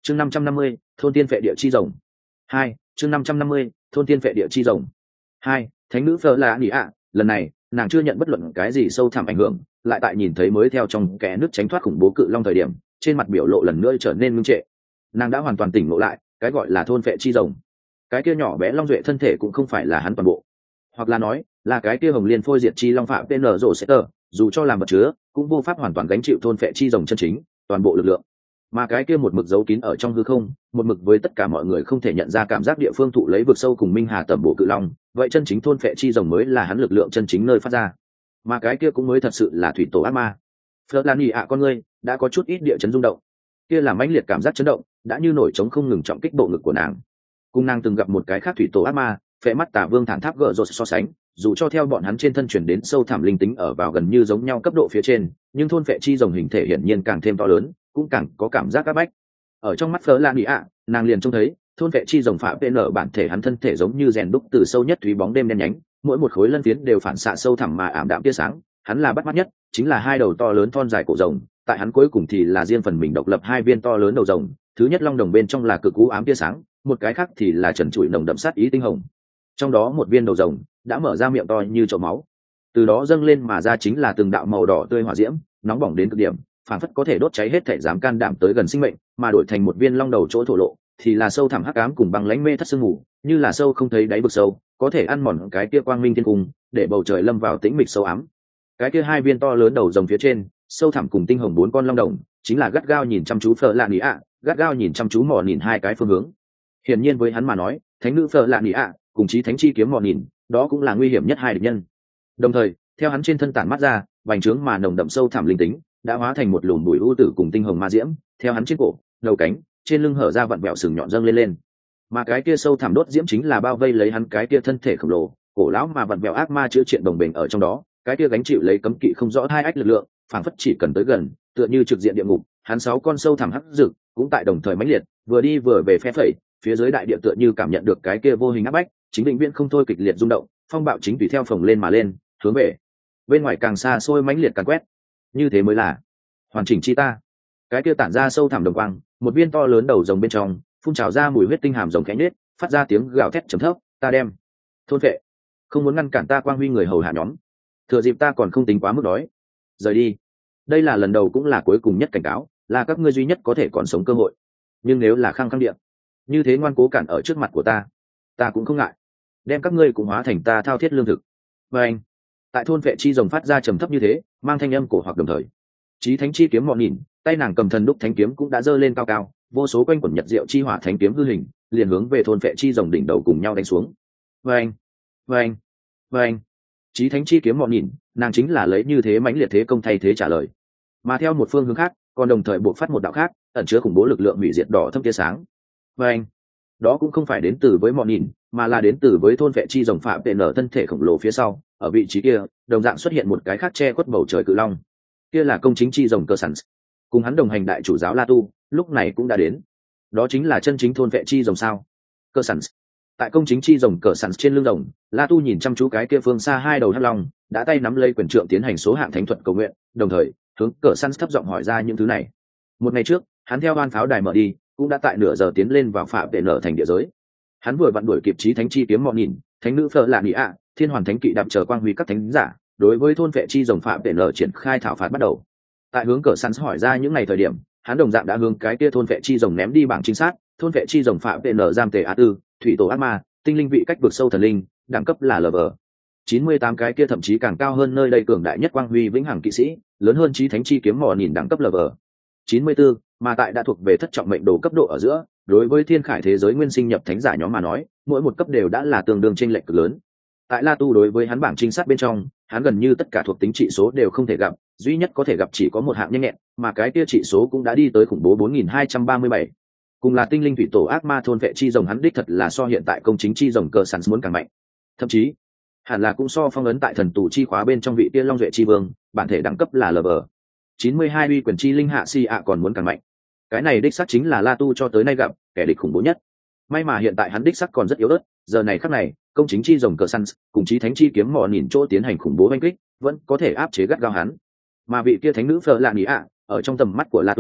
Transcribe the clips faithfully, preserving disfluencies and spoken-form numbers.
chương năm trăm năm mươi thôn tiên phệ địa chi rồng hai chương năm trăm năm mươi thôn tiên phệ địa chi rồng hai thánh nữ phơ là nỉ ạ. Lần này nàng chưa nhận bất luận cái gì sâu thẳm ảnh hưởng, lại tại nhìn thấy mới theo trong kẽ nước tránh thoát khủng bố cự long thời điểm, trên mặt biểu lộ lần nữa trở nên ngưng trệ. Nàng đã hoàn toàn tỉnh ngộ lại, cái gọi là thôn phệ chi rồng, cái kia nhỏ bé long duệ thân thể cũng không phải là hắn toàn bộ, hoặc là nói là cái kia hồng liên phôi diệt chi long phạm pê en rồ sẽ tờ, dù cho làm vật chứa cũng vô pháp hoàn toàn gánh chịu thôn phệ chi rồng chân chính toàn bộ lực lượng. Mà cái kia một mực giấu kín ở trong hư không, một mực với tất cả mọi người không thể nhận ra cảm giác địa phương thụ lấy vực sâu cùng minh hà tẩm bộ cự long, vậy chân chính thôn phệ chi rồng mới là hắn lực lượng chân chính nơi phát ra. Mà cái kia cũng mới thật sự là thủy tổ ác ma. Flerlani ạ con ngươi đã có chút ít địa chấn rung động, kia là mãnh liệt cảm giác chấn động, đã như nổi trống không ngừng trọng kích bộ ngực của nàng. Cùng nàng từng gặp một cái khác thủy tổ ác ma, phệ mắt tà vương thản tháp gỡ rột so sánh, dù cho theo bọn hắn trên thân chuyển đến sâu thẳm linh tính ở vào gần như giống nhau cấp độ phía trên, nhưng thôn phệ chi rồng hình thể hiển nhiên càng thêm to lớn, cũng càng có cảm giác áp bách. Ở trong mắt Flerlani ạ, nàng liền trông thấy thôn phệ chi rồng phạm pê en bản thể hắn thân thể giống như rèn đúc từ sâu nhất thúy bóng đêm đen nhánh, mỗi một khối lân phiến đều phản xạ sâu thẳm mà ảm đạm tia sáng. Hắn là bắt mắt nhất, chính là hai đầu to lớn thon dài cổ rồng, tại hắn cuối cùng thì là riêng phần mình độc lập hai viên to lớn đầu rồng, thứ nhất long đồng bên trong là cực u ám tia sáng, một cái khác thì là trần trụi nồng đậm sát ý tinh hồng. Trong đó một viên đầu rồng đã mở ra miệng to như chậu máu, từ đó dâng lên mà ra chính là từng đạo màu đỏ tươi hỏa diễm, nóng bỏng đến cực điểm, phản phất có thể đốt cháy hết thể dám can đảm tới gần sinh mệnh, mà đổi thành một viên long đầu chỗ thổ lộ thì là sâu thẳm hắc ám cùng băng lãnh mê thất sương mù, như là sâu không thấy đáy vực sâu, có thể ăn mòn cái kia quang minh thiên cung, để bầu trời lâm vào tĩnh mịch sâu ám. Cái kia hai viên to lớn đầu rồng phía trên, sâu thẳm cùng tinh hồng bốn con long đồng, chính là gắt gao nhìn chăm chú Phở Lạn Ý ạ, gắt gao nhìn chăm chú mò nhìn hai cái phương hướng. Hiển nhiên với hắn mà nói, thánh nữ Phở Lạn Ý ạ cùng chí thánh chi kiếm mò nhìn, đó cũng là nguy hiểm nhất hai địch nhân. Đồng thời, theo hắn trên thân tản mắt ra, vành trướng mà nồng đậm sâu thẳm linh tính, đã hóa thành một lùm bụi u tử cùng tinh hồng ma diễm, theo hắn trên cổ, đầu cánh, trên lưng hở ra vặn vẹo sừng nhọn dâng lên lên. Mà cái kia sâu thẳm đốt diễm chính là bao vây lấy hắn cái kia thân thể khổng lồ, cổ lão mà vặn vẹo ác ma chữa triện đồng bình ở trong đó, cái kia gánh chịu lấy cấm kỵ không rõ hai ách lực lượng, phảng phất chỉ cần tới gần, tựa như trực diện địa ngục. Hắn sáu con sâu thẳm hắc rực cũng tại đồng thời mãnh liệt, vừa đi vừa về phe phẩy, phía dưới đại địa tựa như cảm nhận được cái kia vô hình áp bách, chính định viễn không thôi kịch liệt rung động, phong bạo chính tùy theo phồng lên mà lên, hướng về bên ngoài càng xa xôi mãnh liệt càng quét. Như thế mới là hoàn chỉnh chi ta. Cái kia tản ra sâu thẳm đồng quang, một viên to lớn đầu rồng bên trong phun trào ra mùi huyết tinh hàm rồng khẽ nhếch, phát ra tiếng gào thét trầm thấp, ta đem thôn vệ, không muốn ngăn cản ta quang huy người hầu hạ nhóm, thừa dịp ta còn không tính quá mức đói, rời đi. Đây là lần đầu cũng là cuối cùng nhất cảnh cáo, là các ngươi duy nhất có thể còn sống cơ hội. Nhưng nếu là khăng khăng điện như thế ngoan cố cản ở trước mặt của ta, ta cũng không ngại đem các ngươi cũng hóa thành ta thao thiết lương thực. Và anh, tại thôn vệ chi rồng phát ra trầm thấp như thế, mang thanh âm cổ hoặc đồng thời, chí thánh chi kiếm mọn nhìn, tay nàng cầm thần đúc thánh kiếm cũng đã giơ lên cao cao, vô số quanh quẩn nhật diệu chi hỏa thánh kiếm hư hình, liền hướng về thôn vệ chi rồng đỉnh đầu cùng nhau đánh xuống. Và anh, và anh, và anh, chí thánh chi kiếm mọn nhìn, nàng chính là lấy như thế mãnh liệt thế công thay thế trả lời. Mà theo một phương hướng khác, còn đồng thời buộc phát một đạo khác, ẩn chứa khủng bố lực lượng hủy diệt đỏ thâm tia sáng. Và anh, đó cũng không phải đến từ với mọn nhìn, mà là đến từ với thôn vệ chi rồng phạm vệ nở thân thể khổng lồ phía sau, ở vị trí kia đồng dạng xuất hiện một cái khác che khuất bầu trời cự long, kia là công chính chi rồng cơ sẵn, cùng hắn đồng hành đại chủ giáo La Tu lúc này cũng đã đến. Đó chính là chân chính thôn vệ chi rồng sao? Cơ sẵn tại công chính chi rồng cờ sẵn trên lưng rồng, La Tu nhìn chăm chú cái kia phương xa hai đầu hắc long, đã tay nắm lấy quyền trượng tiến hành số hạng thánh thuật cầu nguyện, đồng thời hướng cờ sẵn thấp giọng hỏi ra những thứ này. Một ngày trước, hắn theo oan pháo đài mở đi, cũng đã tại nửa giờ tiến lên vào phạm vệ nở thành địa giới. Hắn vừa vặn đuổi kịp chí thánh chi kiếm mọn nhìn, thánh nữ Phở Lạn Ý ạ, thiên hoàn thánh kỵ đạp chờ quang huy các thánh giả, đối với thôn vệ chi rồng phạm vệ nở triển khai thảo phạt bắt đầu. Tại hướng cờ sẵn hỏi ra những ngày thời điểm, hắn đồng dạng đã hướng cái kia thôn vệ chi rồng ném đi bảng trinh sát, thôn vệ chi rồng phạm vệ nở giam tề a tư, thủy tổ ác ma, tinh linh vị cách vực sâu thần linh, đẳng cấp là lv chín mươi tám, cái kia thậm chí càng cao hơn nơi đây cường đại nhất quang huy vĩnh hằng kỵ sĩ, lớn hơn chí thánh chi kiếm mỏ nhìn đẳng cấp lv chín mươi tư, mà tại đã thuộc về thất trọng mệnh đồ cấp độ ở giữa, đối với thiên khải thế giới nguyên sinh nhập thánh giả nhóm mà nói, mỗi một cấp đều đã là tương đương chênh lệch cực lớn. Tại La Tu đối với hắn bảng trinh sát bên trong, hắn gần như tất cả thuộc tính trị số đều không thể gặp, duy nhất có thể gặp chỉ có một hạng nhanh nhẹn, mà cái kia trị số cũng đã đi tới khủng bố bốn nghìn hai trăm ba mươi bảy. Cùng là tinh linh thủy tổ ác ma thôn vệ chi rồng, hắn đích thật là so hiện tại công chính chi rồng cờ sẵn muốn càng mạnh, thậm chí hẳn là cũng so phong ấn tại thần tù chi khóa bên trong vị tiên long duệ chi vương, bản thể đẳng cấp là lv chín mươi hai, uy quyền chi linh hạ si ạ còn muốn càng mạnh. Cái này đích xác chính là La Tu cho tới nay gặp kẻ địch khủng bố nhất. May mà hiện tại hắn đích xác còn rất yếu ớt, giờ này khắc này công chính chi rồng cờ săn cùng chí thánh chi kiếm mò nhìn chỗ tiến hành khủng bố oanh kích, vẫn có thể áp chế gắt gao hắn. Mà vị kia thánh nữ Phở Lạn Ý ạ ở trong tầm mắt của La Tu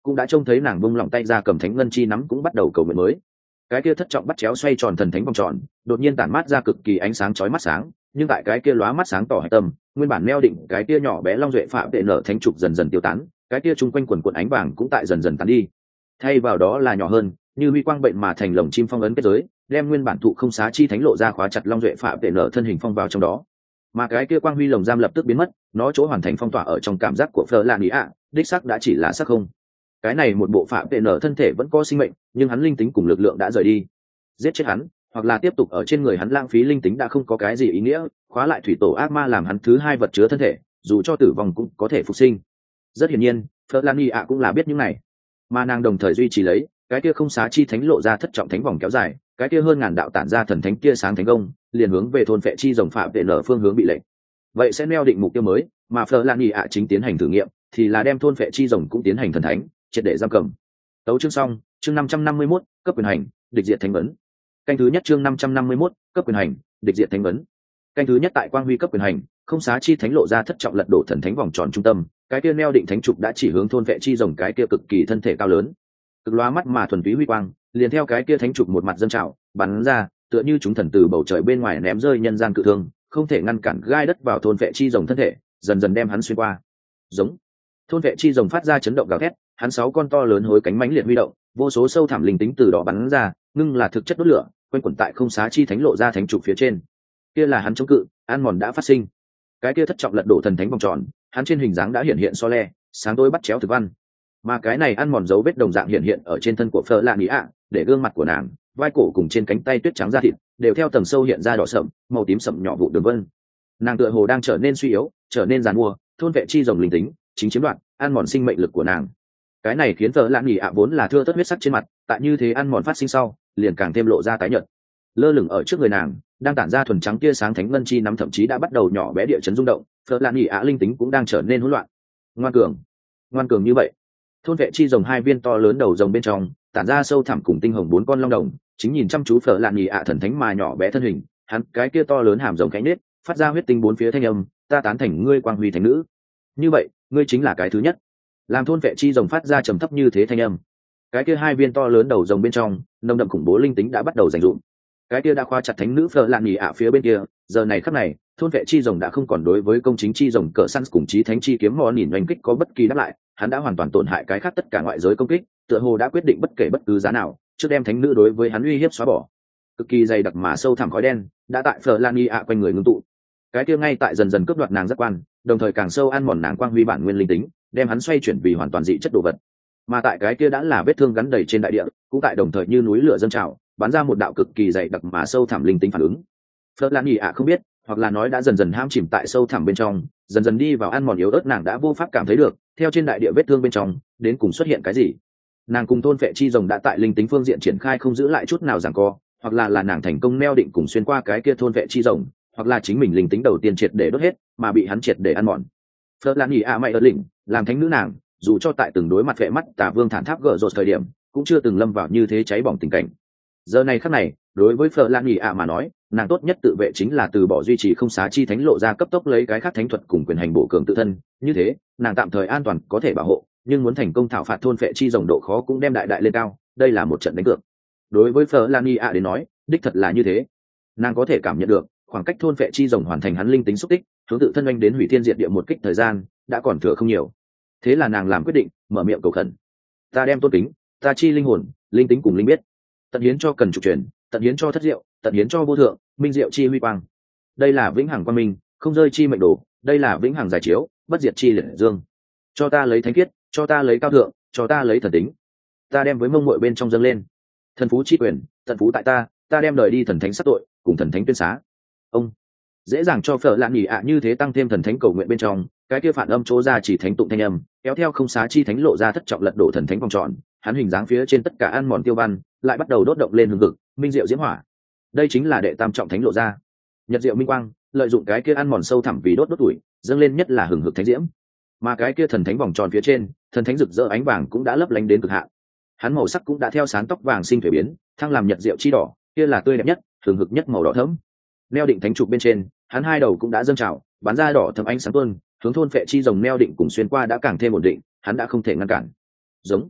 cũng đã trông thấy nàng bung lỏng tay ra cầm thánh ngân chi nắm cũng bắt đầu cầu nguyện mới. Cái kia thất trọng bắt chéo xoay tròn thần thánh vòng tròn đột nhiên tản mát ra cực kỳ ánh sáng chói mắt sáng, nhưng tại cái kia lóa mắt sáng tỏ hạch tâm, nguyên bản neo định cái kia nhỏ bé long duệ phạm tệ nở thánh trục dần dần tiêu tán, cái kia chung quanh quần quần ánh vàng cũng tại dần dần tán đi. Thay vào đó là nhỏ hơn, như huy quang bệnh mà thành lồng chim phong ấn kết giới, đem nguyên bản thụ không xá chi thánh lộ ra khóa chặt long duệ phạm tệ nở thân hình phong vào trong đó. Mà cái kia quang huy lồng giam lập tức biến mất, nó chỗ hoàn thành phong tỏa ở trong cảm giác của Fleur Lạn Ý ạ, đích xác đã chỉ là sắc không. Cái này một bộ phạm tệ nở thân thể vẫn có sinh mệnh, nhưng hắn linh tính cùng lực lượng đã rời đi. Giết chết hắn, hoặc là tiếp tục ở trên người hắn lãng phí linh tính đã không có cái gì ý nghĩa, khóa lại thủy tổ ác ma làm hắn thứ hai vật chứa thân thể, dù cho tử vong cũng có thể phục sinh. Rất hiển nhiên, Fleur Lạn Ý ạ cũng là biết những này, mà nàng đồng thời duy trì lấy cái kia không xá chi thánh lộ ra thất trọng thánh vòng kéo dài, cái kia hơn ngàn đạo tản ra thần thánh kia sáng thánh công, liền hướng về thôn phệ chi rồng phạm tệ nở phương hướng bị lệnh. Vậy sẽ neo định mục tiêu mới, mà Fleur Lạn Ý ạ chính tiến hành thử nghiệm, thì là đem thôn phệ chi rồng cũng tiến hành thần thánh, triệt để giam cầm. Tấu chương xong, chương năm trăm năm mươi mốt, cấp quyền hành, địch diệt thánh vấn. Canh thứ nhất chương năm trăm năm mươi mốt, cấp quyền hành, địch diệt thánh vấn. Canh thứ nhất tại quang huy cấp quyền hành, không xá chi thánh lộ ra thất trọng lật đổ thần thánh vòng tròn trung tâm, cái kia neo định thánh trục đã chỉ hướng thôn vệ chi rồng cái kia cực kỳ thân thể cao lớn. Cực loa mắt mà thuần túy huy quang, liền theo cái kia thánh trục một mặt dâng trào, bắn ra, tựa như chúng thần từ bầu trời bên ngoài ném rơi nhân gian cự thương, không thể ngăn cản gai đất vào thôn vệ chi rồng thân thể, dần dần đem hắn xuyên qua. Giống. Thôn vệ chi rồng phát ra chấn động gào thét, hắn sáu con to lớn hối cánh mãnh liệt huy động, vô số sâu thẳm linh tính từ đó bắn ra, ngưng là thực chất đốt lửa, quanh quẩn tại không xá chi thánh lộ ra thánh trục phía trên. Kia là hắn chống cự, ăn mòn đã phát sinh. Cái kia thất trọng lật đổ thần thánh vòng tròn, hắn trên hình dáng đã hiện hiện so le, sáng tối bắt chéo thực văn. Mà cái này ăn mòn dấu vết đồng dạng hiện hiện ở trên thân của Fleur Lạn Ý ạ, để gương mặt của nàng, vai cổ cùng trên cánh tay tuyết trắng da thịt, đều theo tầng sâu hiện ra đỏ sậm, màu tím sậm nhỏ vụ đường vân. Nàng tựa hồ đang trở nên suy yếu, trở nên giàn mua, thôn vệ chi rồng linh tính, chính chiếm đoạt, ăn mòn sinh mệnh lực của nàng. Cái này khiến Fleur Lạn Ý ạ vốn là thưa thớt huyết sắc trên mặt, tại như thế ăn mòn phát sinh sau, liền càng thêm lộ ra tái nhợt. Lơ lửng ở trước người nàng, đang tản ra thuần trắng tia sáng thánh ngân chi nắm thậm chí đã bắt đầu nhỏ bé địa chấn rung động, Fleur Lạn Ý ạ linh tính cũng đang trở nên hỗn loạn. Ngoan cường, ngoan cường như vậy. Thôn vệ chi rồng hai viên to lớn đầu rồng bên trong, tản ra sâu thẳm cùng tinh hồng bốn con long đồng, chính nhìn chăm chú Fleur Lạn Ý ạ thần thánh mà nhỏ bé thân hình, hắn cái kia to lớn hàm rồng cánh nết, phát ra huyết tinh bốn phía thanh âm, ta tán thành ngươi quang huy thánh nữ. Như vậy, ngươi chính là cái thứ nhất. Làm thôn vệ chi rồng phát ra trầm thấp như thế thanh âm. Cái kia hai viên to lớn đầu rồng bên trong, nồng đậm khủng bố linh tính đã bắt đầu dành dụm. Cái kia đã khóa chặt thánh nữ Fleur Lạn Ý ạ phía bên kia, giờ này khắc này, thôn vệ chi rồng đã không còn đối với công chính chi rồng cỡ săn cùng chí thánh chi kiếm mò nhìn oanh kích có bất kỳ đáp lại, hắn đã hoàn toàn tổn hại cái khác tất cả ngoại giới công kích, tựa hồ đã quyết định bất kể bất cứ giá nào, trước đem thánh nữ đối với hắn uy hiếp xóa bỏ. Cực kỳ dày đặc mà sâu thẳm khói đen đã tại Fleur Lạn Ý ạ quanh người ngưng tụ. Cái kia ngay tại dần dần cướp đoạt nàng giác quan, đồng thời càng sâu ăn mòn nàng quang huy bản nguyên linh tính, đem hắn xoay chuyển vì hoàn toàn dị chất đồ vật. Mà tại cái kia đã là vết thương gắn đầy trên đại địa, cũng tại đồng thời như núi lửa dâng trào, bắn ra một đạo cực kỳ dày đặc mà sâu thẳm linh tính phản ứng. Fleur Lạn Ý ạ không biết, hoặc là nói đã dần dần ham chìm tại sâu thẳm bên trong, dần dần đi vào ăn mòn yếu ớt, nàng đã vô pháp cảm thấy được, theo trên đại địa vết thương bên trong, đến cùng xuất hiện cái gì. Nàng cùng thôn vệ chi rồng đã tại linh tính phương diện triển khai không giữ lại chút nào giằng co, hoặc là là nàng thành công neo định cùng xuyên qua cái kia thôn vệ chi rồng, hoặc là chính mình linh tính đầu tiên triệt để đốt hết, mà bị hắn triệt để ăn mòn. Fleur Lạn Ý ạ mày ớt lỉnh, làm thánh nữ nàng, dù cho tại từng đối mặt vệ mắt Tà Vương Thản Tháp gỡ rột thời điểm, cũng chưa từng lâm vào như thế cháy bỏng tình cảnh. Giờ này khắc này, đối với Fleur Lạn Ý ạ mà nói, nàng tốt nhất tự vệ chính là từ bỏ duy trì không xá chi thánh lộ ra cấp tốc lấy cái khác thánh thuật cùng quyền hành bổ cường tự thân, như thế, nàng tạm thời an toàn có thể bảo hộ, nhưng muốn thành công thảo phạt thôn vệ chi rồng độ khó cũng đem đại đại lên cao, đây là một trận đánh cược. Đối với Fleur Lạn Ý ạ đến nói, đích thật là như thế. Nàng có thể cảm nhận được, khoảng cách thôn vệ chi rồng hoàn thành hắn linh tính xúc tích, hướng tự thân anh đến hủy thiên diệt địa một kích thời gian, đã còn thừa không nhiều. Thế là nàng làm quyết định, mở miệng cầu khẩn. Ta đem tôn kính, ta chi linh hồn, linh tính cùng linh biết, tận hiến cho cần trục truyền, tận hiến cho thất diệu, tận hiến cho vô thượng, minh diệu chi huy quang. Đây là vĩnh hằng quang minh, không rơi chi mệnh đồ, đây là vĩnh hằng giải chiếu, bất diệt chi liệt dương. Cho ta lấy thánh khiết, cho ta lấy cao thượng, cho ta lấy thần tính. Ta đem với mông muội bên trong dâng lên. Thần phú chi quyền, tận phú tại ta, ta đem đời đi thần thánh sát tội, cùng thần thánh tuyên xá. Ông dễ dàng cho Fleur Lạn Ý ạ như thế tăng thêm thần thánh cầu nguyện bên trong, cái kia phản âm chỗ ra chỉ thánh tụng thanh âm, kéo theo không xá chi thánh lộ ra thất trọng lật đổ thần thánh vòng tròn, hắn hình dáng phía trên tất cả ăn mòn tiêu văn, lại bắt đầu đốt động lên hừng hực, minh diệu diễm hỏa. Đây chính là đệ tam trọng thánh lộ ra. Nhật diệu minh quang, lợi dụng cái kia ăn mòn sâu thẳm vì đốt đốt tuổi, dâng lên nhất là hừng hực thánh diễm. Mà cái kia thần thánh vòng tròn phía trên, thần thánh rực rỡ ánh vàng cũng đã lấp lánh đến cực hạn. Hắn màu sắc cũng đã theo sán tóc vàng sinh thủy biến, thăng làm nhật diệu chi đỏ, kia là tươi đẹp nhất, hừng hực nhất màu đỏ thẫm. Neo định thánh trục bên trên, hắn hai đầu cũng đã dâng trào, bắn ra đỏ thẫm ánh sáng tuôn, hướng thôn phệ chi rồng neo định cùng xuyên qua đã càng thêm ổn định, hắn đã không thể ngăn cản. Giống.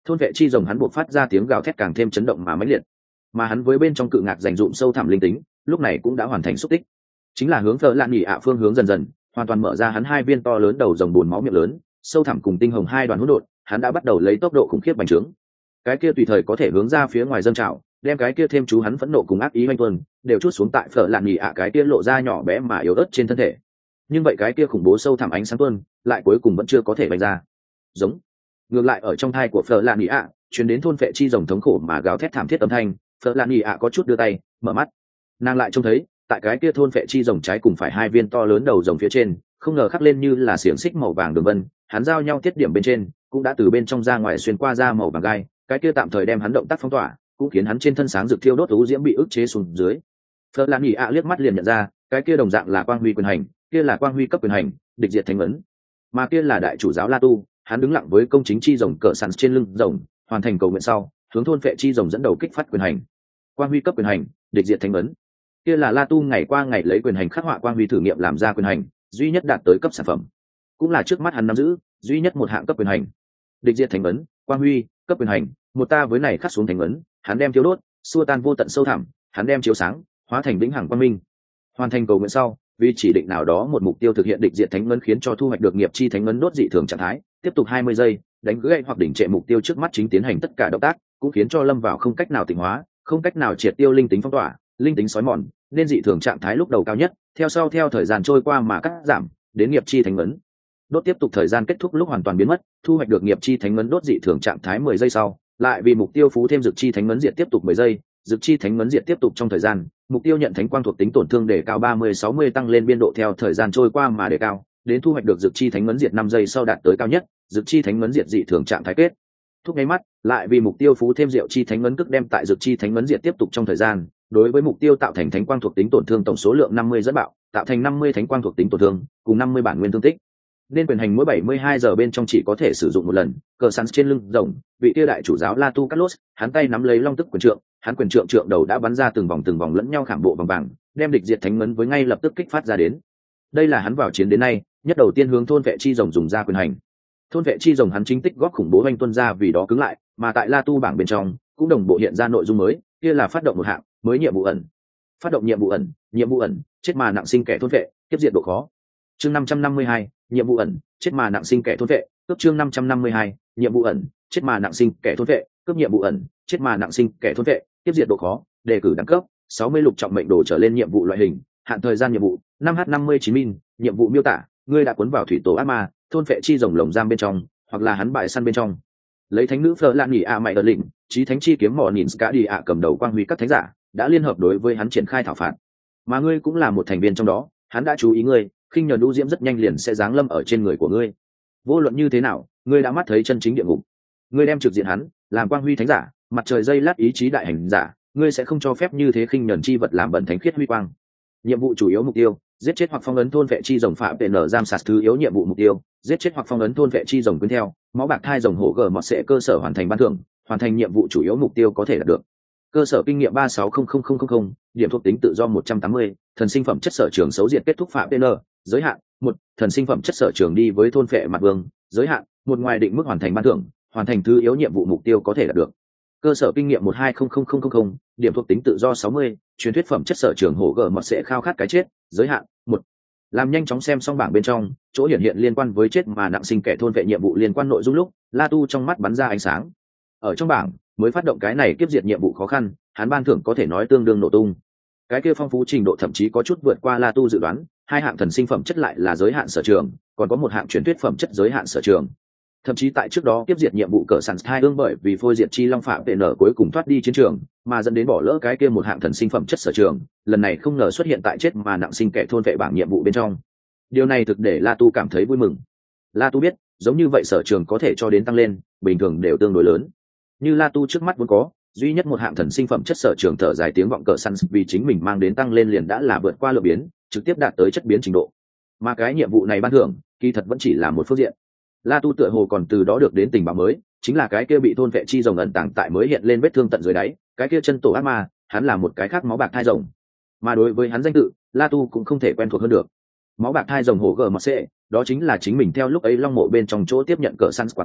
thôn vệ chi rồng hắn buộc phát ra tiếng gào thét càng thêm chấn động mà mãnh liệt, mà hắn với bên trong cự ngạc dành dụm sâu thẳm linh tính lúc này cũng đã hoàn thành xúc tích, chính là hướng thợ lạn nhị ạ phương hướng dần dần hoàn toàn mở ra hắn hai viên to lớn đầu rồng buồn máu miệng lớn sâu thẳm cùng tinh hồng hai đoàn hỗn độn, hắn đã bắt đầu lấy tốc độ khủng khiếp bành trướng. Cái kia tùy thời có thể hướng ra phía ngoài dâng trào, đem cái kia thêm chú hắn phẫn nộ cùng ác ý oanh tuần đều chút xuống tại phở lạn nhị ạ cái kia lộ ra nhỏ bé mà yếu ớt trên thân thể. Nhưng vậy cái kia khủng bố sâu thẳm ánh sáng tuôn lại cuối cùng vẫn chưa có thể bành ra. Giống. Ngược lại ở trong thai của phở lạn nhị ạ truyền đến thôn vệ chi rồng thống khổ mà gào thét thảm thiết âm thanh, phở lạn nhị ạ có chút đưa tay mở mắt, nàng lại trông thấy tại cái kia thôn vệ chi rồng trái cùng phải hai viên to lớn đầu rồng phía trên không ngờ khắc lên như là xiềng xích màu vàng đường vân, hắn giao nhau tiết điểm bên trên cũng đã từ bên trong ra ngoài xuyên qua ra màu vàng gai, cái kia tạm thời đem hắn động tác phong tỏa, cũng khiến hắn trên thân sáng rực thiêu đốt ú diễm bị ức chế xuống dưới. Phật Lan Nhị ạ liếc mắt liền nhận ra, cái kia đồng dạng là quang huy quyền hành, kia là quang huy cấp quyền hành, địch diệt thánh ấn, mà kia là đại chủ giáo La Tu, hắn đứng lặng với công chính chi rồng cỡ sẵn trên lưng rồng, hoàn thành cầu nguyện sau, hướng thôn vệ chi rồng dẫn đầu kích phát quyền hành. Quang huy cấp quyền hành, địch diệt thánh ấn, kia là La Tu ngày qua ngày lấy quyền hành khắc họa quang huy thử nghiệm làm ra quyền hành, duy nhất đạt tới cấp sản phẩm, cũng là trước mắt hắn nắm giữ duy nhất một hạng cấp quyền hành. Địch diệt thánh ấn, quang huy cấp quyền hành, một ta với này khắc xuống thánh ấn, hắn đem thiếu đốt xua tan vô tận sâu thẳm, hắn đem chiếu sáng hóa thành vĩnh hằng quang minh. Hoàn thành cầu nguyện sau, vì chỉ định nào đó một mục tiêu thực hiện địch diệt thánh ấn khiến cho thu hoạch được nghiệp chi thánh ấn đốt dị thường trạng thái, tiếp tục hai mươi giây, đánh gãy hoặc đỉnh trệ mục tiêu trước mắt chính tiến hành tất cả động tác, cũng khiến cho lâm vào không cách nào tỉnh hóa, không cách nào triệt tiêu linh tính phong tỏa, linh tính sói mòn, nên dị thường trạng thái lúc đầu cao nhất, theo sau theo thời gian trôi qua mà cắt giảm, đến nghiệp chi thánh ấn đốt tiếp tục thời gian kết thúc lúc hoàn toàn biến mất, thu hoạch được nghiệp chi thánh ấn đốt dị thường trạng thái mười giây sau, lại vì mục tiêu phú thêm dược chi thánh ấn diệt tiếp tục mười giây, dược chi thánh ấn diệt tiếp tục trong thời gian, mục tiêu nhận thánh quang thuộc tính tổn thương để cao ba mươi sáu mươi tăng lên biên độ theo thời gian trôi qua mà để cao, đến thu hoạch được dược chi thánh ấn diệt năm giây sau đạt tới cao nhất, dược chi thánh ấn diệt dị thường trạng thái kết thúc ngay mắt, lại vì mục tiêu phú thêm diệu chi thánh ấn cước đem tại dược chi thánh ấn diệt tiếp tục trong thời gian, đối với mục tiêu tạo thành thánh quang thuộc tính tổn thương tổng số lượng năm mươi dẫn bạo, tạo thành năm mươi thánh quang thuộc tính tổn thương cùng năm mươi bản nguyên thương tích. Nên quyền hành mỗi bảy mươi hai giờ bên trong chỉ có thể sử dụng một lần. Cờ sẵn trên lưng rồng, vị tiêu đại chủ giáo La Tu Carlos, hắn tay nắm lấy long tức quyền trượng, hắn quyền trượng trượng đầu đã bắn ra từng vòng từng vòng lẫn nhau khảm bộ vòng vàng, đem địch diệt thánh ấn với ngay lập tức kích phát ra đến. Đây là hắn vào chiến đến nay nhất đầu tiên hướng thôn vệ chi rồng dùng ra quyền hành. Thôn vệ chi rồng hắn chính tích góp khủng bố oanh tuân ra vì đó cứng lại, mà tại La Tu bảng bên trong cũng đồng bộ hiện ra nội dung mới, kia là phát động một hạng mới nhiệm vụ ẩn. Phát động nhiệm vụ ẩn, nhiệm vụ ẩn, chết mà nặng sinh kẻ thôn vệ, tiếp diệt độ khó. Chương năm trăm năm mươi hai, nhiệm vụ ẩn, chết mà nặng sinh kẻ thôn vệ, cấp chương năm trăm năm mươi hai, nhiệm vụ ẩn, chết mà nặng sinh kẻ thôn vệ, cấp nhiệm vụ ẩn, chết mà nặng sinh kẻ thôn vệ, tiếp diệt độ khó, đề cử đẳng cấp, sáu mươi lục trọng mệnh đồ trở lên nhiệm vụ loại hình, hạn thời gian nhiệm vụ, năm h năm mươi chín min, nhiệm vụ miêu tả, ngươi đã cuốn vào thủy tổ ác ma, thôn vệ chi rồng lồng giam bên trong, hoặc là hắn bại săn bên trong. Lấy thánh nữ Fleur Lan Nhị A mày ở lĩnh, chí thánh chi kiếm mỏ nhìn ska đi ạ cầm đầu quang huy các thánh giả, đã liên hợp đối với hắn triển khai thảo phạt. Mà ngươi cũng là một thành viên trong đó, hắn đã chú ý ngươi, khinh nhờ đu diễm rất nhanh liền sẽ giáng lâm ở trên người của ngươi. Vô luận như thế nào, ngươi đã mắt thấy chân chính địa ngục. Ngươi đem trực diện hắn, làm quang huy thánh giả, mặt trời dây lát ý chí đại hành giả, ngươi sẽ không cho phép như thế khinh nhẫn chi vật làm bẩn thánh khiết huy quang. Nhiệm vụ chủ yếu mục tiêu, giết chết hoặc phong ấn thôn vệ chi rồng phạm pê en giam sạt thứ yếu nhiệm vụ mục tiêu, giết chết hoặc phong ấn thôn vệ chi rồng quyến theo, máu bạc thai rồng hổ gờ mọt sẽ cơ sở hoàn thành ban thưởng, hoàn thành nhiệm vụ chủ yếu mục tiêu có thể đạt được. Cơ sở kinh nghiệm ba sáu không không không không, điểm thuộc tính tự do một trăm tám mươi, thần sinh phẩm chất sở trường xấu diệt kết thúc phạm pê en, giới hạn một, thần sinh phẩm chất sở trường đi với thôn vệ mặt vương, giới hạn một, ngoài định mức hoàn thành ban thưởng, hoàn thành thứ yếu nhiệm vụ mục tiêu có thể đạt được. Cơ sở kinh nghiệm một hai không không không không, điểm thuộc tính tự do sáu mươi, truyền thuyết phẩm chất sở trường hổ gờ mọt sẽ khao khát cái chết, giới hạn một. Làm nhanh chóng xem xong bảng bên trong chỗ hiển hiện liên quan với chết mà nặng sinh kẻ thôn vệ nhiệm vụ liên quan nội dung lúc, La Tu trong mắt bắn ra ánh sáng. Ở trong bảng mới phát động cái này kiếp diệt nhiệm vụ khó khăn, hắn ban thưởng có thể nói tương đương nổ tung. Cái kia phong phú trình độ thậm chí có chút vượt qua La Tu dự đoán, hai hạng thần sinh phẩm chất lại là giới hạn sở trường, còn có một hạng truyền thuyết phẩm chất giới hạn sở trường. Thậm chí tại trước đó kiếp diệt nhiệm vụ cỡ sẵn hai ương bởi vì phôi diệt chi long phạm vệ nở cuối cùng thoát đi chiến trường, mà dẫn đến bỏ lỡ cái kia một hạng thần sinh phẩm chất sở trường, lần này không ngờ xuất hiện tại chết mà nặng sinh kẻ thôn vệ bảng nhiệm vụ bên trong. Điều này thực để La Tu cảm thấy vui mừng. La Tu biết, giống như vậy sở trường có thể cho đến tăng lên, bình thường đều tương đối lớn. Như La Tu trước mắt vốn có, duy nhất một hạng thần sinh phẩm chất sở trường thở dài tiếng vọng cỡ sẵn vì chính mình mang đến tăng lên liền đã là vượt qua lượng biến, trực tiếp đạt tới chất biến trình độ. Mà cái nhiệm vụ này ban thưởng, kỳ thật vẫn chỉ là một phương diện. La Tu tựa hồ còn từ đó được đến tình báo mới, chính là cái kia bị thôn vệ chi rồng ẩn tàng tại mới hiện lên vết thương tận dưới đáy, cái kia chân tổ ác ma, hắn là một cái khác máu bạc thai rồng. Mà đối với hắn danh tự, La Tu cũng không thể quen thuộc hơn được. Máu bạc thai rồng hổ gờ mọt sẽ, đó chính là chính mình theo lúc ấy long mộ bên trong chỗ tiếp nhận cỡ săn quà tặng,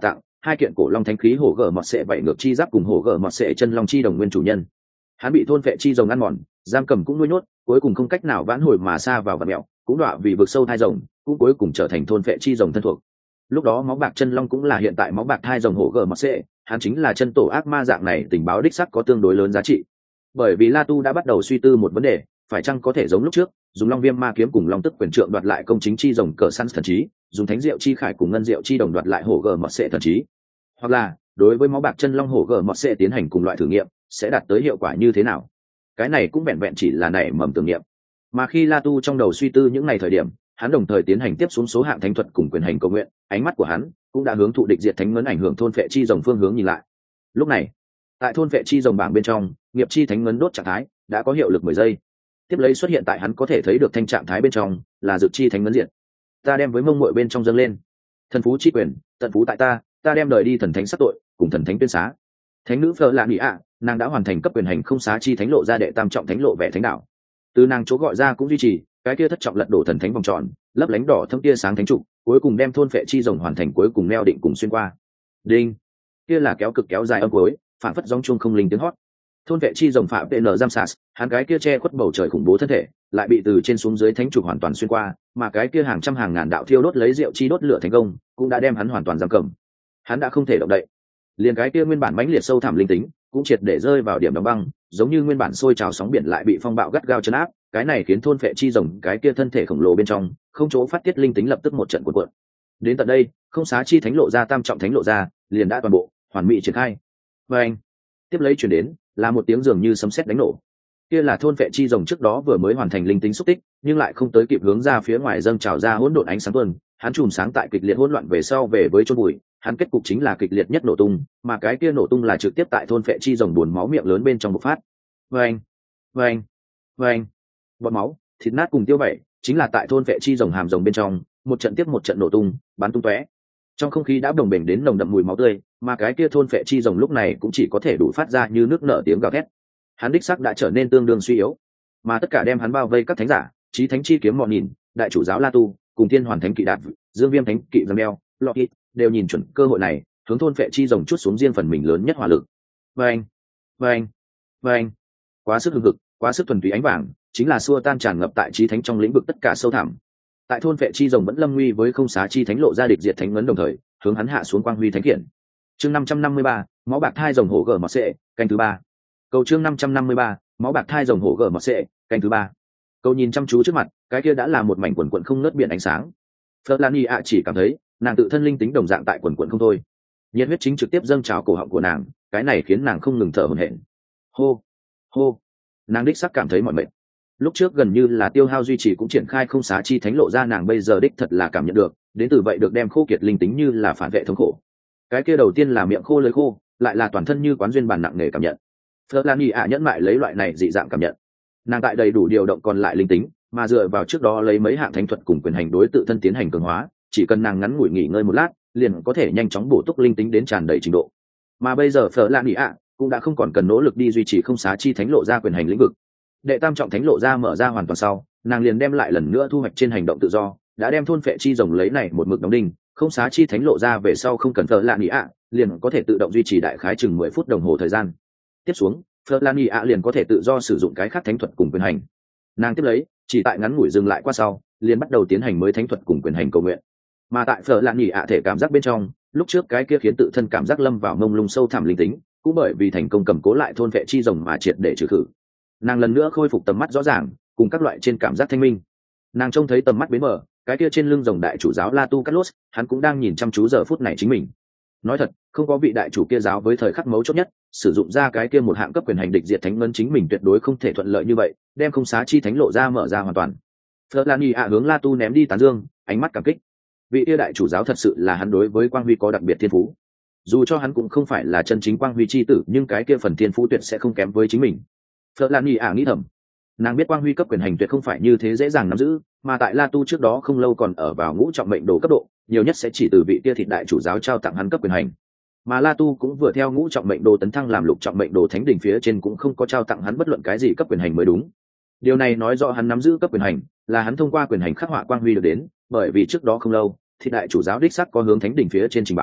hai kiện cổ long thánh khí hổ gở mọt sệ bảy ngược chi giáp cùng hổ gở mọt sệ chân long chi đồng nguyên chủ nhân. Hắn bị thôn vệ chi rồng ăn mòn, giam cầm cũng nuôi nhốt, cuối cùng không cách nào vãn hồi mà sa vào vật mẹo, cũng đọa vì vực sâu thai rồng, cũng cuối cùng trở thành thôn vệ chi rồng thân thuộc. Lúc đó máu bạc chân long cũng là hiện tại máu bạc thai rồng hổ gở mọt sệ, hắn chính là chân tổ ác ma dạng này, tình báo đích xác có tương đối lớn giá trị. Bởi vì La Tu đã bắt đầu suy tư một vấn đề, phải chăng có thể giống lúc trước, dùng long viêm ma kiếm cùng long tức quyền trượng đoạt lại công chính chi rồng cờ săn thần trí, dùng thánh diệu chi khải cùng ngân diệu chi đồng đoạt lại hổ gở mọt sệ thần trí, hoặc là đối với máu bạc chân long hổ gở mọt sệ tiến hành cùng loại thử nghiệm, sẽ đạt tới hiệu quả như thế nào? Cái này cũng vẹn vẹn chỉ là nảy mầm tưởng niệm. Mà khi La Tu trong đầu suy tư những ngày thời điểm, hắn đồng thời tiến hành tiếp xuống số hạng thánh thuật cùng quyền hành cầu nguyện, ánh mắt của hắn cũng đã hướng thụ địch diệt thánh ngấn ảnh hưởng thôn phệ chi rồng phương hướng nhìn lại. Lúc này, tại thôn phệ chi rồng bảng bên trong, nghiệp chi thánh ngấn đốt trạng thái đã có hiệu lực mười giây. Tiếp lấy xuất hiện tại hắn có thể thấy được thanh trạng thái bên trong là dược chi thánh ngấn diệt. Ta đem với mông muội bên trong dâng lên. Thần phú chi quyền, tận phú tại ta, ta đem đời đi thần thánh sát tội, cùng thần thánh tuyên xá. Thánh nữ Phở Lạ Nị ạ, nàng đã hoàn thành cấp quyền hành không xá chi thánh lộ ra đệ tam trọng thánh lộ vẻ thánh đạo. Từ nàng chỗ gọi ra cũng duy trì, cái kia thất trọng lật đổ thần thánh vòng tròn, lấp lánh đỏ thâm tia sáng thánh trụ, cuối cùng đem thôn phệ chi rồng hoàn thành cuối cùng neo định cùng xuyên qua. Đinh, kia là kéo cực kéo dài âm cuối, phản phất gióng chuông không linh tiếng hót. Thôn vệ chi rồng phạm pn giam sas, hắn cái kia che khuất bầu trời khủng bố thân thể lại bị từ trên xuống dưới thánh trục hoàn toàn xuyên qua, mà cái kia hàng trăm hàng ngàn đạo thiêu đốt lấy rượu chi đốt lửa thành công cũng đã đem hắn hoàn toàn giam cầm. Hắn đã không thể động đậy, liền cái kia nguyên bản mãnh liệt sâu thẳm linh tính cũng triệt để rơi vào điểm đóng băng, giống như nguyên bản sôi trào sóng biển lại bị phong bạo gắt gao chấn áp. Cái này khiến thôn vệ chi rồng cái kia thân thể khổng lồ bên trong không chỗ phát tiết linh tính lập tức một trận cuộn cuộn. Đến tận đây, không xá chi thánh lộ ra tam trọng thánh lộ ra liền đã toàn bộ hoàn mỹ triển khai. Và anh tiếp lấy chuyển đến là một tiếng dường như sấm sét đánh nổ. Kia là thôn vệ chi rồng trước đó vừa mới hoàn thành linh tính xúc tích, nhưng lại không tới kịp hướng ra phía ngoài dâng trào ra hỗn độn ánh sáng tuôn, hắn chùm sáng tại kịch liệt hỗn loạn về sau về với chôn bụi, hắn kết cục chính là kịch liệt nhất nổ tung, mà cái kia nổ tung là trực tiếp tại thôn vệ chi rồng buồn máu miệng lớn bên trong bộc phát. Vâng, vâng, vâng, bọt máu, thịt nát cùng tiêu vẩy, chính là tại thôn vệ chi rồng hàm rồng bên trong, một trận tiếp một trận nổ tung, bắn tung tóe. Trong không khí đã đồng bền đến nồng đậm mùi máu tươi, mà cái kia thôn phệ chi rồng lúc này cũng chỉ có thể đủ phát ra như nước nở tiếng gào thét. Hắn đích sắc đã trở nên tương đương suy yếu, mà tất cả đem hắn bao vây các thánh giả, chí thánh chi kiếm mọn nhìn, đại chủ giáo La Tu, cùng thiên hoàn thánh kỵ đạt, dương viêm thánh kỵ Zamel, Loki đều nhìn chuẩn cơ hội này, hướng thôn phệ chi rồng chút xuống riêng phần mình lớn nhất hỏa lực. Vâng, vâng, vâng, quá sức hưng hực, quá sức thuần túy ánh vàng, chính là xua tan tràn ngập tại chí thánh trong lĩnh vực tất cả sâu thẳm. Tại thôn vệ chi rồng vẫn lâm nguy với không xá chi thánh lộ ra địch diệt thánh ngấn đồng thời hướng hắn hạ xuống quang huy thánh khiển. Chương năm trăm năm mươi ba, máu bạc thai rồng hổ gở mọt sệ, canh thứ ba. Cầu chương năm trăm năm mươi ba, máu bạc thai rồng hổ gở mọt sệ, canh thứ ba. Câu nhìn chăm chú trước mặt, cái kia đã là một mảnh quần quần không ngớt biển ánh sáng. Flerlani ạ chỉ cảm thấy, nàng tự thân linh tính đồng dạng tại quần quần không thôi. Nhiệt huyết chính trực tiếp dâng trào cổ họng của nàng, cái này khiến nàng không ngừng thở hổn hển. Hô, hô. Nàng đích xác cảm thấy mỏi mệt. Lúc trước gần như là tiêu hao duy trì cũng triển khai không xá chi thánh lộ ra, nàng bây giờ đích thật là cảm nhận được, đến từ vậy được đem khô kiệt linh tính như là phản vệ thống khổ. Cái kia đầu tiên là miệng khô lưỡi khô, lại là toàn thân như quán duyên bản nặng nề cảm nhận. Flerlani ạ nhẫn mại lấy loại này dị dạng cảm nhận. Nàng tại đầy đủ điều động còn lại linh tính, mà dựa vào trước đó lấy mấy hạng thánh thuật cùng quyền hành đối tự thân tiến hành cường hóa, chỉ cần nàng ngắn ngủi nghỉ ngơi một lát, liền có thể nhanh chóng bổ túc linh tính đến tràn đầy trình độ. Mà bây giờ Flerlani ạ cũng đã không còn cần nỗ lực đi duy trì không xá chi thánh lộ ra quyền hành lĩnh vực. Đệ tam trọng thánh lộ ra mở ra hoàn toàn sau, nàng liền đem lại lần nữa thu hoạch trên hành động tự do, đã đem thôn phệ chi rồng lấy này một mực đóng đinh, không xá chi thánh lộ ra về sau không cần Flerlani ạ, liền có thể tự động duy trì đại khái chừng mười phút đồng hồ thời gian. Tiếp xuống, Flerlani ạ liền có thể tự do sử dụng cái khác thánh thuật cùng quyền hành. Nàng tiếp lấy, chỉ tại ngắn ngủi dừng lại qua sau, liền bắt đầu tiến hành mới thánh thuật cùng quyền hành cầu nguyện. Mà tại Flerlani ạ thể cảm giác bên trong, lúc trước cái kia khiến tự thân cảm giác lâm vào mông lung sâu thẳm linh tính, cũng bởi vì thành công cầm cố lại thôn phệ chi rồng mà triệt để trừ khử. Nàng lần nữa khôi phục tầm mắt rõ ràng, cùng các loại trên cảm giác thanh minh. Nàng trông thấy tầm mắt bến mở, cái kia trên lưng rồng đại chủ giáo La Tu Carlos, hắn cũng đang nhìn chăm chú giờ phút này chính mình. Nói thật, không có vị đại chủ kia giáo với thời khắc mấu chốt nhất, sử dụng ra cái kia một hạng cấp quyền hành địch diệt thánh ngân, chính mình tuyệt đối không thể thuận lợi như vậy, đem không xá chi thánh lộ ra mở ra hoàn toàn. Flerlani ạ hướng La Tu ném đi tán dương, ánh mắt cảm kích. Vị kia đại chủ giáo thật sự là hắn đối với quang huy có đặc biệt thiên phú. Dù cho hắn cũng không phải là chân chính quang huy chi tử, nhưng cái kia phần thiên phú tuyệt sẽ không kém với chính mình. Flerlani ạ nghĩ thầm, nàng biết quang huy cấp quyền hành tuyệt không phải như thế dễ dàng nắm giữ, mà tại La Tu trước đó không lâu còn ở vào ngũ trọng mệnh đồ cấp độ, nhiều nhất sẽ chỉ từ vị kia thịt đại chủ giáo trao tặng hắn cấp quyền hành. Mà La Tu cũng vừa theo ngũ trọng mệnh đồ tấn thăng làm lục trọng mệnh đồ thánh đỉnh phía trên cũng không có trao tặng hắn bất luận cái gì cấp quyền hành mới đúng. Điều này nói rõ hắn nắm giữ cấp quyền hành là hắn thông qua quyền hành khắc họa quang huy được đến, bởi vì trước đó không lâu, thịt đại chủ giáo đích xác có hướng thánh đỉnh phía trên trình báo,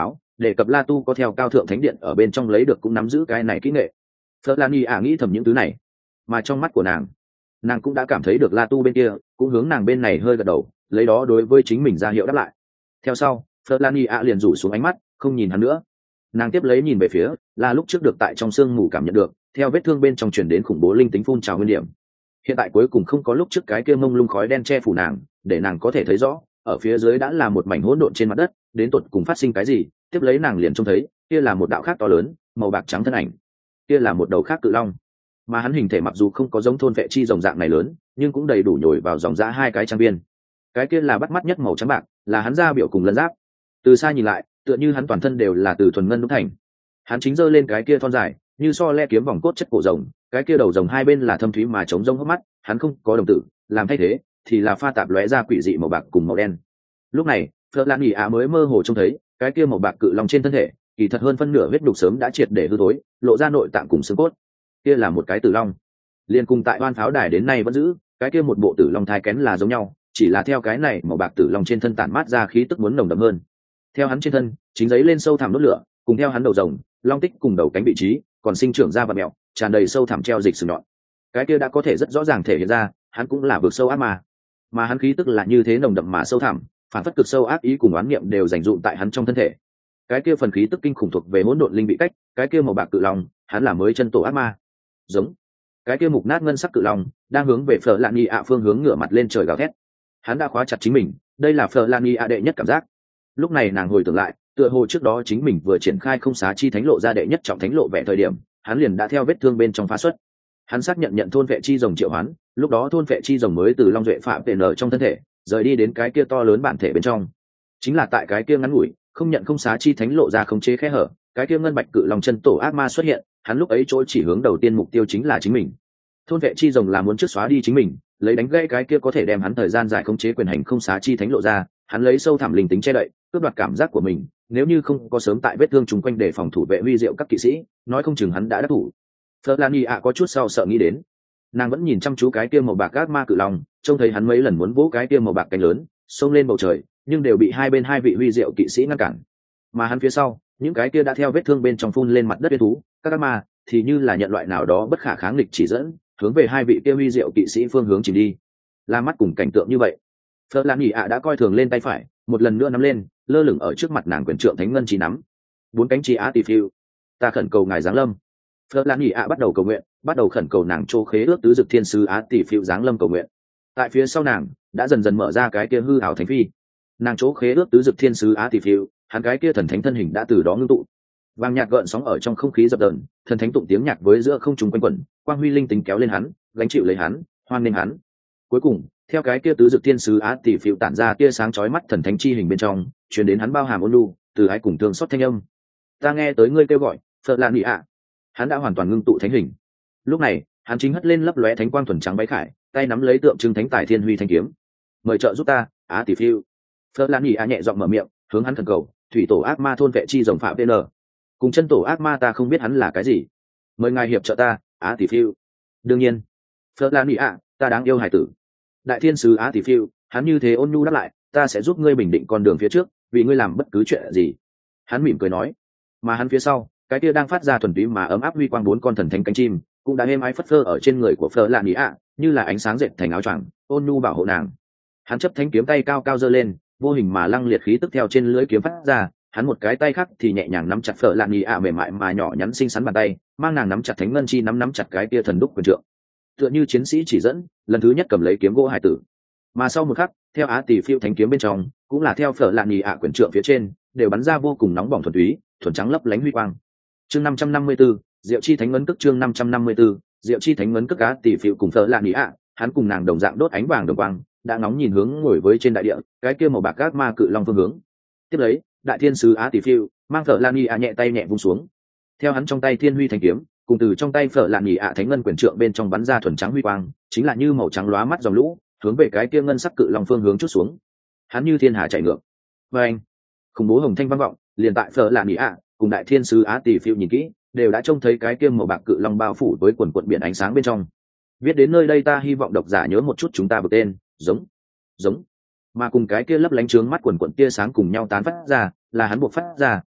để cập La Tu có theo cao thượng thánh điện ở bên trong lấy được cũng nắm giữ cái này kỹ nghệ. Phật Lan Y ả nghĩ thầm những thứ này, mà trong mắt của nàng, nàng cũng đã cảm thấy được La Tu bên kia cũng hướng nàng bên này hơi gật đầu, lấy đó đối với chính mình ra hiệu đáp lại. Theo sau, Phật Lan Y ả liền rủ xuống ánh mắt, không nhìn hắn nữa. Nàng tiếp lấy nhìn về phía là lúc trước được tại trong sương mù cảm nhận được theo vết thương bên trong truyền đến khủng bố linh tính phun trào nguyên điểm. Hiện tại cuối cùng không có lúc trước cái kia mông lung khói đen che phủ nàng, để nàng có thể thấy rõ ở phía dưới đã là một mảnh hỗn độn trên mặt đất, đến tột cùng phát sinh cái gì. Tiếp lấy nàng liền trông thấy kia là một đạo khác to lớn màu bạc trắng thân ảnh, kia là một đầu khác cự long, mà hắn hình thể mặc dù không có giống thôn vệ chi rồng dạng này lớn, nhưng cũng đầy đủ nhồi vào dòng dã hai cái trang viên. Cái kia là bắt mắt nhất màu trắng bạc, là hắn da biểu cùng lân giáp, từ xa nhìn lại tựa như hắn toàn thân đều là từ thuần ngân đúc thành. Hắn chính giơ lên cái kia thon dài như so le kiếm vòng cốt chất cổ rồng, cái kia đầu rồng hai bên là thâm thúy mà trống rông hốc mắt, hắn không có đồng tử, làm thay thế thì là pha tạp lóe ra quỷ dị màu bạc cùng màu đen. Lúc này Phật Lan Nghị Á mới mơ hồ trông thấy cái kia màu bạc cự long trên thân thể kỳ thật hơn phân nửa huyết đục sớm đã triệt để hư tối, lộ ra nội tạng cùng xương cốt. Kia là một cái tử long, liên cùng tại oan pháo đài đến nay vẫn giữ cái kia một bộ tử long thai kén là giống nhau, chỉ là theo cái này màu bạc tử long trên thân tản mát ra khí tức muốn nồng đậm hơn. Theo hắn trên thân chính giấy lên sâu thẳm đốt lửa, cùng theo hắn đầu rồng long tích cùng đầu cánh vị trí còn sinh trưởng ra và mẹo tràn đầy sâu thẳm treo dịch sừng nhọn. Cái kia đã có thể rất rõ ràng thể hiện ra hắn cũng là vực sâu ác ma, mà hắn khí tức là như thế nồng đậm mà sâu thẳm, phản phất cực sâu ác ý cùng oán niệm đều dành dụm tại hắn trong thân thể. Cái kia phần khí tức kinh khủng thuộc về hỗn độn linh bị cách, cái kia màu bạc cự long hắn là mới chân tổ ác ma. Giống cái kia mục nát ngân sắc cự long đang hướng về Phở Lan Nhi ạ phương hướng ngửa mặt lên trời gào thét. Hắn đã khóa chặt chính mình, đây là Phở Lan Nhi ạ đệ nhất cảm giác. Lúc này nàng hồi tưởng lại, tựa hồ trước đó chính mình vừa triển khai không xá chi thánh lộ ra đệ nhất trọng thánh lộ vẻ thời điểm, hắn liền đã theo vết thương bên trong phá xuất. Hắn xác nhận nhận thôn vệ chi rồng triệu hoán, lúc đó thôn vệ chi rồng mới từ long duệ phạm tệ nở trong thân thể rời đi đến cái kia to lớn bản thể bên trong. Chính là tại cái kia ngắn ngủi không nhận không xá chi thánh lộ ra không chế khe hở, cái kia ngân bạch cự long chân tổ ác ma xuất hiện, hắn lúc ấy chỗ chỉ hướng đầu tiên mục tiêu chính là chính mình. Thôn vệ chi rồng là muốn trước xóa đi chính mình, lấy đánh gãy cái kia có thể đem hắn thời gian dài không chế quyền hành không xá chi thánh lộ ra, hắn lấy sâu thẳm linh tính che đậy, cướp đoạt cảm giác của mình, nếu như không có sớm tại vết thương chung quanh để phòng thủ vệ huy diệu các kỵ sĩ, nói không chừng hắn đã đắc thủ. Phật Lan Nhi ạ có chút sau sợ nghĩ đến, nàng vẫn nhìn chăm chú cái kia màu bạc ác ma cự long, trông thấy hắn mấy lần muốn vỗ cái kia màu bạc cánh lớn xông lên bầu trời, nhưng đều bị hai bên hai vị huy diệu kỵ sĩ ngăn cản. Mà hắn phía sau những cái kia đã theo vết thương bên trong phun lên mặt đất uyên thú các ác ma thì như là nhận loại nào đó bất khả kháng nghịch chỉ dẫn, hướng về hai vị kia huy diệu kỵ sĩ phương hướng chìm đi. La mắt cùng cảnh tượng như vậy, Phật Lan Nhi ạ đã coi thường lên tay phải, một lần nữa nắm lên, lơ lửng ở trước mặt nàng quyền trượng thánh ngân chỉ nắm. Bốn cánh chi á tỷ phiêu, ta khẩn cầu ngài giáng lâm. Phật Lan Nhi ạ bắt đầu cầu nguyện, bắt đầu khẩn cầu nàng chô khế ước tứ dực thiên sứ á tỷ phiêu giáng lâm cầu nguyện. Tại phía sau nàng đã dần dần mở ra cái kia hư ảo thánh phi, nàng chô khế ước tứ dực thiên sứ á tỷ phiêu, hắn cái kia thần thánh thân hình đã từ đó ngưng tụ. Vàng nhạc gợn sóng ở trong không khí dập dờn, thần thánh tụng tiếng nhạc với giữa không trung quanh quẩn, quang huy linh tính kéo lên hắn, gánh chịu lấy hắn, hoan nghênh hắn. Cuối cùng theo cái kia tứ dực thiên sứ á tỷ phiêu tản ra tia sáng chói mắt thần thánh chi hình bên trong, truyền đến hắn bao hàm ôn nhu từ ái cùng thương xót thanh âm. Ta nghe tới ngươi kêu gọi, Phật Lan Nhi ạ. Hắn đã hoàn toàn ngưng tụ thánh hình. Lúc này hắn chính hất lên lấp lóe thánh quang thuần trắng váy khải, tay nắm lấy tượng trưng thánh tài thiên huy thanh kiếm. Mời trợ giúp ta, á tỷ phiêu. Phật Lan Nhi ạ nhẹ giọng mở miệng, hướng hắn thần cầu, thủy tổ ác ma thôn vệ chi rồng phạm vn, cùng chân tổ ác ma ta không biết hắn là cái gì, mời ngài hiệp trợ ta, á tỷ phiêu. Đương nhiên, Phật Lan Nhi ạ, ta đáng yêu hải tử. Đại thiên sứ á tỷ phiêu, hắn như thế ôn nhu đáp lại, ta sẽ giúp ngươi bình định con đường phía trước, vì ngươi làm bất cứ chuyện gì. Hắn mỉm cười nói, mà hắn phía sau cái kia đang phát ra thuần túy mà ấm áp huy quang bốn con thần thánh cánh chim cũng đã êm ái phất phơ ở trên người của Phở Lạn Ý ạ, như là ánh sáng dệt thành áo choàng, ôn nhu bảo hộ nàng. Hắn chấp thánh kiếm tay cao cao giơ lên, vô hình mà lăng liệt khí tức theo trên lưỡi kiếm phát ra, hắn một cái tay khác thì nhẹ nhàng nắm chặt Phở Lạn Ý ạ mềm mại mà nhỏ nhắn xinh xắn bàn tay, mang nàng nắm chặt thánh ngân chi nắm nắm chặt cái kia thần đúc quyền trượng, tựa như chiến sĩ chỉ dẫn, lần thứ nhất cầm lấy kiếm gỗ hải tử. Mà sau một khắc, theo á tỷ phiêu thánh kiếm bên trong, cũng là theo Phở Lạn Ý ạ quyền trượng phía trên, đều bắn ra vô cùng nóng bỏng thuần túy, thuần trắng lấp lánh huy quang. Chương năm trăm năm mươi tư, Diệu chi thánh ngấn cước chương năm trăm năm mươi tư, Diệu chi thánh ngấn cước á tỷ phiêu cùng Phở Lạn Ý ạ, hắn cùng nàng đồng dạng đốt ánh vàng đồng quang, đã nóng nhìn hướng ngồi với trên đại địa, cái kia màu bạc các ma cự long phương hướng. Tiếp lấy, đại thiên sứ á tỷ phiêu mang Phở Lạn Ý ạ nhẹ tay nhẹ vung xuống. Theo hắn trong tay thiên huy thanh kiếm, cùng từ trong tay Phở Lạn Ý ạ thánh ngân quyền trượng bên trong bắn ra thuần trắng huy quang, chính là như màu trắng lóa mắt dòng lũ, hướng về cái kia ngân sắc cự long phương hướng chút xuống. Hắn như thiên hà chạy ngược. Và anh, khủng bố hồng thanh vang vọng, liền tại Phở Lạn Ý ạ cùng đại thiên sứ á tỷ phiêu nhìn kỹ, đều đã trông thấy cái kia màu bạc cự long bao phủ với quần quần biển ánh sáng bên trong. Viết đến nơi đây ta hy vọng độc giả nhớ một chút chúng ta bực tên, giống, giống, mà cùng cái kia lấp lánh trướng mắt quần quần tia sáng cùng nhau tán phát ra, là hắn buộc phát ra,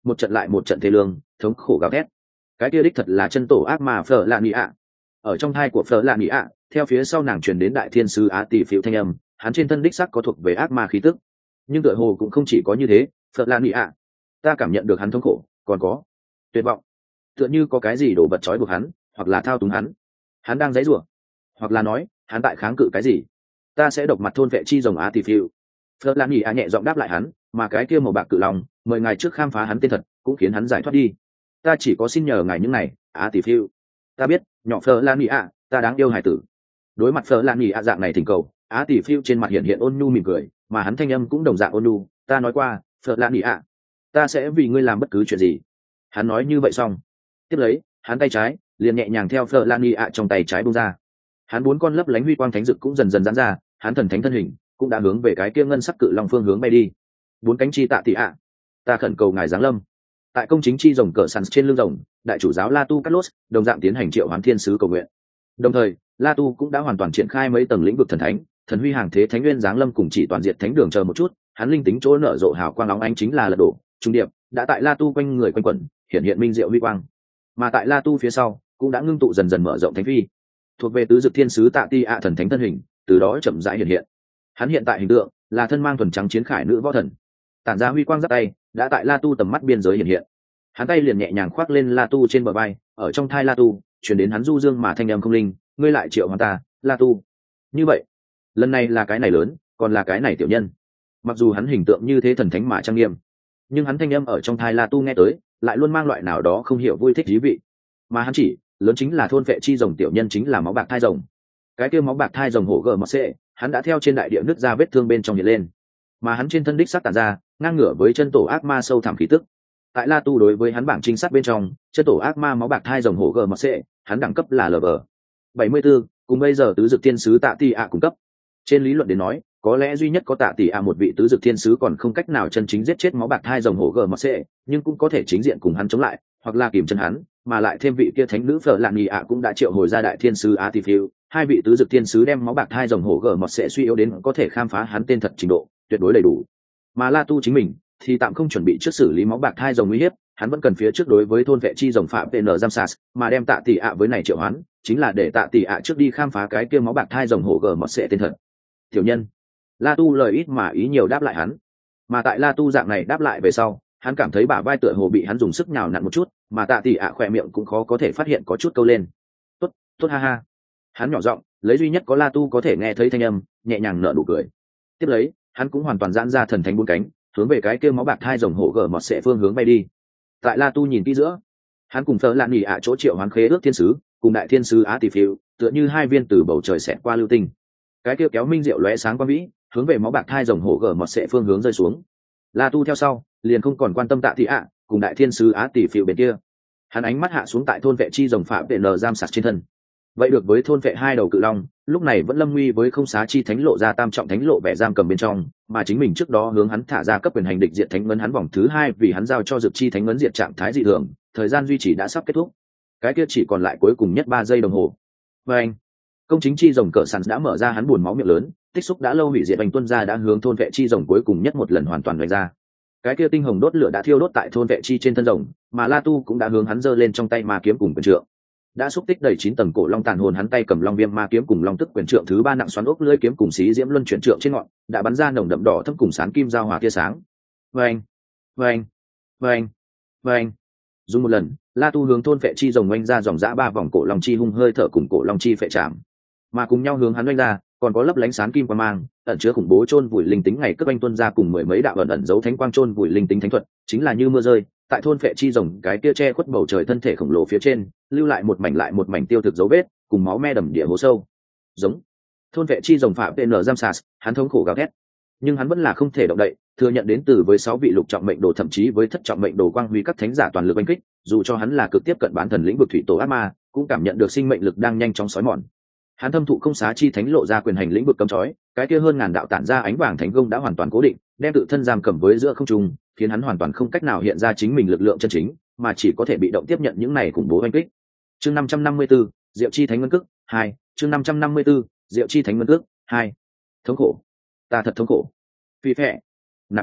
một trận lại một trận thế lương thống khổ gào thét. Cái kia đích thật là chân tổ ác ma phở lạ nị ạ. Ở trong thai của phở lạ nị ạ, theo phía sau nàng truyền đến đại thiên sứ á tỷ phiệu thanh âm, hắn trên thân đích sắc có thuộc về ác ma khí tức. Nhưng tựa hồ cũng không chỉ có như thế, phở lạ nị ạ, ta cảm nhận được hắn thống khổ, còn có tuyệt vọng, tựa như có cái gì đổ vật trói buộc hắn, hoặc là thao túng hắn. Hắn đang giãy giụa, hoặc là nói hắn tại kháng cự cái gì. Ta sẽ độc mặt thôn vệ chi rồng á tỷ phiệu. Phở lạ nị ạ nhẹ giọng đáp lại hắn, mà cái kia màu bạc cự lòng mời ngài trước khám phá hắn tên thật, cũng khiến hắn giải thoát đi. Ta chỉ có xin nhờ ngài những này, á tỷ phiệu. Ta biết, nhỏ Phở lạ nị ạ, ta đáng yêu hải tử. Đối mặt Phở lạ nị ạ dạng này thỉnh cầu, á tỷ phiệu trên mặt hiện hiện ôn nhu mỉm cười, mà hắn thanh âm cũng đồng dạng ôn nhu. Ta nói qua, Phở lạ nị ạ, ta sẽ vì ngươi làm bất cứ chuyện gì. Hắn nói như vậy xong, tiếp lấy hắn tay trái liền nhẹ nhàng theo Phở lạ nị ạ trong tay trái bung ra. Hắn bốn con lấp lánh huy quang thánh dực cũng dần dần giãn ra, hắn thần thánh thân hình cũng đã hướng về cái kia ngân sắc cự long phương hướng bay đi. Bốn cánh chi tạ tỷ ạ, ta khẩn cầu ngài giáng lâm. Tại công chính chi rồng cỡ sẵn trên lưng rồng, đại chủ giáo La Tu Carlos đồng dạng tiến hành triệu hoán thiên sứ cầu nguyện. Đồng thời, La Tu cũng đã hoàn toàn triển khai mấy tầng lĩnh vực thần thánh, thần huy hàng thế thánh nguyên giáng lâm cùng chỉ toàn diện thánh đường chờ một chút, hắn linh tính chỗ nở rộ hào quang óng ánh chính là lật đổ, trung điệp đã tại La Tu quanh người quanh quẩn, hiện hiện minh diệu huy quang. Mà tại La Tu phía sau, cũng đã ngưng tụ dần dần mở rộng thánh phi, thuộc về tứ dực thiên sứ Tạ Ti ạ thần thánh thân hình, từ đó chậm rãi hiện hiện. Hắn hiện tại hình tượng là thân mang thuần trắng chiến khải nữ võ thần, tản ra huy quang giáp tay, đã tại La Tu tầm mắt biên giới hiện hiện. Hắn tay liền nhẹ nhàng khoác lên La Tu trên bờ vai, ở trong thai La Tu truyền đến hắn du dương mà thanh âm không linh, ngươi lại triệu hoán ta, La Tu. Như vậy, lần này là cái này lớn, còn là cái này tiểu nhân. Mặc dù hắn hình tượng như thế thần thánh mà trang nghiêm, nhưng hắn thanh âm ở trong thai La Tu nghe tới, lại luôn mang loại nào đó không hiểu vui thích thú vị. Mà hắn chỉ lớn chính là thôn vệ chi rồng, tiểu nhân chính là máu bạc thai rồng. Cái kia máu bạc thai rồng hổ gờ mọt xệ, hắn đã theo trên đại địa nứt ra vết thương bên trong hiện lên, mà hắn trên thân đích sắc tản ra ngang ngửa với chân tổ ác ma sâu thẳm khí tức. Tại La Tu đối với hắn bảng trinh sát bên trong, chân tổ ác ma máu bạc thai rồng hổ gờ mọt xệ, hắn đẳng cấp là lv bảy mươi 74, cùng bây giờ tứ dực thiên sứ Tạ Ti ạ cung cấp. Trên lý luận đến nói, có lẽ duy nhất có Tạ Ti ạ một vị tứ dực thiên sứ còn không cách nào chân chính giết chết máu bạc thai rồng hổ gờ mọt xệ, nhưng cũng có thể chính diện cùng hắn chống lại, hoặc là kìm chân hắn, mà lại thêm vị kia thánh nữ Phở Lạn Nhi ạ cũng đã triệu hồi ra đại thiên sứ Á Tỷ Phiêu, hai vị tứ dực thiên sứ đem máu bạc thai rồng hổ gờ mọt sẽ suy yếu đến có thể khám phá hắn tên thật trình độ tuyệt đối đầy đủ. Mà La Tu chính mình thì tạm không chuẩn bị trước xử lý máu bạc thai rồng uy hiếp, hắn vẫn cần phía trước đối với thôn vệ chi rồng phạm pê en giam sas, mà đem Tạ Tỷ ạ với này triệu hoán, chính là để Tạ Tỷ ạ trước đi khám phá cái kia máu bạc thai rồng hổ gờ mọt sẽ tên thật. Tiểu nhân. La Tu lời ít mà ý nhiều đáp lại hắn. Mà tại La Tu dạng này đáp lại về sau, hắn cảm thấy bả vai tựa hồ bị hắn dùng sức nhào nặn một chút, mà Tạ Tỷ ạ khỏe miệng cũng khó có thể phát hiện có chút câu lên. Tốt, tốt ha ha. Hắn nhỏ giọng, lấy duy nhất có La Tu có thể nghe thấy thanh âm, nhẹ nhàng nở nụ cười. Tiếp lấy, hắn cũng hoàn toàn giãn ra thần thánh bốn cánh, hướng về cái kia máu bạc hai rồng hổ gở mọt sẽ phương hướng bay đi. Tại La Tu nhìn kỹ giữa, hắn cùng Phở Lạn Nhi ạ chỗ triệu hoán khế ước thiên sứ, cùng đại thiên sứ Á Tỷ Phiêu, tựa như hai viên từ bầu trời xẹt qua lưu tinh. Cái kia kéo minh diệu lóe sáng quang vĩ, hướng về máu bạc hai rồng hổ gở mọt sẽ phương hướng rơi xuống. La Tu theo sau, liền không còn quan tâm Tạ Tỷ ạ, cùng đại thiên sứ Á Tỷ Phiêu bên kia. Hắn ánh mắt hạ xuống tại thôn vệ chi rồng phạm vệ nờ giam sạt trên thân. Vậy được với thôn vệ hai đầu cự long, lúc này vẫn lâm nguy với không xá chi thánh lộ ra tam trọng thánh lộ vẻ giam cầm bên trong, mà chính mình trước đó hướng hắn thả ra cấp quyền hành địch diệt thánh ngấn hắn vòng thứ hai vì hắn giao cho dược chi thánh ngấn diệt trạng thái dị thường, thời gian duy trì đã sắp kết thúc. Cái kia chỉ còn lại cuối cùng nhất ba giây đồng hồ. Và anh, công chính chi rồng cỡ sẵn đã mở ra hắn buồn máu miệng lớn, tích xúc đã lâu hủy diệt bành tuân ra đã hướng thôn vệ chi rồng cuối cùng nhất một lần hoàn toàn đánh ra. Cái kia tinh hồng đốt lửa đã thiêu đốt tại thôn vệ chi trên thân rồng, mà La Tu cũng đã hướng hắn giơ lên trong tay ma kiếm cùng quyền trượng. Đã xúc tích đầy chín tầng cổ long tàn hồn, hắn tay cầm long viêm ma kiếm cùng long tức quyền trượng thứ ba nặng xoắn ốc lưỡi kiếm cùng xí diễm luân chuyển trượng trên ngọn, đã bắn ra nồng đậm đỏ thâm cùng sáng kim giao hòa tia sáng. Vâng, vâng, vâng, vâng. Dùng một lần, La Tu hướng thôn vệ chi rồng oanh ra dòng dã ba vòng cổ long chi hung hơi thở cùng cổ long chi phệ chạm, mà cùng nhau hướng hắn oanh ra, còn có lấp lánh sáng kim quang mang, ẩn chứa khủng bố chôn vùi linh tính ngày cướp anh tuân ra cùng mười mấy đạo ẩn ẩn giấu thánh quang chôn vùi linh tính thánh thuật, chính là như mưa rơi, tại thôn vệ chi rồng cái kia che khuất bầu trời thân thể khổng lồ phía trên, lưu lại một mảnh lại một mảnh tiêu thực dấu vết, cùng máu me đầm địa hố sâu. Giống. Thôn vệ chi rồng phạm pê en giam sas, hắn thống khổ gào thét, nhưng hắn vẫn là không thể động đậy, thừa nhận đến từ với sáu vị lục trọng mệnh đồ thậm chí với thất trọng mệnh đồ quang huy các thánh giả toàn lực đánh kích, dù cho hắn là cực tiếp cận bán thần lĩnh vực thủy tổ ác ma, cũng cảm nhận được sinh mệnh lực đang nhanh chóng sói mòn. Hắn thâm thụ không xá chi thánh lộ ra quyền hành lĩnh vực cấm chói, cái kia hơn ngàn đạo tản ra ánh vàng thánh công đã hoàn toàn cố định, đem tự thân giam cầm với giữa không trung, khiến hắn hoàn toàn không cách nào hiện ra chính mình lực lượng chân chính, mà chỉ có thể bị động tiếp nhận những này khủng bố oanh kích. Chương năm trăm năm mươi tư, Diệu chi thánh ngân cước hai, chương năm trăm năm mươi tư, Diệu chi thánh ngân cước hai. Thống khổ, ta thật thống khổ. Phi phệ, nặng,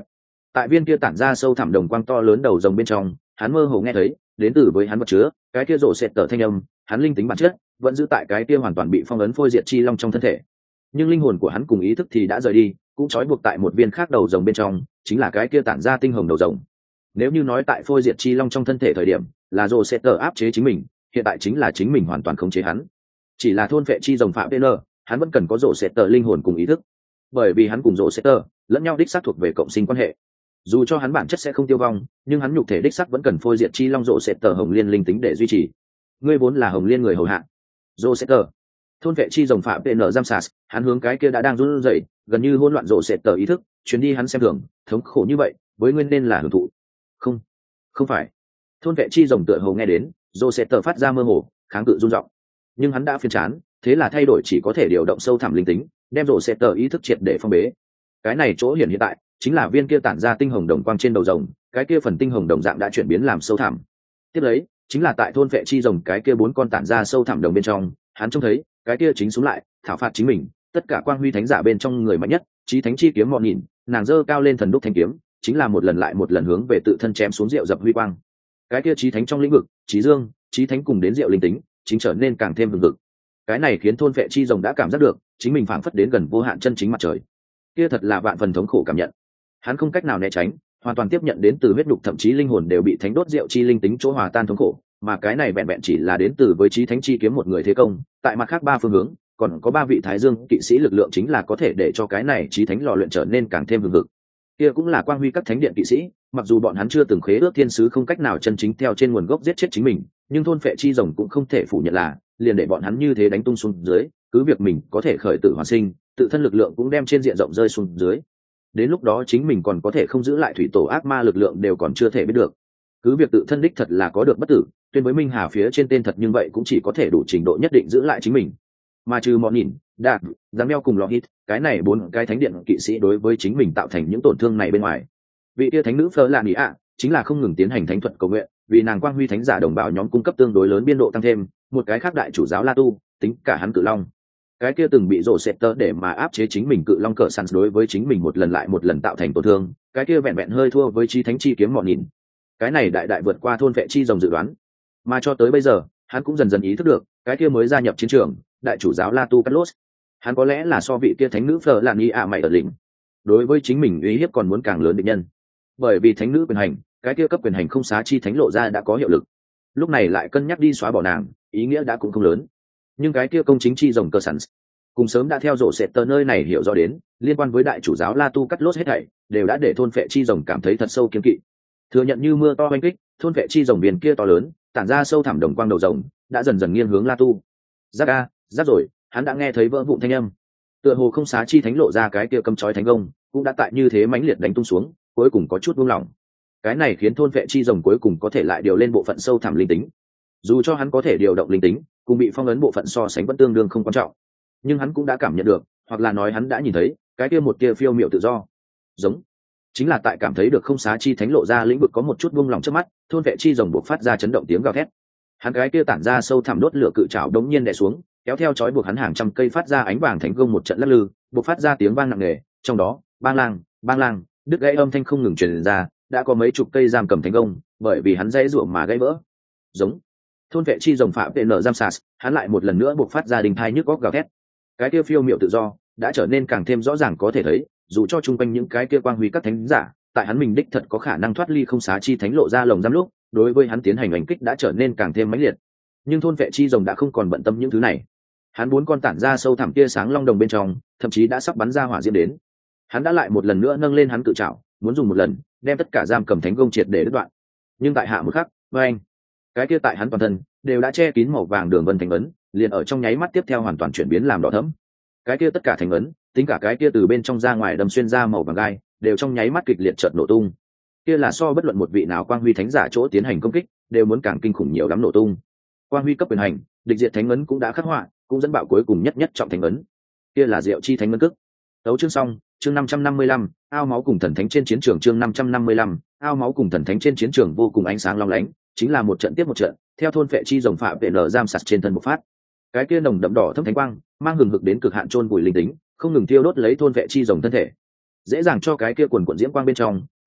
tại viên kia tản ra sâu thẳm đồng quang to lớn đầu rồng bên trong, hắn mơ hồ nghe thấy đến từ với hắn vật chứa cái kia rộ sệt tở thanh âm, hắn linh tính bản chất vẫn giữ tại cái kia hoàn toàn bị phong ấn phôi diệt chi long trong thân thể, nhưng linh hồn của hắn cùng ý thức thì đã rời đi, cũng trói buộc tại một viên khác đầu rồng bên trong, chính là cái kia tản ra tinh hồng đầu rồng. Nếu như nói tại phôi diệt chi long trong thân thể thời điểm là rộ sệt tở áp chế chính mình, hiện tại chính là chính mình hoàn toàn khống chế hắn. Chỉ là thôn phệ chi rồng phạm pn, hắn vẫn cần có rộ sệt tở linh hồn cùng ý thức, bởi vì hắn cùng rộ sệt tở lẫn nhau đích xác thuộc về cộng sinh quan hệ. Dù cho hắn bản chất sẽ không tiêu vong, nhưng hắn nhục thể đích xác vẫn cần phôi diệt chi long rộ sệt tở hồng liên linh tính để duy trì. Ngươi vốn là hồng liên người hầu hạ. Rộ sệt tở, thôn vệ chi rồng phạm pn giam sas, hắn hướng cái kia đã đang run rẩy gần như hỗn loạn rộ sệt tở ý thức chuyến đi, hắn xem thường thống khổ như vậy với nguyên nên là hưởng thụ. Không, không phải. Thôn vệ chi rồng tựa hồ nghe đến rộ sệt tở phát ra mơ hồ kháng cự run rộng, nhưng hắn đã phiền chán, thế là thay đổi chỉ có thể điều động sâu thẳm linh tính, đem rộ sệt tở ý thức triệt để phong bế. Cái này chỗ hiển hiện tại chính là viên kia tản ra tinh hồng đồng quang trên đầu rồng, cái kia phần tinh hồng đồng dạng đã chuyển biến làm sâu thẳm. Tiếp lấy chính là tại thôn vệ chi rồng cái kia bốn con tản ra sâu thẳm đồng bên trong, hắn trông thấy cái kia chính xuống lại thảo phạt chính mình tất cả quang huy thánh giả bên trong người mạnh nhất chí thánh chi kiếm mọn nhìn, nàng giơ cao lên thần đúc thanh kiếm, chính là một lần lại một lần hướng về tự thân chém xuống rượu dập huy quang. Cái kia chí thánh trong lĩnh vực chí dương chí thánh cùng đến rượu linh tính chính trở nên càng thêm hừng hực. Cái này khiến thôn vệ chi rồng đã cảm giác được chính mình phảng phất đến gần vô hạn chân chính mặt trời. Kia thật là vạn phần thống khổ cảm nhận, hắn không cách nào né tránh, hoàn toàn tiếp nhận đến từ huyết nhục thậm chí linh hồn đều bị thánh đốt rượu chi linh tính chỗ hòa tan thống khổ, mà cái này vẹn vẹn chỉ là đến từ với chí thánh chi kiếm một người thế công. Tại mặt khác ba phương hướng còn có ba vị thái dương kỵ sĩ lực lượng chính là có thể để cho cái này chí thánh lò luyện trở nên càng thêm hừng hực. Kia cũng là quang huy các thánh điện kỵ sĩ, mặc dù bọn hắn chưa từng khế ước thiên sứ không cách nào chân chính theo trên nguồn gốc giết chết chính mình, nhưng thôn phệ chi rồng cũng không thể phủ nhận là liền để bọn hắn như thế đánh tung xuống dưới, cứ việc mình có thể khởi tử hoàn sinh, tự thân lực lượng cũng đem trên diện rộng rơi xuống dưới. Đến lúc đó chính mình còn có thể không giữ lại thủy tổ ác ma lực lượng đều còn chưa thể biết được. Cứ việc tự thân đích thật là có được bất tử, tuyên với minh hà phía trên tên thật, nhưng vậy cũng chỉ có thể đủ trình độ nhất định giữ lại chính mình. Mà trừ mọn nhìn đạt giáng meo cùng lò hít cái này bốn cái thánh điện kỵ sĩ đối với chính mình tạo thành những tổn thương này bên ngoài, vị tia thánh nữ phơ lạ nỉ ạ chính là không ngừng tiến hành thánh thuật cầu nguyện, vì nàng quang huy thánh giả đồng bào nhóm cung cấp tương đối lớn biên độ tăng thêm. Một cái khác đại chủ giáo la tu, tính cả hắn cự long, cái kia từng bị rổ xẹt tơ để mà áp chế chính mình cự long cờ săn đối với chính mình một lần lại một lần tạo thành tổn thương, cái kia vẹn vẹn hơi thua với chi thánh chi kiếm mọn nhìn. Cái này đại đại vượt qua thôn vệ chi rồng dự đoán, mà cho tới bây giờ hắn cũng dần dần ý thức được cái kia mới gia nhập chiến trường đại chủ giáo la tu Carlos, hắn có lẽ là so vị kia thánh nữ phở lạn y ạ mày ở lĩnh đối với chính mình uy hiếp còn muốn càng lớn địch nhân, bởi vì thánh nữ quyền hành, cái kia cấp quyền hành không xá chi thánh lộ ra đã có hiệu lực, lúc này lại cân nhắc đi xóa bỏ nàng, ý nghĩa đã cũng không lớn. Nhưng cái kia công chính chi rồng cơ sẵn cùng sớm đã theo rổ sệt tờ nơi này hiểu rõ đến liên quan với đại chủ giáo la tu cắt lốt hết thảy đều đã để thôn phệ chi rồng cảm thấy thật sâu kiên kỵ. Thừa nhận như mưa to oanh kích, thôn phệ chi rồng biển kia to lớn tản ra sâu thẳm đồng quang đầu rồng đã dần dần nghiêng hướng la tu. Giác a, giác rồi, hắn đã nghe thấy vỡ vụn thanh âm, tựa hồ không xá chi thánh lộ ra cái kia cầm chói thánh công cũng đã tại như thế mãnh liệt đánh tung xuống, cuối cùng có chút buông lỏng. Cái này khiến thôn vệ chi rồng cuối cùng có thể lại điều lên bộ phận sâu thẳm linh tính. Dù cho hắn có thể điều động linh tính, cùng bị phong ấn bộ phận so sánh vẫn tương đương không quan trọng, nhưng hắn cũng đã cảm nhận được, hoặc là nói hắn đã nhìn thấy cái kia một kia phiêu miệu tự do. Giống chính là tại cảm thấy được không xá chi thánh lộ ra lĩnh vực có một chút buông lỏng trước mắt, thôn vệ chi rồng buộc phát ra chấn động tiếng gào thét. Hắn cái kia tản ra sâu thẳm đốt lửa cự trảo đống nhiên đè xuống, kéo theo chói buộc hắn hàng trăm cây phát ra ánh vàng thánh gông một trận lắc lư, buộc phát ra tiếng vang nặng nề, trong đó bang lang bang lang đứt gãy âm thanh không ngừng truyền ra, đã có mấy chục cây giam cầm thánh gông bởi vì hắn dãy ruộng mà gãy vỡ. Giống thôn vệ chi rồng phạm vệ nở giam sas, hắn lại một lần nữa buộc phát ra đình thai nhức góc gào thét. Cái kia phiêu miệu tự do đã trở nên càng thêm rõ ràng có thể thấy, dù cho chung quanh những cái kia quang huy các thánh giả, tại hắn mình đích thật có khả năng thoát ly không xá chi thánh lộ ra lồng giam lúc, đối với hắn tiến hành hành kích đã trở nên càng thêm mãnh liệt. Nhưng thôn vệ chi rồng đã không còn bận tâm những thứ này, hắn bốn con tản ra sâu thẳm tia sáng long đồng bên trong thậm chí đã sắp bắn ra hỏa diễm đến. Hắn đã lại một lần nữa nâng lên hắn cự trảo, muốn dùng một lần đem tất cả giam cầm thánh gông triệt để đứt đoạn. Nhưng tại hạ một khắc, với anh cái kia tại hắn toàn thân đều đã che kín màu vàng đường vân thánh ấn, liền ở trong nháy mắt tiếp theo hoàn toàn chuyển biến làm đỏ thẫm. Cái kia tất cả thánh ấn, tính cả cái kia từ bên trong ra ngoài đâm xuyên ra màu vàng gai, đều trong nháy mắt kịch liệt chợt nổ tung. Kia là so bất luận một vị nào quang huy thánh giả chỗ tiến hành công kích đều muốn càng kinh khủng nhiều lắm nổ tung. Quang huy cấp quyền hành, địch diệt thánh ấn cũng đã khắc họa, cũng dẫn bạo cuối cùng nhất nhất trọng thánh ấn. Kia là diệu chi thánh ấn cước. Tấu chương xong, chương năm trăm năm mươi lăm, ao máu cùng thần thánh trên chiến trường, chương năm trăm năm mươi lăm, ao máu cùng thần thánh trên chiến trường vô cùng ánh sáng long lánh, chính là một trận tiếp một trận, theo thôn vệ chi rồng phạm vệ lở giam sạt trên thân bộc phát. Cái kia nồng đậm đỏ thâm thánh quang, mang hừng hực đến cực hạn chôn vùi linh tính, không ngừng thiêu đốt lấy thôn vệ chi rồng thân thể, dễ dàng cho cái kia quần quần diễm quang bên trong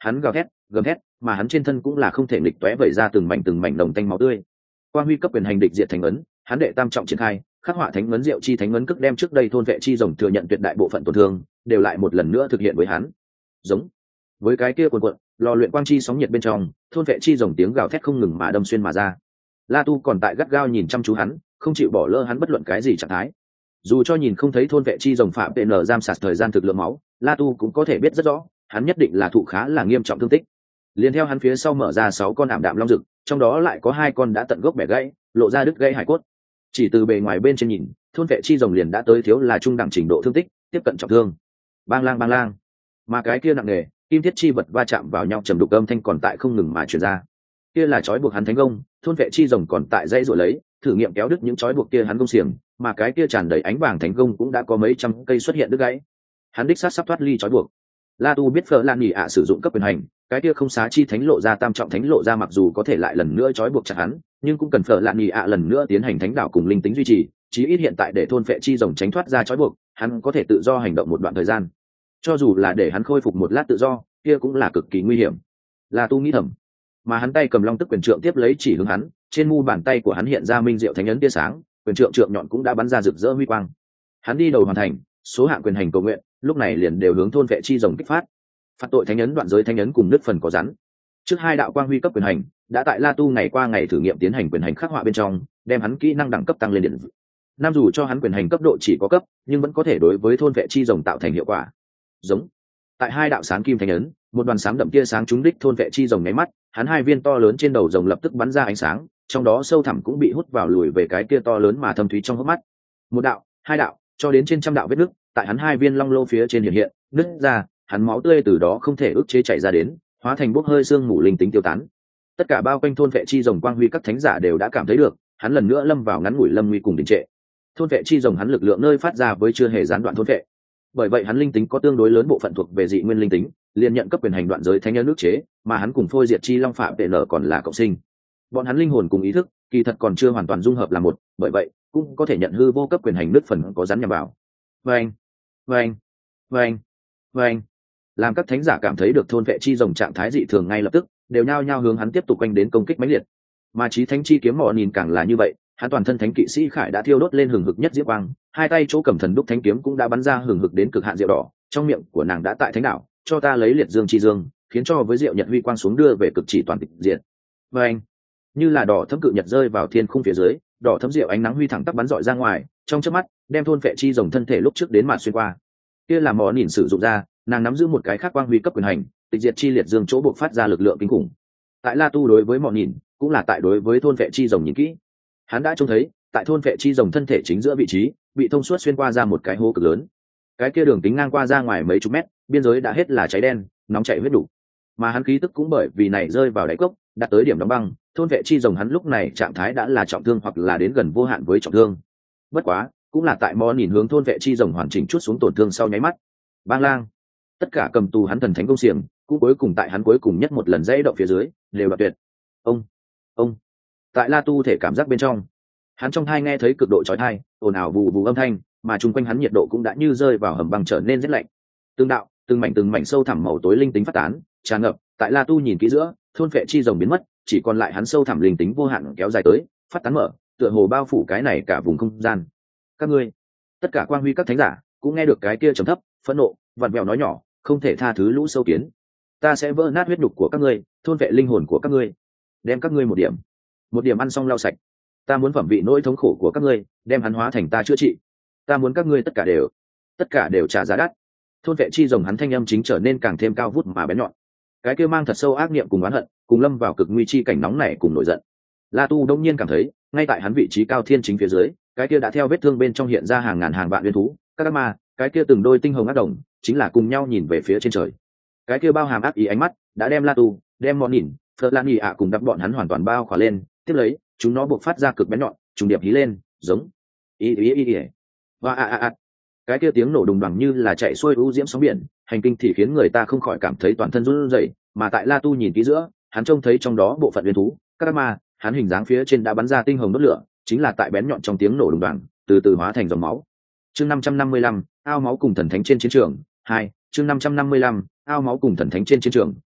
hắn gào thét gầm thét, mà hắn trên thân cũng là không thể nghịch tóe vẩy ra từng mảnh từng mảnh đồng tanh máu tươi. Quang huy cấp quyền hành địch diệt thánh ấn, hắn đệ tam trọng triển khai, khắc họa thánh ấn diệu chi thánh ấn cước đem trước đây thôn vệ chi rồng thừa nhận tuyệt đại bộ phận tổn thương, đều lại một lần nữa thực hiện với hắn. Giống với cái kia cuồn cuộn, lò luyện quang chi sóng nhiệt bên trong, thôn vệ chi rồng tiếng gào thét không ngừng mà đâm xuyên mà ra. La Tu còn tại gắt gao nhìn chăm chú hắn, không chịu bỏ lỡ hắn bất luận cái gì trạng thái. Dù cho nhìn không thấy thôn vệ chi rồng phạm pê en giam sạt thời gian thực lượng máu, La Tu cũng có thể biết rất rõ, hắn nhất định là thụ khá là nghiêm trọng thương tích. Liên theo hắn phía sau mở ra sáu con ảm đạm long rực, trong đó lại có hai con đã tận gốc bẻ gãy, lộ ra đứt gãy hải cốt. Chỉ từ bề ngoài bên trên nhìn, thôn vệ chi rồng liền đã tới thiếu là trung đẳng trình độ thương tích, tiếp cận trọng thương. Bang lang bang lang, mà cái kia nặng nề, kim thiết chi vật va chạm vào nhau trầm đục âm thanh còn tại không ngừng mà truyền ra. Kia là trói buộc hắn thánh công, thôn vệ chi rồng còn tại dây rồi lấy, thử nghiệm kéo đứt những trói buộc kia hắn công xiềng, mà cái kia tràn đầy ánh vàng thánh công cũng đã có mấy trăm cây xuất hiện đứt gãy. Hắn đích sát sắp thoát ly trói buộc. La Tu biết Phở Lan Nhỉ ạ sử dụng cấp quyền hành, cái kia không xá chi thánh lộ ra tam trọng thánh lộ ra mặc dù có thể lại lần nữa trói buộc chặt hắn, nhưng cũng cần Phở Lan Nhỉ ạ lần nữa tiến hành thánh đạo cùng linh tính duy trì, chí ít hiện tại để thôn vệ chi rồng tránh thoát ra trói buộc, hắn có thể tự do hành động một đoạn thời gian. Cho dù là để hắn khôi phục một lát tự do, kia cũng là cực kỳ nguy hiểm. La Tu nghĩ thầm, mà hắn tay cầm long tức quyền trượng tiếp lấy chỉ hướng hắn, trên mu bàn tay của hắn hiện ra minh diệu thánh ấn tia sáng, quyền trượng trượng nhọn cũng đã bắn ra rực rỡ huy quang. Hắn đi đầu hoàn thành số hạng quyền hành cầu nguyện, lúc này liền đều hướng thôn vệ chi rồng kích phát. Phạt tội thánh ấn đoạn giới thánh ấn cùng nước phần có rắn. Trước hai đạo quang huy cấp quyền hành đã tại La Tu ngày qua ngày thử nghiệm tiến hành quyền hành khắc họa bên trong, đem hắn kỹ năng đẳng cấp tăng lên điện. Nam dù cho hắn quyền hành cấp độ chỉ có cấp, nhưng vẫn có thể đối với thôn vệ chi rồng tạo thành hiệu quả. Giống tại hai đạo sáng kim thánh ấn, một đoàn sáng đậm tia sáng trúng đích thôn vệ chi rồng nháy mắt, hắn hai viên to lớn trên đầu rồng lập tức bắn ra ánh sáng, trong đó sâu thẳm cũng bị hút vào lùi về cái kia to lớn mà thâm thúy trong hốc mắt. Một đạo, hai đạo, cho đến trên trăm đạo vết nứt, tại hắn hai viên long lô phía trên hiện hiện, nứt ra, hắn máu tươi từ đó không thể ức chế chảy ra đến, hóa thành bốc hơi xương mù linh tính tiêu tán. Tất cả bao quanh thôn vệ chi rồng quang huy các thánh giả đều đã cảm thấy được, hắn lần nữa lâm vào ngắn ngủi lâm nguy cùng đình trệ. Thôn vệ chi rồng hắn lực lượng nơi phát ra với chưa hề gián đoạn thôn vệ. Bởi vậy hắn linh tính có tương đối lớn bộ phận thuộc về dị nguyên linh tính, liền nhận cấp quyền hành đoạn giới thánh nhân nước chế, mà hắn cùng phôi diệt chi long phạm tệ nở còn là cộng sinh. Bọn hắn linh hồn cùng ý thức, kỳ thật còn chưa hoàn toàn dung hợp là một, bởi vậy cũng có thể nhận hư vô cấp quyền hành nước phần có rắn nhằm vào. Vâng, vâng, vâng, vâng. Làm các thánh giả cảm thấy được thôn vệ chi rồng trạng thái dị thường ngay lập tức, đều nhao nhao hướng hắn tiếp tục quanh đến công kích mãnh liệt. Mà chí thánh chi kiếm mỏ nhìn càng là như vậy, hắn toàn thân thánh kỵ sĩ khải đã thiêu đốt lên hừng hực nhất diễm quang, hai tay chỗ cầm thần đúc thánh kiếm cũng đã bắn ra hừng hực đến cực hạn rượu đỏ, trong miệng của nàng đã tại thánh đạo, cho ta lấy liệt dương chi dương, khiến cho với rượu nhật huy quang xuống đưa về cực chỉ toàn tịch diện. Và anh, như là đỏ thấm cự nhật rơi vào thiên khung phía dưới, đỏ thấm rượu ánh nắng huy thẳng tắp bắn rọi ra ngoài, trong chớp mắt, đem thôn vệ chi rồng thân thể lúc trước đến màn xuyên qua. Kia là mỏ nhìn sử dụng ra, nàng nắm giữ một cái khác quang huy cấp quyền hành, tịch diệt chi liệt dương chỗ buộc phát ra lực lượng kinh khủng. Tại La Tu đối với mỏ nhìn, cũng là tại đối với thôn vệ chi rồng nhìn kỹ. Hắn đã trông thấy, tại thôn vệ chi rồng thân thể chính giữa vị trí, bị thông suốt xuyên qua ra một cái hố cực lớn. Cái kia đường kính ngang qua ra ngoài mấy chục mét, biên giới đã hết là cháy đen, nóng chảy huyết đủ. Mà hắn khí tức cũng bởi vì này rơi vào đáy cốc, đạt tới điểm đóng băng, thôn vệ chi rồng hắn lúc này trạng thái đã là trọng thương hoặc là đến gần vô hạn với trọng thương. Bất quá, cũng là tại mò nhìn hướng thôn vệ chi rồng hoàn chỉnh chút xuống tổn thương sau nháy mắt. Bang lang, tất cả cầm tù hắn thần thánh công xiềng, cũng cuối cùng tại hắn cuối cùng nhất một lần dãy động phía dưới, đều đoạt tuyệt. Ông, ông, tại La Tu thể cảm giác bên trong, hắn trong thai nghe thấy cực độ chói tai, ồn ào vù vù âm thanh, mà chung quanh hắn nhiệt độ cũng đã như rơi vào hầm băng trở nên rất lạnh. Từng đạo, từng mảnh từng mảnh sâu thẳm màu tối linh tính phát tán, tràn ngập. Tại La Tu nhìn kỹ giữa, thôn vệ chi rồng biến mất, chỉ còn lại hắn sâu thẳm linh tính vô hạn kéo dài tới, phát tán mở, tựa hồ bao phủ cái này cả vùng không gian. Các ngươi, tất cả quang huy các thánh giả, cũng nghe được cái kia trầm thấp, phẫn nộ, vặn vẹo nói nhỏ, không thể tha thứ lũ sâu kiến. Ta sẽ vỡ nát huyết nhục của các ngươi, thôn vệ linh hồn của các ngươi, đem các ngươi một điểm, một điểm ăn xong lau sạch. Ta muốn phẩm vị nỗi thống khổ của các ngươi, đem hắn hóa thành ta chữa trị. Ta muốn các ngươi tất cả đều, tất cả đều trả giá đắt. Thôn vệ chi rồng hắn thanh âm chính trở nên càng thêm cao vút mà bén nhọn. Cái kia mang thật sâu ác niệm cùng oán hận, cùng lâm vào cực nguy chi cảnh nóng này cùng nổi giận. La Tu đông nhiên cảm thấy, ngay tại hắn vị trí cao thiên chính phía dưới, cái kia đã theo vết thương bên trong hiện ra hàng ngàn hàng vạn uyên thú, các ác ma, cái kia từng đôi tinh hồng ác đồng, chính là cùng nhau nhìn về phía trên trời. Cái kia bao hàm ác ý ánh mắt, đã đem La Tu, đem mọn nhìn, Phật Lan Nhỉ ạ cùng đắp bọn hắn hoàn toàn bao khỏa lên, tiếp lấy, chúng nó buộc phát ra cực bén nhọn, trùng điệp hí lên, giống ý ý ý ý. Và a a a. Cái kia tiếng nổ đùng đoàng như là chạy xuôi u diễm sóng biển, hành kinh thì khiến người ta không khỏi cảm thấy toàn thân run rẩy, mà tại La Tu nhìn kỹ giữa, hắn trông thấy trong đó bộ phận uyên thú, các ác ma, hắn hình dáng phía trên đã bắn ra tinh hồng đốt lửa, chính là tại bén nhọn trong tiếng nổ đùng đoàng, từ từ hóa thành dòng máu. Chương năm trăm năm mươi lăm, ao máu cùng thần thánh trên chiến trường, hai, chương năm trăm năm mươi lăm, ao máu cùng thần thánh trên chiến trường,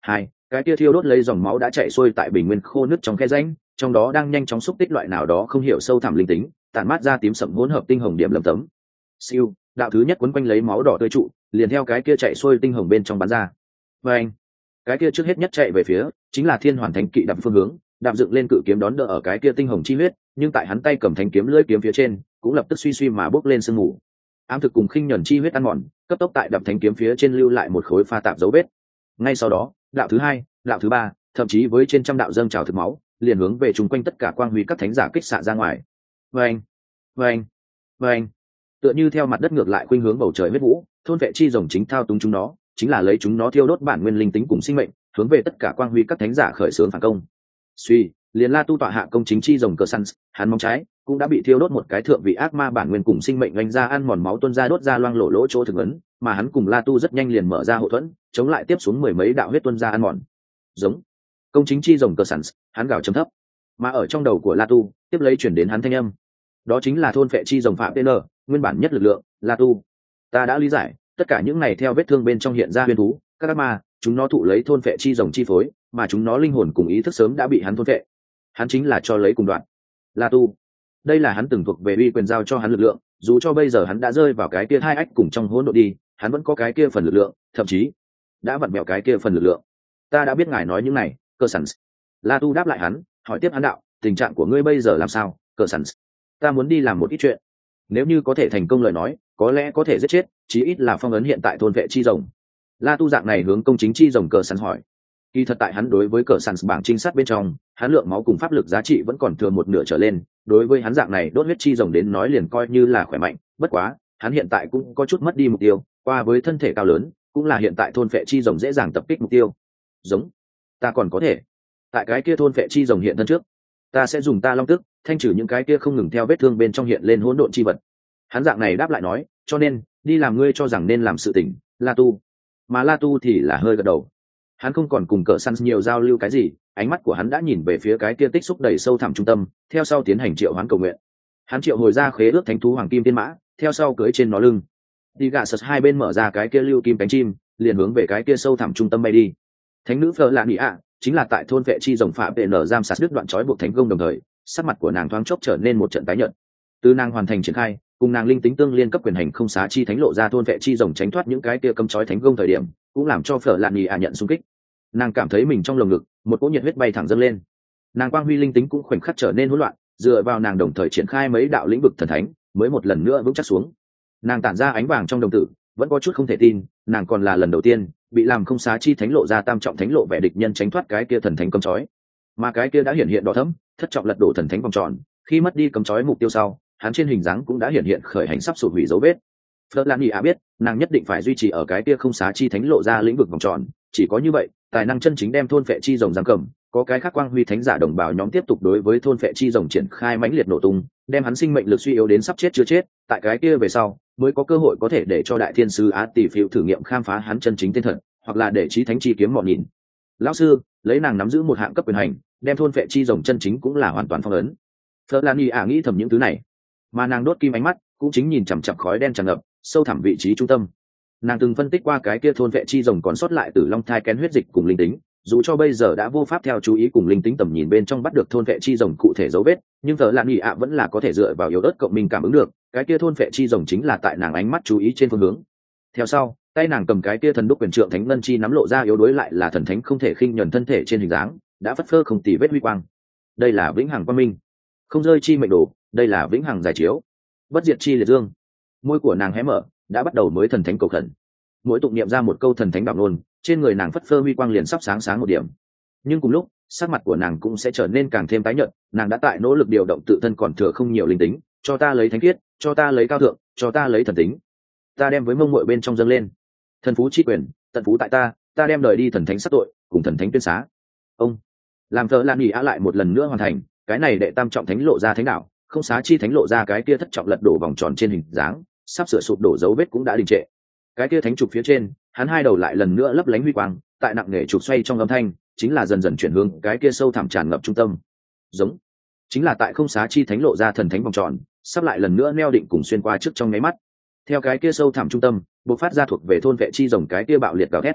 hai cái kia thiêu đốt lấy dòng máu đã chạy xuôi tại bình nguyên khô nứt trong khe rãnh, trong đó đang nhanh chóng xúc tích loại nào đó không hiểu sâu thẳm linh tính, tản mát ra tím sậm hỗn hợp tinh hồng điểm lấm tấm. Siêu, đạo thứ nhất quấn quanh lấy máu đỏ tươi trụ, liền theo cái kia chạy xuôi tinh hồng bên trong bắn ra. Và anh, cái kia trước hết nhất chạy về phía chính là Thiên Hoàn Thánh Kỵ đạp phương hướng, đạp dựng lên cự kiếm đón đỡ ở cái kia tinh hồng chi huyết, nhưng tại hắn tay cầm thanh kiếm lưỡi kiếm phía trên, cũng lập tức suy suy mà bốc lên sương mù. Ám thực cùng khinh nhẫn chi huyết ăn mòn, cấp tốc tại đạp thanh kiếm phía trên lưu lại một khối pha tạp dấu vết. Ngay sau đó, đạo thứ hai, đạo thứ ba, thậm chí với trên trăm đạo dâng trào thực máu, liền hướng về chung quanh tất cả quang huy các thánh giả kích xạ ra ngoài. Vâng, vâng, vâng. Tựa như theo mặt đất ngược lại khuynh hướng bầu trời huyết vũ, thôn vệ chi rồng chính thao túng chúng nó, chính là lấy chúng nó thiêu đốt bản nguyên linh tính cùng sinh mệnh, hướng về tất cả quang huy các thánh giả khởi xướng phản công. Suy, liền La Tu tọa hạ công chính chi rồng cờ săn, hắn móng trái cũng đã bị thiêu đốt một cái thượng vị ác ma bản nguyên cùng sinh mệnh oanh ra ăn mòn máu tuôn ra đốt ra loang lổ lỗ chỗ thực ấn, mà hắn cùng La Tu rất nhanh liền mở ra hộ thuẫn, chống lại tiếp xuống mười mấy đạo huyết tuôn ra ăn mòn. Giống công chính chi rồng cờ săn, hắn gào trầm thấp, mà ở trong đầu của La Tu tiếp lấy chuyển đến hắn thanh âm, đó chính là thôn phệ chi rồng phạm tn, nguyên bản nhất lực lượng La Tu. Ta đã lý giải, tất cả những này theo vết thương bên trong hiện ra huyền thú, các ác ma, chúng nó thụ lấy thôn phệ chi rồng chi phối, mà chúng nó linh hồn cùng ý thức sớm đã bị hắn thôn phệ. Hắn chính là cho lấy cùng đoạn La Tu. Đây là hắn từng thuộc về uy quyền giao cho hắn lực lượng, dù cho bây giờ hắn đã rơi vào cái kia hai ách cùng trong hỗn độn đi, hắn vẫn có cái kia phần lực lượng, thậm chí đã vặn mẹo cái kia phần lực lượng. Ta đã biết ngài nói những này, cơ sẵn. La Tu đáp lại hắn, hỏi tiếp hắn đạo, tình trạng của ngươi bây giờ làm sao, cơ sẵn? Ta muốn đi làm một ít chuyện, nếu như có thể thành công lời nói, có lẽ có thể giết chết, chí ít là phong ấn hiện tại thôn vệ chi rồng. La Tu dạng này hướng công chính chi rồng cờ sẵn hỏi. Kỳ thật tại hắn đối với cờ sẵn bảng trinh sát bên trong, hắn lượng máu cùng pháp lực giá trị vẫn còn thừa một nửa trở lên, đối với hắn dạng này đốt huyết chi rồng đến nói liền coi như là khỏe mạnh, bất quá hắn hiện tại cũng có chút mất đi mục tiêu, qua với thân thể cao lớn cũng là hiện tại thôn phệ chi rồng dễ dàng tập kích mục tiêu. Giống ta còn có thể tại cái kia thôn phệ chi rồng hiện thân trước, ta sẽ dùng ta long tức thanh trừ những cái kia không ngừng theo vết thương bên trong hiện lên hỗn độn chi vật. Hắn dạng này đáp lại nói, cho nên đi làm ngươi cho rằng nên làm sự tình, La Tu. Mà La Tu thì là hơi gật đầu, hắn không còn cùng cờ săn nhiều giao lưu cái gì, ánh mắt của hắn đã nhìn về phía cái kia tích xúc đầy sâu thẳm trung tâm, theo sau tiến hành triệu hoán cầu nguyện. Hắn triệu hồi ra khế ước thánh thú hoàng kim tiên mã, theo sau cưỡi trên nó lưng, đi gạ sật hai bên mở ra cái kia lưu kim cánh chim, liền hướng về cái kia sâu thẳm trung tâm bay đi. Thánh nữ Phở Lạ Nị ạ chính là tại thôn vệ chi rồng phạm vệ nở giam sát đứt đoạn trói buộc thành công, đồng thời sắc mặt của nàng thoáng chốc trở nên một trận tái nhợt. Từ nàng hoàn thành triển khai, cùng nàng linh tính tương liên cấp quyền hành không xá chi thánh lộ ra thôn vệ chi rồng tránh thoát những cái kia cấm trói thánh công thời điểm, cũng làm cho Phở Lạ Nị ạ nhận xung kích. Nàng cảm thấy mình trong lồng ngực một cỗ nhiệt huyết bay thẳng dâng lên, nàng quang huy linh tính cũng khoảnh khắc trở nên hỗn loạn, dựa vào nàng đồng thời triển khai mấy đạo lĩnh vực thần thánh mới một lần nữa vững chắc xuống. Nàng tản ra ánh vàng trong đồng tử, vẫn có chút không thể tin, nàng còn là lần đầu tiên bị làm không xá chi thánh lộ ra tam trọng thánh lộ vẻ địch nhân tránh thoát cái kia thần thánh cấm chói, mà cái kia đã hiện hiện đỏ thẫm thất trọng lật đổ thần thánh vòng tròn, khi mất đi cấm chói mục tiêu sau, hắn trên hình dáng cũng đã hiện hiện khởi hành sắp sụp hủy dấu vết. Phật Lan Nghị Á biết, nàng nhất định phải duy trì ở cái kia không xá chi thánh lộ ra lĩnh vực vòng tròn, chỉ có như vậy, tài năng chân chính đem thôn phệ chi rồng giáng cầm, có cái khác quang huy thánh giả đồng bào nhóm tiếp tục đối với thôn phệ chi rồng triển khai mãnh liệt nổ tung, đem hắn sinh mệnh lực suy yếu đến sắp chết chưa chết, tại cái kia về sau, mới có cơ hội có thể để cho đại thiên sứ Á Tỷ Phiêu thử nghiệm khám phá hắn chân chính tên thật, hoặc là để chí thánh chi kiếm mọn nhìn. Lão sư, lấy nàng nắm giữ một hạng cấp quyền hành, đem thôn phệ chi rồng chân chính cũng là hoàn toàn phong ấn. Phật Lan Nghị Á nghĩ thầm những thứ này, mà nàng đốt kim ánh mắt cũng chính nhìn chằm chằm khói đen tràn ngập sâu thẳm vị trí trung tâm. Nàng từng phân tích qua cái kia thôn vệ chi rồng còn sót lại từ long thai kén huyết dịch cùng linh tính, dù cho bây giờ đã vô pháp theo chú ý cùng linh tính tầm nhìn bên trong bắt được thôn vệ chi rồng cụ thể dấu vết, nhưng thờ lạn nghị ạ vẫn là có thể dựa vào yếu ớt cộng mình cảm ứng được cái kia thôn vệ chi rồng chính là tại nàng ánh mắt chú ý trên phương hướng. Theo sau, tay nàng cầm cái kia thần đúc quyền trượng thánh ngân chi nắm lộ ra yếu đuối lại là thần thánh không thể khinh nhẫn thân thể trên hình dáng, đã phất phơ không tì vết huy quang. Đây là vĩnh hằng quang minh, không rơi chi mệnh đồ, đây là vĩnh hằng giải chiếu, bất diệt chi liệt dương. Môi của nàng hé mở, đã bắt đầu mới thần thánh cầu khẩn. Mỗi tụng niệm ra một câu thần thánh đạo ngôn, trên người nàng phất phơ huy quang liền sắp sáng sáng một điểm. Nhưng cùng lúc, sắc mặt của nàng cũng sẽ trở nên càng thêm tái nhợt, nàng đã tại nỗ lực điều động tự thân còn thừa không nhiều linh tính, cho ta lấy thánh khiết, cho ta lấy cao thượng, cho ta lấy thần tính. Ta đem với mông muội bên trong dâng lên. Thần phú chi quyền, tận phú tại ta, ta đem đời đi thần thánh sát tội, cùng thần thánh tuyên xá. Ông làm thợ lan nghỉ á lại một lần nữa hoàn thành, cái này đệ tam trọng thánh lộ ra thánh đạo, không xá chi thánh lộ ra cái kia thất trọng lật đổ vòng tròn trên hình dáng, sắp sửa sụp đổ dấu vết cũng đã đình trệ. Cái kia thánh trục phía trên, hắn hai đầu lại lần nữa lấp lánh huy quang, tại nặng nề trục xoay trong âm thanh, chính là dần dần chuyển hướng cái kia sâu thẳm tràn ngập trung tâm. Giống, chính là tại không xá chi thánh lộ ra thần thánh vòng tròn, sắp lại lần nữa neo định cùng xuyên qua trước trong nháy mắt. Theo cái kia sâu thẳm trung tâm, bộc phát ra thuộc về thôn vệ chi rồng cái kia bạo liệt gào thét.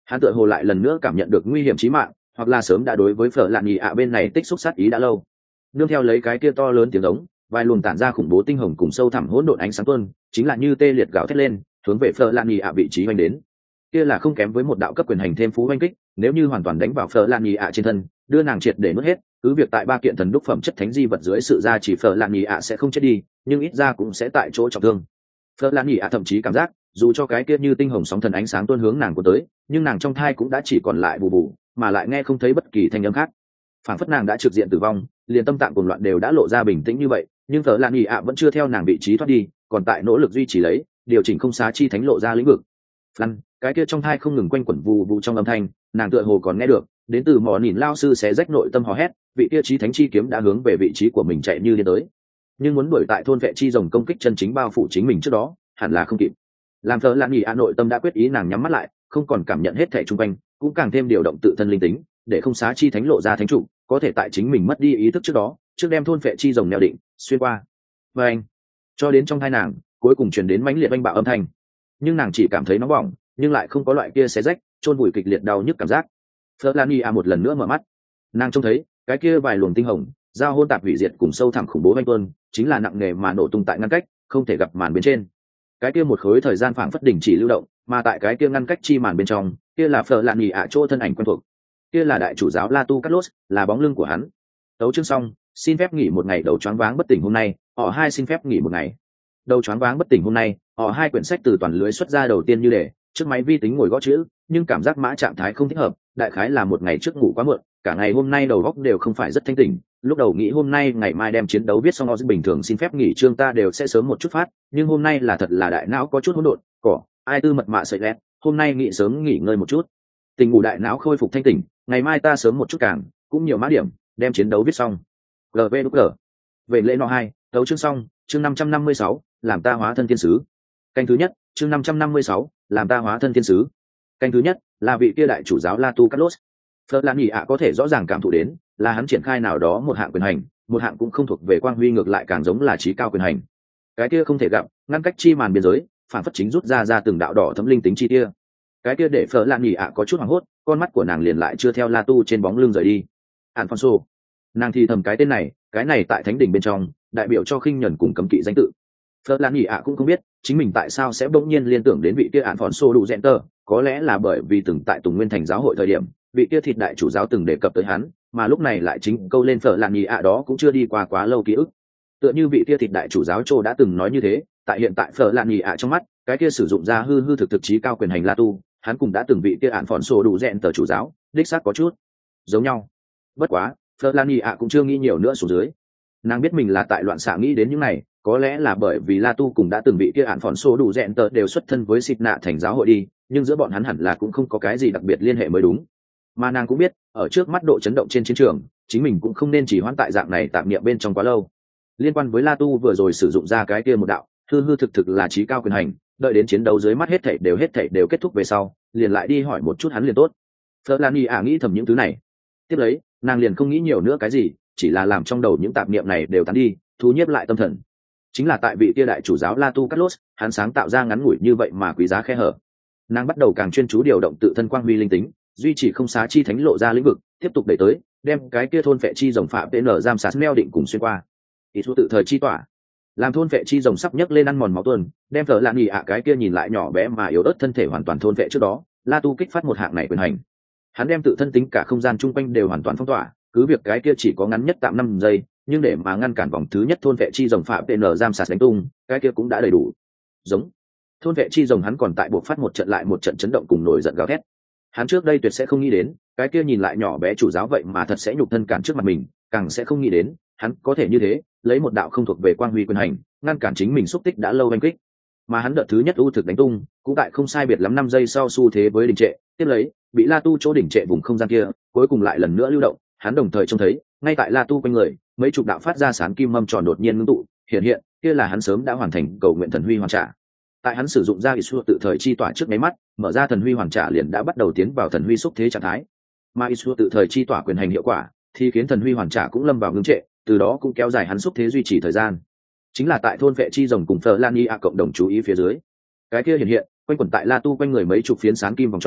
hắn tựa hồ lại lần nữa cảm nhận được nguy hiểm chí mạng, hoặc là sớm đã đối với phở lạn nhì ạ bên này tích xúc sát ý đã lâu. Nương theo lấy cái kia to lớn tiếng giống, vài luồng tản ra khủng bố tinh hồng cùng sâu thẳm hỗn độn ánh sáng tuôn, chính là như tê liệt gào thét lên, hướng về phở lạn nhì ạ vị trí hoành đến. Kia là không kém với một đạo cấp quyền hành thêm phú hoành kích, nếu như hoàn toàn đánh vào phở lạn nhì ạ trên thân, đưa nàng triệt để nuốt hết, cứ việc tại ba kiện thần đúc phẩm chất thánh di vật dưới sự gia chỉ phở lạn nhì ạ sẽ không chết đi, nhưng ít ra cũng sẽ tại chỗ trọng thương. Phở lạn nhì ạ thậm chí cảm giác, dù cho cái kia như tinh hồng sóng thần ánh sáng tuôn hướng nàng của tới, nhưng nàng trong thai cũng đã chỉ còn lại bù bù, mà lại nghe không thấy bất kỳ thanh âm khác. Phản phất nàng đã trực diện tử vong, liền tâm tạng cuồng loạn đều đã lộ ra bình tĩnh như vậy, nhưng Phở lạn nhì ạ vẫn chưa theo nàng vị trí thoát đi, còn tại nỗ lực duy trì lấy, điều chỉnh không xá chi thánh lộ ra lĩnh vực. Lăn, cái kia trong thai không ngừng quanh quẩn vù vù trong âm thanh, nàng tựa hồ còn nghe được, đến từ mỏ nhìn lao sư xé rách nội tâm hò hét, vị kia chí thánh chi kiếm đã hướng về vị trí của mình chạy như điên tới. Nhưng muốn đuổi tại thôn vệ chi rồng công kích chân chính bao phủ chính mình trước đó, hẳn là không kịp. Làm Phở lạn nhì ạ nội tâm đã quyết ý, nàng nhắm mắt lại, không còn cảm nhận hết thảy xung quanh, cũng càng thêm điều động tự thân linh tính, để không xá chi thánh lộ ra thánh trụ, có thể tại chính mình mất đi ý thức trước đó, trước đem thôn vệ chi rồng neo định, xuyên qua. Và anh, cho đến trong thai nàng, cuối cùng truyền đến mãnh liệt oanh bạo âm thanh. Nhưng nàng chỉ cảm thấy nóng bỏng, nhưng lại không có loại kia xé rách, chôn vùi kịch liệt đau nhức cảm giác. Fernania một lần nữa mở mắt, nàng trông thấy cái kia vài luồng tinh hồng, giao hôn tạp hủy diệt cùng sâu thẳm khủng bố vanh tuôn, chính là nặng nề mà nổ tung tại ngăn cách, không thể gặp màn bên trên. Cái kia một khối thời gian phảng phất đình chỉ lưu động, mà tại cái kia ngăn cách chi màn bên trong, kia là Fernania chỗ thân ảnh quen thuộc. Kia là đại chủ giáo La Tu Carlos, là bóng lưng của hắn. Tấu chương xong, xin phép nghỉ một ngày đầu choáng váng bất tỉnh hôm nay, họ hai xin phép nghỉ một ngày. Đầu choáng váng bất tỉnh hôm nay, họ hai quyển sách từ toàn lưới xuất ra đầu tiên như để, trước máy vi tính ngồi gõ chữ, nhưng cảm giác mã trạng thái không thích hợp, đại khái là một ngày trước ngủ quá muộn, cả ngày hôm nay đầu óc đều không phải rất thanh tỉnh, lúc đầu nghĩ hôm nay ngày mai đem chiến đấu viết xong bình thường xin phép nghỉ chương ta đều sẽ sớm một chút phát, nhưng hôm nay là thật là đại não có chút hỗn độn, cỏ, ai tư mật mạ sợi lét, hôm nay nghĩ sớm nghỉ ngơi một chút. Tình ngủ đại não khôi phục thanh tỉnh, ngày mai ta sớm một chút càng, cũng nhiều mã điểm, đem chiến đấu viết xong. lờ vê đê lờ. Về lễ nọ hai, tấu chương xong, chương năm trăm năm mươi sáu, làm ta hóa thân thiên sứ. Canh thứ nhất, chương năm trăm năm mươi sáu, làm ta hóa thân thiên sứ. Canh thứ nhất, là vị kia đại chủ giáo La Tu Carlos. Phật Lan Nhị ạ có thể rõ ràng cảm thụ đến, là hắn triển khai nào đó một hạng quyền hành, một hạng cũng không thuộc về quang huy, ngược lại càng giống là trí cao quyền hành. Cái kia không thể gặp, ngăn cách chi màn biên giới, phản phất chính rút ra ra từng đạo đỏ thấm linh tính chi kia. Cái kia để Phật Lan Nhị ạ có chút hoảng hốt, con mắt của nàng liền lại chưa theo La Tu trên bóng lưng rời đi. Alfonso. Nàng thì thầm cái tên này, cái này tại thánh đỉnh bên trong, đại biểu cho khinh nhẫn cùng cấm kỵ danh tự. Phật Lan Nhị ạ cũng không biết chính mình tại sao sẽ bỗng nhiên liên tưởng đến vị kia Alfonso đủ rèn tơ, có lẽ là bởi vì từng tại Tùng Nguyên Thành giáo hội thời điểm, vị kia thịt đại chủ giáo từng đề cập tới hắn, mà lúc này lại chính câu lên Phật Lan Nhị ạ đó cũng chưa đi qua quá lâu ký ức. Tựa như vị kia thịt đại chủ giáo Trô đã từng nói như thế, tại hiện tại Phật Lan Nhị ạ trong mắt, cái kia sử dụng ra hư hư thực thực trí cao quyền hành La Tu, hắn cũng đã từng vị kia Alfonso đủ rèn tờ chủ giáo, đích xác có chút giống nhau. Bất quá, Phật Lan Nhị ạ cũng chưa nghĩ nhiều nữa xuống dưới. Nàng biết mình là tại loạn xạ nghĩ đến những này, có lẽ là bởi vì La Tu cùng đã từng bị kia án phòn số đủ rèn tờ đều xuất thân với xịt nạ thành giáo hội đi, nhưng giữa bọn hắn hẳn là cũng không có cái gì đặc biệt liên hệ mới đúng. Mà nàng cũng biết, ở trước mắt độ chấn động trên chiến trường, chính mình cũng không nên chỉ hoãn tại dạng này tạm niệm bên trong quá lâu. Liên quan với La Tu vừa rồi sử dụng ra cái kia một đạo, hư hư thực thực là trí cao quyền hành, đợi đến chiến đấu dưới mắt hết thảy đều hết thảy đều kết thúc về sau, liền lại đi hỏi một chút hắn liền tốt. Fernani à nghĩ thầm những thứ này. Tiếp lấy, nàng liền không nghĩ nhiều nữa cái gì, chỉ là làm trong đầu những tạp niệm này đều tán đi, thu nhiếp lại tâm thần. Chính là tại vị kia đại chủ giáo La Tu Carlos, hắn sáng tạo ra ngắn ngủi như vậy mà quý giá khe hở. Nàng bắt đầu càng chuyên chú điều động tự thân quang huy linh tính, duy trì không xá chi thánh lộ ra lĩnh vực, tiếp tục đẩy tới, đem cái kia thôn phệ chi rồng phạm pê en giam sát neo định cùng xuyên qua. Ý thu tự thời chi tỏa, làm thôn phệ chi rồng sắp nhấc lên ăn mòn máu tuần, đem thở lạn nhì ạ cái kia nhìn lại nhỏ bé mà yếu ớt thân thể hoàn toàn thôn phệ trước đó, La Tu kích phát một hạng này quyền hành. Hắn đem tự thân tính cả không gian chung quanh đều hoàn toàn phong tỏa, cứ việc cái kia chỉ có ngắn nhất tạm năm giây, nhưng để mà ngăn cản vòng thứ nhất thôn vệ chi rồng phạm pê en giam sát đánh tung, cái kia cũng đã đầy đủ. Giống thôn vệ chi rồng hắn còn tại buộc phát một trận lại một trận chấn động cùng nổi giận gào thét. Hắn trước đây tuyệt sẽ không nghĩ đến, cái kia nhìn lại nhỏ bé chủ giáo vậy mà thật sẽ nhục thân cản trước mặt mình, càng sẽ không nghĩ đến, hắn có thể như thế, lấy một đạo không thuộc về quang huy quyền hành, ngăn cản chính mình xúc tích đã lâu oanh kích. Mà hắn đợt thứ nhất ưu thực đánh tung, cũng tại không sai biệt lắm năm giây sau xu thế với đình trệ, tiếp lấy, bị La Tu chỗ đỉnh trệ vùng không gian kia, cuối cùng lại lần nữa lưu động, hắn đồng thời trông thấy, ngay tại La Tu quanh người, mấy chục đạo phát ra sáng kim mâm tròn đột nhiên ngưng tụ, hiện hiện, kia là hắn sớm đã hoàn thành cầu nguyện thần huy hoàn trả. Tại hắn sử dụng ra Isua tự thời chi tỏa trước máy mắt, mở ra thần huy hoàn trả liền đã bắt đầu tiến vào thần huy xúc thế trạng thái. Mà Isua tự thời chi tỏa quyền hành hiệu quả, thì khiến thần huy hoàn trả cũng lâm vào ngưng trệ, từ đó cũng kéo dài hắn xúc thế duy trì thời gian. Chính là tại thôn vệ chi rồng cùng Phở Lan Nhi a cộng đồng chú ý phía dưới, cái kia hiện hiện, quanh quẩn tại La Tu quanh người mấy chục phiến sáng kim vòng tròn,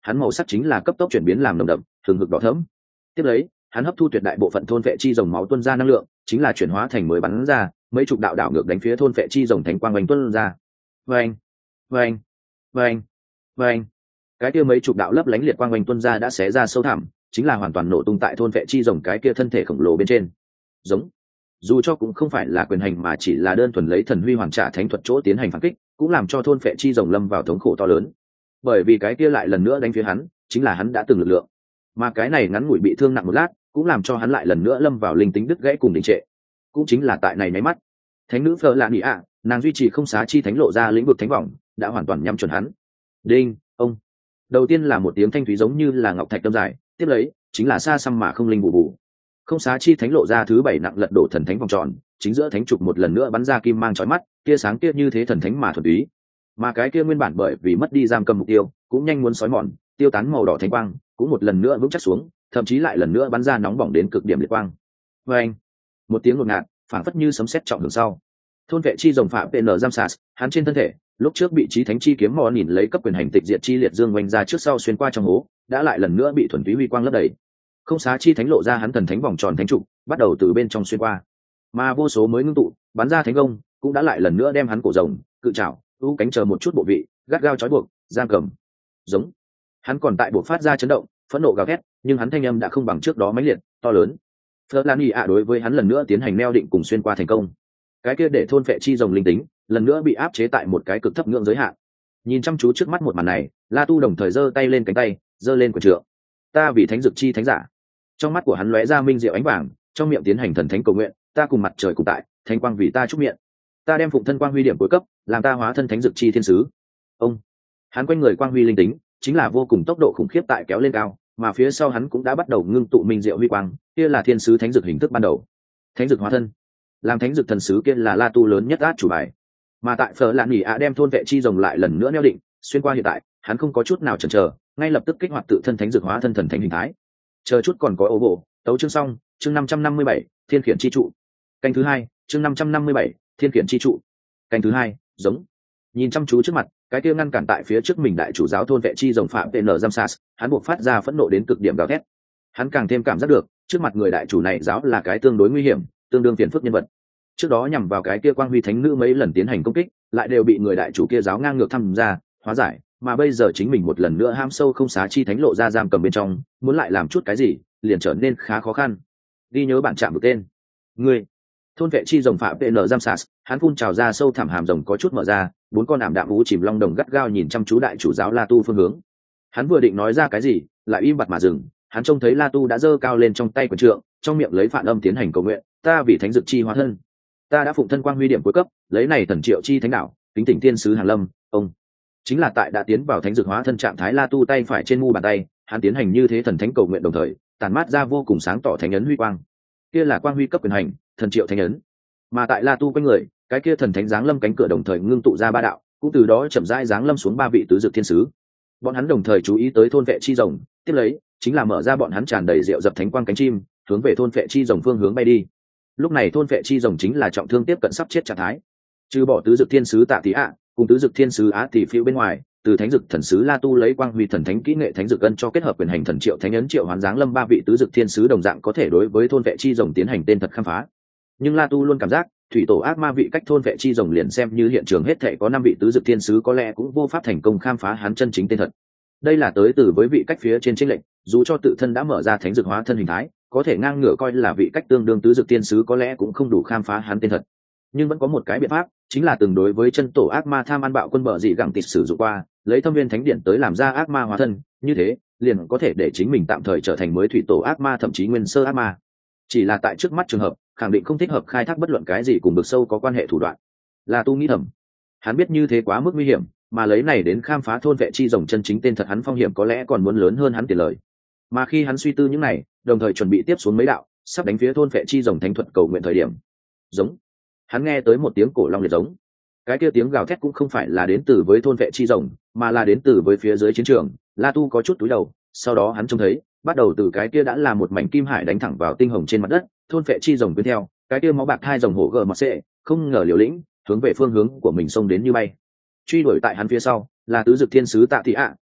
hắn màu sắc chính là cấp tốc chuyển biến làm nồng đậm thường hực đỏ thẫm. Tiếp lấy hắn hấp thu tuyệt đại bộ phận thôn vệ chi rồng máu tuôn ra năng lượng, chính là chuyển hóa thành mới bắn ra mấy chục đạo đảo ngược đánh phía thôn vệ chi rồng thánh quang oanh tuôn ra. Vâng, vâng, vâng, vâng. Cái kia mấy chục đạo lấp lánh liệt quang oanh tuôn ra đã xé ra sâu thẳm, chính là hoàn toàn nổ tung tại thôn vệ chi rồng cái kia thân thể khổng lồ bên trên. Giống, dù cho cũng không phải là quyền hành mà chỉ là đơn thuần lấy thần huy hoàn trả thánh thuật chỗ tiến hành phản kích, cũng làm cho thôn vệ chi rồng lâm vào thống khổ to lớn. Bởi vì cái kia lại lần nữa đánh phía hắn, chính là hắn đã từng lực lượng, mà cái này ngắn ngủi bị thương nặng một lát, cũng làm cho hắn lại lần nữa lâm vào linh tính đứt gãy cùng đình trệ. Cũng chính là tại này nháy mắt, thánh nữ Phở Lạ Nị ạ, nàng duy trì không xá chi thánh lộ ra lĩnh vực thánh vòng, đã hoàn toàn nhắm chuẩn hắn. Đinh, ông. Đầu tiên là một tiếng thanh thúy giống như là ngọc thạch đâm dài, tiếp lấy chính là xa xăm mà không linh bù bù. Không xá chi thánh lộ ra thứ bảy nặng lật đổ thần thánh vòng tròn, chính giữa thánh trục một lần nữa bắn ra kim mang chói mắt, tia sáng kia như thế thần thánh mà thuần túy. Mà cái kia nguyên bản bởi vì mất đi giam cầm mục tiêu, cũng nhanh muốn sói mòn, tiêu tán màu đỏ thánh quang, cũng một lần nữa vững chắc xuống, thậm chí lại lần nữa bắn ra nóng bỏng đến cực điểm liệt quang. Oeng! Một tiếng ngột ngạt, phảng phất như sấm sét trọng hưởng sau. Thôn vệ chi rồng phạm pê en giam sạt, hắn trên thân thể, lúc trước bị chí thánh chi kiếm mò nhìn lấy cấp quyền hành tịch diệt chi liệt dương oanh ra trước sau xuyên qua trong hố, đã lại lần nữa bị thuần túy huy quang lấp đầy. Không xá chi thánh lộ ra hắn thần thánh vòng tròn thánh trụ, bắt đầu từ bên trong xuyên qua. Mà vô số mới ngưng tụ, bắn ra thánh công, cũng đã lại lần nữa đem hắn cổ rồng, cự trảo, u cánh chờ một chút bộ vị, gắt gao trói buộc, giam cầm. Giống. Hắn còn tại buộc phát ra chấn động, phẫn nộ gào thét, nhưng hắn thanh âm đã không bằng trước đó mãnh liệt, to lớn. Flerlani ạ đối với hắn lần nữa tiến hành neo định cùng xuyên qua thành công. Cái kia để thôn vệ chi rồng linh tính, lần nữa bị áp chế tại một cái cực thấp ngưỡng giới hạn. Nhìn chăm chú trước mắt một màn này, La Tu đồng thời giơ tay lên cánh tay, giơ lên quyền trượng. Ta vì thánh dược chi thánh giả. Trong mắt của hắn lóe ra minh diệu ánh vàng, trong miệng tiến hành thần thánh cầu nguyện, ta cùng mặt trời cùng tại, thánh quang vì ta chúc miệng. Ta đem phụng thân quang huy điểm cuối cấp, làm ta hóa thân thánh dược chi thiên sứ. Ông. Hắn quanh người quang huy linh tính, chính là vô cùng tốc độ khủng khiếp tại kéo lên cao, mà phía sau hắn cũng đã bắt đầu ngưng tụ minh diệu huy quang, kia là thiên sứ thánh dược hình thức ban đầu. Thánh dược hóa thân, làm thánh dược thần sứ kia là La Tu lớn nhất át chủ bài. Mà tại Phở Lạn Nhĩ ạ đem thôn vệ chi rồng lại lần nữa neo định, xuyên qua hiện tại, hắn không có chút nào chần chờ, ngay lập tức kích hoạt tự thân thánh dược hóa thân thần thánh hình thái. Chờ chút còn có ô bộ, tấu chương xong, chương năm trăm năm mươi bảy, thiên khiển chi trụ. Canh thứ hai, chương năm trăm năm mươi bảy, thiên khiển chi trụ. Canh thứ hai, giống. Nhìn chăm chú trước mặt, cái kia ngăn cản tại phía trước mình đại chủ giáo thôn vệ chi rồng phạm pê en giam sas, hắn buộc phát ra phẫn nộ đến cực điểm gào thét. Hắn càng thêm cảm giác được, trước mặt người đại chủ này giáo là cái tương đối nguy hiểm, tương đương phiền phức nhân vật. Trước đó nhằm vào cái kia quang huy thánh nữ mấy lần tiến hành công kích, lại đều bị người đại chủ kia giáo ngang ngược thăm ra, hóa giải, mà bây giờ chính mình một lần nữa ham sâu không xá chi thánh lộ ra giam cầm bên trong, muốn lại làm chút cái gì, liền trở nên khá khó khăn. Đi nhớ bản chạm được tên. Ngươi, thôn vệ chi rồng phạm pê en giam sas, hắn phun trào ra sâu thẳm hàm rồng có chút mở ra, bốn con ảm đạm ú chìm long đồng gắt gao nhìn chăm chú đại chủ giáo La Tu phương hướng. Hắn vừa định nói ra cái gì, lại im bặt mà dừng. Hắn trông thấy La Tu đã giơ cao lên trong tay quyền trượng, trong miệng lấy phản âm tiến hành cầu nguyện, ta vì thánh dược chi hóa thân, ta đã phụng thân quang huy điểm cuối cấp, lấy này thần triệu chi thánh đạo, kính tỉnh thiên sứ Hàn Lâm, ông. Chính là tại đã tiến vào thánh dược hóa thân trạng thái La Tu tay phải trên mu bàn tay, hắn tiến hành như thế thần thánh cầu nguyện đồng thời, tàn mát ra vô cùng sáng tỏ thánh ấn huy quang. Kia là quang huy cấp quyền hành, thần triệu thánh ấn. Mà tại La Tu quanh người, cái kia thần thánh giáng lâm cánh cửa đồng thời ngưng tụ ra ba đạo, cũng từ đó chậm rãi giáng lâm xuống ba vị tứ dược thiên sứ. Bọn hắn đồng thời chú ý tới thôn vệ chi rồng, tiếp lấy chính là mở ra bọn hắn tràn đầy rượu dập thánh quang cánh chim, hướng về thôn vệ chi rồng phương hướng bay đi. Lúc này thôn vệ chi rồng chính là trọng thương tiếp cận sắp chết trạng thái. Trừ bỏ tứ dược thiên sứ Tạ Tí ạ, cùng tứ dược thiên sứ Á Tỷ Phiêu bên ngoài, từ thánh dược thần sứ La Tu lấy quang huy thần thánh kỹ nghệ thánh dược ân cho kết hợp quyền hành thần triệu thánh ấn triệu hoán giáng lâm ba vị tứ dược thiên sứ đồng dạng có thể đối với thôn vệ chi rồng tiến hành tên thật khám phá. Nhưng La Tu luôn cảm giác thủy tổ ác ma vị cách thôn vệ chi rồng liền xem như hiện trường hết thảy có năm vị tứ dược thiên sứ có lẽ cũng vô pháp thành công khám phá hắn chân chính tên thật. Đây là tới từ với vị cách phía trên chênh lệnh, dù cho tự thân đã mở ra thánh dược hóa thân hình thái, có thể ngang ngửa coi là vị cách tương đương tứ dược thiên sứ có lẽ cũng không đủ khám phá hắn tên thật. Nhưng vẫn có một cái biện pháp, chính là từng đối với chân tổ ác ma tham ăn bạo quân bờ dị gẳng tịt sử dụng qua, lấy thâm viên thánh điện tới làm ra ác ma hóa thân, như thế liền có thể để chính mình tạm thời trở thành mới thủy tổ ác ma thậm chí nguyên sơ ác ma. Chỉ là tại trước mắt trường hợp, khẳng định không thích hợp khai thác bất luận cái gì cùng vực sâu có quan hệ thủ đoạn. La Tu nghĩ thầm, hắn biết như thế quá mức nguy hiểm, mà lấy này đến khám phá thôn vệ chi rồng chân chính tên thật hắn phong hiểm có lẽ còn muốn lớn hơn hắn tiền lời. Mà khi hắn suy tư những này, đồng thời chuẩn bị tiếp xuống mấy đạo, sắp đánh phía thôn vệ chi rồng thánh thuật cầu nguyện thời điểm, giống, hắn nghe tới một tiếng cổ long liệt giống. Cái kia tiếng gào thét cũng không phải là đến từ với thôn vệ chi rồng, mà là đến từ với phía dưới chiến trường. La Tu có chút túi đầu, sau đó hắn trông thấy, bắt đầu từ cái kia đã là một mảnh kim hải đánh thẳng vào tinh hồng trên mặt đất, thôn vệ chi rồng cuốn theo, cái kia máu bạc hai rồng hổ gờ mặt xệ, không ngờ liều lĩnh, hướng về phương hướng của mình xông đến như bay. Truy đuổi tại hắn phía sau, là tứ dược thiên sứ Tạ Thị ạ,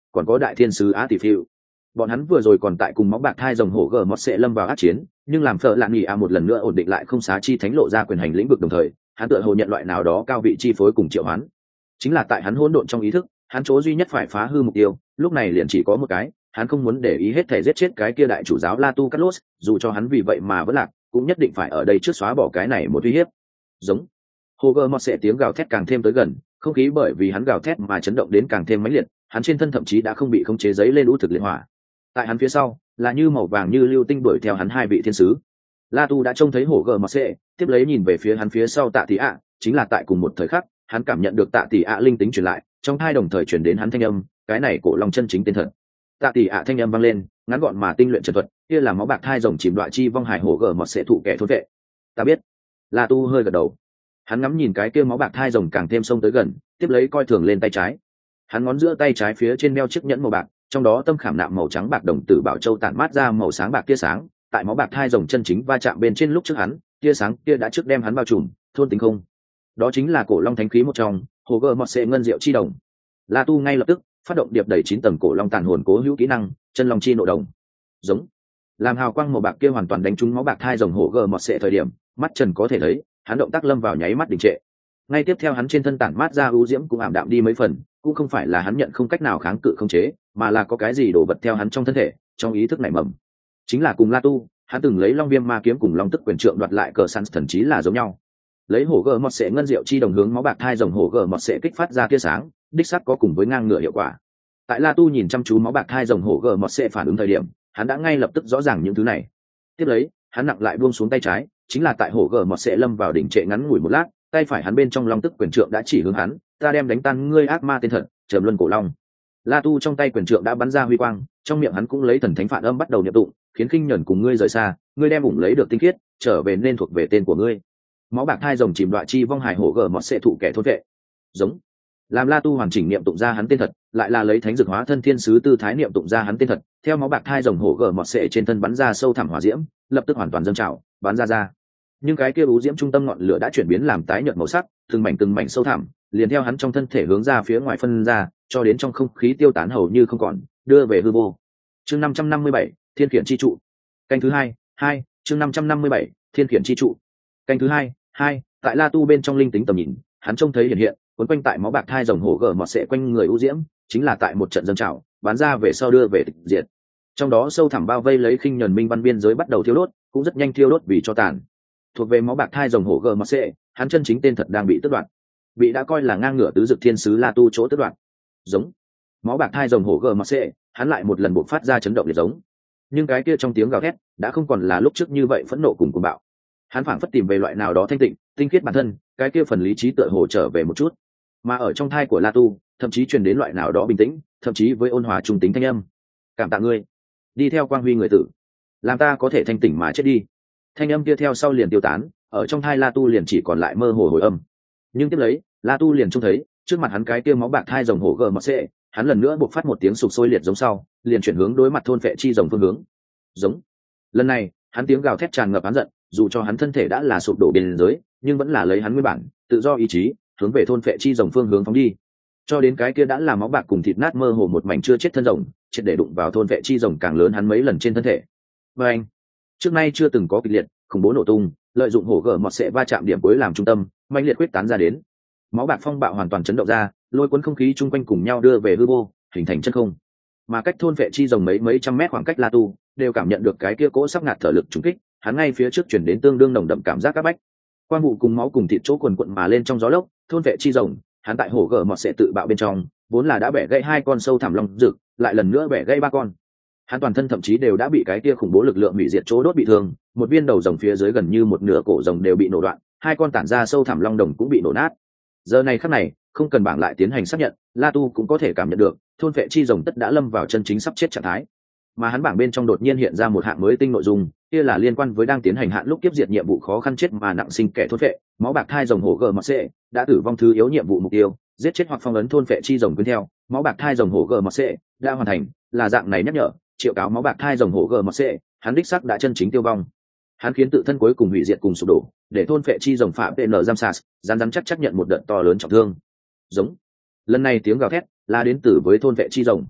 còn có đại thiên sứ á tỷ phiêu. Bọn hắn vừa rồi còn tại cùng máu bạc thai rồng hổ gờ mọt sẽ lâm vào ác chiến, nhưng làm phở lạn nghỉ a một lần nữa ổn định lại không xá chi thánh lộ ra quyền hành lĩnh vực đồng thời, hắn tựa hồ nhận loại nào đó cao vị chi phối cùng triệu hoán. Chính là tại hắn hỗn độn trong ý thức, hắn chỗ duy nhất phải phá hư mục tiêu, lúc này liền chỉ có một cái, hắn không muốn để ý hết thể giết chết cái kia đại chủ giáo La Tu Carlos, dù cho hắn vì vậy mà vẫn lạc, cũng nhất định phải ở đây trước xóa bỏ cái này một uy hiếp. Giống. Hoger Mọt sẽ tiếng gào thét càng thêm tới gần, không khí bởi vì hắn gào thét mà chấn động đến càng thêm mãnh liệt, hắn trên thân thậm chí đã không bị khống chế giấy lên u thực liệt hỏa. Tại hắn phía sau, là như màu vàng như lưu tinh đuổi theo hắn hai vị thiên sứ. La Tu đã trông thấy Hoger Mọt sẽ, tiếp lấy nhìn về phía hắn phía sau Tạ Tỷ ạ, chính là tại cùng một thời khắc, hắn cảm nhận được Tạ Tỷ ạ linh tính truyền lại, trong hai đồng thời truyền đến hắn thanh âm, cái này cổ long chân chính tên thật. Tạ Tỷ ạ thanh âm vang lên, ngắn gọn mà tinh luyện trần thuật, kia là máu bạc thai rồng chìm đoạn chi vong hải Hoger Mọt sẽ thụ kẻ thôn vệ. Ta biết. La Tu hơi gật đầu. Hắn ngắm nhìn cái kia máu bạc thai rồng càng thêm sông tới gần, tiếp lấy coi thường lên tay trái. Hắn ngón giữa tay trái phía trên đeo chiếc nhẫn màu bạc, trong đó tâm khảm nạm màu trắng bạc đồng tử bảo châu tản mát ra màu sáng bạc tia sáng, tại máu bạc thai rồng chân chính va chạm bên trên lúc trước hắn, tia sáng kia đã trước đem hắn bao trùm, thôn tính không. Đó chính là cổ long thánh khí một trong, Hoger Mọt sẽ ngân diệu chi đồng. La Tu ngay lập tức phát động điệp đầy chín tầng cổ long tàn hồn cố hữu kỹ năng, chân long chi nộ đồng. Giống. Làm hào quang màu bạc kia hoàn toàn đánh trúng máu bạc thai rồng Hoger Mọt sẽ thời điểm, mắt Trần có thể thấy, hắn động tác lâm vào nháy mắt đình trệ. Ngay tiếp theo hắn trên thân tản mát ra ưu diễm cũng ảm đạm đi mấy phần, cũng không phải là hắn nhận không cách nào kháng cự không chế, mà là có cái gì đổ vật theo hắn trong thân thể, trong ý thức nảy mầm. Chính là cùng La Tu, hắn từng lấy long viêm ma kiếm cùng long tức quyền trượng đoạt lại cờ săn thần chí là giống nhau. Lấy Hoger Mọt sẽ ngân diệu chi đồng hướng máu bạc thai rồng Hoger Mọt sẽ kích phát ra tia sáng, đích xác có cùng với ngang ngửa hiệu quả. Tại La Tu nhìn chăm chú máu bạc thai rồng Hoger Mọt sẽ phản ứng thời điểm, hắn đã ngay lập tức rõ ràng những thứ này. Tiếp lấy, hắn nặng lại buông xuống tay trái, chính là tại Hoger Mọt sẽ lâm vào đỉnh trệ ngắn ngủi một lát, tay phải hắn bên trong long tức quyền trượng đã chỉ hướng hắn, ta đem đánh tan ngươi ác ma tên thật, trầm luân cổ long. La Tu trong tay quyền trượng đã bắn ra huy quang, trong miệng hắn cũng lấy thần thánh phản âm bắt đầu niệm tụng, khiến khinh nhẫn cùng ngươi rời xa, ngươi đem ủng lấy được tinh khiết, trở về nên thuộc về tên của ngươi. Máu bạc thai rồng chìm đoạn chi vong hải Hoger Mọt sẽ thụ kẻ thôn vệ. Giống. Làm La Tu hoàn chỉnh niệm tụng ra hắn tên thật, lại là lấy thánh dược hóa thân thiên sứ tư thái niệm tụng ra hắn tên thật, theo máu bạc thai rồng Hoger Mọt sẽ trên thân bắn ra sâu thẳm hỏa diễm, lập tức hoàn toàn dâng trào, bắn ra ra. Nhưng cái kia ú diễm trung tâm ngọn lửa đã chuyển biến làm tái nhợt màu sắc, từng mảnh từng mảnh sâu thẳm, liền theo hắn trong thân thể hướng ra phía ngoài phân ra, cho đến trong không khí tiêu tán hầu như không còn, đưa về hư vô. Chương năm trăm năm mươi bảy, Thiên Khiển chi trụ. Canh thứ hai, hai, chương năm trăm năm mươi bảy, Thiên Khiển chi trụ. Canh thứ hai, hai, tại La Tu bên trong linh tính tầm nhìn, hắn trông thấy hiện hiện, cuốn quanh tại máu bạc thai rồng Hoger Mọt sẽ quanh người ú diễm, chính là tại một trận dâng trào, bán ra về sau đưa về tịch diệt. Trong đó sâu thẳm bao vây lấy khinh nhẫn minh văn biên giới bắt đầu thiêu đốt, cũng rất nhanh thiêu đốt vì cho tàn. Thuộc về máu bạc thai rồng Hoger Mọt sẽ, hắn chân chính tên thật đang bị tước đoạt, bị đã coi là ngang ngửa tứ dực thiên sứ La Tu chỗ tước đoạt. Giống. Máu bạc thai rồng Hoger Mọt sẽ, hắn lại một lần buộc phát ra chấn động liệt giống. Nhưng cái kia trong tiếng gào thét đã không còn là lúc trước như vậy phẫn nộ cùng cuồng bạo. Hắn phảng phất tìm về loại nào đó thanh tịnh, tinh khiết bản thân, cái kia phần lý trí tựa hồ trở về một chút. Mà ở trong thai của La Tu, thậm chí truyền đến loại nào đó bình tĩnh, thậm chí với ôn hòa trung tính thanh âm. Cảm tạ ngươi, đi theo quang huy người tử, làm ta có thể thanh tỉnh mà chết đi. Thanh âm kia theo sau liền tiêu tán, ở trong thai La Tu liền chỉ còn lại mơ hồ hồi âm. Nhưng tiếp lấy, La Tu liền trông thấy, trước mặt hắn cái kia máu bạc thai rồng Hoger Mọt sẽ, hắn lần nữa buộc phát một tiếng sụp sôi liệt giống sau, liền chuyển hướng đối mặt thôn vệ chi rồng phương hướng. Giống. Lần này, hắn tiếng gào thét tràn ngập hắn giận, dù cho hắn thân thể đã là sụp đổ biên giới, nhưng vẫn là lấy hắn nguyên bản, tự do ý chí, hướng về thôn vệ chi rồng phương hướng phóng đi. Cho đến cái kia đã là máu bạc cùng thịt nát mơ hồ một mảnh chưa chết thân rồng, triệt để đụng vào thôn vệ chi rồng càng lớn hắn mấy lần trên thân thể. Và anh, trước nay chưa từng có kịch liệt, khủng bố nổ tung, lợi dụng Hoger Mọt sẽ va chạm điểm cuối làm trung tâm, mạnh liệt quyết tán ra đến. Máu bạc phong bạo hoàn toàn chấn động ra, lôi cuốn không khí chung quanh cùng nhau đưa về hư vô, hình thành chân không. Mà cách thôn vệ chi rồng mấy mấy trăm mét khoảng cách La Tu, đều cảm nhận được cái kia cỗ sắp ngạt thở lực trùng kích, hắn ngay phía trước chuyển đến tương đương nồng đậm cảm giác các bách. Quang vụ cùng máu cùng thịt chỗ quần quận mà lên trong gió lốc, thôn vệ chi rồng, hắn tại Hoger Mọt sẽ tự bạo bên trong, vốn là đã bẻ gãy hai con sâu thẳm long rực, lại lần nữa bẻ gãy ba con. Hắn toàn thân thậm chí đều đã bị cái kia khủng bố lực lượng hủy diệt chỗ đốt bị thương, một viên đầu rồng phía dưới gần như một nửa cổ rồng đều bị nổ đoạn, hai con tản ra sâu thẳm long đồng cũng bị nổ nát. Giờ này khắc này, không cần bảng lại tiến hành xác nhận, La Tu cũng có thể cảm nhận được, thôn vệ chi rồng tất đã lâm vào chân chính sắp chết trạng thái. Mà hắn bảng bên trong đột nhiên hiện ra một hạng mới tinh nội dung, kia là liên quan với đang tiến hành hạn lúc kiếp diệt nhiệm vụ khó khăn chết mà nặng sinh kẻ thôn vệ, máu bạc thai rồng Hoger Mọt sẽ đã tử vong thứ yếu nhiệm vụ mục tiêu, giết chết hoặc phong ấn thôn vệ chi rồng quyến theo, máu bạc thai rồng Hoger Mọt sẽ đã hoàn thành, là dạng này nhắc nhở, triệu cáo máu bạc thai rồng Hoger Mọt sẽ, hắn đích xác đã chân chính tiêu vong. Hắn khiến tự thân cuối cùng hủy diệt cùng sụp đổ, để thôn vệ chi rồng phạm pê en giam sas, rắn rắn chắc chắc nhận một đợt to lớn trọng thương. Giống. Lần này tiếng gào thét là đến từ với thôn vệ chi rồng.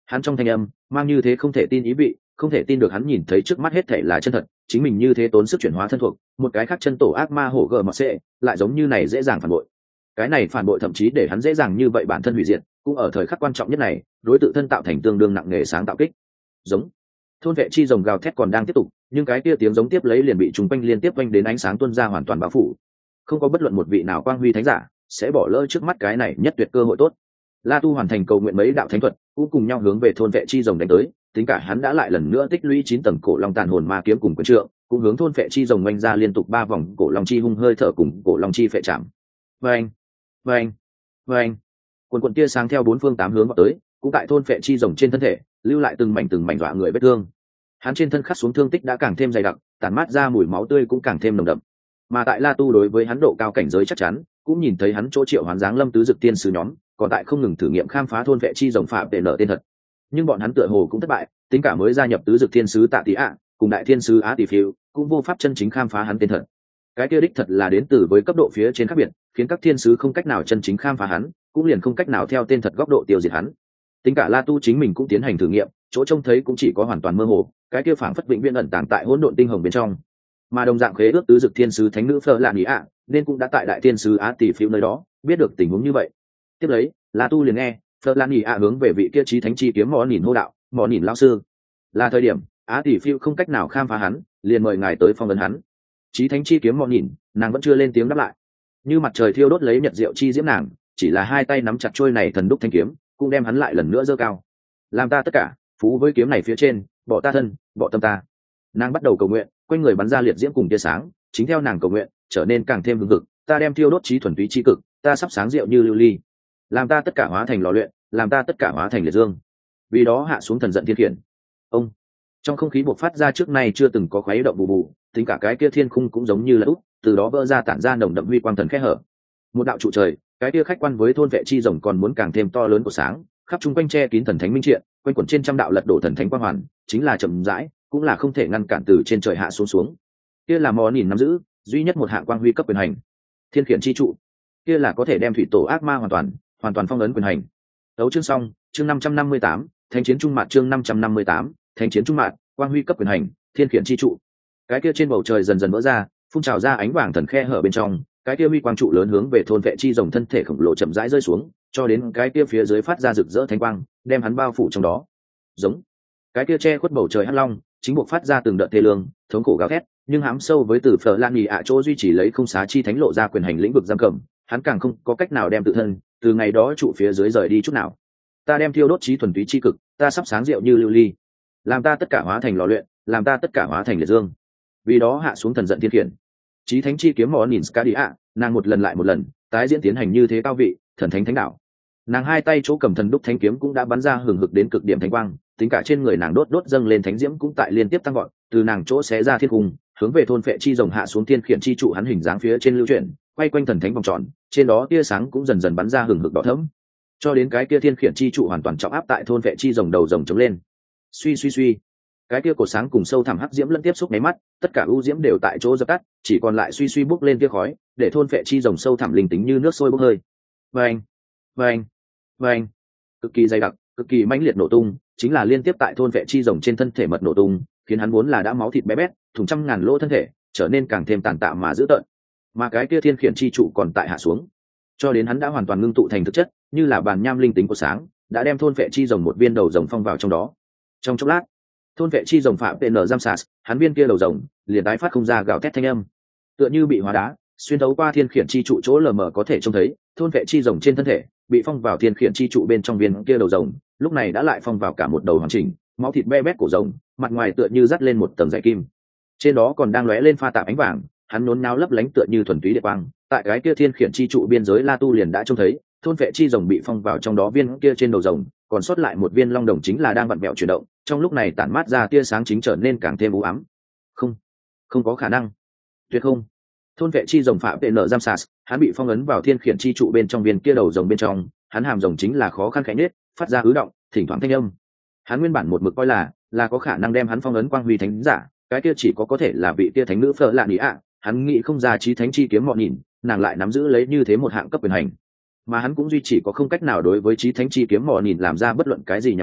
Hắn trong thanh âm mang như thế không thể tin ý vị, không thể tin được hắn nhìn thấy trước mắt hết thể là chân thật, chính mình như thế tốn sức chuyển hóa thân thuộc một cái khác chân tổ ác ma hổ gờ mọt xệ lại giống như này dễ dàng phản bội. Cái này phản bội thậm chí để hắn dễ dàng như vậy bản thân hủy diệt, cũng ở thời khắc quan trọng nhất này đối tự thân tạo thành tương đương nặng nề sáng tạo kích. Giống thôn vệ chi rồng gào thét còn đang tiếp tục, nhưng cái kia tiếng giống tiếp lấy liền bị chúng quanh liên tiếp quanh đến ánh sáng tuôn ra hoàn toàn bao phủ. Không có bất luận một vị nào quang huy thánh giả sẽ bỏ lỡ trước mắt cái này nhất tuyệt cơ hội tốt. La Tu hoàn thành cầu nguyện mấy đạo thánh thuật, cũng cùng nhau hướng về thôn vệ chi rồng đánh tới. Tính cả hắn đã lại lần nữa tích lũy chín tầng cổ long tàn hồn ma kiếm cùng quyền trượng, cũng hướng thôn vệ chi rồng oanh ra liên tục ba vòng cổ long chi hung hơi thở cùng cổ long chi phệ chạm. Vâng, vâng, vâng. Quần quần tia sáng theo bốn phương tám hướng vào tới, cũng tại thôn vệ chi rồng trên thân thể lưu lại từng mảnh từng mảnh dọa người vết thương. Hắn trên thân khắc xuống thương tích đã càng thêm dày đặc, tản mát ra mùi máu tươi cũng càng thêm nồng đậm. Mà tại La Tu đối với hắn độ cao cảnh giới chắc chắn, cũng nhìn thấy hắn chỗ triệu hoán dáng lâm tứ dực tiên sứ nhóm, còn tại không ngừng thử nghiệm khám phá thôn vệ chi rồng phạm để nợ tên thật. Nhưng bọn hắn tựa hồ cũng thất bại, tính cả mới gia nhập tứ dực thiên sứ Tạ Tỷ ạ, cùng đại thiên sứ Á Tỷ Phiêu, cũng vô pháp chân chính khám phá hắn tên thật. Cái kia đích thật là đến từ với cấp độ phía trên khác biệt, khiến các thiên sứ không cách nào chân chính khám phá hắn, cũng liền không cách nào theo tên thật góc độ tiêu diệt hắn. Tính cả La Tu chính mình cũng tiến hành thử nghiệm, chỗ trông thấy cũng chỉ có hoàn toàn mơ hồ, cái kia phảng phất vĩnh viễn ẩn tàng tại hỗn độn tinh hồng bên trong. Mà đồng dạng khế ước tứ dực thiên sứ thánh nữ Phở Lạn Ý ạ, nên cũng đã tại đại thiên sứ Á Tỷ Phiêu nơi đó biết được tình huống như vậy. Tiếp lấy, La Tu liền nghe Phở Lạn Ý ạ hướng về vị kia chí thánh chi kiếm mỏ nhìn hô đạo, mỏ nhìn lão sư, là thời điểm Á Tỷ Phiêu không cách nào khám phá hắn, liền mời ngài tới phong vấn hắn. Chí thánh chi kiếm mỏ nhìn, nàng vẫn chưa lên tiếng đáp lại, như mặt trời thiêu đốt lấy nhật diệu chi diễm nàng, chỉ là hai tay nắm chặt trôi này thần đúc thanh kiếm, cũng đem hắn lại lần nữa giơ cao. Làm ta tất cả, phú với kiếm này phía trên, bỏ ta thân, bỏ tâm ta. Nàng bắt đầu cầu nguyện, quanh người bắn ra liệt diễm cùng tia sáng, chính theo nàng cầu nguyện trở nên càng thêm hưng hực. Ta đem thiêu đốt trí thuần túy chi cực, ta sắp sáng rượu như lưu ly. Làm ta tất cả hóa thành lò luyện, làm ta tất cả hóa thành liệt dương. Vì đó hạ xuống thần giận thiên khiển. Ông trong không khí bộc phát ra trước nay chưa từng có khuấy động bù bù, tính cả cái kia thiên khung cũng giống như là út, từ đó vỡ ra tản ra nồng đậm huy quang thần khẽ hở. Một đạo trụ trời, cái kia khách quan với thôn vệ chi rồng còn muốn càng thêm to lớn của sáng, khắp trung quanh che kín thần thánh minh triện, quanh quẩn trên trăm đạo lật đổ thần thánh quang hoàn, chính là chậm rãi, cũng là không thể ngăn cản từ trên trời hạ xuống xuống. Kia là mò nhìn nắm giữ duy nhất một hạng quang huy cấp quyền hành, thiên khiển chi trụ. Kia là có thể đem thủy tổ ác ma hoàn toàn, hoàn toàn phong ấn quyền hành. Đấu chương xong, chương năm trăm năm mươi tám, thánh chiến trung mạn chương năm trăm năm mươi tám, thánh chiến trung mạn, quang huy cấp quyền hành, thiên khiển chi trụ. Cái kia trên bầu trời dần dần vỡ ra, phun trào ra ánh vàng thần khe hở bên trong, cái kia huy quang trụ lớn hướng về thôn vệ chi rồng thân thể khổng lồ chậm rãi rơi xuống, cho đến cái kia phía dưới phát ra rực rỡ thánh quang, đem hắn bao phủ trong đó. Giống cái kia che khuất bầu trời hắc long, chính buộc phát ra từng đợt thê lương, thống khổ gào thét, nhưng hám sâu với từ Phở Lan Nhì ạ chỗ duy trì lấy không xá chi thánh lộ ra quyền hành lĩnh vực giam cầm, hắn càng không có cách nào đem tự thân từ ngày đó trụ phía dưới rời đi chút nào. Ta đem thiêu đốt trí thuần túy chi cực, ta sắp sáng rượu như lưu ly, làm ta tất cả hóa thành lò luyện, làm ta tất cả hóa thành liệt dương. Vì đó hạ xuống thần giận thiên khiển. Chí thánh chi kiếm mỏ nhìn Skadia, nàng một lần lại một lần tái diễn tiến hành như thế cao vị thần thánh thánh đạo. Nàng hai tay chỗ cầm thần đúc thánh kiếm cũng đã bắn ra hừng hực đến cực điểm thánh quang, tính cả trên người nàng đốt đốt dâng lên thánh diễm cũng tại liên tiếp tăng gọn, từ nàng chỗ xé ra thiên cung, hướng về thôn phệ chi rồng hạ xuống thiên khiển chi trụ hắn hình dáng phía trên lưu chuyển, quay quanh thần thánh vòng tròn, trên đó tia sáng cũng dần dần bắn ra hừng hực đỏ thẫm, cho đến cái kia thiên khiển chi trụ hoàn toàn trọng áp tại thôn phệ chi rồng đầu rồng chống lên. Suy suy suy, cái kia cột sáng cùng sâu thẳm hắc diễm lẫn tiếp xúc máy mắt, tất cả ưu diễm đều tại chỗ dập tắt, chỉ còn lại suy suy bốc lên tia khói, để thôn phệ chi rồng sâu thẳm linh tính như nước sôi bốc hơi. Vâng, vâng, vâng, cực kỳ dày đặc, cực kỳ mãnh liệt nổ tung, chính là liên tiếp tại thôn phệ chi rồng trên thân thể mật nổ tung, khiến hắn vốn là đã máu thịt bé bét, thủng trăm ngàn lỗ thân thể, trở nên càng thêm tàn tạ mà dữ tợn. Mà cái kia thiên khiển chi trụ còn tại hạ xuống, cho đến hắn đã hoàn toàn ngưng tụ thành thực chất, như là bàn nham linh tính của sáng, đã đem thôn phệ chi rồng một viên đầu rồng phong vào trong đó. Trong chốc lát, thôn vệ chi rồng phạm pn giam sạt, hắn viên kia đầu rồng liền tái phát không ra gào thét thanh âm, tựa như bị hóa đá xuyên thấu qua thiên khiển chi trụ chỗ lờ mờ có thể trông thấy thôn vệ chi rồng trên thân thể bị phong vào thiên khiển chi trụ bên trong viên kia đầu rồng, lúc này đã lại phong vào cả một đầu hoàn chỉnh máu thịt be bét của rồng, mặt ngoài tựa như dắt lên một tầng dải kim, trên đó còn đang lóe lên pha tạp ánh vàng, hắn nốn náo lấp lánh tựa như thuần túy địa quang. Tại cái kia thiên khiển chi trụ biên giới La Tu liền đã trông thấy thôn vệ chi rồng bị phong vào trong đó viên kia trên đầu rồng còn sót lại một viên long đồng chính là đang vặn vẹo chuyển động, trong lúc này tản mát ra tia sáng chính trở nên càng thêm u ám. Không, không có khả năng, tuyệt không. Thôn vệ chi rồng phạm nợ giam sạt, hắn bị phong ấn vào thiên khiển chi trụ bên trong viên kia đầu rồng bên trong, hắn hàm rồng chính là khó khăn khẽ nết, phát ra ứ động, thỉnh thoảng thanh âm. Hắn nguyên bản một mực coi là là có khả năng đem hắn phong ấn quang huy thánh giả, cái kia chỉ có có thể là vị kia thánh nữ Phở Lạn Ý ạ, hắn nghĩ không ra chí thánh chi kiếm mọn nhìn, nàng lại nắm giữ lấy như thế một hạng cấp quyền hành, mà hắn cũng duy chỉ có không cách nào đối với chí thánh chi kiếm mỏ nhìn làm ra bất luận cái gì nhằm vào,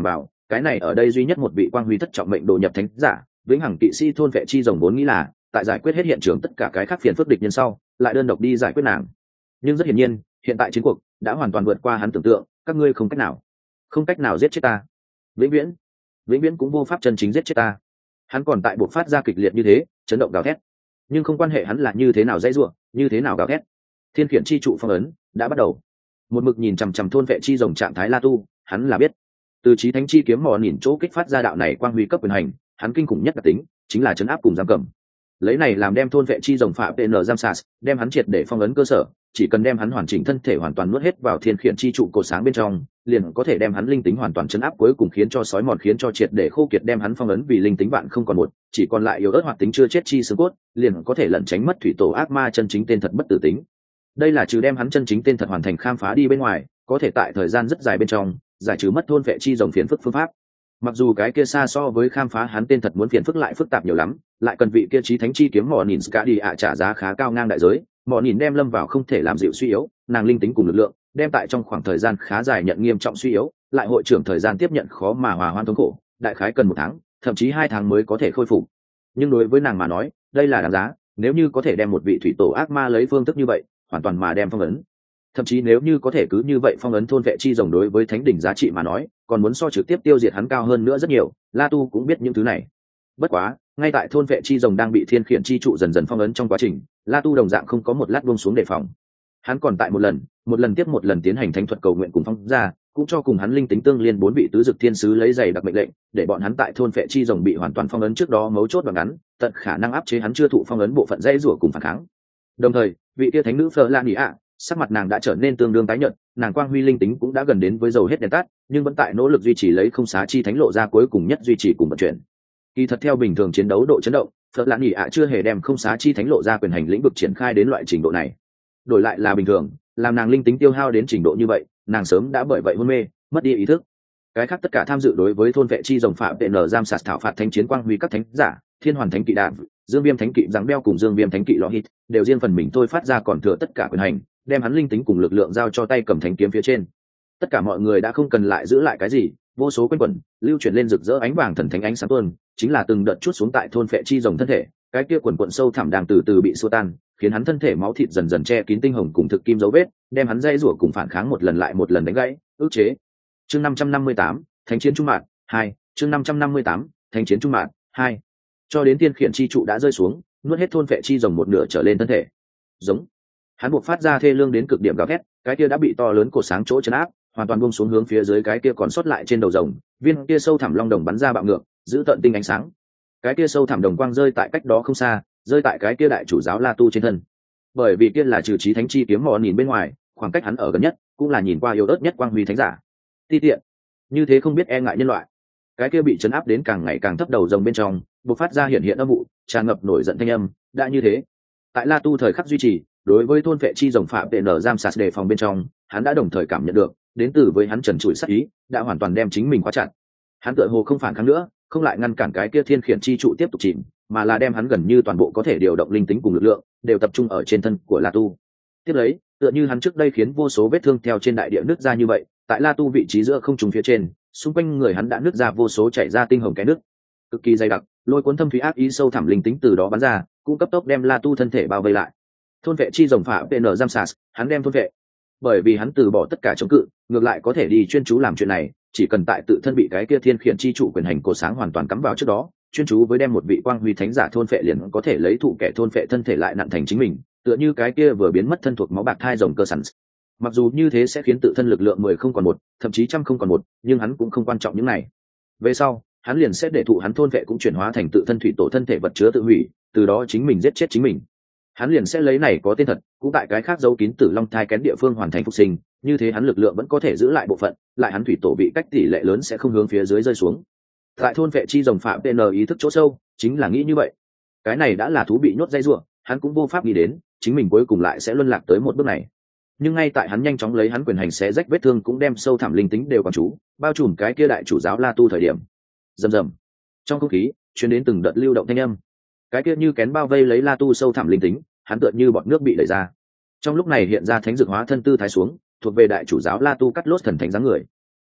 cái này ở đây duy nhất một vị quang huy thất trọng mệnh đồ nhập thánh giả vĩnh hằng kỵ sĩ thôn vệ chi rồng vốn nghĩ là tại giải quyết hết hiện trường tất cả cái khác phiền phức địch nhân sau lại đơn độc đi giải quyết nàng, nhưng rất hiển nhiên hiện tại chiến cuộc đã hoàn toàn vượt qua hắn tưởng tượng. Các ngươi không cách nào không cách nào giết chết ta, vĩnh viễn vĩnh viễn cũng vô pháp chân chính giết chết ta. Hắn còn tại buộc phát ra kịch liệt như thế chấn động gào thét, nhưng không quan hệ hắn là như thế nào dãy ruộng như thế nào gào thét, thiên khiển chi trụ phong ấn đã bắt đầu. Một mực nhìn chằm chằm thôn vệ chi rồng trạng thái La Tu, hắn là biết từ chí thánh chi kiếm mò nhìn chỗ kích phát ra đạo này quang huy cấp quyền hành, hắn kinh khủng nhất đặc tính chính là chấn áp cùng giam cầm. Lấy này làm đem thôn vệ chi rồng phạm pn giam sas đem hắn triệt để phong ấn cơ sở, chỉ cần đem hắn hoàn chỉnh thân thể hoàn toàn nuốt hết vào thiên khiển chi trụ cột sáng bên trong, liền có thể đem hắn linh tính hoàn toàn chấn áp, cuối cùng khiến cho sói mòn, khiến cho triệt để khô kiệt, đem hắn phong ấn vì linh tính bạn không còn một, chỉ còn lại yếu ớt hoạt tính chưa chết chi xương cốt, liền có thể lẩn tránh mất thủy tổ ác ma chân chính tên thật bất tử tính. Đây là trừ đem hắn chân chính tên thật hoàn thành khám phá đi bên ngoài, có thể tại thời gian rất dài bên trong giải trừ mất thôn vệ chi rồng phiền phức phương pháp. Mặc dù cái kia xa so với khám phá hắn tên thật muốn phiền phức lại phức tạp nhiều lắm, lại cần vị kia chí thánh chi kiếm mò nhìn ska đi ạ trả giá khá cao ngang đại giới. Mò nhìn đem lâm vào không thể làm dịu suy yếu, nàng linh tính cùng lực lượng đem tại trong khoảng thời gian khá dài nhận nghiêm trọng suy yếu, lại hội trưởng thời gian tiếp nhận khó mà hòa hoãn thống khổ, đại khái cần một tháng thậm chí hai tháng mới có thể khôi phục. Nhưng đối với nàng mà nói đây là đáng giá, nếu như có thể đem một vị thủy tổ ác ma lấy phương thức như vậy hoàn toàn mà đem phong ấn, thậm chí nếu như có thể cứ như vậy phong ấn thôn vệ chi rồng, đối với thánh đỉnh giá trị mà nói còn muốn so trực tiếp tiêu diệt hắn cao hơn nữa rất nhiều. La Tu cũng biết những thứ này, bất quá ngay tại thôn vệ chi rồng đang bị thiên khiển chi trụ dần dần phong ấn trong quá trình, La Tu đồng dạng không có một lát buông xuống đề phòng. Hắn còn tại một lần một lần tiếp một lần tiến hành thánh thuật cầu nguyện cùng phong ra, cũng cho cùng hắn linh tính tương liên bốn vị tứ dực thiên sứ lấy giày đặc mệnh lệnh, để bọn hắn tại thôn vệ chi rồng bị hoàn toàn phong ấn trước đó mấu chốt và ngắn tận khả năng áp chế hắn chưa thụ phong ấn bộ phận dây rủa cùng phản kháng. Đồng thời vị tia thánh nữ Fleur Lan Ý ạ, sắc mặt nàng đã trở nên tương đương tái nhợt, nàng quang huy linh tính cũng đã gần đến với dầu hết đèn tắt, nhưng vẫn tại nỗ lực duy trì lấy không xá chi thánh lộ ra cuối cùng nhất duy trì cùng vận chuyển. Kỳ thật theo bình thường chiến đấu độ chấn động, Phật Lạn Nhị ạ chưa hề đem không xá chi thánh lộ ra quyền hành lĩnh vực triển khai đến loại trình độ này. Đổi lại là bình thường, làm nàng linh tính tiêu hao đến trình độ như vậy, nàng sớm đã bởi vậy hôn mê, mất đi ý thức. Cái khác tất cả tham dự đối với thôn vệ chi rồng phạm tn giam sạt thảo phạt thánh chiến quang huy các thánh giả, Thiên Hoàn Thánh Kỵ Đạm, Dương Viêm Thánh Kỵ Giáng Beo cùng Dương Viêm Thánh Kỵ Lọ Hít, đều riêng phần mình thôi phát ra còn thừa tất cả quyền hành, đem hắn linh tính cùng lực lượng giao cho tay cầm thánh kiếm phía trên. Tất cả mọi người đã không cần lại giữ lại cái gì, vô số quanh quẩn lưu chuyển lên rực rỡ ánh vàng thần thánh ánh sáng tuôn, chính là từng đợt chút xuống tại thôn phệ chi rồng thân thể, cái kia quần quần sâu thẳm đang từ từ bị xua tan, khiến hắn thân thể máu thịt dần dần che kín tinh hồng cùng thực kim dấu vết, đem hắn dây rủa cùng phản kháng một lần lại một lần đánh gãy, ức chế. Chương năm trăm năm mươi tám, Thánh chiến trung mạn hai, chương năm trăm năm mươi tám, Thánh chiến trung mạn hai. Cho đến tiên khiển chi trụ đã rơi xuống, nuốt hết thôn phệ chi rồng một nửa trở lên thân thể. Giống. Hắn buộc phát ra thê lương đến cực điểm gào thét, cái kia đã bị to lớn cột sáng chỗ chấn áp, hoàn toàn buông xuống hướng phía dưới cái kia còn sót lại trên đầu rồng, viên kia sâu thẳm long đồng bắn ra bạo ngược, giữ tận tinh ánh sáng. Cái kia sâu thẳm đồng quang rơi tại cách đó không xa, rơi tại cái kia đại chủ giáo La Tu trên thân. Bởi vì kia là trừ chí thánh chi kiếm mò nhìn bên ngoài, khoảng cách hắn ở gần nhất, cũng là nhìn qua yếu ớt nhất quang huy thánh giả. Ti tiện, như thế không biết e ngại nhân loại. Cái kia bị chấn áp đến càng ngày càng thấp đầu rồng bên trong, bộc phát ra hiện hiện âm vụ, tràn ngập nổi giận thanh âm, đã như thế. Tại La Tu thời khắc duy trì, đối với thôn vệ chi rồng phạm tn giam sạt đề phòng bên trong, hắn đã đồng thời cảm nhận được đến từ với hắn trần trụi sát ý đã hoàn toàn đem chính mình khóa chặt. Hắn tựa hồ không phản kháng nữa, không lại ngăn cản cái kia thiên khiển chi trụ tiếp tục chìm, mà là đem hắn gần như toàn bộ có thể điều động linh tính cùng lực lượng đều tập trung ở trên thân của La Tu. Tiếp lấy, tựa như hắn trước đây khiến vô số vết thương theo trên đại địa nứt ra như vậy, tại La Tu vị trí giữa không trung phía trên, xung quanh người hắn đã nứt ra vô số chảy ra tinh hồng cái nước cực kỳ dày đặc, lôi cuốn thâm thúy ác ý sâu thẳm linh tính từ đó bắn ra, cũng cấp tốc đem La Tu thân thể bao vây lại. Thôn vệ chi rồng phạm pn giam sas, hắn đem thôn vệ, bởi vì hắn từ bỏ tất cả chống cự, ngược lại có thể đi chuyên chú làm chuyện này, chỉ cần tại tự thân bị cái kia thiên khiển chi trụ quyền hành cổ sáng hoàn toàn cắm vào trước đó, chuyên chú với đem một vị quang huy thánh giả thôn vệ liền có thể lấy thụ kẻ thôn vệ thân thể lại nặn thành chính mình, tựa như cái kia vừa biến mất thân thuộc máu bạc thai rồng cơ sẵn. Mặc dù như thế sẽ khiến tự thân lực lượng mười không còn một, thậm chí trăm không còn một, nhưng hắn cũng không quan trọng những này. Về sau, hắn liền sẽ để thụ hắn thôn vệ cũng chuyển hóa thành tự thân thủy tổ thân thể vật chứa tự hủy, từ đó chính mình giết chết chính mình. Hắn liền sẽ lấy này có tên thật, cũng tại cái khác giấu kín tử long thai kén địa phương hoàn thành phục sinh, như thế hắn lực lượng vẫn có thể giữ lại bộ phận, lại hắn thủy tổ bị cách tỷ lệ lớn sẽ không hướng phía dưới rơi xuống. Tại thôn vệ chi rồng phạm pn ý thức chỗ sâu, chính là nghĩ như vậy. Cái này đã là thú bị nhốt dây rủa, hắn cũng vô pháp nghĩ đến, chính mình cuối cùng lại sẽ luân lạc tới một bước này. Nhưng ngay tại hắn nhanh chóng lấy hắn quyền hành xé rách vết thương cũng đem sâu thẳm linh tính đều còn chú, bao trùm cái kia đại chủ giáo La Tu thời điểm. Rầm rầm. Trong không khí truyền đến từng đợt lưu động thanh âm. Cái kia như kén bao vây lấy La Tu sâu thẳm linh tính, hắn tựa như bọt nước bị đẩy ra. Trong lúc này hiện ra thánh dược hóa thân tư thái xuống, thuộc về đại chủ giáo La Tu cắt lốt thần thánh dáng người.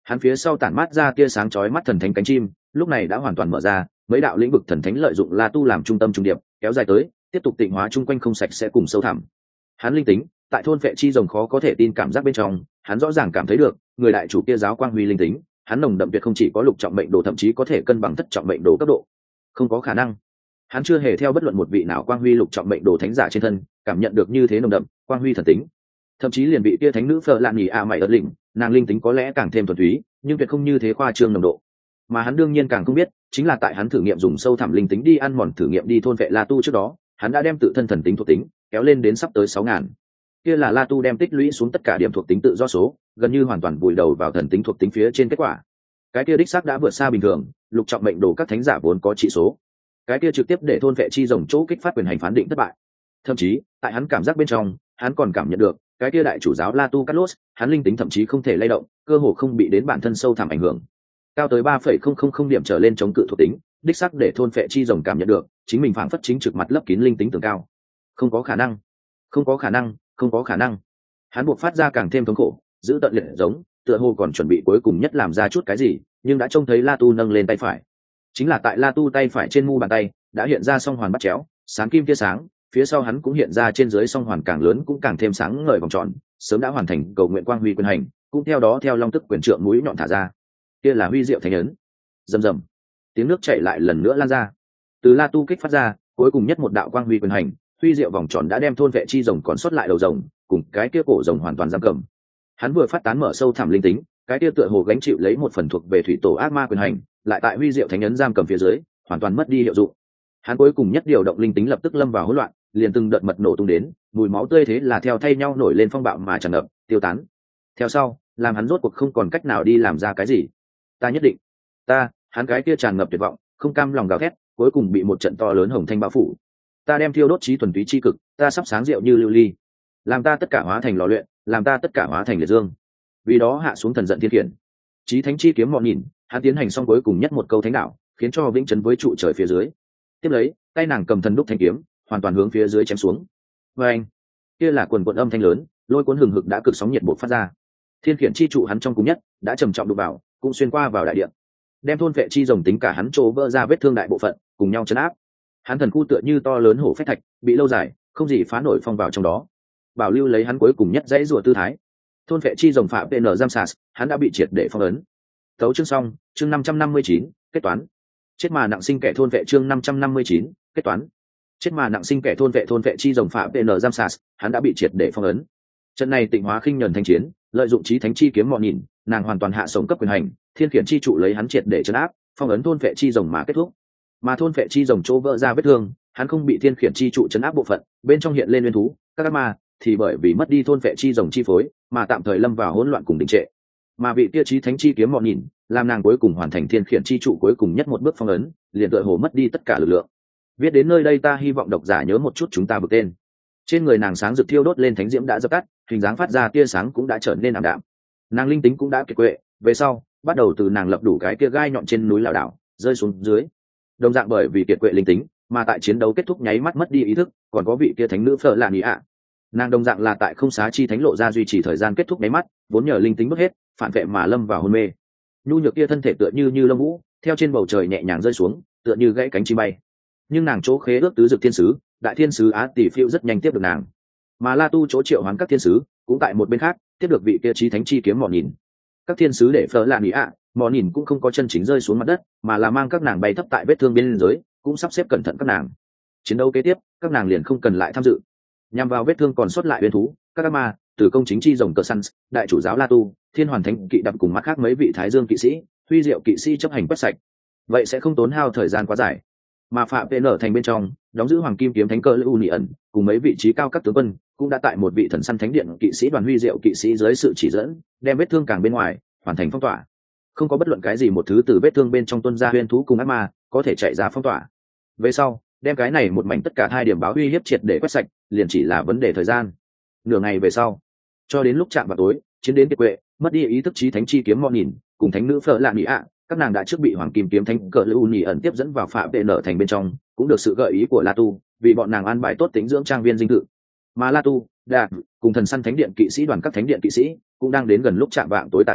Hắn phía sau tản mát ra tia sáng chói mắt thần thánh cánh chim lúc này đã hoàn toàn mở ra, mấy đạo lĩnh vực thần thánh lợi dụng La Tu làm trung tâm trung điệp kéo dài tới, tiếp tục tịnh hóa chung quanh không sạch sẽ cùng sâu thẳm. Hắn linh tính tại thôn vệ chi rồng khó có thể tin cảm giác bên trong, hắn rõ ràng cảm thấy được người đại chủ kia giáo quang huy linh tính, hắn nồng đậm tuyệt không chỉ có lục trọng mệnh đồ, thậm chí có thể cân bằng thất trọng mệnh đồ cấp độ. Không có khả năng, hắn chưa hề theo bất luận một vị nào quang huy lục trọng mệnh đồ thánh giả trên thân cảm nhận được như thế nồng đậm quang huy thần tính. Thậm chí liền vị kia thánh nữ Phở Lạn Nhì a mày ớt lĩnh, nàng linh tính có lẽ càng thêm thuần túy, nhưng tuyệt không như thế khoa trương nồng độ. Mà hắn đương nhiên càng không biết, chính là tại hắn thử nghiệm dùng sâu thẳm linh tính đi ăn mòn thử nghiệm đi thôn vệ La Tu trước đó, hắn đã đem tự thân thần tính thuộc tính kéo lên đến sắp tới sáu ngàn. Kia là La Tu đem tích lũy xuống tất cả điểm thuộc tính tự do số, gần như hoàn toàn vùi đầu vào thần tính thuộc tính phía trên kết quả. Cái kia đích xác đã vượt xa bình thường lục trọng mệnh đồ các thánh giả vốn có trị số. Cái kia trực tiếp để thôn vệ chi rồng chỗ kích phát quyền hành phán định thất bại. Thậm chí, tại hắn cảm giác bên trong, hắn còn cảm nhận được cái kia đại chủ giáo La Tu Carlos, hắn linh tính thậm chí không thể lay động, cơ hồ không bị đến bản thân sâu thẳm ảnh hưởng. Cao tới ba phẩy không không không điểm trở lên chống cự thuộc tính, đích xác để thôn vệ chi rồng cảm nhận được chính mình phảng phất chính trực mặt lấp kín linh tính tường cao. Không có khả năng, không có khả năng, không có khả năng. Hắn buộc phát ra càng thêm thống khổ, giữ tận liệt giống, tựa hồ còn chuẩn bị cuối cùng nhất làm ra chút cái gì, nhưng đã trông thấy La Tu nâng lên tay phải. Chính là tại La Tu tay phải trên mu bàn tay đã hiện ra song hoàn bắt chéo, sáng kim tia sáng, phía sau hắn cũng hiện ra trên dưới song hoàn càng lớn cũng càng thêm sáng ngời vòng tròn, sớm đã hoàn thành cầu nguyện quang huy quyền hành, cũng theo đó theo long tức quyền trượng mũi nhọn thả ra. Kia là huy diệu thánh ấn. Rầm rầm, tiếng nước chảy lại lần nữa lan ra. Từ La Tu kích phát ra, cuối cùng nhất một đạo quang huy quyền hành, huy diệu vòng tròn đã đem thôn vệ chi rồng còn sót lại đầu rồng, cùng cái kia cổ rồng hoàn toàn giam cầm. Hắn vừa phát tán mở sâu thẳm linh tính, cái kia tựa hồ gánh chịu lấy một phần thuộc về thủy tổ ác ma quyền hành, lại tại huy diệu thánh ấn giam cầm phía dưới, hoàn toàn mất đi hiệu dụng. Hắn cuối cùng nhất điều động linh tính lập tức lâm vào hỗn loạn, liền từng đợt mật nổ tung đến, mùi máu tươi thế là theo thay nhau nổi lên phong bạo mà tràn ngập, tiêu tán. Theo sau, làm hắn rốt cuộc không còn cách nào đi làm ra cái gì. Ta nhất định, ta, hắn cái kia tràn ngập tuyệt vọng, không cam lòng gào thét, cuối cùng bị một trận to lớn hồng thanh bao phủ. Ta đem thiêu đốt trí thuần túy chi cực, ta sắp sáng rượu như lưu ly, làm ta tất cả hóa thành lò luyện, làm ta tất cả hóa thành liệt dương. Vì đó hạ xuống thần giận thiên khiển, chí thánh chi kiếm mọn nhìn, hắn tiến hành xong cuối cùng nhất một câu thánh đạo, khiến cho vĩnh chấn với trụ trời phía dưới. Tiếp lấy, tay nàng cầm thần đúc thanh kiếm, hoàn toàn hướng phía dưới chém xuống. Và anh, kia là quần quần âm thanh lớn, lôi cuốn hừng hực đã cực sóng nhiệt bộc phát ra. Thiên khiển chi trụ hắn trong cùng nhất đã trầm trọng đụng vào, cũng xuyên qua vào đại điện, đem thôn vệ chi rồng tính cả hắn trổ vỡ ra vết thương đại bộ phận, cùng nhau chấn áp. Hắn thần khu tựa như to lớn hổ phách thạch, bị lâu dài không gì phá nổi phong vào trong đó, bảo lưu lấy hắn cuối cùng nhất dãy rùa tư thái. Thôn vệ chi rồng phạm pê en giam sas, hắn đã bị triệt để phong ấn. Tấu chương xong, chương năm trăm năm mươi chín, kết toán. Chết mà nặng sinh kẻ thôn vệ chương năm trăm năm mươi chín, kết toán. Chết mà nặng sinh kẻ thôn vệ thôn vệ chi rồng phạm pê en giam sas, hắn đã bị triệt để phong ấn. Trận này tịnh hóa khinh nhẫn thanh chiến, lợi dụng chí thánh chi kiếm mọn nhìn, nàng hoàn toàn hạ sống cấp quyền hành, thiên khiển chi trụ lấy hắn triệt để trấn áp, phong ấn thôn vệ chi rồng mà kết thúc. Mà thôn vệ chi rồng chỗ vỡ ra vết thương, hắn không bị thiên khiển chi trụ trấn áp bộ phận, bên trong hiện lên nguyên thú, các ác ma, thì bởi vì mất đi thôn vệ chi rồng chi phối, mà tạm thời lâm vào hỗn loạn cùng đình trệ. Mà vị kia chí thánh chi kiếm mọn nhìn, làm nàng cuối cùng hoàn thành thiên khiển chi trụ cuối cùng nhất một bước phong ấn, liền tựa hồ mất đi tất cả lực lượng. Viết đến nơi đây ta hy vọng độc giả nhớ một chút chúng ta vực tên. Trên người nàng sáng rực thiêu đốt lên thánh diễm đã dập tắt, hình dáng phát ra tia sáng cũng đã trở nên ảm đạm. Nàng linh tính cũng đã kiệt quệ, về sau, bắt đầu từ nàng lập đủ cái kia gai nhọn trên núi lão đảo, rơi xuống dưới. Đồng dạng bởi vì kiệt quệ linh tính, mà tại chiến đấu kết thúc nháy mắt mất đi ý thức, còn có vị kia thánh nữ Phở Lạn Nhì ạ. Nàng đồng dạng là tại không xá chi thánh lộ ra duy trì thời gian kết thúc nháy mắt, vốn nhờ linh tính mất hết, phản vệ mà lâm vào hôn mê. Nhu nhược kia thân thể tựa như như lông vũ, theo trên bầu trời nhẹ nhàng rơi xuống, tựa như gãy cánh chim bay. Nhưng nàng chỗ khế ước tứ dực thiên sứ, đại thiên sứ Á Tỷ Phiêu rất nhanh tiếp được nàng. Mà La Tu chỗ triệu hoán các thiên sứ, cũng tại một bên khác, tiếp được vị kia chí thánh chi kiếm mọn nhìn. Các thiên sứ để Phở Lạn Nhì ạ, mọn nhìn cũng không có chân chính rơi xuống mặt đất, mà là mang các nàng bay thấp tại vết thương bên dưới, cũng sắp xếp cẩn thận các nàng. Chiến đấu kế tiếp, các nàng liền không cần lại tham dự. Nhằm vào vết thương còn sót lại uyên thú, các ác ma, từ công chính chi rồng cờ săn, đại chủ giáo La Tu, thiên hoàn thánh kỵ đập cùng mắt khác mấy vị thái dương kỵ sĩ, huy diệu kỵ sĩ chấp hành quét sạch. Vậy sẽ không tốn hao thời gian quá dài. Mà phạm pê en thành bên trong, đóng giữ hoàng kim kiếm thánh cơ lưu nị ẩn cùng mấy vị trí cao các tướng quân cũng đã tại một vị thần săn thánh điện kỵ sĩ đoàn huy diệu kỵ sĩ dưới sự chỉ dẫn, đem vết thương càng bên ngoài hoàn thành phong tỏa. Không có bất luận cái gì một thứ từ vết thương bên trong tuân ra huyên thú cùng ác ma có thể chạy ra phong tỏa. Về sau, đem cái này một mảnh tất cả hai điểm báo uy hiếp triệt để quét sạch, liền chỉ là vấn đề thời gian. Nửa ngày về sau, cho đến lúc chạm vào tối, chiến đến kiệt quệ, mất đi ý thức chí thánh chi kiếm mọn nhìn, cùng thánh nữ Phở Lạn Nhì ạ, các nàng đã trước bị hoàng kim kiếm thánh cờ lưu nhì ẩn tiếp dẫn vào phạm vệ nở thành bên trong, cũng được sự gợi ý của La Tu, vì bọn nàng an bài tốt tính dưỡng trang viên dinh thự. Mà La Tu, Đạc cùng thần săn thánh điện kỵ sĩ đoàn các thánh điện kỵ sĩ cũng đang đến gần lúc chạm vạng tối tả hữu,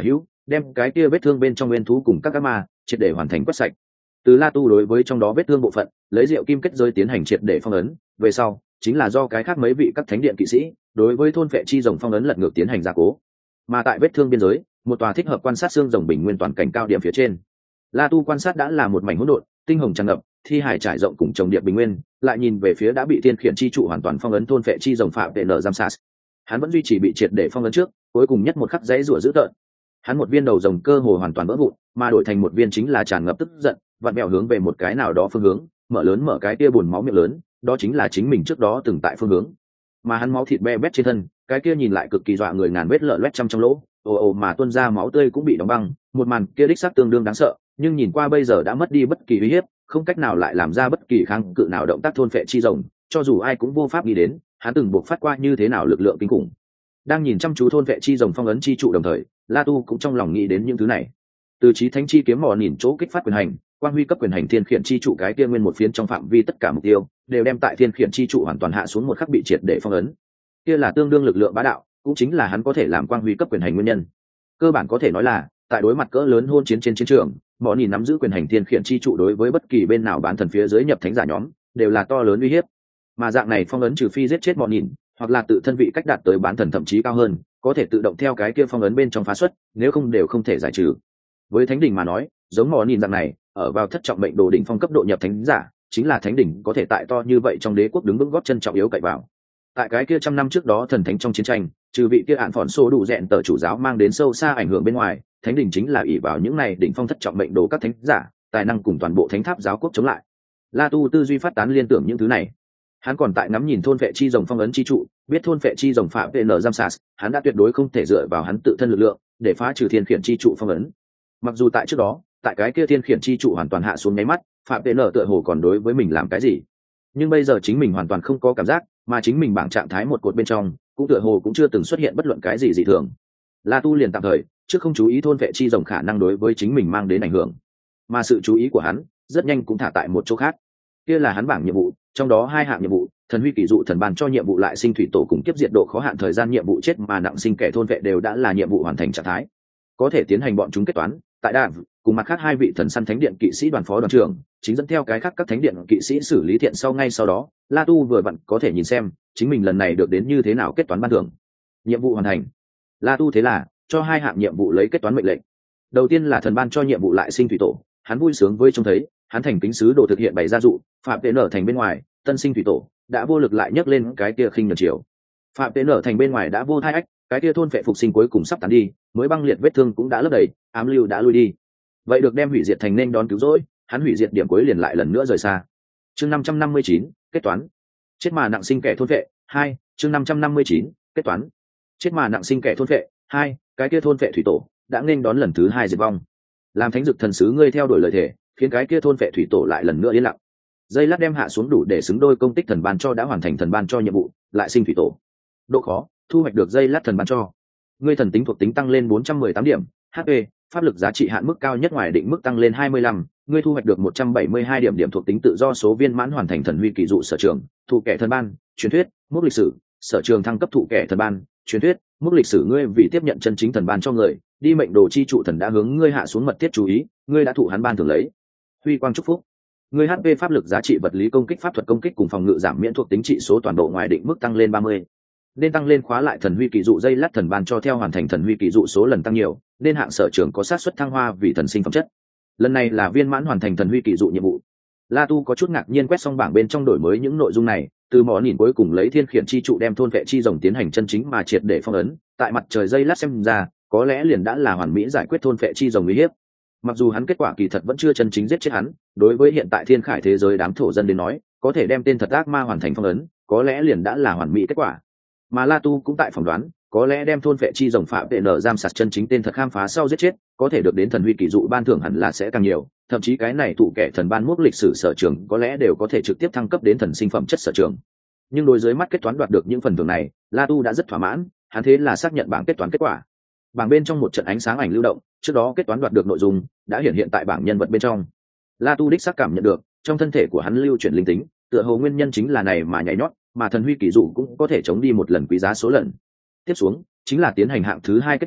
đem cái kia vết thương bên trong nguyên thú cùng các ác ma triệt để hoàn thành quét sạch. Từ La Tu đối với trong đó vết thương bộ phận lấy rượu kim kết giới tiến hành triệt để phong ấn, về sau chính là do cái khác mấy vị các thánh điện kỵ sĩ đối với thôn phệ chi rồng phong ấn lật ngược tiến hành gia cố. Mà tại vết thương biên giới, một tòa thích hợp quan sát xương rồng bình nguyên toàn cảnh cao điểm phía trên, La Tu quan sát đã là một mảnh hỗn độn, tinh hồng tràn ngập, thi hải trải rộng cùng trồng điệp bình nguyên, lại nhìn về phía đã bị thiên khiển chi trụ hoàn toàn phong ấn thôn phệ chi rồng phạm vệ nở giam sát. Hắn vẫn duy trì bị triệt để phong ấn trước, cuối cùng nhất một khắc dãy rủa dữ tợn. Hắn một viên đầu rồng cơ hồ hoàn toàn vỡ vụn, mà đổi thành một viên chính là tràn ngập tức giận, vặn vẹo hướng về một cái nào đó phương hướng, mở lớn mở cái kia buồn máu miệng lớn, đó chính là chính mình trước đó từng tại phương hướng. Mà hắn máu thịt be bét trên thân, cái kia nhìn lại cực kỳ dọa người, ngàn vết lở loét trăm trong lỗ, ồ ồ mà tuôn ra máu tươi cũng bị đóng băng, một màn kia đích xác tương đương đáng sợ, nhưng nhìn qua bây giờ đã mất đi bất kỳ uy hiếp, không cách nào lại làm ra bất kỳ kháng cự nào động tác thôn phệ chi rồng, cho dù ai cũng vô pháp nghĩ đến, hắn từng buộc phát qua như thế nào lực lượng kinh khủng. Đang nhìn chăm chú thôn phệ chi rồng phong ấn chi trụ đồng thời, La Tu cũng trong lòng nghĩ đến những thứ này. Từ chí thánh chi kiếm mò nhìn chỗ kích phát quyền hành, quang huy cấp quyền hành thiên khiển chi trụ cái kia nguyên một phiến trong phạm vi tất cả mục tiêu đều đem tại thiên khiển chi trụ hoàn toàn hạ xuống một khắc bị triệt để phong ấn. Kia là tương đương lực lượng bá đạo, cũng chính là hắn có thể làm quang huy cấp quyền hành nguyên nhân. Cơ bản có thể nói là tại đối mặt cỡ lớn hôn chiến trên chiến trường, mò nhìn nắm giữ quyền hành thiên khiển chi trụ đối với bất kỳ bên nào bán thần phía dưới nhập thánh giả nhóm đều là to lớn uy hiếp. Mà dạng này phong ấn trừ phi giết chết mò nhìn, hoặc là tự thân vị cách đạt tới bán thần thậm chí cao hơn, có thể tự động theo cái kia phong ấn bên trong phá xuất, nếu không đều không thể giải trừ. Với thánh đỉnh mà nói, giống mò nhìn dạng này ở vào thất trọng mệnh đồ đỉnh phong cấp độ nhập thánh giả, chính là thánh đỉnh có thể tại to như vậy trong đế quốc đứng vững gót chân trọng yếu cậy vào. Tại cái kia trăm năm trước đó thần thánh trong chiến tranh, trừ vị kia ạn phòn xô đủ rèn tờ chủ giáo mang đến sâu xa ảnh hưởng bên ngoài, thánh đỉnh chính là ỷ vào những này đỉnh phong thất trọng mệnh đồ các thánh giả, tài năng cùng toàn bộ thánh tháp giáo quốc chống lại. La Tu tư duy phát tán liên tưởng những thứ này. Hắn còn tại ngắm nhìn thôn vệ chi rồng phong ấn chi trụ, biết thôn vệ chi rồng phạm vê en giam sát, hắn đã tuyệt đối không thể dựa vào hắn tự thân lực lượng để phá trừ thiên khiển chi trụ phong ấn. Mặc dù tại trước đó, tại cái kia thiên khiển chi trụ hoàn toàn hạ xuống nháy mắt, phạm vê en tựa hồ còn đối với mình làm cái gì, nhưng bây giờ chính mình hoàn toàn không có cảm giác, mà chính mình bảng trạng thái một cột bên trong cũng tựa hồ cũng chưa từng xuất hiện bất luận cái gì dị thường. La Tu liền tạm thời trước không chú ý thôn vệ chi rồng khả năng đối với chính mình mang đến ảnh hưởng, mà sự chú ý của hắn rất nhanh cũng thả tại một chỗ khác. Kia là hắn bảng nhiệm vụ, trong đó hai hạng nhiệm vụ, thần huy kỳ dụ thần ban cho nhiệm vụ lại sinh thủy tổ cùng kiếp diệt độ khó hạn thời gian nhiệm vụ chết mà nặng sinh kẻ thôn vệ đều đã là nhiệm vụ hoàn thành trạng thái, có thể tiến hành bọn chúng kết toán. Tại đàm cùng mặt khác hai vị thần săn thánh điện kỵ sĩ đoàn phó đoàn trưởng chính dẫn theo cái khác các thánh điện kỵ sĩ xử lý thiện sau, ngay sau đó La Tu vừa vặn có thể nhìn xem chính mình lần này được đến như thế nào kết toán ban thưởng. Nhiệm vụ hoàn thành. La Tu thế là cho hai hạng nhiệm vụ lấy kết toán mệnh lệnh. Đầu tiên là thần ban cho nhiệm vụ lại sinh thủy tổ, hắn vui sướng với trông thấy hắn thành kính sứ đồ thực hiện bày gia dụ, phạm tế nở thành bên ngoài tân sinh thủy tổ đã vô lực lại nhấc lên cái kia khinh nhật chiều. Phạm tế nở thành bên ngoài đã vô thai ách, cái kia thôn phệ phục sinh cuối cùng sắp tàn đi, mới băng liệt vết thương cũng đã lấp đầy, ám lưu đã lui đi. Vậy được đem hủy diệt thành nên đón cứu rỗi, hắn hủy diệt điểm cuối liền lại lần nữa rời xa. Chương năm trăm năm mươi chín, kết toán. Chết mà nặng sinh kẻ thôn phệ hai, chương năm trăm năm mươi chín, kết toán. Chết mà nặng sinh kẻ thôn phệ hai, cái kia thôn phệ thủy tổ đã nên đón lần thứ hai diệt vong. Làm thánh dực thần sứ ngươi theo đuổi lời thề, khiến cái kia thôn phệ thủy tổ lại lần nữa yên lặng. Dây lát đem hạ xuống đủ để xứng đôi công tích thần ban cho đã hoàn thành thần ban cho nhiệm vụ, lại sinh thủy tổ. Độ khó, thu hoạch được dây lát thần ban cho. Ngươi thần tính thuộc tính tăng lên bốn trăm mười tám điểm, hát pê, pháp lực giá trị hạn mức cao nhất ngoài định mức tăng lên hai mươi lăm, ngươi thu hoạch được một trăm bảy mươi hai điểm điểm thuộc tính tự do số viên mãn hoàn thành thần huy kỳ dụ sở trường, thụ kẻ thần ban, truyền thuyết, mốc lịch sử, sở trường thăng cấp thụ kẻ thần ban, truyền thuyết, mốc lịch sử ngươi vì tiếp nhận chân chính thần ban cho người, đi mệnh đồ chi trụ thần đã hướng ngươi hạ xuống mật thiết chú ý, ngươi đã thụ hắn ban thường lấy. Huy quang chúc phúc. Ngươi hát pê pháp lực giá trị vật lý công kích pháp thuật công kích cùng phòng ngự giảm miễn thuộc tính trị số toàn bộ ngoài định mức tăng lên ba mươi. Nên tăng lên khóa lại thần huy kỳ dụ dây lát thần ban cho theo hoàn thành thần huy kỳ dụ số lần tăng nhiều, nên hạng sở trường có xác suất thăng hoa vì thần sinh phẩm chất. Lần này là viên mãn hoàn thành thần huy kỳ dụ nhiệm vụ. La Tu có chút ngạc nhiên quét xong bảng bên trong đổi mới những nội dung này, từ mỏ nhìn cuối cùng lấy thiên khiển chi trụ đem thôn vệ chi rồng tiến hành chân chính mà triệt để phong ấn, tại mặt trời dây lát xem ra, có lẽ liền đã là hoàn mỹ giải quyết thôn vệ chi rồng uy hiếp. Mặc dù hắn kết quả kỳ thật vẫn chưa chân chính giết chết hắn, đối với hiện tại thiên khải thế giới đám thổ dân đến nói, có thể đem tên thật ác ma hoàn thành phong ấn, có lẽ liền đã là hoàn mỹ kết quả. Mà La Tu cũng tại phỏng đoán, có lẽ đem thôn vệ chi rồng phạm vệ nở giam sạt chân chính tên thật khám phá sau giết chết, có thể được đến thần huy kỳ dụ ban thưởng hẳn là sẽ càng nhiều, thậm chí cái này tụ kẻ thần ban mốc lịch sử sở trường có lẽ đều có thể trực tiếp thăng cấp đến thần sinh phẩm chất sở trường. Nhưng đối dưới mắt kết toán đoạt được những phần thưởng này, La Tu đã rất thỏa mãn, hắn thế là xác nhận bảng kết toán kết quả. Bảng bên trong một trận ánh sáng ảnh lưu động, trước đó kết toán đoạt được nội dung đã hiện hiện tại bảng nhân vật bên trong. La Tu đích xác cảm nhận được, trong thân thể của hắn lưu chuyển linh tính, tựa hồ nguyên nhân chính là này mà nhảy nhót, mà thần huy kỳ dụ cũng có thể chống đi một lần quý giá số lần. Tiếp xuống chính là tiến hành hạng thứ hai kết toán,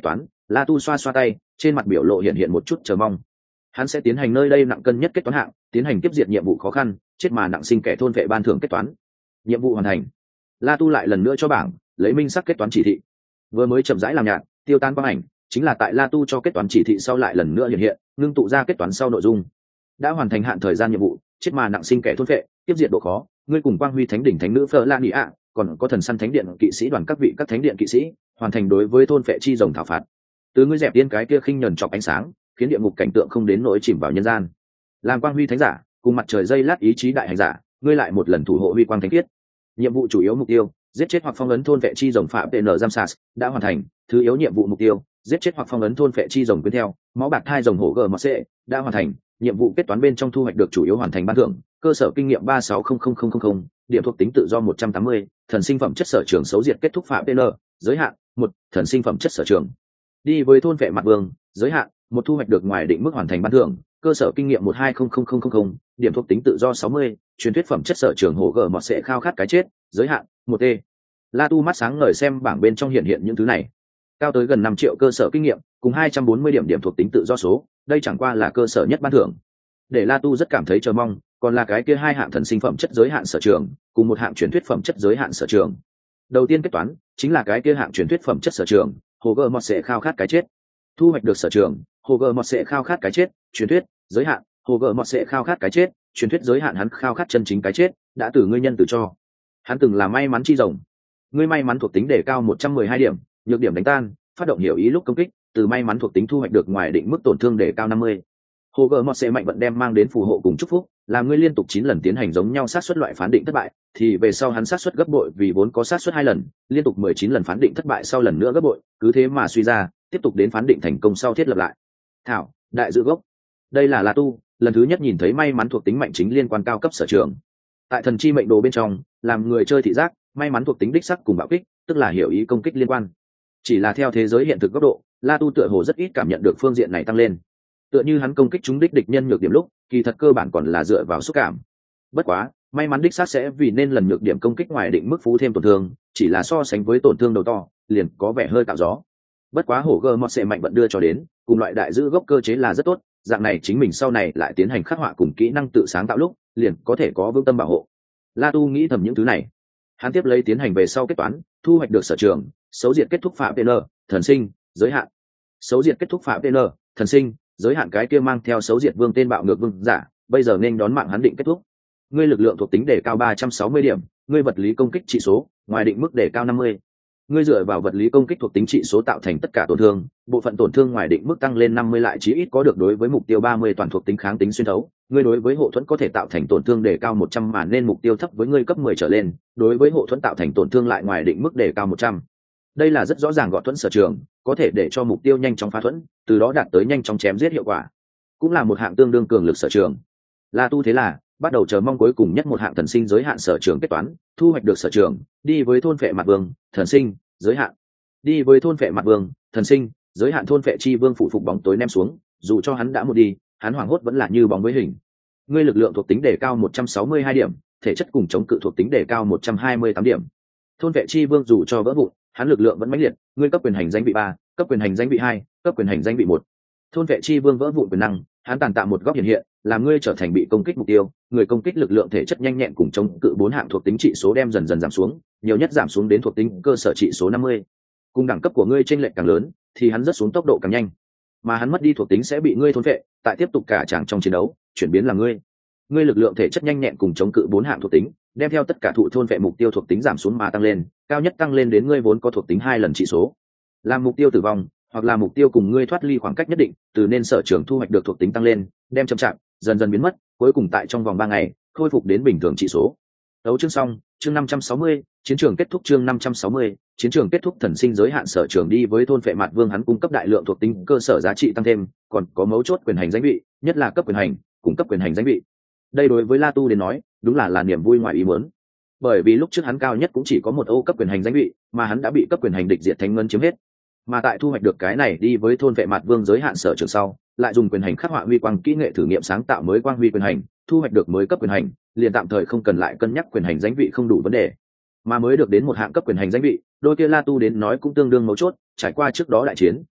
La Tu xoa xoa tay, trên mặt biểu lộ hiện hiện một chút chờ mong. Hắn sẽ tiến hành nơi đây nặng cân nhất kết toán hạng, tiến hành tiếp diệt nhiệm vụ khó khăn, chết mà nặng sinh kẻ thôn vệ ban thưởng kết toán. Nhiệm vụ hoàn thành. La Tu lại lần nữa cho bảng, lấy minh sắc kết toán chỉ thị. Vừa mới chậm rãi làm nhạt, tiêu tan quang ảnh, chính là tại La Tu cho kết toán chỉ thị sau lại lần nữa hiện hiện, ngưng tụ ra kết toán sau nội dung. Đã hoàn thành hạn thời gian nhiệm vụ, chết mà nặng sinh kẻ thôn vệ, tiếp diệt độ khó, ngươi cùng Quang Huy Thánh đỉnh thánh nữ Phở Lan Nị ạ, còn có thần săn thánh điện kỵ sĩ đoàn các vị các thánh điện kỵ sĩ, hoàn thành đối với thôn vệ chi rồng thảo phạt. Từ ngươi dẹp tiên cái kia khinh nhẫn chọc ánh sáng, khiến địa ngục cảnh tượng không đến nỗi chìm vào nhân gian. Làm Quang Huy Thánh giả, cùng mặt trời dây lát ý chí đại hành giả, ngươi lại một lần thủ hộ huy quang thánh khiết. Nhiệm vụ chủ yếu mục tiêu, giết chết hoặc phong ấn thôn vệ chi rồng phạm pê en giam sas đã hoàn thành. Thứ yếu nhiệm vụ mục tiêu, giết chết hoặc phong ấn thôn vệ chi rồng quyến theo máu bạc thai rồng hổ gờ mọt xệ đã hoàn thành. Nhiệm vụ kết toán bên trong thu hoạch được chủ yếu hoàn thành ban thưởng, cơ sở kinh nghiệm ba sáu không không không không không, điểm thuộc tính tự do một trăm tám mươi, thần sinh phẩm chất sở trường xấu diệt kết thúc phạm pê en, giới hạn một, thần sinh phẩm chất sở trường. Đi với thôn vệ mặt vương, giới hạn một, thu hoạch được ngoài định mức hoàn thành ban thưởng, cơ sở kinh nghiệm một hai không không không không, điểm thuộc tính tự do sáu mươi, truyền thuyết phẩm chất sở trường hổ gờ mọt sẽ khao khát cái chết, giới hạn một t. La Tu mắt sáng ngời xem bảng bên trong hiện hiện những thứ này, cao tới gần năm triệu cơ sở kinh nghiệm cùng hai trăm bốn mươi điểm điểm thuộc tính tự do số, đây chẳng qua là cơ sở nhất ban thưởng. Để La Tu rất cảm thấy chờ mong, còn là cái kia hai hạng thần sinh phẩm chất giới hạn sở trường, cùng một hạng truyền thuyết phẩm chất giới hạn sở trường. Đầu tiên kết toán chính là cái kia hạng truyền thuyết phẩm chất sở trường, hồ gờ mọt sẽ khao khát cái chết. Thu hoạch được sở trường, hồ gờ mọt sẽ khao khát cái chết, truyền thuyết, giới hạn, hồ gờ mọt sẽ khao khát cái chết, truyền thuyết giới hạn hắn khao khát chân chính cái chết, đã từ ngươi nhân từ cho. Hắn từng là may mắn chi rồng. Ngươi may mắn thuộc tính đề cao một trăm mười hai điểm, nhược điểm đánh tan, phát động hiểu ý lúc công kích, từ may mắn thuộc tính thu hoạch được ngoài định mức tổn thương đề cao năm mươi. Hồ gờ mọt sẽ mạnh vận đem mang đến phù hộ cùng chúc phúc, làm ngươi liên tục chín lần tiến hành giống nhau sát suất loại phán định thất bại, thì về sau hắn sát suất gấp bội, vì vốn có sát suất hai lần, liên tục mười chín lần phán định thất bại sau lần nữa gấp bội, cứ thế mà suy ra, tiếp tục đến phán định thành công sau thiết lập lại. Thảo, đại dự gốc. Đây là La Tu lần thứ nhất nhìn thấy may mắn thuộc tính mạnh chính liên quan cao cấp sở trường. Tại thần chi mệnh đồ bên trong, làm người chơi thị giác, may mắn thuộc tính đích sắc cùng bạo kích, tức là hiểu ý công kích liên quan. Chỉ là theo thế giới hiện thực góc độ, La Tu tựa hồ rất ít cảm nhận được phương diện này tăng lên. Tựa như hắn công kích trúng đích địch nhân nhược điểm lúc, kỳ thật cơ bản còn là dựa vào xúc cảm. Bất quá, may mắn đích xác sẽ vì nên lần nhược điểm công kích ngoài định mức phú thêm tổn thương, chỉ là so sánh với tổn thương đầu to, liền có vẻ hơi cạo gió. Bất quá hổ gơ mọt sẽ mạnh vận đưa cho đến, cùng loại đại giữ gốc cơ chế là rất tốt, dạng này chính mình sau này lại tiến hành khắc họa cùng kỹ năng tự sáng tạo lúc, liền có thể có vững tâm bảo hộ. La Tu nghĩ thầm những thứ này, hắn tiếp lấy tiến hành về sau kết toán, thu hoạch được sở trường, xấu diệt kết thúc phạm pê en, thần sinh, giới hạn. Xấu diệt kết thúc phạm pê en, thần sinh, giới hạn cái kia mang theo xấu diệt vương tên bạo ngược vương giả, bây giờ nên đón mạng hắn định kết thúc. Ngươi lực lượng thuộc tính đề cao ba trăm sáu mươi điểm, ngươi vật lý công kích trị số ngoài định mức đề cao năm mươi. Ngươi dựa vào vật lý công kích thuộc tính trị số tạo thành tất cả tổn thương, bộ phận tổn thương ngoài định mức tăng lên năm mươi lại chí ít có được đối với mục tiêu ba mươi toàn thuộc tính kháng tính xuyên thấu. Ngươi đối với hộ thuẫn có thể tạo thành tổn thương đề cao một trăm mà nên mục tiêu thấp với ngươi cấp mười trở lên, đối với hộ thuẫn tạo thành tổn thương lại ngoài định mức đề cao một trăm. Đây là rất rõ ràng gọt thuẫn sở trường, có thể để cho mục tiêu nhanh chóng phá thuẫn, từ đó đạt tới nhanh chóng chém giết hiệu quả. Cũng là một hạng tương đương cường lực sở trường. La Tu thế là bắt đầu chờ mong cuối cùng nhất một hạng thần sinh giới hạn sở trường kết toán, thu hoạch được sở trường, đi với thôn phệ mặt vương, thần sinh, giới hạn. Đi với thôn phệ mặt vương, thần sinh, giới hạn thôn phệ chi vương phụ phục bóng tối ném xuống, dù cho hắn đã một đi, hắn hoảng hốt vẫn là như bóng với hình. Ngươi lực lượng thuộc tính đề cao một trăm sáu mươi hai điểm, thể chất cùng chống cự thuộc tính đề cao một trăm hai mươi tám điểm. Thôn phệ chi vương dù cho vỡ vụn, hắn lực lượng vẫn mãnh liệt, ngươi cấp quyền hành danh vị ba, cấp quyền hành danh vị hai, cấp quyền hành danh vị một. Thôn vệ chi vương vỡ vụn quyền năng, hắn tàn tạ một góc hiện hiện, làm ngươi trở thành bị công kích mục tiêu, người công kích lực lượng thể chất nhanh nhẹn cùng chống cự bốn hạng thuộc tính trị số đem dần dần giảm xuống, nhiều nhất giảm xuống đến thuộc tính cơ sở trị số năm mươi. Cùng đẳng cấp của ngươi chênh lệch càng lớn, thì hắn rất xuống tốc độ càng nhanh, mà hắn mất đi thuộc tính sẽ bị ngươi thôn vệ, tại tiếp tục cả chàng trong chiến đấu, chuyển biến là ngươi. Ngươi lực lượng thể chất nhanh nhẹn cùng chống cự bốn hạng thuộc tính, đem theo tất cả thụ thôn vệ mục tiêu thuộc tính giảm xuống mà tăng lên, cao nhất tăng lên đến ngươi vốn có thuộc tính hai lần trị số. Làm mục tiêu tử vong, hoặc là mục tiêu cùng ngươi thoát ly khoảng cách nhất định, từ nên sở trường thu hoạch được thuộc tính tăng lên, đem chậm chạp dần dần biến mất, cuối cùng tại trong vòng ba ngày khôi phục đến bình thường trị số. Đấu chương xong, chương năm trăm sáu mươi, chiến trường kết thúc chương năm trăm sáu mươi, chiến trường kết thúc thần sinh giới hạn sở trường đi với thôn vệ mặt vương hắn cung cấp đại lượng thuộc tính cơ sở giá trị tăng thêm, còn có mấu chốt quyền hành danh vị, nhất là cấp quyền hành, cung cấp quyền hành danh vị. Đây đối với La Tu đến nói, đúng là là niềm vui ngoài ý muốn. Bởi vì lúc trước hắn cao nhất cũng chỉ có một ô cấp quyền hành danh vị, mà hắn đã bị cấp quyền hành địch diệt thánh ngân chiếm hết. Mà tại thu hoạch được cái này đi với thôn vệ mặt vương giới hạn sở trường sau, lại dùng quyền hành khắc họa huy quang kỹ nghệ thử nghiệm sáng tạo mới quang huy quyền hành, thu hoạch được mới cấp quyền hành, liền tạm thời không cần lại cân nhắc quyền hành danh vị không đủ vấn đề, mà mới được đến một hạng cấp quyền hành danh vị, đôi kia La Tu đến nói cũng tương đương mấu chốt. Trải qua trước đó đại chiến,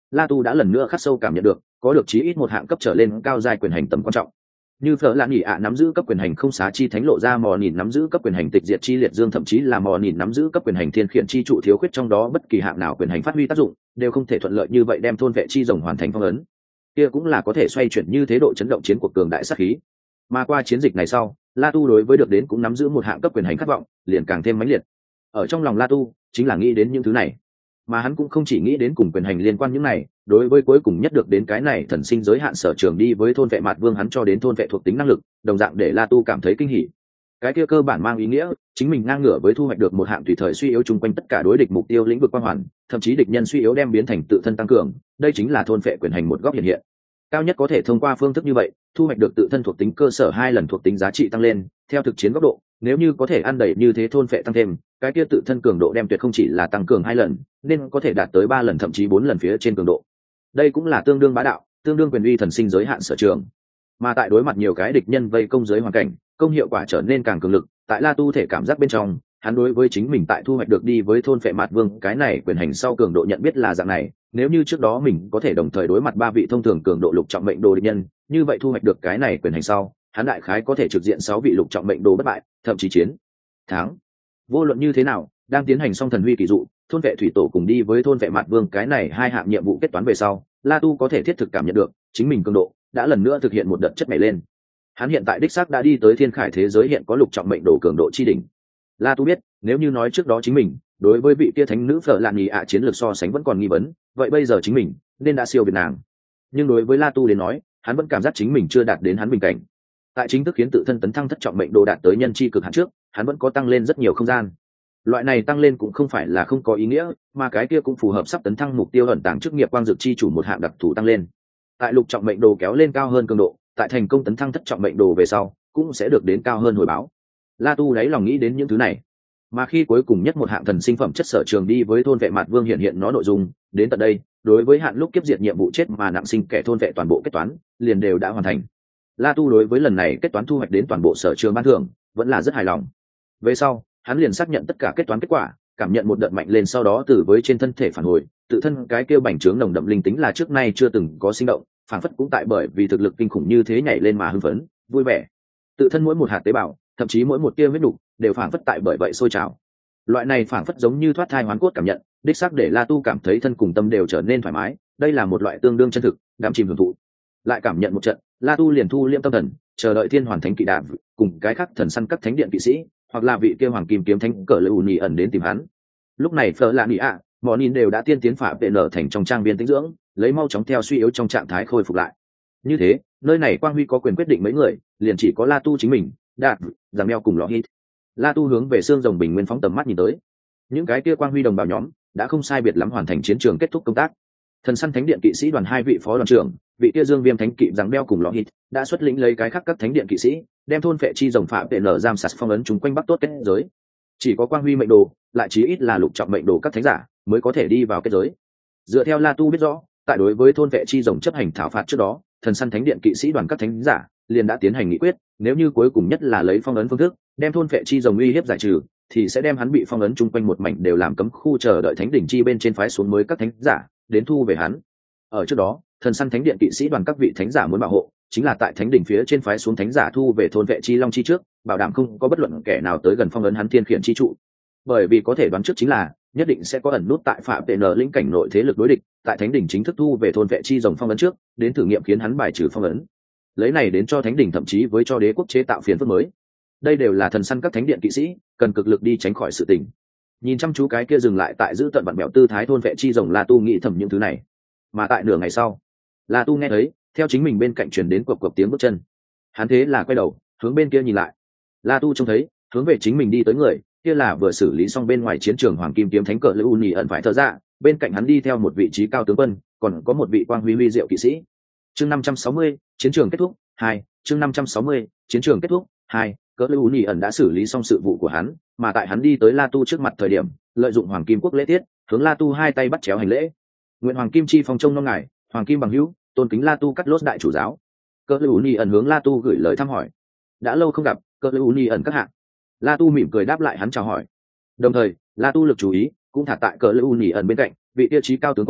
La Tu đã lần nữa khắc sâu cảm nhận được có được chí ít một hạng cấp trở lên cao giai quyền hành tầm quan trọng. Như Phở Lạn Nhĩ ạ nắm giữ cấp quyền hành không xá chi thánh lộ ra, mò nhìn nắm giữ cấp quyền hành tịch diệt chi liệt dương, thậm chí là mò nhìn nắm giữ cấp quyền hành thiên khiển chi trụ thiếu khuyết trong đó bất kỳ hạng nào quyền hành phát huy tác dụng, đều không thể thuận lợi như vậy đem thôn vệ chi rồng hoàn thành phong ấn. Kia cũng là có thể xoay chuyển như thế độ chấn động chiến cuộc cường đại sát khí. Mà qua chiến dịch này sau, La Tu đối với được đến cũng nắm giữ một hạng cấp quyền hành khát vọng, liền càng thêm mãnh liệt. Ở trong lòng La Tu, chính là nghĩ đến những thứ này. Mà hắn cũng không chỉ nghĩ đến cùng quyền hành liên quan những này, đối với cuối cùng nhất được đến cái này thần sinh giới hạn sở trường đi với thôn vệ mạt vương hắn cho đến thôn vệ thuộc tính năng lực, đồng dạng để La Tu cảm thấy kinh hỉ. Cái kia cơ bản mang ý nghĩa, chính mình ngang ngửa với thu hoạch được một hạng tùy thời suy yếu chung quanh tất cả đối địch mục tiêu lĩnh vực quang hoàn, thậm chí địch nhân suy yếu đem biến thành tự thân tăng cường, đây chính là thôn vệ quyền hành một góc hiện hiện. Cao nhất có thể thông qua phương thức như vậy, thu hoạch được tự thân thuộc tính cơ sở hai lần thuộc tính giá trị tăng lên, theo thực chiến góc độ, nếu như có thể ăn đẩy như thế thôn vệ tăng thêm, cái kia tự thân cường độ đem tuyệt không chỉ là tăng cường hai lần, nên có thể đạt tới ba lần thậm chí bốn lần phía trên cường độ. Đây cũng là tương đương bá đạo, tương đương quyền uy thần sinh giới hạn sở trường. Mà tại đối mặt nhiều cái địch nhân vây công giới hoàn cảnh, công hiệu quả trở nên càng cường lực, tại La Tu thể cảm giác bên trong, hắn đối với chính mình tại thu hoạch được đi với thôn phệ mạt vương cái này quyền hành sau cường độ nhận biết là dạng này, nếu như trước đó mình có thể đồng thời đối mặt ba vị thông thường cường độ lục trọng mệnh đồ địch nhân, như vậy thu hoạch được cái này quyền hành sau, hắn đại khái có thể trực diện sáu vị lục trọng mệnh đồ bất bại, thậm chí chiến thắng. Vô luận như thế nào, đang tiến hành xong thần huy kỳ dụ, thôn vệ thủy tổ cùng đi với thôn vệ mạt vương cái này hai hạng nhiệm vụ kết toán về sau, La Tu có thể thiết thực cảm nhận được chính mình cường độ đã lần nữa thực hiện một đợt chất nhảy lên. Hắn hiện tại đích xác đã đi tới thiên khải thế giới hiện có lục trọng mệnh đồ cường độ chi đỉnh. La Tu biết, nếu như nói trước đó chính mình đối với vị kia thánh nữ Phở Lạn Nhĩ ạ chiến lược so sánh vẫn còn nghi vấn, vậy bây giờ chính mình nên đã siêu việt nàng. Nhưng đối với La Tu đến nói, hắn vẫn cảm giác chính mình chưa đạt đến hắn bình cảnh. Tại chính thức khiến tự thân tấn thăng thất trọng mệnh đồ đạt tới nhân chi cực hạn trước, hắn vẫn có tăng lên rất nhiều không gian. Loại này tăng lên cũng không phải là không có ý nghĩa, mà cái kia cũng phù hợp sắp tấn thăng mục tiêu ẩn tàng chức nghiệp quang dược chi chủ một hạng đặc thù tăng lên. Tại lục trọng mệnh đồ kéo lên cao hơn cường độ, tại thành công tấn thăng thất trọng mệnh đồ về sau, cũng sẽ được đến cao hơn hồi báo. La Tu đáy lòng nghĩ đến những thứ này, mà khi cuối cùng nhất một hạng thần sinh phẩm chất sở trường đi với thôn vệ mạt vương hiện hiện nó nội dung, đến tận đây, đối với hạn lúc kiếp diệt nhiệm vụ chết mà nặng sinh kẻ thôn vệ toàn bộ kết toán, liền đều đã hoàn thành. La Tu đối với lần này kết toán thu hoạch đến toàn bộ sở trường ban thưởng, vẫn là rất hài lòng. Về sau, hắn liền xác nhận tất cả kết toán kết quả, cảm nhận một đợt mạnh lên, sau đó từ với trên thân thể phản hồi, tự thân cái kêu bành trướng nồng đậm linh tính là trước nay chưa từng có sinh động, phản phất cũng tại bởi vì thực lực kinh khủng như thế nhảy lên mà hưng phấn, vui vẻ. Tự thân mỗi một hạt tế bào, thậm chí mỗi một tia huyết nục, đều phản phất tại bởi vậy sôi trào. Loại này phản phất giống như thoát thai hoán cốt cảm nhận, đích xác để La Tu cảm thấy thân cùng tâm đều trở nên thoải mái, đây là một loại tương đương chân thực, đắm chìm hưởng thụ. Lại cảm nhận một trận, La Tu liền thu liễm tâm thần, chờ đợi thiên hoàn thánh kỵ đạm, cùng cái khác thần săn các thánh điện kỵ sĩ, hoặc là vị kia hoàng kim kiếm thánh cờ lệ ù nhì ẩn đến tìm hắn. Lúc này Phở Lạn Nhĩ ạ, mọi nhìn đều đã tiên tiến phả vệ nở thành trong trang viên tĩnh dưỡng, lấy mau chóng theo suy yếu trong trạng thái khôi phục lại. Như thế, nơi này quang huy có quyền quyết định mấy người, liền chỉ có La Tu chính mình, Đạt, Giang Meo cùng Lọ Hít. La Tu hướng về xương rồng bình nguyên phóng tầm mắt nhìn tới, những cái kia quang huy đồng bào nhóm đã không sai biệt lắm hoàn thành chiến trường kết thúc công tác. Thần săn thánh điện kỵ sĩ đoàn hai vị phó đoàn trưởng, vị kia Dương Viêm thánh kỵ Giang Meo cùng Lọ Hít đã xuất lĩnh lấy cái khác các thánh điện kỵ sĩ, đem thôn phệ chi rồng phạm vệ nở giam sạt phong ấn chúng quanh bắc tốt kết giới. Chỉ có quang huy mệnh đồ, lại chí ít là lục trọng mệnh đồ các thánh giả mới có thể đi vào kết giới. Dựa theo La Tu biết rõ, tại đối với thôn vệ chi rồng chấp hành thảo phạt trước đó, thần săn thánh điện kỵ sĩ đoàn các thánh giả liền đã tiến hành nghị quyết, nếu như cuối cùng nhất là lấy phong ấn phương thức đem thôn vệ chi rồng uy hiếp giải trừ, thì sẽ đem hắn bị phong ấn chung quanh một mảnh đều làm cấm khu, chờ đợi thánh đỉnh chi bên trên phái xuống mới các thánh giả đến thu về hắn. Ở trước đó, thần săn thánh điện kỵ sĩ đoàn các vị thánh giả muốn bảo hộ, chính là tại thánh đỉnh phía trên phái xuống thánh giả thu về thôn vệ chi long chi trước, bảo đảm không có bất luận kẻ nào tới gần phong ấn hắn thiên khiển chi trụ. Bởi vì có thể đoán trước chính là nhất định sẽ có ẩn nút tại phạm vệ nở lĩnh cảnh nội thế lực đối địch, tại thánh đỉnh chính thức thu về thôn vệ chi rồng phong ấn trước, đến thử nghiệm khiến hắn bài trừ phong ấn. Lấy này đến cho thánh đỉnh thậm chí với cho đế quốc chế tạo phiền phức mới. Đây đều là thần săn các thánh điện kỵ sĩ cần cực lực đi tránh khỏi sự tình. Nhìn chăm chú cái kia dừng lại tại giữ tận vặn bẹo tư thái thôn vệ chi rồng, La Tu nghĩ thầm những thứ này. Mà tại nửa ngày sau, La Tu nghe thấy theo chính mình bên cạnh truyền đến cộc cộc tiếng bước chân. Hắn thế là quay đầu hướng bên kia nhìn lại. La Tu trông thấy hướng về chính mình đi tới người kia là vừa xử lý xong bên ngoài chiến trường hoàng kim kiếm thánh cờ lữ uni ẩn phải thở ra, bên cạnh hắn đi theo một vị trí cao tướng quân, còn có một vị quang huy huy diệu kỵ sĩ. Chương năm trăm sáu mươi, chiến trường kết thúc hai. Chương năm trăm sáu mươi, chiến trường kết thúc hai. Cờ lữ uni ẩn đã xử lý xong sự vụ của hắn, mà tại hắn đi tới La Tu trước mặt thời điểm, lợi dụng hoàng kim quốc lễ tiết, hướng La Tu hai tay bắt chéo hành lễ. Nguyện hoàng kim chi phong trông nom ngài, hoàng kim bằng hữu, tôn kính La Tu cắt lốt đại chủ giáo. Cờ lữ uni ẩn hướng La Tu gửi lời thăm hỏi. Đã lâu không gặp, Cờ lữ uni ẩn các hạ. La Tu mỉm cười đáp lại hắn chào hỏi. Đồng thời, La Tu lực chú ý cũng thả tại Cờ lữ uni ẩn bên cạnh, vị tiêu chí cao tướng quân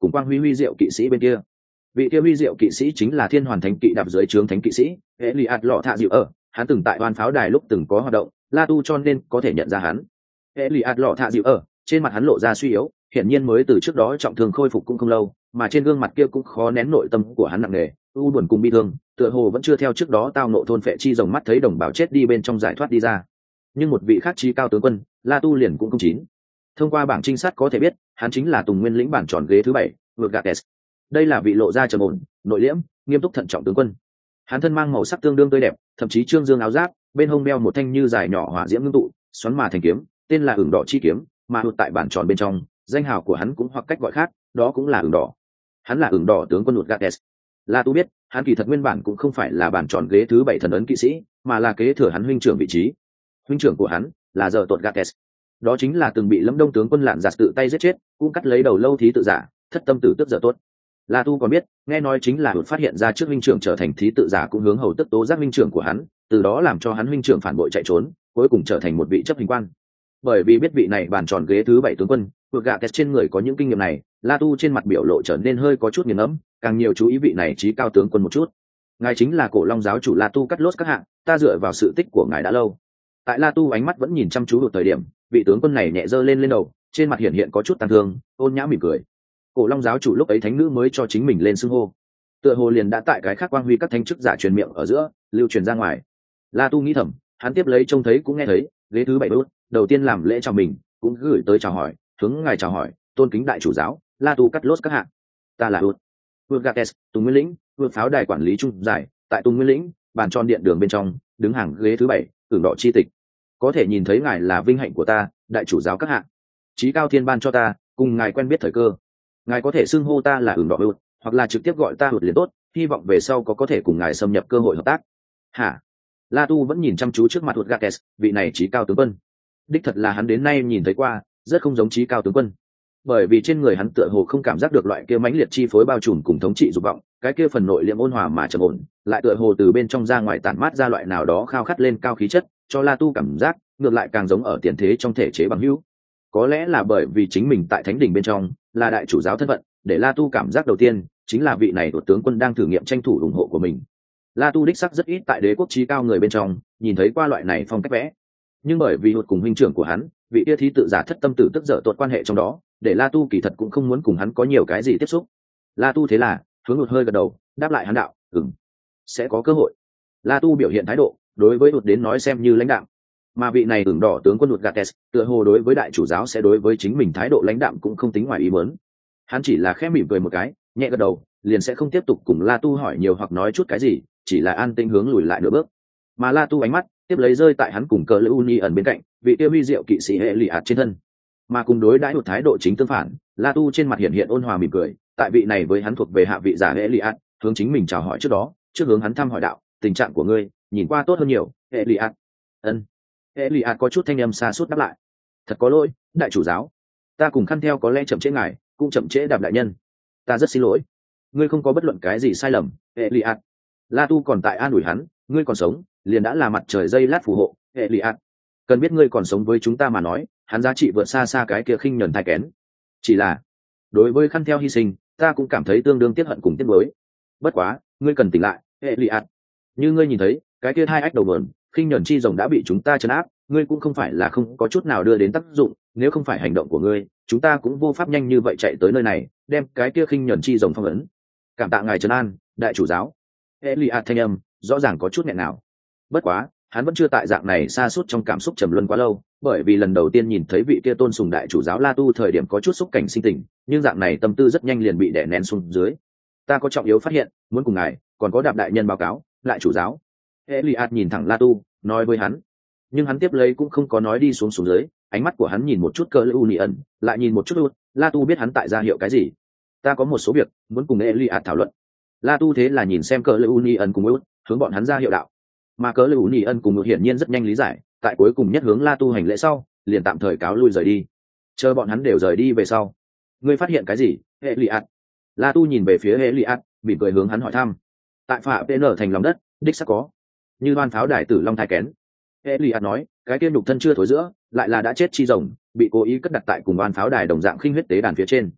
cùng quang huy huy diệu kỵ sĩ bên kia. Vị kia huy diệu kỵ sĩ chính là thiên hoàn thánh kỵ đạp dưới trướng thánh kỵ sĩ Eliad lọ thạ dịu ở, hắn từng tại oan pháo đài lúc từng có hoạt động, La Tu cho nên có thể nhận ra hắn. Eliad lọ thạ dịu ở, trên mặt hắn lộ ra suy yếu, hiển nhiên mới từ trước đó trọng thương khôi phục cũng không lâu, mà trên gương mặt kia cũng khó nén nội tâm của hắn nặng nề, u buồn cùng bi thương, tựa hồ vẫn chưa theo trước đó tao nộ thôn phệ chi rồng mắt thấy đồng bào chết đi bên trong giải thoát đi ra. Nhưng một vị khác trí cao tướng quân, La Tu liền cũng không chín. Thông qua bảng trinh sát có thể biết, hắn chính là Tùng Nguyên lĩnh bản tròn ghế thứ bảy, Urgates. Đây là vị lộ ra trầm ổn, nội liễm, nghiêm túc thận trọng tướng quân. Hắn thân mang màu sắc tương đương tươi đẹp, thậm chí trương dương áo giáp, bên hông đeo một thanh như dài nhỏ hỏa diễm ngưng tụ, xoắn mà thành kiếm, tên là Ửng Đỏ chi kiếm, mà hụt tại bản tròn bên trong, danh hào của hắn cũng hoặc cách gọi khác, đó cũng là Ửng Đỏ. Hắn là Ửng Đỏ tướng quân Urgates. La Tu biết, hắn kỳ thật nguyên bản cũng không phải là bản tròn ghế thứ bảy thần ấn kỵ sĩ, mà là kế thừa hắn huynh trưởng vị trí. Huynh trưởng của hắn là Giờ Tuột Gates. Đó chính là từng bị Lâm Đông tướng quân Lạn Giạt tự tay giết chết, cũng cắt lấy đầu lâu thí tự giả, thất tâm tử tức Giờ Tốt. La Tu còn biết, nghe nói chính là đột phát hiện ra trước huynh trưởng trở thành thí tự giả cũng hướng hầu tức tố giác huynh trưởng của hắn, từ đó làm cho hắn huynh trưởng phản bội chạy trốn, cuối cùng trở thành một vị chấp hành quan. Bởi vì biết vị này bàn tròn ghế thứ bảy tướng quân, vượt gạ kẹt trên người có những kinh nghiệm này, La Tu trên mặt biểu lộ trở nên hơi có chút nghiền ngẫm, càng nhiều chú ý vị này trí cao tướng quân một chút. Ngài chính là Cổ Long giáo chủ La Tu Cắt Lốt các hạng, ta dựa vào sự tích của ngài đã lâu. Tại La Tu ánh mắt vẫn nhìn chăm chú một thời điểm, vị tướng quân này nhẹ giơ lên lên đầu, trên mặt hiện hiện có chút tang thương, ôn nhã mỉm cười. Cổ Long giáo chủ lúc ấy thánh nữ mới cho chính mình lên xưng hô, tựa hồ liền đã tại cái khác quang huy các thánh chức giả truyền miệng ở giữa lưu truyền ra ngoài. La Tu nghĩ thầm, hắn tiếp lấy trông thấy cũng nghe thấy, ghế thứ bảy đốt, đầu tiên làm lễ chào mình, cũng gửi tới chào hỏi, hướng ngài chào hỏi, tôn kính đại chủ giáo, La Tu Cắt Lốt các hạng. Ta là Hút, Urgates, Tùng Nguyên lĩnh, vượt pháo đài quản lý trung giải, tại Tùng Nguyên lĩnh, bàn tròn điện đường bên trong, đứng hàng ghế thứ bảy, Ửng Đỏ chi tịch. Có thể nhìn thấy ngài là vinh hạnh của ta, đại chủ giáo các hạng. Chí cao thiên ban cho ta, cùng ngài quen biết thời cơ. Ngài có thể xưng hô ta là Ửng Đỏ Hút, hoặc là trực tiếp gọi ta Hút liền tốt, hy vọng về sau có có thể cùng ngài xâm nhập cơ hội hợp tác. Hả? La Tu vẫn nhìn chăm chú trước mặt Urgates, vị này chí cao tướng quân. Đích thật là hắn đến nay nhìn thấy qua, rất không giống chí cao tướng quân. Bởi vì trên người hắn tựa hồ không cảm giác được loại kia mãnh liệt chi phối bao trùm cùng thống trị dục vọng, cái kia phần nội liệm ôn hòa mà trầm ổn, lại tựa hồ từ bên trong ra ngoài tản mát ra loại nào đó khao khát lên cao khí chất, cho La Tu cảm giác ngược lại càng giống ở tiền thế trong thể chế bằng hữu. Có lẽ là bởi vì chính mình tại thánh đỉnh bên trong là đại chủ giáo thân phận, để La Tu cảm giác đầu tiên chính là vị này của tướng quân đang thử nghiệm tranh thủ ủng hộ của mình. La Tu đích sắc rất ít tại đế quốc chí cao người bên trong nhìn thấy qua loại này phong cách vẽ, nhưng bởi vì hụt cùng huynh trưởng của hắn, vị kia thí tự giả thất tâm tử tức dở tuột quan hệ trong đó, để La Tu kỳ thật cũng không muốn cùng hắn có nhiều cái gì tiếp xúc. La Tu thế là hướng hụt hơi gật đầu, đáp lại hắn đạo, ừm, sẽ có cơ hội. La Tu biểu hiện thái độ, đối với hụt đến nói xem như lãnh đạo, mà vị này Ửng Đỏ tướng quân hụt Gates, tựa hồ đối với đại chủ giáo sẽ đối với chính mình thái độ lãnh đạm cũng không tính ngoài ý muốn. Hắn chỉ là khẽ mỉm cười một cái, nhẹ gật đầu, liền sẽ không tiếp tục cùng La Tu hỏi nhiều hoặc nói chút cái gì, chỉ là an tĩnh hướng lùi lại nửa bước. Mà La Tu ánh mắt tiếp lấy rơi tại hắn cùng cờ lữ uni ẩn bên cạnh, vị tiêu huy diệu kỵ sĩ hệ lì ạt trên thân, mà cùng đối đãi một thái độ chính tương phản. La Tu trên mặt hiện hiện ôn hòa mỉm cười, tại vị này với hắn thuộc về hạ vị giả hệ lì ạt hướng chính mình chào hỏi trước đó, trước hướng hắn thăm hỏi đạo, tình trạng của ngươi nhìn qua tốt hơn nhiều, hệ lì ạt. Ân. Hệ lì ạt có chút thanh âm xa suốt đáp lại, thật có lỗi, đại chủ giáo, ta cùng khăn theo có lẽ chậm trễ ngài, cũng chậm trễ đạp đại nhân, ta rất xin lỗi. Ngươi không có bất luận cái gì sai lầm, hệ lì ạt. La Tu còn tại an ủi hắn, ngươi còn sống liền đã là mặt trời dây lát phù hộ, hệ lì ạt. Cần biết ngươi còn sống với chúng ta mà nói, hắn giá trị vượt xa xa cái kia khinh nhẫn thai kén. Chỉ là đối với khăn theo hy sinh, ta cũng cảm thấy tương đương tiếc hận cùng tiếc nuối. Bất quá ngươi cần tỉnh lại, hệ lì ạt. Như ngươi nhìn thấy, cái kia hai ách đầu mượn khinh nhẫn chi rồng đã bị chúng ta trấn áp, ngươi cũng không phải là không có chút nào đưa đến tác dụng, nếu không phải hành động của ngươi, chúng ta cũng vô pháp nhanh như vậy chạy tới nơi này, đem cái kia khinh nhẫn chi rồng phong ấn. Cảm tạ ngài trấn an, đại chủ giáo. Eliad thanh âm rõ ràng có chút nghẹn nào. Bất quá hắn vẫn chưa tại dạng này xa suốt trong cảm xúc trầm luân quá lâu, bởi vì lần đầu tiên nhìn thấy vị kia tôn sùng đại chủ giáo La Tu thời điểm có chút xúc cảnh sinh tình, nhưng dạng này tâm tư rất nhanh liền bị đè nén xuống dưới. Ta có trọng yếu phát hiện, muốn cùng ngài còn có đạp đại nhân báo cáo, lại chủ giáo. Eliad nhìn thẳng La Tu, nói với hắn, nhưng hắn tiếp lấy cũng không có nói đi xuống xuống dưới, ánh mắt của hắn nhìn một chút Cờ Lưu Nị ẩn, lại nhìn một chút Hút. La Tu biết hắn tại ra hiệu cái gì. Ta có một số việc muốn cùng Eliad thảo luận. La Tu thế là nhìn xem Cờ Lưu Nị ẩn cùng Hút, hướng bọn hắn ra hiệu đạo. Mà Cờ Lưu Nị ẩn cùng Hút hiển nhiên rất nhanh lý giải, tại cuối cùng nhất hướng La Tu hành lễ sau, liền tạm thời cáo lui rời đi. Chờ bọn hắn đều rời đi về sau, ngươi phát hiện cái gì, Eliad? La Tu nhìn về phía Eliad, mỉm cười hướng hắn hỏi thăm. Tại phạ pê en thành lòng đất, đích xác có. Như đoan pháo đài tử long thai kén. Eliad nói, cái kia nhục thân chưa thối giữa, lại là đã chết chi rồng, bị cố ý cất đặt tại cùng đoan pháo đài đồng dạng khinh huyết tế đàn phía trên.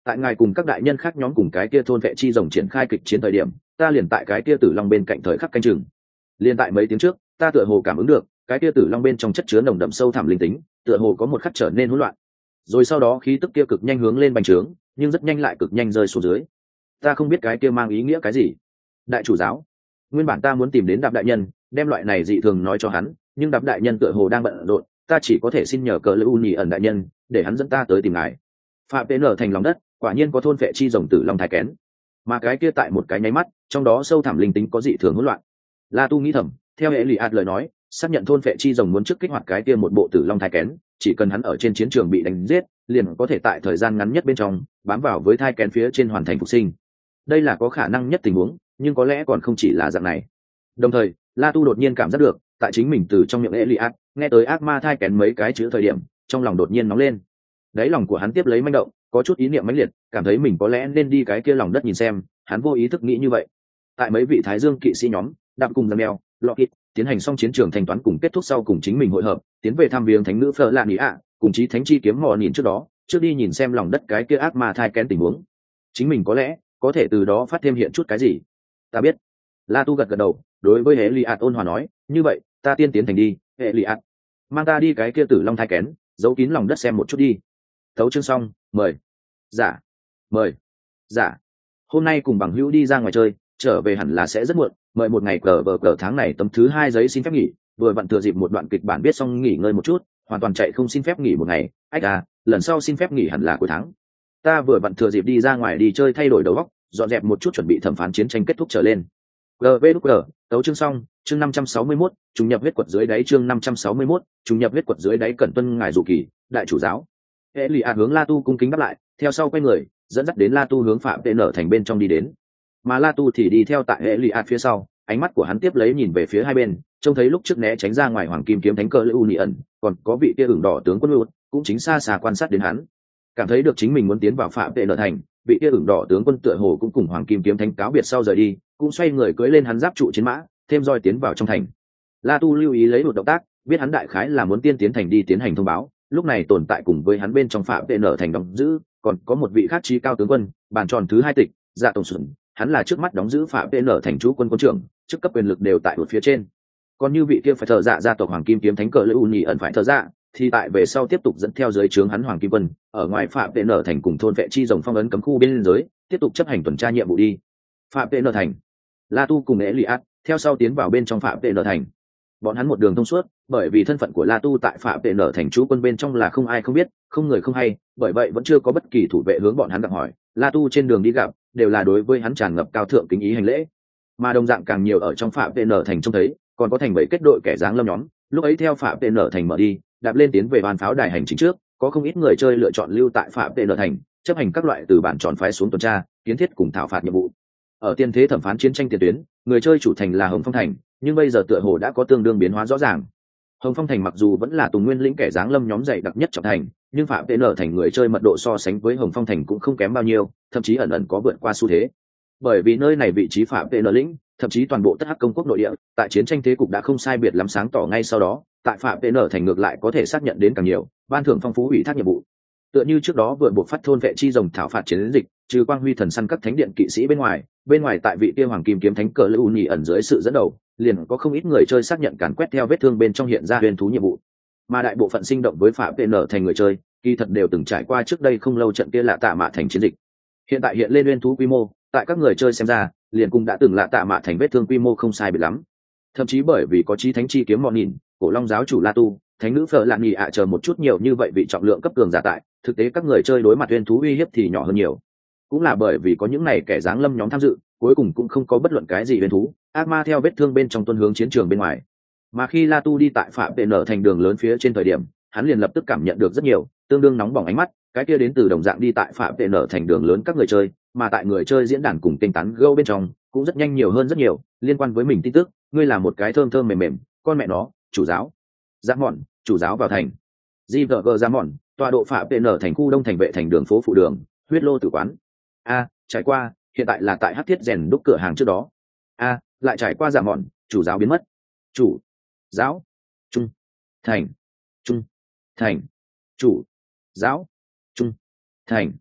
tại ngài cùng các đại nhân khác nhóm cùng cái kia thôn vệ chi rồng triển khai kịch chiến thời điểm, ta liền tại cái kia tử long bên cạnh thời khắc canh chừng. Liền tại mấy tiếng trước, ta tựa hồ cảm ứng được cái kia tử long bên trong chất chứa nồng đậm sâu thẳm linh tính, tựa hồ có một khắc trở nên hỗn loạn. Rồi sau đó khí tức kia cực nhanh hướng lên bành trướng, nhưng rất nhanh lại cực nhanh rơi xuống dưới. Ta không biết cái kia mang ý nghĩa cái gì. Đại chủ giáo, nguyên bản ta muốn tìm đến Đạp đại nhân, đem loại này dị thường nói cho hắn, nhưng Đạp đại nhân tựa hồ đang bận rộn, ta chỉ có thể xin nhờ cờ lưu nhì ẩn đại nhân để hắn dẫn ta tới tìm ngài. Phạm Tế nở thành lòng đất, quả nhiên có thôn vệ chi rồng tử long thái kén, mà cái kia tại một cái nháy mắt, trong đó sâu thẳm linh tính có dị thường hỗn loạn. La Tu nghĩ thầm, theo hệ lì ạt lời nói, xác nhận thôn vệ chi rồng muốn trước kích hoạt cái kia một bộ tử long thái kén, chỉ cần hắn ở trên chiến trường bị đánh giết, liền có thể tại thời gian ngắn nhất bên trong bám vào với thai kén phía trên hoàn thành phục sinh. Đây là có khả năng nhất tình huống, nhưng có lẽ còn không chỉ là dạng này. Đồng thời, La Tu đột nhiên cảm giác được, tại chính mình từ trong miệng Eliat nghe tới ác ma thai kén mấy cái chữ thời điểm, trong lòng đột nhiên nóng lên. Đáy lòng của hắn tiếp lấy manh động, có chút ý niệm mãnh liệt, cảm thấy mình có lẽ nên đi cái kia lòng đất nhìn xem, hắn vô ý thức nghĩ như vậy. Tại mấy vị Thái Dương kỵ sĩ nhóm, đạm cùng Daniel, Lockheed tiến hành xong chiến trường thanh toán cùng kết thúc sau cùng chính mình hội hợp, tiến về thăm viếng thánh nữ Fleur Lạn Ý ạ, cùng chí thánh chi kiếm mò nhìn trước đó, trước đi nhìn xem lòng đất cái kia ác ma thai kén tình huống. Chính mình có lẽ có thể từ đó phát thêm hiện chút cái gì. Ta biết. La Tu gật gật đầu, đối với Eliat ôn hòa nói, như vậy, ta tiên tiến thành đi, Eliat, mang ta đi cái kia tử long thai kén, giấu kín lòng đất xem một chút đi. Thấu chương xong, mời. Dạ. Mời. Dạ. Hôm nay cùng bằng hữu đi ra ngoài chơi, trở về hẳn là sẽ rất muộn, mời một ngày cờ vờ cờ tháng này tấm thứ hai giấy xin phép nghỉ, vừa vặn thừa dịp một đoạn kịch bản viết xong nghỉ ngơi một chút, hoàn toàn chạy không xin phép nghỉ một ngày, ách à, lần sau xin phép nghỉ hẳn là cuối tháng. Ta vừa vặn thừa dịp đi ra ngoài đi chơi thay đổi đầu óc, dọn dẹp một chút chuẩn bị thẩm phán chiến tranh kết thúc trở lên. gờ vê đê giê, tấu chương xong, chương năm trăm sáu mươi mốt, trùng nhập huyết quật dưới đáy chương năm trăm sáu mươi mốt, trùng nhập huyết quật dưới đáy cẩn tuân ngài dù kỳ, đại chủ giáo. Hệ lụy hướng La Tu cung kính đáp lại, theo sau quay người, dẫn dắt đến La Tu hướng Phạm Tệ nở thành bên trong đi đến. Mà La Tu thì đi theo tại hệ lụy phía sau, ánh mắt của hắn tiếp lấy nhìn về phía hai bên, trông thấy lúc trước né tránh ra ngoài hoàng kim kiếm thánh cơ lưu nị ẩn, còn có vị kia ửng đỏ tướng quân Lút, cũng chính xa xa quan sát đến hắn. Cảm thấy được chính mình muốn tiến vào Phạm Tệ nở thành, vị kia ửng đỏ tướng quân tựa hồ cũng cùng hoàng kim kiếm thánh cáo biệt sau rời đi, cũng xoay người cưỡi lên hắn giáp trụ chiến mã, thêm roi tiến vào trong thành. La Tu lưu ý lấy một động tác, biết hắn đại khái là muốn tiên tiến thành đi tiến hành thông báo, lúc này tồn tại cùng với hắn bên trong Phạm Tệ nở thành đóng giữ, còn có một vị khác trí cao tướng quân, bàn tròn thứ hai tịch, Dạ Tổng Sủng, hắn là trước mắt đóng giữ Phạm Tệ nở thành chủ quân quân trưởng, chức cấp quyền lực đều tại một phía trên. Còn như vị kia phải thờ dạ gia tộc hoàng kim kiếm thánh cờ lưu nhị ẩn phải thờ dạ, thì tại về sau tiếp tục dẫn theo dưới trướng hắn hoàng kim quân, ở ngoài Phạm Tệ nở thành cùng thôn vệ chi rồng phong ấn cấm khu bên giới, tiếp tục chấp hành tuần tra nhiệm vụ đi. Phạm Tệ nở thành, La Tu cùng Eliat theo sau tiến vào bên trong Phạm Tệ nở thành. Bọn hắn một đường thông suốt, bởi vì thân phận của La Tu tại Phạm Tệ nở thành chủ quân bên trong là không ai không biết, không người không hay, bởi vậy vẫn chưa có bất kỳ thủ vệ hướng bọn hắn gặp hỏi. La Tu trên đường đi gặp, đều là đối với hắn tràn ngập cao thượng kính ý hành lễ. Mà đồng dạng càng nhiều ở trong Phạm Tệ nở thành trông thấy, còn có thành bảy kết đội kẻ dáng lâm nhóm, lúc ấy theo Phạm Tệ nở thành mở đi, đạp lên tiến về bàn pháo đài hành chính trước, có không ít người chơi lựa chọn lưu tại Phạm Tệ nở thành, chấp hành các loại từ bản tròn phái xuống tuần tra, kiến thiết cùng thảo phạt nhiệm vụ. Ở tiên thế thẩm phán chiến tranh tiền tuyến, người chơi chủ thành là Hồng Phong thành, nhưng bây giờ tựa hồ đã có tương đương biến hóa rõ ràng. Hồng Phong thành mặc dù vẫn là Tùng Nguyên lĩnh kẻ dáng lâm nhóm dày đặc nhất trọng thành, nhưng Phạm Tệ nở thành người chơi mật độ so sánh với Hồng Phong thành cũng không kém bao nhiêu, thậm chí ẩn ẩn có vượt qua xu thế. Bởi vì nơi này vị trí Phạm Tệ nở lĩnh, thậm chí toàn bộ tất hắc công quốc nội địa, tại chiến tranh thế cục đã không sai biệt lắm sáng tỏ ngay sau đó, tại Phạm Tệ nở thành ngược lại có thể xác nhận đến càng nhiều, ban thưởng phong phú ủy thác nhiệm vụ. Tựa như trước đó vừa buộc phát thôn vệ chi rồng thảo phạt chiến dịch, trừ quang huy thần săn các thánh điện kỵ sĩ bên ngoài, bên ngoài tại vị kia hoàng kim kiếm thánh cờ lưu nhị ẩn dưới sự dẫn đầu, liền có không ít người chơi xác nhận càn quét theo vết thương bên trong hiện ra huyền thú nhiệm vụ. Mà đại bộ phận sinh động với Phạm Tệ nở thành người chơi, kỳ thật đều từng trải qua trước đây không lâu trận kia lạ tạ mạ thành chiến dịch. Hiện tại hiện lên huyền thú quy mô, tại các người chơi xem ra, liền cũng đã từng lạ tạ mạ thành vết thương quy mô không sai biệt lắm. Thậm chí bởi vì có chí thánh chi kiếm mọn nhìn, cổ long giáo chủ La Tu, thánh nữ Phở Lạn Nhị ạ chờ một chút nhiều như vậy vị trọng lượng cấp cường giả tại, thực tế các người chơi đối mặt huyền thú uy hiếp thì nhỏ hơn nhiều. Cũng là bởi vì có những này kẻ dáng lâm nhóm tham dự, cuối cùng cũng không có bất luận cái gì huyền thú, ác ma theo vết thương bên trong tuân hướng chiến trường bên ngoài. Mà khi La Tu đi tại Phạm Tệ nở thành đường lớn phía trên thời điểm, hắn liền lập tức cảm nhận được rất nhiều, tương đương nóng bỏng ánh mắt, cái kia đến từ đồng dạng đi tại Phạm Tệ nở thành đường lớn các người chơi, mà tại người chơi diễn đàn cùng kênh tán gẫu bên trong, cũng rất nhanh nhiều hơn rất nhiều, liên quan với mình tin tức, ngươi là một cái thơm thơm mềm mềm, con mẹ nó, chủ giáo. Dạ mọn, chủ giáo vào thành. giê vê giê Dạ mọn, tọa độ Phạm Tệ nở thành khu đông thành vệ thành đường phố phụ đường, huyết lô tử quán. A, trải qua, hiện tại là tại Hắc Thiết rèn đúc cửa hàng trước đó. A, lại trải qua Dạ mọn, chủ giáo biến mất. Chủ giáo trung thành trung thành chủ giáo trung thành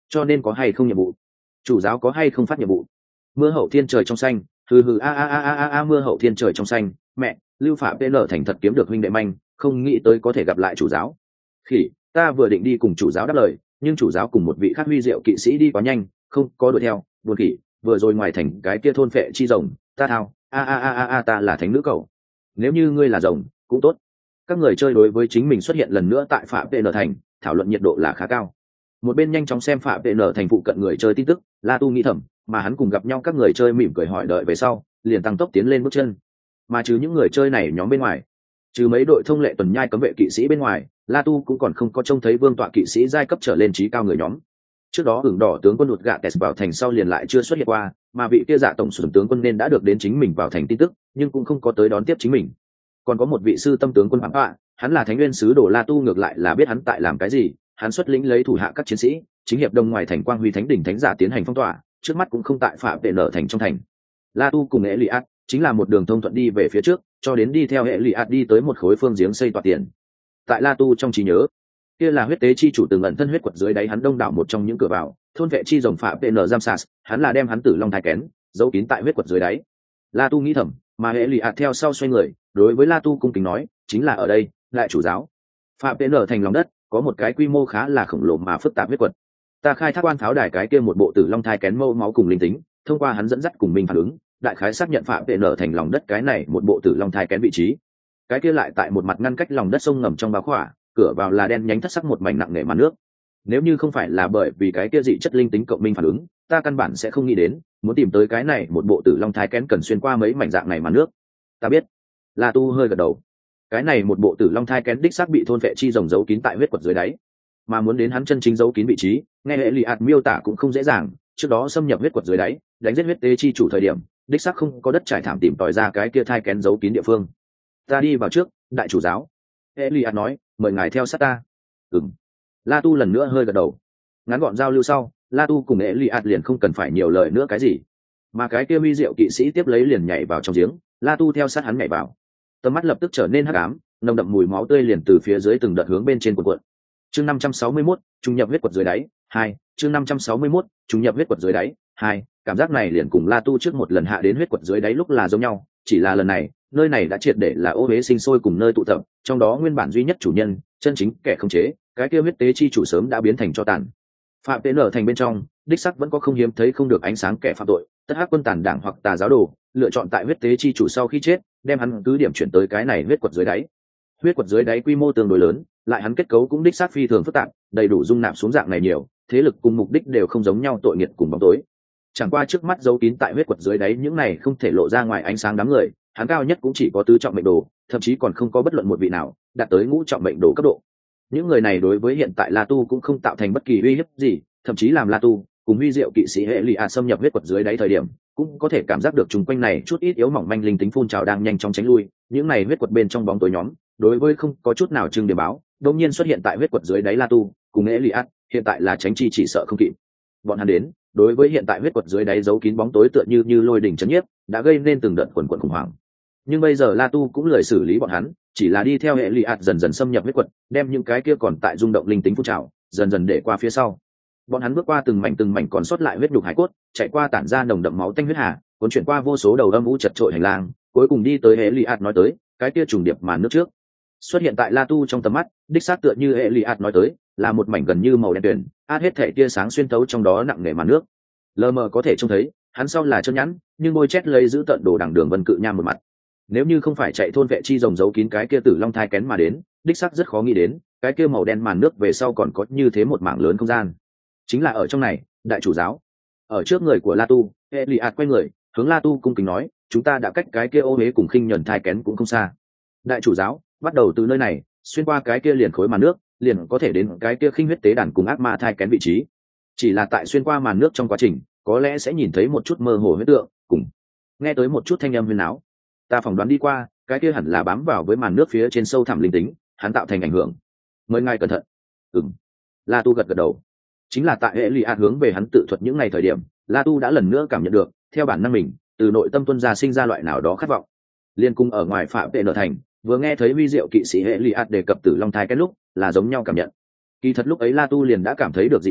cho nên có hay không nhiệm vụ, chủ giáo có hay không phát nhiệm vụ. Mưa hậu thiên trời trong xanh, hừ hừ a a a a a a mưa hậu thiên trời trong xanh. Mẹ, Lưu Phạm pê lờ thành thật kiếm được huynh đệ manh, không nghĩ tới có thể gặp lại chủ giáo. Khỉ, ta vừa định đi cùng chủ giáo đáp lời, nhưng chủ giáo cùng một vị khác huy diệu kỵ sĩ đi quá nhanh, không có đuổi theo. Buồn khỉ, vừa rồi ngoài thành cái kia thôn phệ chi rồng, ta thao, a a a a a ta là thánh nữ cầu. Nếu như ngươi là rồng, cũng tốt. Các người chơi đối với chính mình xuất hiện lần nữa tại Phạm pê lờ thành, thảo luận nhiệt độ là khá cao. Một bên nhanh chóng xem Phạm pê lờ thành phụ cận người chơi tin tức, La Tu nghĩ thầm, mà hắn cùng gặp nhau các người chơi mỉm cười hỏi đợi về sau, liền tăng tốc tiến lên bước chân. Mà trừ những người chơi này nhóm bên ngoài, trừ mấy đội thông lệ tuần nhai cấm vệ kỵ sĩ bên ngoài, La Tu cũng còn không có trông thấy vương tọa kỵ sĩ giai cấp trở lên trí cao người nhóm. Trước đó hưởng đỏ tướng quân đột gạ tes vào thành sau liền lại chưa xuất hiện qua, mà vị kia dạ tổng sử tướng quân nên đã được đến chính mình vào thành tin tức, nhưng cũng không có tới đón tiếp chính mình. Còn có một vị sư tâm tướng quân hoàng họa, hắn là thánh nguyên sứ đồ La Tu ngược lại là biết hắn tại làm cái gì, hắn xuất lĩnh lấy thủ hạ các chiến sĩ, chính hiệp đông ngoài thành quang huy thánh đỉnh thánh giả tiến hành phong tỏa, trước mắt cũng không tại phạm vệ nở thành trong thành. La Tu cùng Elias chính là một đường thông thuận đi về phía trước, cho đến đi theo Elias đi tới một khối phương giếng xây tọa tiền. Tại La Tu trong trí nhớ, kia là huyết tế chi chủ từng ẩn thân huyết quật dưới đáy hắn đông đảo một trong những cửa vào, thôn vệ chi rồng phạm vệ nở giam sas, hắn là đem hắn tử long thai kén, giấu kín tại huyết quật dưới đáy. La Tu nghĩ thầm, mà Elias theo sau xoay người, đối với La Tu cung kính nói, chính là ở đây, lại chủ giáo. Phạm vệ nở thành lòng đất, có một cái quy mô khá là khổng lồ mà phức tạp huyết quật. Ta khai thác quan pháo đài cái kia một bộ tử long thai kén mâu máu cùng linh tính, thông qua hắn dẫn dắt cùng mình phản ứng, đại khái xác nhận phạm vệ nở thành lòng đất cái này một bộ tử long thai kén vị trí. Cái kia lại tại một mặt ngăn cách lòng đất sông ngầm trong bao khỏa, cửa vào là đen nhánh thất sắc một mảnh nặng nề màn nước. Nếu như không phải là bởi vì cái kia dị chất linh tính cộng minh phản ứng, ta căn bản sẽ không nghĩ đến muốn tìm tới cái này một bộ tử long thai kén cần xuyên qua mấy mảnh dạng này màn nước. Ta biết. La Tu hơi gật đầu. Cái này một bộ tử long thai kén đích xác bị thôn vệ chi rồng giấu kín tại huyết quật dưới đáy, mà muốn đến hắn chân chính giấu kín vị trí, nghe hệ lụy ạt miêu tả cũng không dễ dàng. Trước đó xâm nhập huyết quật dưới đáy, đánh giết huyết tế chi chủ thời điểm, đích xác không có đất trải thảm tìm tòi ra cái kia thai kén giấu kín địa phương. Ta đi vào trước, đại chủ giáo. Hệ lụy ạt nói, mời ngài theo sát ta. Ừm. La Tu lần nữa hơi gật đầu. Ngắn gọn giao lưu sau, La Tu cùng hệ lụy ạt liền không cần phải nhiều lời nữa cái gì, mà cái kia huy diệu kỵ sĩ tiếp lấy liền nhảy vào trong giếng. La Tu theo sát hắn nhảy vào, tầm mắt lập tức trở nên hắc ám, nồng đậm mùi máu tươi liền từ phía dưới từng đợt hướng bên trên cuộn cuộn. Chương năm trăm sáu mươi mốt, trùng nhập huyết quật dưới đáy, hai. Chương năm trăm sáu mươi mốt, trùng nhập huyết quật dưới đáy, hai. Cảm giác này liền cùng La Tu trước một lần hạ đến huyết quật dưới đáy lúc là giống nhau, chỉ là lần này, nơi này đã triệt để là ô uế sinh sôi cùng nơi tụ tập, trong đó nguyên bản duy nhất chủ nhân, chân chính kẻ khống chế, cái kia huyết tế chi chủ sớm đã biến thành tro tàn. Phạm Tế nở thành bên trong, đích sắc vẫn có không hiếm thấy không được ánh sáng kẻ phạm tội, tất hắc quân tàn đảng hoặc tà giáo đồ, lựa chọn tại huyết tế chi chủ sau khi chết, đem hắn cứ điểm chuyển tới cái này huyết quật dưới đáy. Huyết quật dưới đáy quy mô tương đối lớn, lại hắn kết cấu cũng đích xác phi thường phức tạp, đầy đủ dung nạp xuống dạng này nhiều, thế lực cùng mục đích đều không giống nhau, tội nghiệp cùng bóng tối. Chẳng qua trước mắt giấu kín tại huyết quật dưới đáy những này không thể lộ ra ngoài ánh sáng đám người, hắn cao nhất cũng chỉ có tứ trọng mệnh đồ, thậm chí còn không có bất luận một vị nào đạt tới ngũ trọng mệnh đồ cấp độ. Những người này đối với hiện tại La Tu cũng không tạo thành bất kỳ uy hiếp gì, thậm chí làm La Tu cùng huy diệu kỵ sĩ hệ lụy a xâm nhập huyết quật dưới đáy thời điểm, cũng có thể cảm giác được chung quanh này chút ít yếu mỏng manh linh tính phun trào đang nhanh chóng tránh lui. Những này huyết quật bên trong bóng tối nhóm, đối với không có chút nào trưng điểm báo, đột nhiên xuất hiện tại huyết quật dưới đáy La Tu cùng Elias, hiện tại là tránh chi chỉ sợ không kịp. Bọn hắn đến, đối với hiện tại huyết quật dưới đáy giấu kín bóng tối tựa như như lôi đỉnh chấn nhiếp, đã gây nên từng đợt quần quần khủng hoảng. Nhưng bây giờ La Tu cũng lười xử lý bọn hắn, chỉ là đi theo Elias dần dần xâm nhập huyết quật, đem những cái kia còn tại rung động linh tính phun trào, dần dần để qua phía sau. Bọn hắn bước qua từng mảnh từng mảnh còn sót lại huyết nhục hải cốt, chạy qua tản ra nồng đậm máu tanh huyết hà, cuốn chuyển qua vô số đầu âm u chật trội hành lang, cuối cùng đi tới Elias nói tới, cái kia trùng điệp màn nước trước. Xuất hiện tại La Tu trong tầm mắt, đích xác tựa như Elias nói tới, là một mảnh gần như màu đen tuyền, át hết thể tia sáng xuyên thấu trong đó nặng nề màn nước. Lờ mờ có thể trông thấy, hắn sau là chân nhẵn, nhưng môi chét lấy giữ tận đồ đằng đường vân cự nham một mặt. Nếu như không phải chạy thôn vệ chi rồng giấu kín cái kia tử long thai kén mà đến, đích xác rất khó nghĩ đến, cái kia màu đen màn nước về sau còn có như thế một mảng lớn không gian. Chính là ở trong này, đại chủ giáo. Ở trước người của La Tu, Elias quay người, hướng La Tu cung kính nói, chúng ta đã cách cái kia ô uế cùng khinh nhẫn thai kén cũng không xa. Đại chủ giáo, bắt đầu từ nơi này, xuyên qua cái kia liền khối màn nước, liền có thể đến cái kia khinh huyết tế đàn cùng ác ma thai kén vị trí. Chỉ là tại xuyên qua màn nước trong quá trình, có lẽ sẽ nhìn thấy một chút mơ hồ huyết tượng, cùng nghe tới một chút thanh âm huyền áo. Ta phỏng đoán đi qua, cái kia hẳn là bám vào với màn nước phía trên sâu thẳm linh tính, hắn tạo thành ảnh hưởng. Mời ngài cẩn thận. Ừm. La Tu gật gật đầu. Chính là tại Elias hướng về hắn tự thuật những ngày thời điểm, La Tu đã lần nữa cảm nhận được, theo bản năng mình, từ nội tâm tuân ra sinh ra loại nào đó khát vọng. Liên cung ở ngoài phạm vệ nở thành, vừa nghe thấy vi diệu kỵ sĩ Elias đề cập tử long thai cái lúc, là giống nhau cảm nhận. Kỳ thật lúc ấy La Tu liền đã cảm thấy được dị trạng,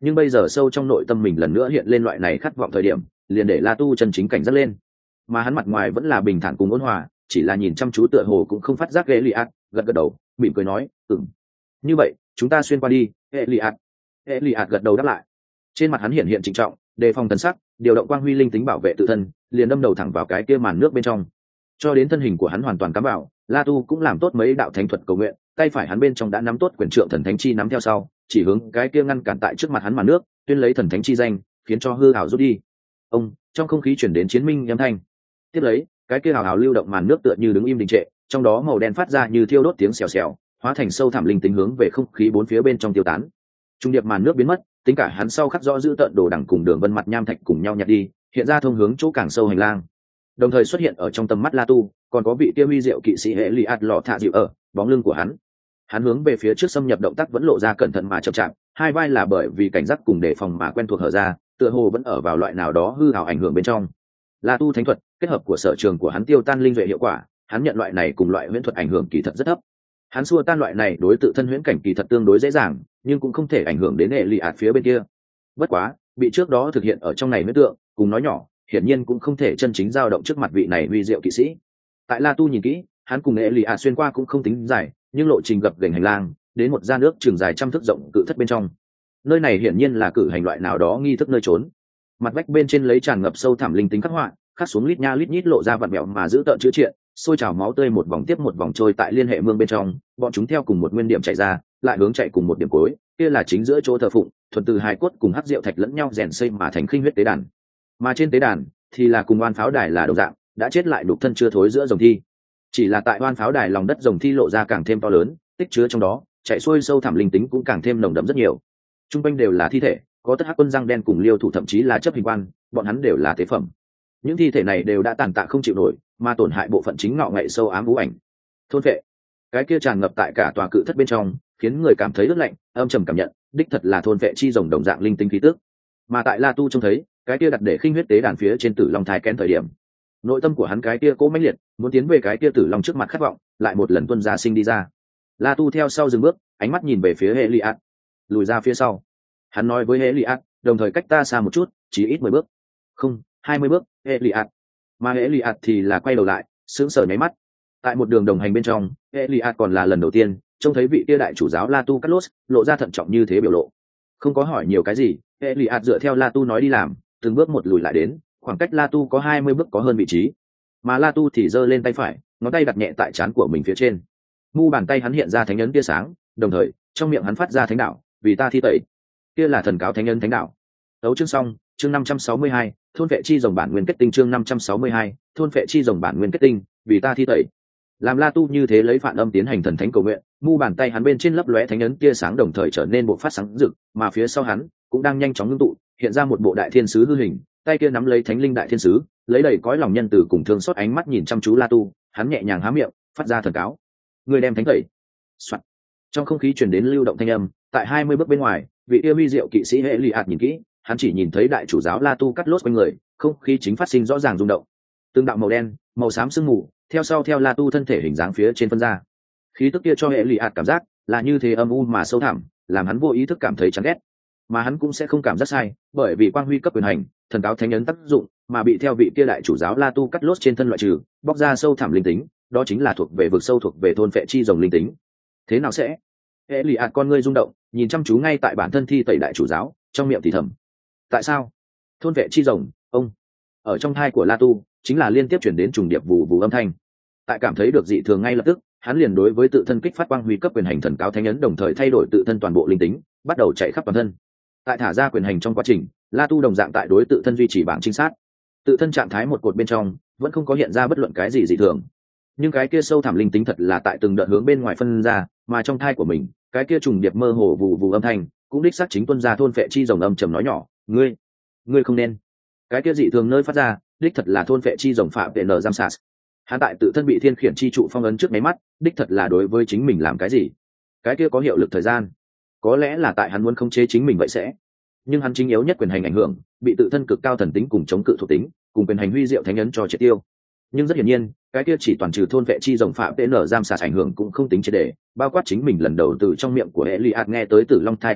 nhưng bây giờ sâu trong nội tâm mình lần nữa hiện lên loại này khát vọng thời điểm, liền để La Tu chân chính cảnh giác lên. Mà hắn mặt ngoài vẫn là bình thản cùng ôn hòa, chỉ là nhìn chăm chú tựa hồ cũng không phát giác Elias, gật gật đầu, mỉm cười nói, "Ừm. Như vậy, chúng ta xuyên qua đi." Elias. Elias gật đầu đáp lại. Trên mặt hắn hiện hiện trịnh trọng, đề phòng thần sắc, điều động quang huy linh tính bảo vệ tự thân, liền đâm đầu thẳng vào cái kia màn nước bên trong. Cho đến thân hình của hắn hoàn toàn cắm vào, La Tu cũng làm tốt mấy đạo thánh thuật cầu nguyện, tay phải hắn bên trong đã nắm tốt quyền trượng thần thánh chi nắm theo sau, chỉ hướng cái kia ngăn cản tại trước mặt hắn màn nước, tuyên lấy thần thánh chi danh, khiến cho hư ảo rút đi. Ông, trong không khí chuyển đến chiến minh âm thanh. Tiếp lấy, cái kia ảo ảo lưu động màn nước tựa như đứng im đình trệ, trong đó màu đen phát ra như thiêu đốt tiếng xèo xèo, hóa thành sâu thẳm linh tính hướng về không khí bốn phía bên trong tiêu tán. Trung điệp màn nước biến mất, tính cả hắn sau khắc rõ giữ tận đồ đằng cùng đường vân mặt nham thạch cùng nhau nhặt đi, hiện ra thông hướng chỗ càng sâu hành lang. Đồng thời xuất hiện ở trong tầm mắt La Tu, còn có vị tiêu huy diệu kỵ sĩ hệ Elias lọ thạ dịu ở bóng lưng của hắn. Hắn hướng về phía trước xâm nhập động tác vẫn lộ ra cẩn thận mà chậm chạp, hai vai là bởi vì cảnh giác cùng đề phòng mà quen thuộc hở ra, tựa hồ vẫn ở vào loại nào đó hư ảo ảnh hưởng bên trong. La Tu thánh thuật, kết hợp của sở trường của hắn tiêu tan linh duệ hiệu quả, hắn nhận loại này cùng loại huyễn thuật ảnh hưởng kỳ thật rất thấp. Hắn xua tan loại này đối tự thân huyễn cảnh kỳ thật tương đối dễ dàng, nhưng cũng không thể ảnh hưởng đến Elias phía bên kia. Bất quá, bị trước đó thực hiện ở trong này huyễn tượng, cùng nói nhỏ, hiển nhiên cũng không thể chân chính dao động trước mặt vị này huy diệu kỵ sĩ. Tại La Tu nhìn kỹ, hắn cùng Elias xuyên qua cũng không tính dài, nhưng lộ trình gập ghềnh hành lang, đến một gian nước trường dài trăm thước rộng cự thất bên trong. Nơi này hiển nhiên là cử hành loại nào đó nghi thức nơi trốn. Mặt vách bên trên lấy tràn ngập sâu thẳm linh tính khắc họa, khắc xuống lít nha lít nhít lộ ra vặn mèo mà giữ tợn chữ triện, sôi trào máu tươi một vòng tiếp một vòng trôi tại liên hệ mương bên trong, bọn chúng theo cùng một nguyên điểm chạy ra, lại hướng chạy cùng một điểm cuối, kia là chính giữa chỗ thờ phụng, thuần từ hai cốt cùng hắc diệu thạch lẫn nhau rèn xây mà thành khinh huyết tế đàn. Mà trên tế đàn thì là cùng oan pháo đài là đồng dạng, đã chết lại đục thân chưa thối giữa dòng thi. Chỉ là tại oan pháo đài lòng đất dòng thi lộ ra càng thêm to lớn, tích chứa trong đó, chạy xuôi sâu thẳm linh tính cũng càng thêm nồng đậm rất nhiều. Trung quanh đều là thi thể, có tất hắc quân răng đen cùng liêu thủ thậm chí là chấp hình quan, bọn hắn đều là tế phẩm. Những thi thể này đều đã tàn tạ không chịu nổi, mà tổn hại bộ phận chính ngọ ngậy sâu ám vũ ảnh. Thôn vệ, cái kia tràn ngập tại cả tòa cự thất bên trong, khiến người cảm thấy ướt lạnh, âm trầm cảm nhận, đích thật là thôn vệ chi rồng đồng dạng linh tinh khí tức. Mà tại La Tu trông thấy, cái kia đặt để khinh huyết tế đàn phía trên Tử Long thai kén thời điểm, nội tâm của hắn cái kia cố mãnh liệt, muốn tiến về cái kia Tử Long trước mặt khát vọng, lại một lần tuôn ra sinh đi ra. La Tu theo sau dừng bước, ánh mắt nhìn về phía Elias, lùi ra phía sau. Hắn nói với Elias, đồng thời cách ta xa một chút, chỉ ít mười bước. Không, hai mươi bước, Elias. Mà Elias thì là quay đầu lại, sững sờ nháy mắt. Tại một đường đồng hành bên trong, Elias còn là lần đầu tiên trông thấy vị kia đại chủ giáo La Tu Carlos lộ ra thận trọng như thế biểu lộ. Không có hỏi nhiều cái gì, Elias dựa theo La Tu nói đi làm, từng bước một lùi lại đến, khoảng cách La Tu có hai mươi bước có hơn vị trí. Mà La Tu thì giơ lên tay phải, ngón tay đặt nhẹ tại trán của mình phía trên. Mu bàn tay hắn hiện ra thánh ấn tia sáng, đồng thời trong miệng hắn phát ra thánh đạo, vì ta thi tẩy. Kia là thần cáo thánh ấn thánh đạo. Đấu chương xong, chương năm trăm sáu mươi hai, thôn vệ chi rồng bản nguyên kết tinh chương năm trăm sáu mươi hai, thôn vệ chi rồng bản nguyên kết tinh, vì ta thi tẩy. Làm La Tu như thế lấy phản âm tiến hành thần thánh cầu nguyện, mu bàn tay hắn bên trên lấp lóe thánh ấn tia sáng đồng thời trở nên bộ phát sáng rực, mà phía sau hắn cũng đang nhanh chóng ngưng tụ, hiện ra một bộ đại thiên sứ hư hình, tay kia nắm lấy thánh linh đại thiên sứ, lấy đầy cõi lòng nhân từ cùng thương xót ánh mắt nhìn chăm chú La Tu, hắn nhẹ nhàng há miệng, phát ra thần cáo. Người đem thánh tẩy. Soạn. Trong không khí truyền đến lưu động thanh âm, tại hai mươi bước bên ngoài, vị yêu huy diệu kỵ sĩ Elias nhìn kỹ, hắn chỉ nhìn thấy đại chủ giáo La Tu cắt lốt quanh người, không khí chính phát sinh rõ ràng rung động. Từng đạo màu đen, màu xám sương mù, theo sau theo La Tu thân thể hình dáng phía trên phân ra. Khí tức kia cho Elias cảm giác là như thế âm u mà sâu thẳm, làm hắn vô ý thức cảm thấy chán ghét. Mà hắn cũng sẽ không cảm giác sai, bởi vì quang huy cấp quyền hành, thần cáo thánh ấn tác dụng, mà bị theo vị kia đại chủ giáo La Tu cắt lốt trên thân loại trừ, bóc ra sâu thẳm linh tính, đó chính là thuộc về vực sâu thuộc về thôn phệ chi rồng linh tính. Thế nào sẽ? Elias con ngươi rung động, nhìn chăm chú ngay tại bản thân thi tẩy đại chủ giáo, trong miệng thì thầm. Tại sao? Thôn vệ chi rồng, ông. Ở trong thai của La Tu, chính là liên tiếp chuyển đến trùng điệp vù vù âm thanh. Tại cảm thấy được dị thường ngay lập tức, hắn liền đối với tự thân kích phát quang huy cấp quyền hành thần cáo thánh ấn đồng thời thay đổi tự thân toàn bộ linh tính, bắt đầu chạy khắp toàn thân. Tại thả ra quyền hành trong quá trình, La Tu đồng dạng tại đối tự thân duy trì bảng trinh sát. Tự thân trạng thái một cột bên trong, vẫn không có hiện ra bất luận cái gì dị thường. Nhưng cái kia sâu thẳm linh tính thật là tại từng đợt hướng bên ngoài phân ra, mà trong thai của mình, cái kia trùng điệp mơ hồ vù vù âm thanh, cũng đích xác chính tuân ra thôn vệ chi rồng âm trầm nói nhỏ, ngươi, ngươi không nên. Cái kia dị thường nơi phát ra, đích thật là thôn vệ chi rồng phạm vệ nở giam sạt. Hắn tại tự thân bị thiên khiển chi trụ phong ấn trước máy mắt, đích thật là đối với chính mình làm cái gì, cái kia có hiệu lực thời gian, có lẽ là tại hắn muốn khống chế chính mình vậy sẽ. Nhưng hắn chính yếu nhất quyền hành ảnh hưởng, bị tự thân cực cao thần tính cùng chống cự thuộc tính, cùng quyền hành huy diệu thánh ấn cho triệt tiêu. Nhưng rất hiển nhiên, cái kia chỉ toàn trừ thôn vệ chi rồng phạm vệ nở giam sạt ảnh hưởng cũng không tính triệt để, bao quát chính mình lần đầu từ trong miệng của Elias nghe tới Tử Long thai cái lúc,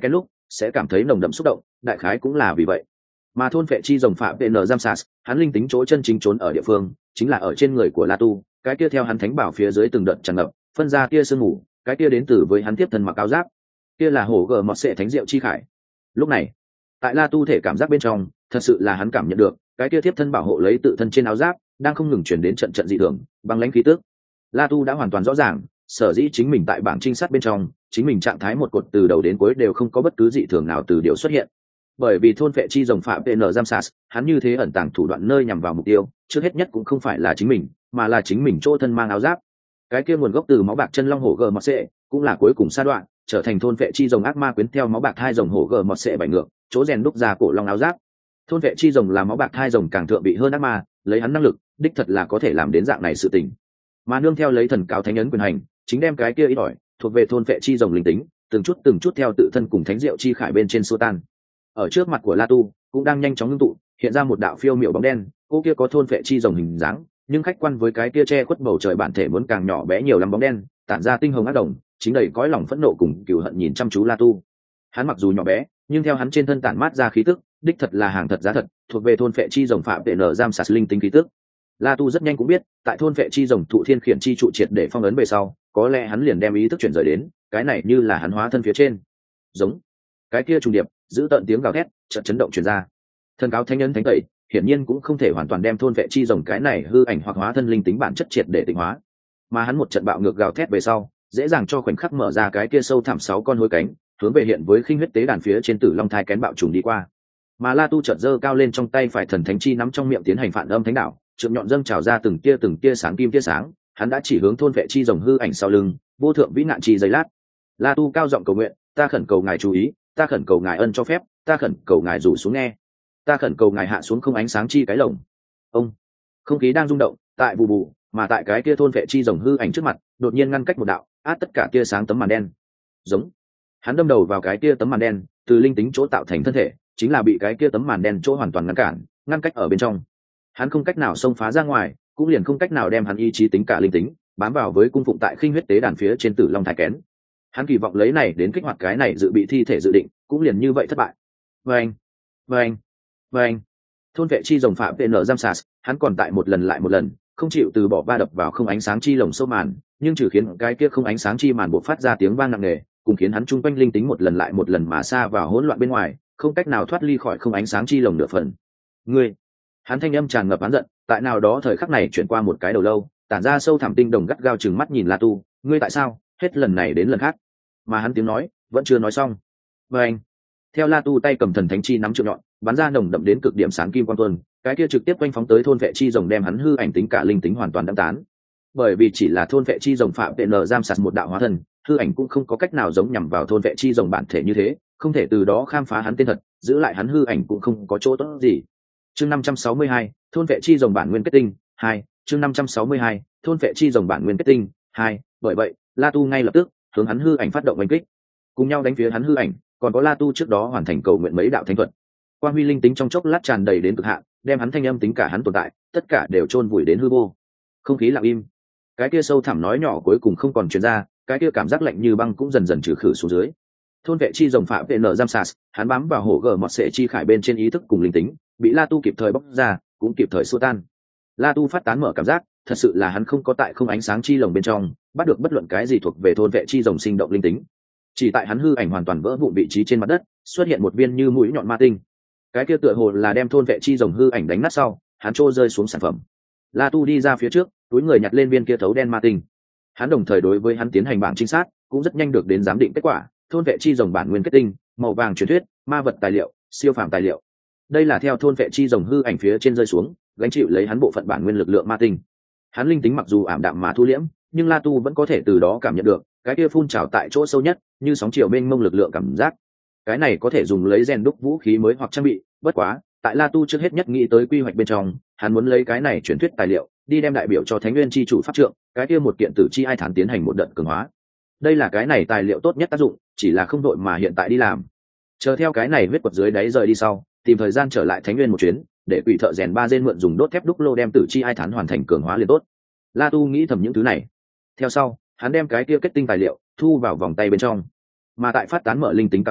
sẽ cảm thấy nồng đậm xúc động, đại khái cũng là vì vậy mà thôn vệ chi rồng phạm vn giam sas hắn linh tính chỗ chân chính trốn ở địa phương chính là ở trên người của La Tu, cái kia theo hắn thánh bảo phía dưới từng đợt tràn ngập phân ra tia sương mù, cái kia đến từ với hắn tiếp thân mặc áo giáp, kia là hổ gờ mọt sệ thánh diệu chi khải. Lúc này tại La Tu thể cảm giác bên trong, thật sự là hắn cảm nhận được cái kia tiếp thân bảo hộ lấy tự thân trên áo giáp đang không ngừng chuyển đến trận trận dị thường băng lãnh khí tức. La Tu đã hoàn toàn rõ ràng sở dĩ chính mình tại bảng trinh sát bên trong chính mình trạng thái một cột từ đầu đến cuối đều không có bất cứ dị thường nào từ điều xuất hiện, bởi vì thôn vệ chi rồng phạm vn giam sas hắn như thế ẩn tàng thủ đoạn nơi nhằm vào mục tiêu trước hết nhất cũng không phải là chính mình mà là chính mình chỗ thân mang áo giáp, cái kia nguồn gốc từ máu bạc chân long hổ gờ mọt sệ cũng là cuối cùng sa đoạn trở thành thôn vệ chi rồng ác ma quyến theo máu bạc hai rồng hổ gờ mọt sệ bảy ngược chỗ rèn đúc ra cổ long áo giáp. Thôn vệ chi rồng là máu bạc hai rồng càng thượng vị hơn ác ma, lấy hắn năng lực đích thật là có thể làm đến dạng này sự tình, mà nương theo lấy thần cáo thánh ấn quyền hành chính đem cái kia ít ỏi thuộc về thôn vệ chi rồng linh tính từng chút từng chút theo tự thân cùng thánh diệu chi khải bên trên xua tan. Ở trước mặt của La Tu cũng đang nhanh chóng ngưng tụ hiện ra một đạo phiêu miệu bóng đen, cô kia có thôn vệ chi rồng hình dáng nhưng khách quan với cái kia che khuất bầu trời bản thể muốn càng nhỏ bé nhiều lắm bóng đen tản ra tinh hồng ác đồng chính đầy cõi lòng phẫn nộ cùng cừu hận nhìn chăm chú La Tu. Hắn mặc dù nhỏ bé nhưng theo hắn trên thân tản mát ra khí tức đích thật là hàng thật giá thật thuộc về thôn vệ chi rồng phạm vệ nở giam sạt linh tính khí tức. La Tu rất nhanh cũng biết tại thôn vệ chi rồng thụ thiên khiển chi trụ triệt để phong ấn về sau có lẽ hắn liền đem ý thức chuyển rời đến cái này như là hắn hóa thân phía trên giống cái kia trùng điệp giữ tận tiếng gào thét trận chấn động truyền ra. Thần cáo thánh nhân thánh tẩy hiển nhiên cũng không thể hoàn toàn đem thôn vệ chi rồng cái này hư ảnh hoặc hóa thân linh tính bản chất triệt để tịnh hóa, mà hắn một trận bạo ngược gào thét về sau dễ dàng cho khoảnh khắc mở ra cái kia sâu thẳm sáu con hôi cánh hướng về hiện với khinh huyết tế đàn phía trên tử long thai kén bạo trùng đi qua. Mà La Tu chợt giơ cao lên trong tay phải thần thánh chi nắm trong miệng tiến hành phản âm thánh đạo, trượng nhọn dâng trào ra từng tia từng tia sáng kim tia sáng, hắn đã chỉ hướng thôn vệ chi rồng hư ảnh sau lưng vô thượng vĩ nạn chi giây lát. La Tu cao giọng cầu nguyện, ta khẩn cầu ngài chú ý, ta khẩn cầu ngài ân cho phép, ta khẩn cầu ngài rủ xuống nghe, ta khẩn cầu ngài hạ xuống không ánh sáng chi cái lồng. Ông không khí đang rung động tại bù bù mà tại cái kia thôn vệ chi rồng hư ảnh trước mặt đột nhiên ngăn cách một đạo át tất cả tia sáng tấm màn đen. Giống hắn đâm đầu vào cái kia tấm màn đen từ linh tính chỗ tạo thành thân thể chính là bị cái kia tấm màn đen chỗ hoàn toàn ngăn cản ngăn cách ở bên trong, hắn không cách nào xông phá ra ngoài cũng liền không cách nào đem hắn ý chí tính cả linh tính bám vào với cung phụng tại khinh huyết tế đàn phía trên tử long thai kén. Hắn kỳ vọng lấy này đến kích hoạt cái này dự bị thi thể dự định cũng liền như vậy thất bại. Vâng vâng vâng thôn vệ chi rồng phạm vn giam sas hắn còn tại một lần lại một lần không chịu từ bỏ ba đập vào không ánh sáng chi lồng sâu màn, nhưng trừ khiến cái kia không ánh sáng chi màn buộc phát ra tiếng vang nặng nề cùng khiến hắn chung quanh linh tính một lần lại một lần mà xa vào hỗn loạn bên ngoài, không cách nào thoát ly khỏi không ánh sáng chi lồng nửa phần. Ngươi hắn thanh âm tràn ngập oán giận tại nào đó thời khắc này chuyển qua một cái đầu lâu tản ra sâu thẳm tinh đồng gắt gao chừng mắt nhìn La Tu, ngươi tại sao hết lần này đến lần khác, mà hắn tiếng nói vẫn chưa nói xong. Và anh theo La Tu tay cầm thần thánh chi nắm trượng nhọn bắn ra nồng đậm đến cực điểm sáng kim quang tuần, cái kia trực tiếp quanh phóng tới thôn vệ chi rồng đem hắn hư ảnh tính cả linh tính hoàn toàn đâm tán. Bởi vì chỉ là thôn vệ chi rồng phạm vn giam sạt một đạo hóa thân, hư ảnh cũng không có cách nào giống nhằm vào thôn vệ chi rồng bản thể như thế, không thể từ đó khám phá hắn tên thật, giữ lại hắn hư ảnh cũng không có chỗ tốt gì. Chương năm trăm sáu mươi hai, thôn vệ chi rồng bản nguyên kết tinh hai. Chương năm trăm sáu mươi hai, thôn vệ chi rồng bản nguyên kết tinh hai. Bởi vậy La Tu ngay lập tức hướng hắn hư ảnh phát động đánh kích, cùng nhau đánh phía hắn hư ảnh còn có La Tu trước đó hoàn thành cầu nguyện mấy đạo thánh thuật. Quang huy linh tính trong chốc lát tràn đầy đến cực hạn, đem hắn thanh âm tính cả hắn tồn tại tất cả đều chôn vùi đến hư vô. Không khí lặng im, cái kia sâu thẳm nói nhỏ cuối cùng không còn truyền ra, cái kia cảm giác lạnh như băng cũng dần dần trừ khử xuống dưới. Thôn vệ chi rồng phạm vn giam sas hắn bám vào hổ gờ mọt sệ chi khải bên trên ý thức cùng linh tính bị La Tu kịp thời bóc ra cũng kịp thời xua tan. La Tu phát tán mở cảm giác thật sự là hắn không có tại không ánh sáng chi lồng bên trong bắt được bất luận cái gì thuộc về thôn vệ chi rồng sinh động linh tính, chỉ tại hắn hư ảnh hoàn toàn vỡ vụn vị trí trên mặt đất xuất hiện một viên như mũi nhọn ma tinh, cái kia tựa hồ là đem thôn vệ chi rồng hư ảnh đánh nát sau hắn trô rơi xuống sản phẩm. La Tu đi ra phía trước túi người nhặt lên viên kia thấu đen ma tinh, hắn đồng thời đối với hắn tiến hành bảng trinh sát cũng rất nhanh được đến giám định kết quả thôn vệ chi rồng bản nguyên kết tinh màu vàng truyền thuyết ma vật tài liệu siêu phàm tài liệu. Đây là theo thôn vệ chi rồng hư ảnh phía trên rơi xuống gánh chịu lấy hắn bộ phận bản nguyên lực lượng ma tinh. Hắn linh tính mặc dù ảm đạm mà thu liễm nhưng La Tu vẫn có thể từ đó cảm nhận được cái kia phun trào tại chỗ sâu nhất như sóng chiều mênh mông lực lượng cảm giác. Cái này có thể dùng lấy rèn đúc vũ khí mới hoặc trang bị, bất quá tại La Tu trước hết nhất nghĩ tới quy hoạch bên trong hắn muốn lấy cái này truyền thuyết tài liệu đi đem đại biểu cho Thánh Nguyên chi chủ pháp trượng cái kia một kiện tử chi ai thán tiến hành một đợt cường hóa. Đây là cái này tài liệu tốt nhất tác dụng, chỉ là không đội mà hiện tại đi làm, chờ theo cái này huyết quật dưới đáy rời đi sau tìm thời gian trở lại Thánh Nguyên một chuyến để quỷ thợ rèn ba dên mượn dùng đốt thép đúc lô đem tử chi ai thán hoàn thành cường hóa liền tốt. La Tu nghĩ thầm những thứ này, theo sau hắn đem cái kia kết tinh tài liệu thu vào vòng tay bên trong, mà tại phát tán mở linh tính cảm giác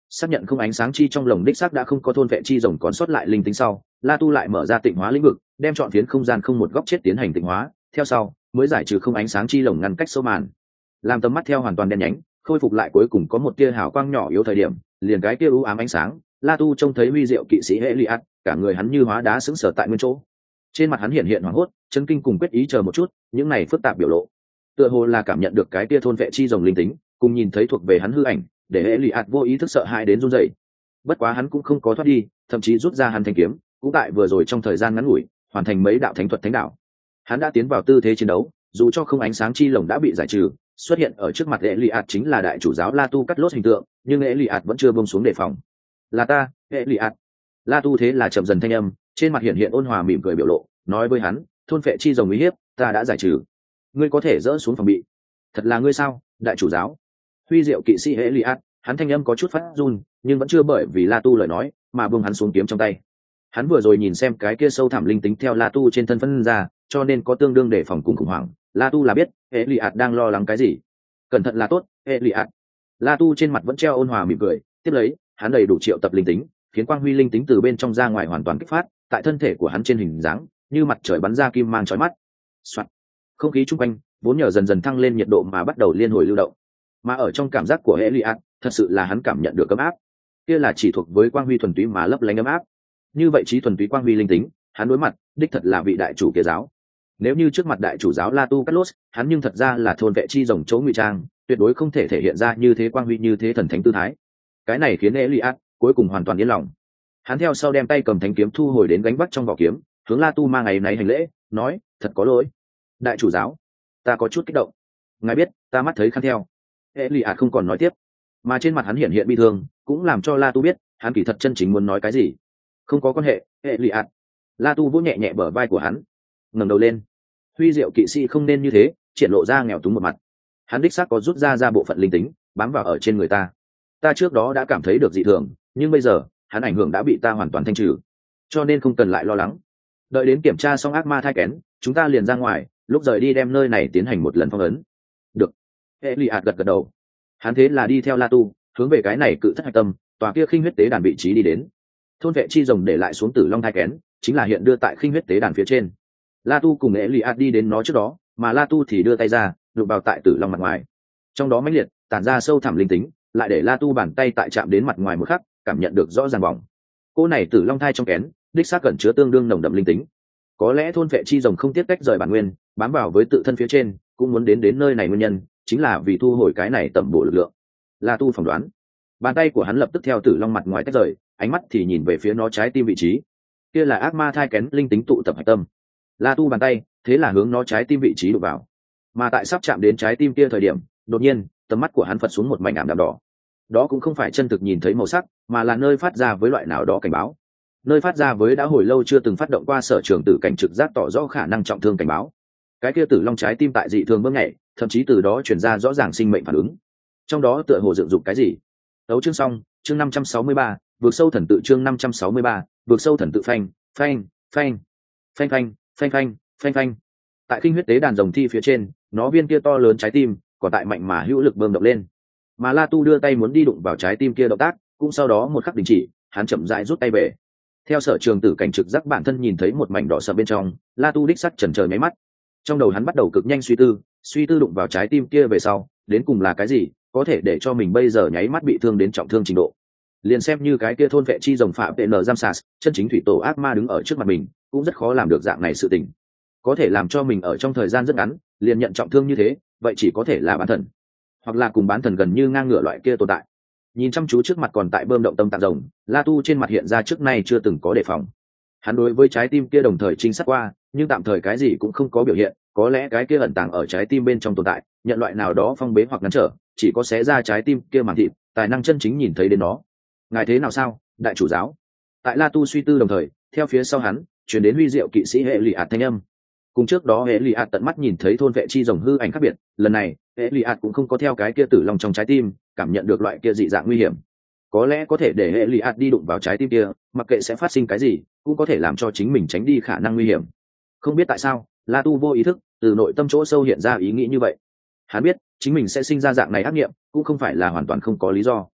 xác nhận không ánh sáng chi trong lồng đích xác đã không có thôn vệ chi rồng còn sót lại linh tính sau, La Tu lại mở ra tịnh hóa lĩnh vực, đem chọn phiến không gian không một góc chết tiến hành tịnh hóa, theo sau mới giải trừ không ánh sáng chi lồng ngăn cách sâu màn, làm tầm mắt theo hoàn toàn đen nhánh khôi phục lại cuối cùng có một tia hào quang nhỏ yếu thời điểm, liền cái kia u ám ánh sáng, La Tu trông thấy huy diệu kỵ sĩ Elias, cả người hắn như hóa đá sững sờ tại nguyên chỗ. Trên mặt hắn hiện hiện hoảng hốt, chấn kinh cùng quyết ý chờ một chút, những này phức tạp biểu lộ, tựa hồ là cảm nhận được cái kia thôn vệ chi rồng linh tính, cùng nhìn thấy thuộc về hắn hư ảnh, để Elias vô ý thức sợ hãi đến run rẩy. Bất quá hắn cũng không có thoát đi, thậm chí rút ra hắn thanh kiếm, cũng tại vừa rồi trong thời gian ngắn ngủi, hoàn thành mấy đạo thánh thuật thánh đạo. Hắn đã tiến vào tư thế chiến đấu, dù cho không ánh sáng chi lồng đã bị giải trừ, xuất hiện ở trước mặt Elias chính là đại chủ giáo La Tu cắt lốt hình tượng, nhưng Elias vẫn chưa buông xuống đề phòng. "Là ta, Elias." La Tu thế là chậm dần thanh âm, trên mặt hiện hiện ôn hòa mỉm cười biểu lộ, nói với hắn, "Thôn phệ chi rồng uy hiếp, ta đã giải trừ. Ngươi có thể dỡ xuống phòng bị." "Thật là ngươi sao, đại chủ giáo?" Huy diệu kỵ sĩ Elias, hắn thanh âm có chút phát run, nhưng vẫn chưa bởi vì La Tu lời nói mà buông hắn xuống kiếm trong tay. Hắn vừa rồi nhìn xem cái kia sâu thẳm linh tính theo La Tu trên thân phân ra, cho nên có tương đương đề phòng cùng khủng hoảng. La Tu là biết, Elias đang lo lắng cái gì. "Cẩn thận là tốt, Elias." La Tu trên mặt vẫn treo ôn hòa mỉm cười, tiếp lấy, hắn đầy đủ triệu tập linh tính, khiến quang huy linh tính từ bên trong ra ngoài hoàn toàn kích phát, tại thân thể của hắn trên hình dáng, như mặt trời bắn ra kim mang chói mắt. Soạt. Không khí chung quanh vốn nhờ dần dần thăng lên nhiệt độ mà bắt đầu liên hồi lưu động. Mà ở trong cảm giác của Elias, thật sự là hắn cảm nhận được ấm áp. Kia là chỉ thuộc với quang huy thuần túy mà lấp lánh ấm áp. Như vậy trí thuần túy quang huy linh tính, hắn đối mặt, đích thật là vị đại chủ kia giáo. Nếu như trước mặt đại chủ giáo La Tu Carlos, hắn nhưng thật ra là thôn vệ chi rồng chỗ ngụy trang, tuyệt đối không thể thể hiện ra như thế quang huy như thế thần thánh tư thái. Cái này khiến Elias cuối cùng hoàn toàn yên lòng. Hắn theo sau đem tay cầm thánh kiếm thu hồi đến gánh vác trong vỏ kiếm, hướng La Tu mang ngày này hành lễ, nói, "Thật có lỗi, đại chủ giáo, ta có chút kích động. Ngài biết, ta mắt thấy khăn theo." Elias không còn nói tiếp, mà trên mặt hắn hiện hiện bi thương, cũng làm cho La Tu biết, hắn kỳ thật chân chính muốn nói cái gì. "Không có quan hệ, Elias." La Tu vỗ nhẹ nhẹ bờ vai của hắn, ngẩng đầu lên. Huy diệu kỵ sĩ không nên như thế, triển lộ ra nghèo túng một mặt. Hắn đích xác có rút ra ra bộ phận linh tính, bám vào ở trên người ta. Ta trước đó đã cảm thấy được dị thường, nhưng bây giờ, hắn ảnh hưởng đã bị ta hoàn toàn thanh trừ, cho nên không cần lại lo lắng. Đợi đến kiểm tra xong ác ma thai kén, chúng ta liền ra ngoài, lúc rời đi đem nơi này tiến hành một lần phong ấn. Được. Elias gật gật đầu. Hắn thế là đi theo La Tu, hướng về cái này cự thất hạch tâm, tòa kia khinh huyết tế đàn vị trí đi đến. Thôn vệ chi rồng để lại xuống tử long thai kén, chính là hiện đưa tại khinh huyết tế đàn phía trên. La Tu cùng Elias đi đến nó trước đó, mà La Tu thì đưa tay ra, đụng vào tại tử long mặt ngoài. Trong đó mãnh liệt, tản ra sâu thẳm linh tính, lại để La Tu bàn tay tại chạm đến mặt ngoài một khắc, cảm nhận được rõ ràng bỏng. Cô này tử long thai trong kén, đích xác cẩn chứa tương đương nồng đậm linh tính. Có lẽ thôn vệ chi rồng không tiếp cách rời bản nguyên, bám vào với tự thân phía trên, cũng muốn đến đến nơi này nguyên nhân, chính là vì thu hồi cái này tẩm bổ lực lượng. La Tu phỏng đoán. Bàn tay của hắn lập tức theo tử long mặt ngoài tách rời, ánh mắt thì nhìn về phía nó trái tim vị trí. Kia là ác ma thai kén linh tính tụ tập hạch tâm. La Tu bàn tay, thế là hướng nó trái tim vị trí đụng vào. Mà tại sắp chạm đến trái tim kia thời điểm, đột nhiên, tầm mắt của hắn phật xuống một mảnh ảm đạm đỏ. Đó cũng không phải chân thực nhìn thấy màu sắc, mà là nơi phát ra với loại nào đó cảnh báo. Nơi phát ra với đã hồi lâu chưa từng phát động qua sở trường tử cảnh trực giác tỏ rõ khả năng trọng thương cảnh báo. Cái kia tử long trái tim tại dị thường bơm nhảy, thậm chí từ đó truyền ra rõ ràng sinh mệnh phản ứng. Trong đó tựa hồ dựng dục cái gì? Đấu chương xong, chương năm trăm sáu mươi ba, vượt sâu thần tự chương năm trăm sáu mươi ba, vượt sâu thần tự phanh, phanh, phanh, phanh phanh, phanh phanh, phanh phanh. Tại khinh huyết tế đàn rồng thi phía trên, nó viên kia to lớn trái tim, còn tại mạnh mà hữu lực bơm động lên. Mà La Tu đưa tay muốn đi đụng vào trái tim kia động tác, cũng sau đó một khắc đình chỉ, hắn chậm rãi rút tay về. Theo sở trường tử cảnh trực giác bản thân nhìn thấy một mảnh đỏ sậm bên trong, La Tu đích sắc chần chờ nháy mắt. Trong đầu hắn bắt đầu cực nhanh suy tư, suy tư đụng vào trái tim kia về sau, đến cùng là cái gì, có thể để cho mình bây giờ nháy mắt bị thương đến trọng thương trình độ. Liền xem như cái kia thôn vệ chi rồng phạm N Jamsas, chân chính thủy tổ ác ma đứng ở trước mặt mình, cũng rất khó làm được dạng này sự tình. Có thể làm cho mình ở trong thời gian rất ngắn, liền nhận trọng thương như thế, vậy chỉ có thể là bán thần, hoặc là cùng bán thần gần như ngang ngửa loại kia tồn tại. Nhìn chăm chú trước mặt còn tại bơm động tâm tạng rồng, La Tu trên mặt hiện ra trước nay chưa từng có đề phòng. Hắn đối với trái tim kia đồng thời trinh sát qua, nhưng tạm thời cái gì cũng không có biểu hiện, có lẽ cái kia ẩn tàng ở trái tim bên trong tồn tại, nhận loại nào đó phong bế hoặc ngăn trở, chỉ có xé ra trái tim kia màng thịt, tài năng chân chính nhìn thấy đến nó. Ngài thế nào sao, đại chủ giáo? Tại La Tu suy tư đồng thời, theo phía sau hắn, truyền đến huy diệu kỵ sĩ Elias thanh âm. Cùng trước đó Elias tận mắt nhìn thấy thôn vệ chi rồng hư ảnh khác biệt, lần này, Elias cũng không có theo cái kia tử long trong trái tim, cảm nhận được loại kia dị dạng nguy hiểm. Có lẽ có thể để Elias đi đụng vào trái tim kia, mặc kệ sẽ phát sinh cái gì, cũng có thể làm cho chính mình tránh đi khả năng nguy hiểm. Không biết tại sao, La Tu vô ý thức, từ nội tâm chỗ sâu hiện ra ý nghĩ như vậy. Hắn biết, chính mình sẽ sinh ra dạng này ác nghiệm, cũng không phải là hoàn toàn không có lý do.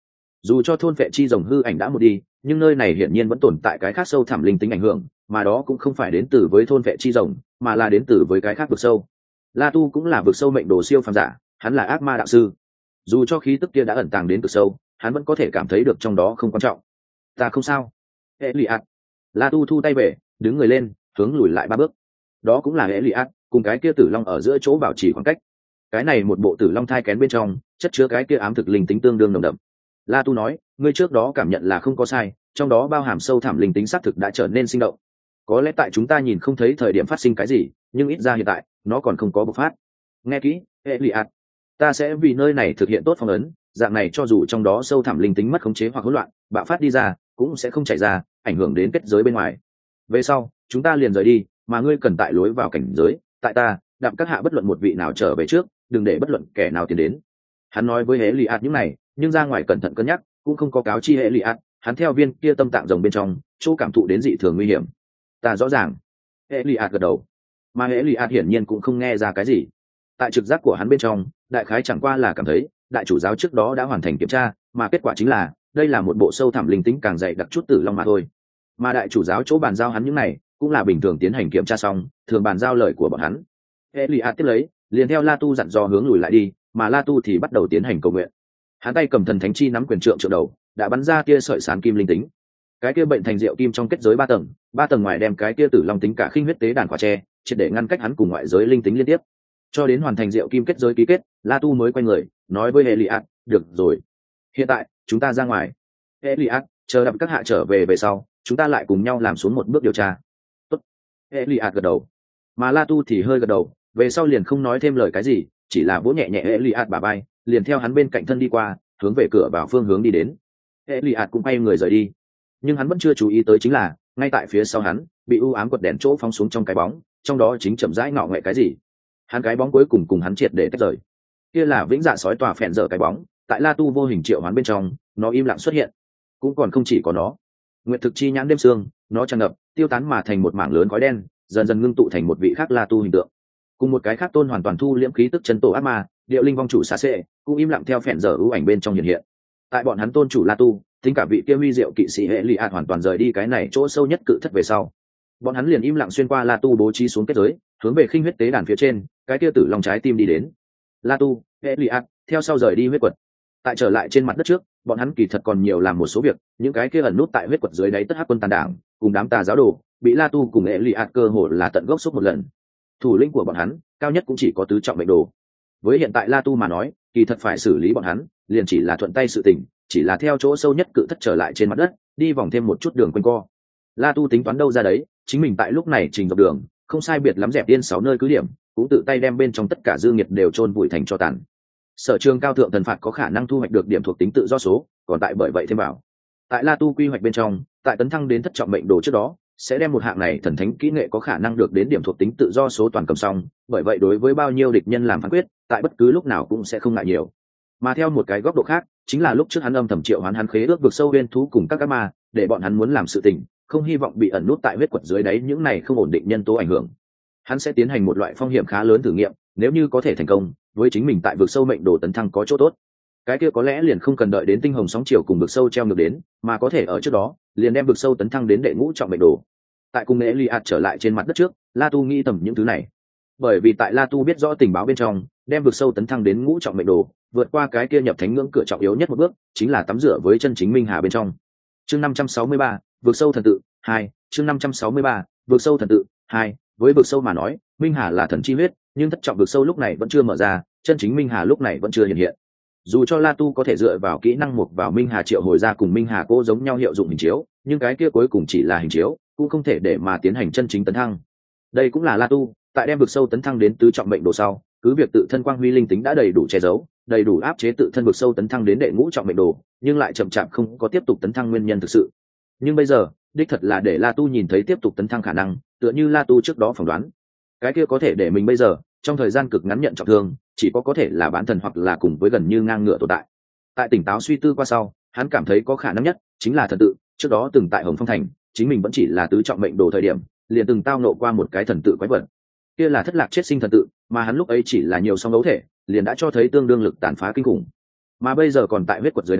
Dù cho thôn vệ chi rồng hư ảnh đã một đi, nhưng nơi này hiển nhiên vẫn tồn tại cái khác sâu thẳm linh tính ảnh hưởng, mà đó cũng không phải đến từ với thôn vệ chi rồng, mà là đến từ với cái khác vực sâu. La Tu cũng là vực sâu mệnh đồ siêu phàm giả, hắn là ác ma đạo sư. Dù cho khí tức kia đã ẩn tàng đến cực sâu, hắn vẫn có thể cảm thấy được trong đó không quan trọng. Ta không sao. Eliat. La Tu thu tay về, đứng người lên, hướng lùi lại ba bước. Đó cũng là Eliat, cùng cái kia tử long ở giữa chỗ bảo trì khoảng cách. Cái này một bộ tử long thai kén bên trong, chất chứa cái kia ám thực linh tính tương đương nồng đậm. La Tu nói, ngươi trước đó cảm nhận là không có sai, trong đó bao hàm sâu thẳm linh tính xác thực đã trở nên sinh động. Có lẽ tại chúng ta nhìn không thấy thời điểm phát sinh cái gì, nhưng ít ra hiện tại, nó còn không có bộc phát. Nghe kỹ, Eliat. Ta sẽ vì nơi này thực hiện tốt phong ấn, dạng này cho dù trong đó sâu thẳm linh tính mất khống chế hoặc hỗn loạn, bạo phát đi ra, cũng sẽ không chảy ra, ảnh hưởng đến kết giới bên ngoài. Về sau, chúng ta liền rời đi, mà ngươi cần tại lối vào cảnh giới, tại ta, đạm các hạ bất luận một vị nào trở về trước, đừng để bất luận kẻ nào tiến đến. Hắn nói với Eliat những này, nhưng ra ngoài cẩn thận cân nhắc, cũng không có cáo chi Eliat, hắn theo viên kia tâm tạng rồng bên trong, chỗ cảm thụ đến dị thường nguy hiểm. Ta rõ ràng. Eliat gật đầu, mà Eliat hiển nhiên cũng không nghe ra cái gì. Tại trực giác của hắn bên trong, đại khái chẳng qua là cảm thấy đại chủ giáo trước đó đã hoàn thành kiểm tra, mà kết quả chính là đây là một bộ sâu thẳm linh tính càng dày đặc chút tử long mà thôi. Mà đại chủ giáo chỗ bàn giao hắn những này cũng là bình thường tiến hành kiểm tra xong, thường bàn giao lời của bọn hắn. Eliat tiếp lấy, liền theo La Tu dặn dò hướng lùi lại đi, mà La Tu thì bắt đầu tiến hành cầu nguyện. Hắn tay cầm thần thánh chi nắm quyền trượng trượng đầu, đã bắn ra tia sợi sán kim linh tính. Cái kia bệnh thành diệu kim trong kết giới ba tầng, ba tầng ngoài đem cái kia tử long tính cả khinh huyết tế đàn khỏa tre, triệt để ngăn cách hắn cùng ngoại giới linh tính liên tiếp. Cho đến hoàn thành diệu kim kết giới ký kết, La Tu mới quay người, nói với Eliat, được rồi. Hiện tại, chúng ta ra ngoài. Eliat, chờ đợi các hạ trở về về sau, chúng ta lại cùng nhau làm xuống một bước điều tra. Tốt. Eliat gật đầu. Mà La Tu thì hơi gật đầu, về sau liền không nói thêm lời cái gì, chỉ là vỗ nhẹ nhẹ Eliat bả vai, liền theo hắn bên cạnh thân đi qua, hướng về cửa vào phương hướng đi đến. Eliat cũng quay người rời đi. Nhưng hắn vẫn chưa chú ý tới chính là, ngay tại phía sau hắn, bị u ám quật đèn chỗ phóng xuống trong cái bóng, trong đó chính chậm rãi ngọ nghệ cái gì. Hắn cái bóng cuối cùng cùng hắn triệt để tách rời. Kia là vĩnh dạ sói tòa phèn dở cái bóng, tại La Tu vô hình triệu hoán bên trong, nó im lặng xuất hiện. Cũng còn không chỉ có nó. Nguyệt thực chi nhãn đêm sương, nó tràn ngập, tiêu tán mà thành một mảng lớn khói đen, dần dần ngưng tụ thành một vị khác La Tu hình tượng. Cùng một cái khác tôn hoàn toàn thu liễm khí tức chân tổ ác ma, điệu linh vong chủ xa xệ, cũng im lặng theo phèn dở ưu ảnh bên trong hiện hiện. Tại bọn hắn tôn chủ La Tu, tính cả vị kia huy diệu kỵ sĩ hệ lì ạt hoàn toàn rời đi cái này chỗ sâu nhất cự thất về sau. Bọn hắn liền im lặng xuyên qua La Tu bố trí xuống kết giới, hướng về khinh huyết tế đàn phía trên, cái kia tử long trái tim đi đến. La Tu, Eliat, theo sau rời đi huyết quật. Tại trở lại trên mặt đất trước, bọn hắn kỳ thật còn nhiều làm một số việc, những cái kia ẩn nút tại huyết quật dưới đáy tất hắc quân tàn đảng, cùng đám tà giáo đồ, bị La Tu cùng Eliat cơ hồ là tận gốc suốt một lần. Thủ lĩnh của bọn hắn, cao nhất cũng chỉ có tứ trọng mệnh đồ. Với hiện tại La Tu mà nói, kỳ thật phải xử lý bọn hắn, liền chỉ là thuận tay sự tình, chỉ là theo chỗ sâu nhất cự thất trở lại trên mặt đất, đi vòng thêm một chút đường quanh co. La Tu tính toán đâu ra đấy, chính mình tại lúc này trình dọc đường, không sai biệt lắm dẹp tiên sáu nơi cứ điểm, cũng tự tay đem bên trong tất cả dư nghiệt đều chôn vùi thành cho tàn. Sở trường cao thượng thần phạt có khả năng thu hoạch được điểm thuộc tính tự do số, còn tại bởi vậy thêm bảo. Tại La Tu quy hoạch bên trong, tại tấn thăng đến thất trọng mệnh đồ trước đó, sẽ đem một hạng này thần thánh kỹ nghệ có khả năng được đến điểm thuộc tính tự do số toàn cầm xong, bởi vậy đối với bao nhiêu địch nhân làm phán quyết, tại bất cứ lúc nào cũng sẽ không ngại nhiều. Mà theo một cái góc độ khác, chính là lúc trước hắn âm thầm triệu hoán hắn khế ước vực sâu bên thú cùng các các ma, để bọn hắn muốn làm sự tình, không hy vọng bị ẩn nút tại huyết quật dưới đáy những này không ổn định nhân tố ảnh hưởng. Hắn sẽ tiến hành một loại phong hiểm khá lớn thử nghiệm, nếu như có thể thành công, với chính mình tại vực sâu mệnh đồ tấn thăng có chỗ tốt. Cái kia có lẽ liền không cần đợi đến tinh hồng sóng chiều cùng vực sâu treo ngược đến, mà có thể ở trước đó, liền đem vực sâu tấn thăng đến đệ ngũ trọng mệnh đồ. Tại cùng Eliat trở lại trên mặt đất trước, La Tu nghĩ tầm những thứ này. Bởi vì tại La Tu biết rõ tình báo bên trong, đem vực sâu tấn thăng đến ngũ trọng mệnh đồ, vượt qua cái kia nhập thánh ngưỡng cửa trọng yếu nhất một bước, chính là tắm rửa với chân chính minh hà bên trong. Chương năm trăm sáu mươi ba, vực sâu thần tự hai, chương năm trăm sáu mươi ba, vực sâu thần tự hai. Với vực sâu mà nói, minh hà là thần chi huyết, nhưng thất trọng vực sâu lúc này vẫn chưa mở ra, chân chính minh hà lúc này vẫn chưa hiện hiện. Dù cho La Tu có thể dựa vào kỹ năng mục vào minh hà triệu hồi ra cùng minh hà cô giống nhau hiệu dụng hình chiếu, nhưng cái kia cuối cùng chỉ là hình chiếu, cũng không thể để mà tiến hành chân chính tấn thăng. Đây cũng là La Tu tại đem vực sâu tấn thăng đến tứ trọng mệnh đồ sau, cứ việc tự thân quang huy linh tính đã đầy đủ che giấu, đầy đủ áp chế tự thân vực sâu tấn thăng đến đệ ngũ trọng mệnh đồ, nhưng lại chậm chạp không có tiếp tục tấn thăng nguyên nhân thực sự. Nhưng bây giờ, đích thật là để La Tu nhìn thấy tiếp tục tấn thăng khả năng, tựa như La Tu trước đó phỏng đoán, cái kia có thể để mình bây giờ trong thời gian cực ngắn nhận trọng thương, chỉ có có thể là bán thần hoặc là cùng với gần như ngang ngửa tồn tại. Tại tỉnh táo suy tư qua sau, hắn cảm thấy có khả năng nhất chính là thần tự. Trước đó từng tại Hồng Phong Thành, chính mình vẫn chỉ là tứ trọng mệnh đồ thời điểm, liền từng tao nộ qua một cái thần tự quái vật. Kia là thất lạc chết sinh thần tự, mà hắn lúc ấy chỉ là nhiều song đấu thể, liền đã cho thấy tương đương lực tàn phá kinh khủng. Mà bây giờ còn tại huyết quật dưới đáy,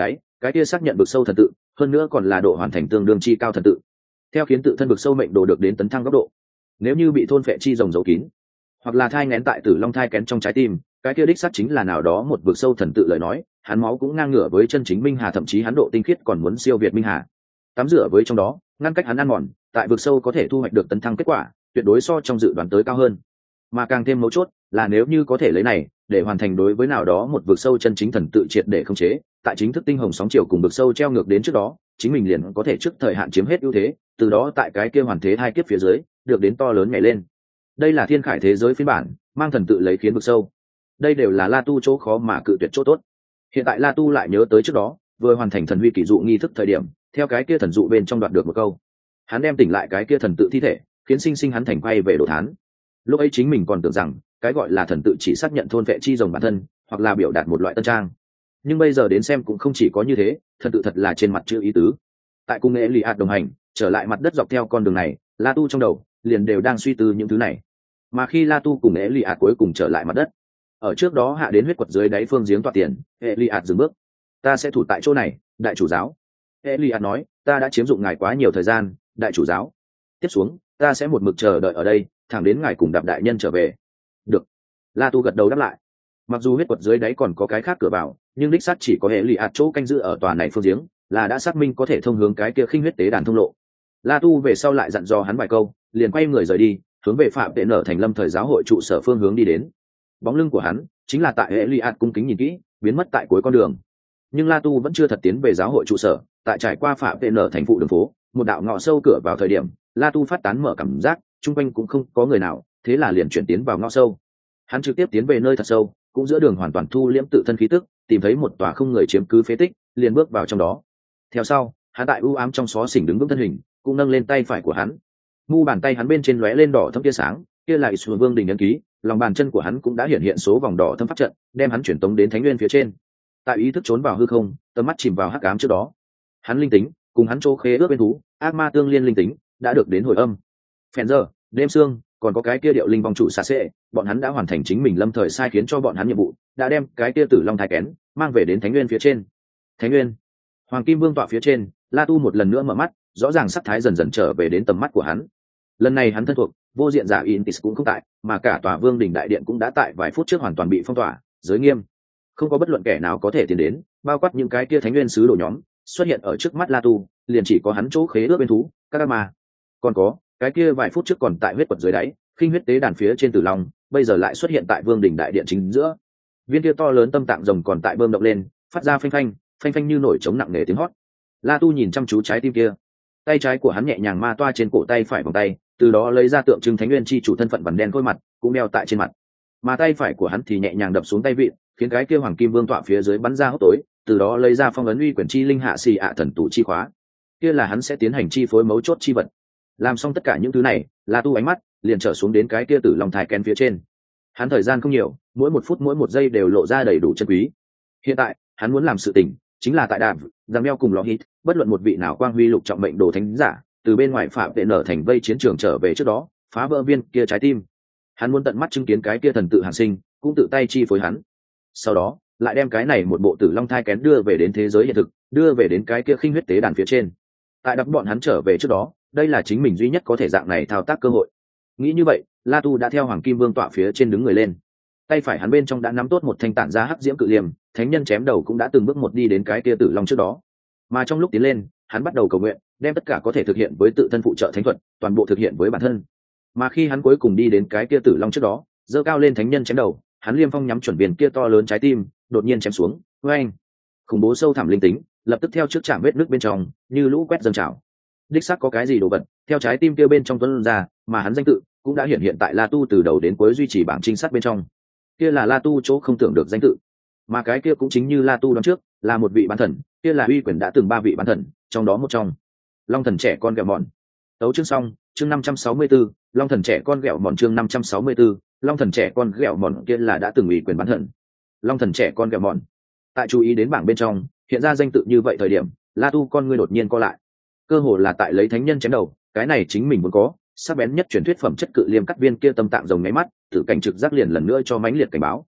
cái kia xác nhận vực sâu thần tự, hơn nữa còn là độ hoàn thành tương đương chi cao thần tự, theo khiến tự thân vực sâu mệnh đồ được đến tấn thăng góc độ. Nếu như bị thôn phệ chi rồng giấu kín, hoặc là thai nghén tại tử long thai kén trong trái tim, cái kia đích xác chính là nào đó một vực sâu thần tự lời nói, hắn máu cũng ngang ngửa với chân chính minh hà, thậm chí hắn độ tinh khiết còn muốn siêu việt minh hà. Tắm rửa với trong đó, ngăn cách hắn ăn mòn, tại vực sâu có thể thu hoạch được tấn thăng kết quả, tuyệt đối so trong dự đoán tới cao hơn. Mà càng thêm mấu chốt là nếu như có thể lấy này để hoàn thành đối với nào đó một vực sâu chân chính thần tự triệt để khống chế, tại chính thức tinh hồng sóng chiều cùng vực sâu treo ngược đến trước đó, chính mình liền có thể trước thời hạn chiếm hết ưu thế, từ đó tại cái kia hoàn thế hai kiếp phía dưới được đến to lớn nhảy lên. Đây là thiên khải thế giới phiên bản, mang thần tự lấy khiến vực sâu. Đây đều là La Tu chỗ khó mà cự tuyệt chỗ tốt. Hiện tại La Tu lại nhớ tới trước đó vừa hoàn thành thần huy kỷ dụ nghi thức thời điểm, theo cái kia thần dụ bên trong đoạt được một câu, hắn đem tỉnh lại cái kia thần tự thi thể, khiến sinh sinh hắn thành quay về đồ thán. Lúc ấy chính mình còn tưởng rằng cái gọi là thần tự chỉ xác nhận thôn vệ chi rồng bản thân, hoặc là biểu đạt một loại tân trang, nhưng bây giờ đến xem cũng không chỉ có như thế, thần tự thật là trên mặt chữ ý tứ. Tại cung nghệ Eliad đồng hành trở lại mặt đất dọc theo con đường này, La Tu trong đầu liền đều đang suy tư những thứ này. Mà khi La Tu cùng Eliad cuối cùng trở lại mặt đất, ở trước đó hạ đến huyết quật dưới đáy phương giếng toa tiền, Eliad dừng bước. Ta sẽ thủ tại chỗ này, đại chủ giáo. Eliad nói, ta đã chiếm dụng ngài quá nhiều thời gian, đại chủ giáo. Tiếp xuống, ta sẽ một mực chờ đợi ở đây, thẳng đến ngài cùng đạp đại nhân trở về. Được. La Tu gật đầu đáp lại. Mặc dù huyết quật dưới đáy còn có cái khác cửa vào, nhưng đích xác chỉ có Eliad chỗ canh giữ ở tòa này phương giếng, là đã xác minh có thể thông hướng cái kia khinh huyết tế đàn thông lộ. La Tu về sau lại dặn dò hắn vài câu, liền quay người rời đi, hướng về phạm tệ nở thành lâm thời giáo hội trụ sở phương hướng đi đến. Bóng lưng của hắn chính là tại Eliad cung kính nhìn kỹ, biến mất tại cuối con đường. Nhưng La Tu vẫn chưa thật tiến về giáo hội trụ sở, tại trải qua phạm tệ nở thành phụ đường phố, một đạo ngõ sâu cửa vào thời điểm, La Tu phát tán mở cảm giác chung quanh cũng không có người nào, thế là liền chuyển tiến vào ngõ sâu. Hắn trực tiếp tiến về nơi thật sâu, cũng giữa đường hoàn toàn thu liễm tự thân khí tức, tìm thấy một tòa không người chiếm cứ phế tích, liền bước vào trong đó. Theo sau, hắn tại u ám trong xó xỉnh đứng vững thân hình, cũng nâng lên tay phải của hắn. Mu bàn tay hắn bên trên lóe lên đỏ thẫm tia sáng, kia là Isuru Vương đỉnh ấn ký, lòng bàn chân của hắn cũng đã hiện hiện số vòng đỏ thâm pháp trận, đem hắn chuyển tống đến Thánh Nguyên phía trên. Tại ý thức trốn vào hư không, tầm mắt chìm vào hắc ám trước đó. Hắn linh tính, cùng hắn chỗ khế ước bên thú, ác ma tương liên linh tính, đã được đến hồi âm. Phèn giờ, đêm sương, còn có cái kia điệu linh vong chủ xa xệ, bọn hắn đã hoàn thành chính mình lâm thời sai khiến cho bọn hắn nhiệm vụ, đã đem cái kia tử long thai kén mang về đến Thánh Nguyên phía trên. Thánh Nguyên, Hoàng Kim Vương tọa phía trên, La Tu một lần nữa mở mắt, rõ ràng sắc thái dần dần trở về đến tầm mắt của hắn. Lần này hắn thân thuộc, vô diện giả Intis cũng không tại, mà cả tòa Vương đỉnh đại điện cũng đã tại vài phút trước hoàn toàn bị phong tỏa, giới nghiêm, không có bất luận kẻ nào có thể tiến đến, bao quát những cái kia Thánh Nguyên sứ đồ nhóm xuất hiện ở trước mắt La Tu, liền chỉ có hắn chỗ khế ước bên thú, các ma. Còn có cái kia vài phút trước còn tại huyết quật dưới đáy, khinh huyết tế đàn phía trên tử long, bây giờ lại xuất hiện tại Vương đỉnh đại điện chính giữa. Viên kia to lớn tâm tạng rồng còn tại bơm động lên, phát ra phanh phanh, phanh phanh như nổi trống nặng nề tiếng hót. La Tu nhìn chăm chú trái tim kia, tay trái của hắn nhẹ nhàng ma toa trên cổ tay phải vòng tay, từ đó lấy ra tượng trưng Thánh Nguyên chi chủ thân phận vằn đen khôi mặt, cũng đeo tại trên mặt. Mà tay phải của hắn thì nhẹ nhàng đập xuống tay vịn, khiến cái kia Hoàng Kim Vương tọa phía dưới bắn ra hốc tối, từ đó lấy ra phong ấn uy quyển chi linh hạ xì ạ thần tủ chi khóa. Kia là hắn sẽ tiến hành chi phối mấu chốt chi vật. Làm xong tất cả những thứ này, La Tu ánh mắt liền trở xuống đến cái kia tử long thai kén phía trên. Hắn thời gian không nhiều, mỗi một phút mỗi một giây đều lộ ra đầy đủ chân quý. Hiện tại, hắn muốn làm sự tình chính là tại đàm giang đeo cùng lò hít, bất luận một vị nào quang huy lục trọng mệnh đồ thánh giả, từ bên ngoài phạm tệ nở thành vây chiến trường trở về trước đó, phá vỡ viên kia trái tim. Hắn muốn tận mắt chứng kiến cái kia thần tự hàng sinh, cũng tự tay chi phối hắn. Sau đó, lại đem cái này một bộ tử long thai kén đưa về đến thế giới hiện thực, đưa về đến cái kia khinh huyết tế đàn phía trên. Tại đập bọn hắn trở về trước đó, đây là chính mình duy nhất có thể dạng này thao tác cơ hội. Nghĩ như vậy, La Tu đã theo Hoàng Kim Vương tọa phía trên đứng người lên. Tay phải hắn bên trong đã nắm tốt một thanh tản ra hắc diễm cự liềm, thánh nhân chém đầu cũng đã từng bước một đi đến cái kia tử long trước đó. Mà trong lúc tiến lên, hắn bắt đầu cầu nguyện, đem tất cả có thể thực hiện với tự thân phụ trợ thánh thuật, toàn bộ thực hiện với bản thân. Mà khi hắn cuối cùng đi đến cái kia tử long trước đó, giơ cao lên thánh nhân chém đầu, hắn liêm phong nhắm chuẩn viên kia to lớn trái tim, đột nhiên chém xuống, oeng! Khủng bố sâu thẳm linh tính, lập tức theo trước chạm vết nước bên trong, như lũ quét dâng trào. Đích xác có cái gì đồ vật, theo trái tim kia bên trong tuôn ra, mà hắn danh tự cũng đã hiện hiện tại La Tu từ đầu đến cuối duy trì bảng trinh sát bên trong. Kia là La Tu chỗ không tưởng được danh tự, mà cái kia cũng chính như La Tu đoán trước, là một vị bán thần, kia là uy quyền đã từng ba vị bán thần, trong đó một trong Long thần trẻ con ghẹo mòn. Tấu chương xong, chương năm trăm sáu mươi tư, Long thần trẻ con ghẹo mòn chương năm trăm sáu mươi tư, Long thần trẻ con ghẹo mòn kia là đã từng uy quyền bán thần. Long thần trẻ con ghẹo mòn. Tại chú ý đến bảng bên trong, hiện ra danh tự như vậy thời điểm, La Tu con ngươi đột nhiên co lại. Cơ hồ là tại lấy thánh nhân chém đầu, cái này chính mình muốn có, sắc bén nhất truyền thuyết phẩm chất cự liêm cắt viên kia tâm tạng rồng nháy mắt, tử cảnh trực giác liền lần nữa cho mãnh liệt cảnh báo.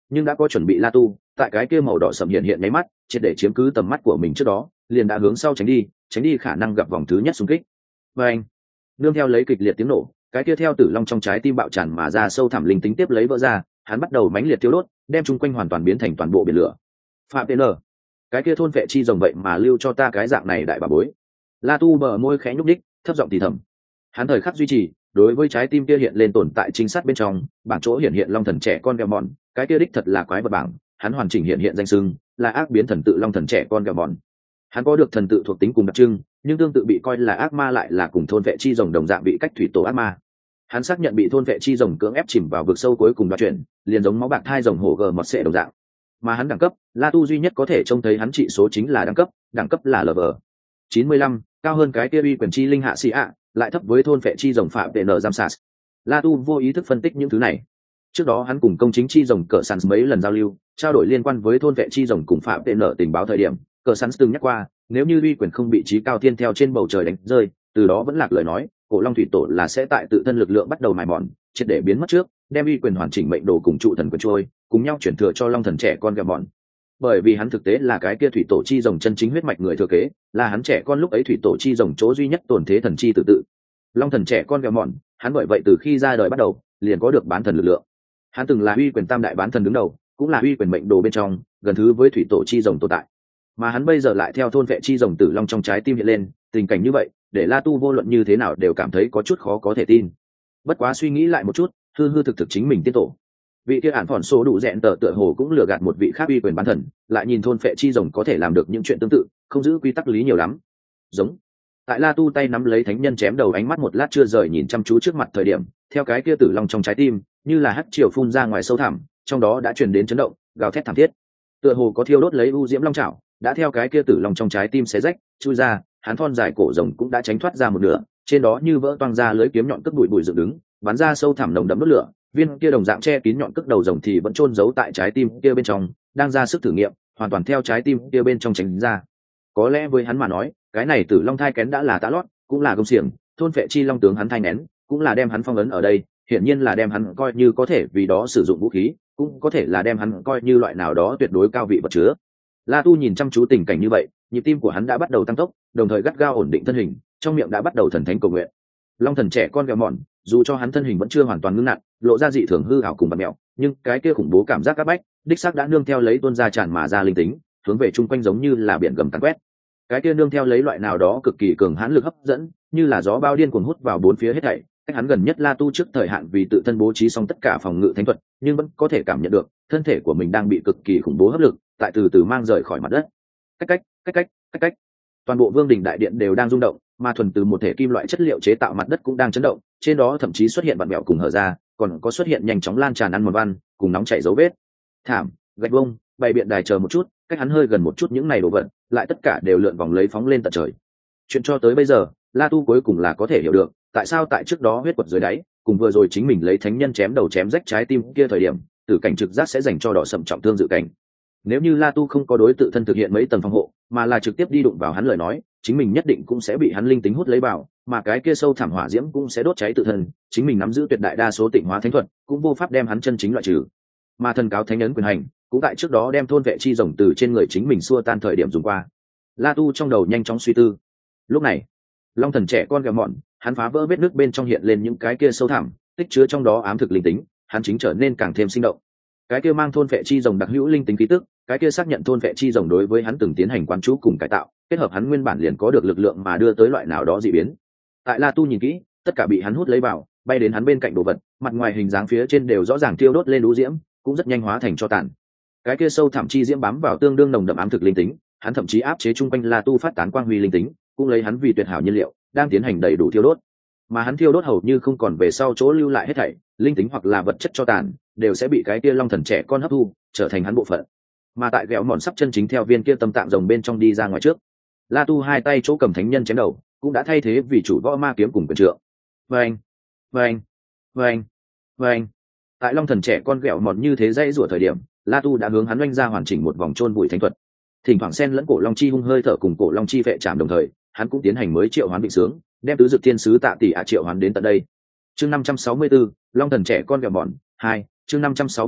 nhưng đã có chuẩn bị La Tu tại cái kia màu đỏ sậm hiện hiện mấy mắt triệt để chiếm cứ tầm mắt của mình trước đó liền đã hướng sau tránh đi tránh đi khả năng gặp vòng thứ nhất xung kích. Và anh nương theo lấy kịch liệt tiếng nổ, cái kia theo tử long trong trái tim bạo tràn mà ra sâu thẳm linh tính tiếp lấy vỡ ra, hắn bắt đầu mãnh liệt tiêu đốt, đem chung quanh hoàn toàn biến thành toàn bộ biển lửa. Phạm Tn, cái kia thôn vệ chi rồng vậy mà lưu cho ta cái dạng này đại bà bối. La Tu bờ môi khẽ nhúc đích, thấp giọng thì thầm. Hắn thời khắc duy trì, đối với trái tim kia hiện lên tồn tại chính xác bên trong, bảng chỗ hiện hiện long thần trẻ con gẹo mòn, cái kia đích thật là quái vật bảng, hắn hoàn chỉnh hiện hiện danh xưng, là ác biến thần tự long thần trẻ con gẹo mòn. Hắn có được thần tự thuộc tính cùng đặc trưng, nhưng tương tự bị coi là ác ma lại là cùng thôn vệ chi rồng đồng dạng bị cách thủy tổ ác ma. Hắn xác nhận bị thôn vệ chi rồng cưỡng ép chìm vào vực sâu cuối cùng đoạt chuyển, liền giống máu bạc thai rồng hổ gờ mọt sệ đồng dạng. Mà hắn đẳng cấp, La Tu duy nhất có thể trông thấy hắn trị số chính là đẳng cấp, đẳng cấp là lv chín mươi lăm, cao hơn cái kia uy quyền chi linh hạ sĩ ạ, lại thấp với thôn vệ chi rồng phạm tệ nợ giam sát. La Tu vô ý thức phân tích những thứ này. Trước đó hắn cùng công chính chi rồng cỡ sẵn mấy lần giao lưu, trao đổi liên quan với thôn vệ chi rồng cùng phạm tệ nợ tình báo thời điểm, cỡ sẵn từng nhắc qua, nếu như uy quyền không bị trí cao thiên theo trên bầu trời đánh rơi, từ đó vẫn lạc lời nói, cổ long thủy tổ là sẽ tại tự thân lực lượng bắt đầu mài mòn, triệt để biến mất trước, đem uy quyền hoàn chỉnh mệnh đồ cùng trụ thần quyền trôi, cùng nhau chuyển thừa cho long thần trẻ con gặm mòn. Bởi vì hắn thực tế là cái kia thủy tổ chi rồng chân chính huyết mạch người thừa kế, là hắn trẻ con lúc ấy thủy tổ chi rồng chỗ duy nhất tồn thế thần chi tự tự. Long thần trẻ con gặm mòn, hắn bởi vậy từ khi ra đời bắt đầu, liền có được bán thần lực lượng. Hắn từng là uy quyền tam đại bán thần đứng đầu, cũng là uy quyền mệnh đồ bên trong, gần thứ với thủy tổ chi rồng tồn tại. Mà hắn bây giờ lại theo thôn vệ chi rồng tử long trong trái tim hiện lên, tình cảnh như vậy, để La Tu vô luận như thế nào đều cảm thấy có chút khó có thể tin. Bất quá suy nghĩ lại một chút, hư hư thực thực chính mình tiên tổ. Vị kia ản phòn số đủ dẹn tờ tựa hồ cũng lừa gạt một vị khác uy quyền bán thần, lại nhìn thôn vệ chi rồng có thể làm được những chuyện tương tự, không giữ quy tắc lý nhiều lắm. Giống. Tại La Tu tay nắm lấy thánh nhân chém đầu ánh mắt một lát chưa rời nhìn chăm chú trước mặt thời điểm, theo cái kia tử long trong trái tim, như là hắc triều phun ra ngoài sâu thẳm, trong đó đã truyền đến chấn động, gào thét thảm thiết. Tựa hồ có thiêu đốt lấy u diễm long chảo, đã theo cái kia tử long trong trái tim xé rách, chui ra, hắn thon dài cổ rồng cũng đã tránh thoát ra một nửa, trên đó như vỡ toang ra lưới kiếm nhọn cước bụi bụi dựng đứng, bắn ra sâu thẳm nồng đậm đốt lửa, viên kia đồng dạng che kín nhọn cước đầu rồng thì vẫn chôn giấu tại trái tim kia bên trong, đang ra sức thử nghiệm, hoàn toàn theo trái tim kia bên trong tránh ra. Có lẽ với hắn mà nói, cái này tử long thai kén đã là tá lót, cũng là công xiềng, thôn phệ chi long tướng hắn thai nén, cũng là đem hắn phong ấn ở đây, hiển nhiên là đem hắn coi như có thể vì đó sử dụng vũ khí, cũng có thể là đem hắn coi như loại nào đó tuyệt đối cao vị vật chứa. La Tu nhìn chăm chú tình cảnh như vậy, nhịp tim của hắn đã bắt đầu tăng tốc, đồng thời gắt gao ổn định thân hình, trong miệng đã bắt đầu thần thánh cầu nguyện. Long thần trẻ con gẹo mòn, dù cho hắn thân hình vẫn chưa hoàn toàn ngưng nặng, lộ ra dị thường hư ảo cùng bạt mèo, nhưng cái kia khủng bố cảm giác các bách, đích xác đã nương theo lấy tuôn ra tràn mà ra linh tính, hướng về chung quanh giống như là biển gầm càn quét. Cái kia nương theo lấy loại nào đó cực kỳ cường hãn lực hấp dẫn, như là gió bao điên cuồng hút vào bốn phía hết thảy. Cách hắn gần nhất La Tu trước thời hạn vì tự thân bố trí xong tất cả phòng ngự thánh thuật, nhưng vẫn có thể cảm nhận được thân thể của mình đang bị cực kỳ khủng bố hấp lực, tại từ từ mang rời khỏi mặt đất. Cách cách, cách cách, cách cách. Toàn bộ vương đình đại điện đều đang rung động, mà thuần từ một thể kim loại chất liệu chế tạo mặt đất cũng đang chấn động, trên đó thậm chí xuất hiện vặn mèo cùng hở ra, còn có xuất hiện nhanh chóng lan tràn ăn mòn văn, cùng nóng chảy dấu vết. Thảm, gạch vông, bày biện đài chờ một chút, cách hắn hơi gần một chút những này đồ vật, lại tất cả đều lượn vòng lấy phóng lên tận trời. Chuyện cho tới bây giờ, La Tu cuối cùng là có thể hiểu được, tại sao tại trước đó huyết quật dưới đáy, cùng vừa rồi chính mình lấy thánh nhân chém đầu chém rách trái tim kia thời điểm, tử cảnh trực giác sẽ dành cho đỏ sậm trọng thương dự cảnh. Nếu như La Tu không có đối tự thân thực hiện mấy tầng phòng hộ, mà là trực tiếp đi đụng vào hắn lời nói, chính mình nhất định cũng sẽ bị hắn linh tính hút lấy vào, mà cái kia sâu thảm hỏa diễm cũng sẽ đốt cháy tự thân, chính mình nắm giữ tuyệt đại đa số tịnh hóa thánh thuật, cũng vô pháp đem hắn chân chính loại trừ. Mà thần cáo thánh ấn quyền hành, cũng tại trước đó đem thôn vệ chi rồng từ trên người chính mình xua tan thời điểm dùng qua. La Tu trong đầu nhanh chóng suy tư. Lúc này, long thần trẻ con gẹo mọn, hắn phá vỡ vết nước bên trong hiện lên những cái kia sâu thẳm, tích chứa trong đó ám thực linh tính, hắn chính trở nên càng thêm sinh động. Cái kia mang thôn vệ chi rồng đặc hữu linh tính khí tức, cái kia xác nhận thôn vệ chi rồng đối với hắn từng tiến hành quán chú cùng cải tạo, kết hợp hắn nguyên bản liền có được lực lượng mà đưa tới loại nào đó dị biến. Tại La Tu nhìn kỹ, tất cả bị hắn hút lấy vào, bay đến hắn bên cạnh đồ vật, mặt ngoài hình dáng phía trên đều rõ ràng thiêu đốt lên lũ diễm, cũng rất nhanh hóa thành tro tàn. Cái kia sâu thẳm chi diễm bám vào tương đương nồng đậm ám thực linh tính, hắn thậm chí áp chế chung quanh La Tu phát tán quang huy linh tính, cũng lấy hắn vì tuyệt hảo nhiên liệu, đang tiến hành đầy đủ thiêu đốt. Mà hắn thiêu đốt hầu như không còn về sau chỗ lưu lại hết thảy, linh tính hoặc là vật chất cho tàn, đều sẽ bị cái kia long thần trẻ con hấp thu, trở thành hắn bộ phận. Mà tại gẹo mòn sắp chân chính theo viên kia tâm tạng rồng bên trong đi ra ngoài trước, La Tu hai tay chỗ cầm thánh nhân chém đầu, cũng đã thay thế vì chủ võ ma kiếm cùng quyền trượng. Vâng, vâng, vâng, vâng. Tại long thần trẻ con gẹo mòn như thế dây rủa thời điểm, La Tu đã hướng hắn oanh ra hoàn chỉnh một vòng chôn bụi thánh thuật. Thỉnh thoảng xen lẫn cổ long chi hung hơi thở cùng cổ long chi vệ chạm đồng thời, hắn cũng tiến hành mới triệu hoán định sướng, đem tứ dược thiên sứ Tạ Tỷ ạ triệu hoán đến tận đây. Chương năm trăm sáu mươi tư, long thần trẻ con gẹo mòn hai, chương năm trăm sáu mươi tư,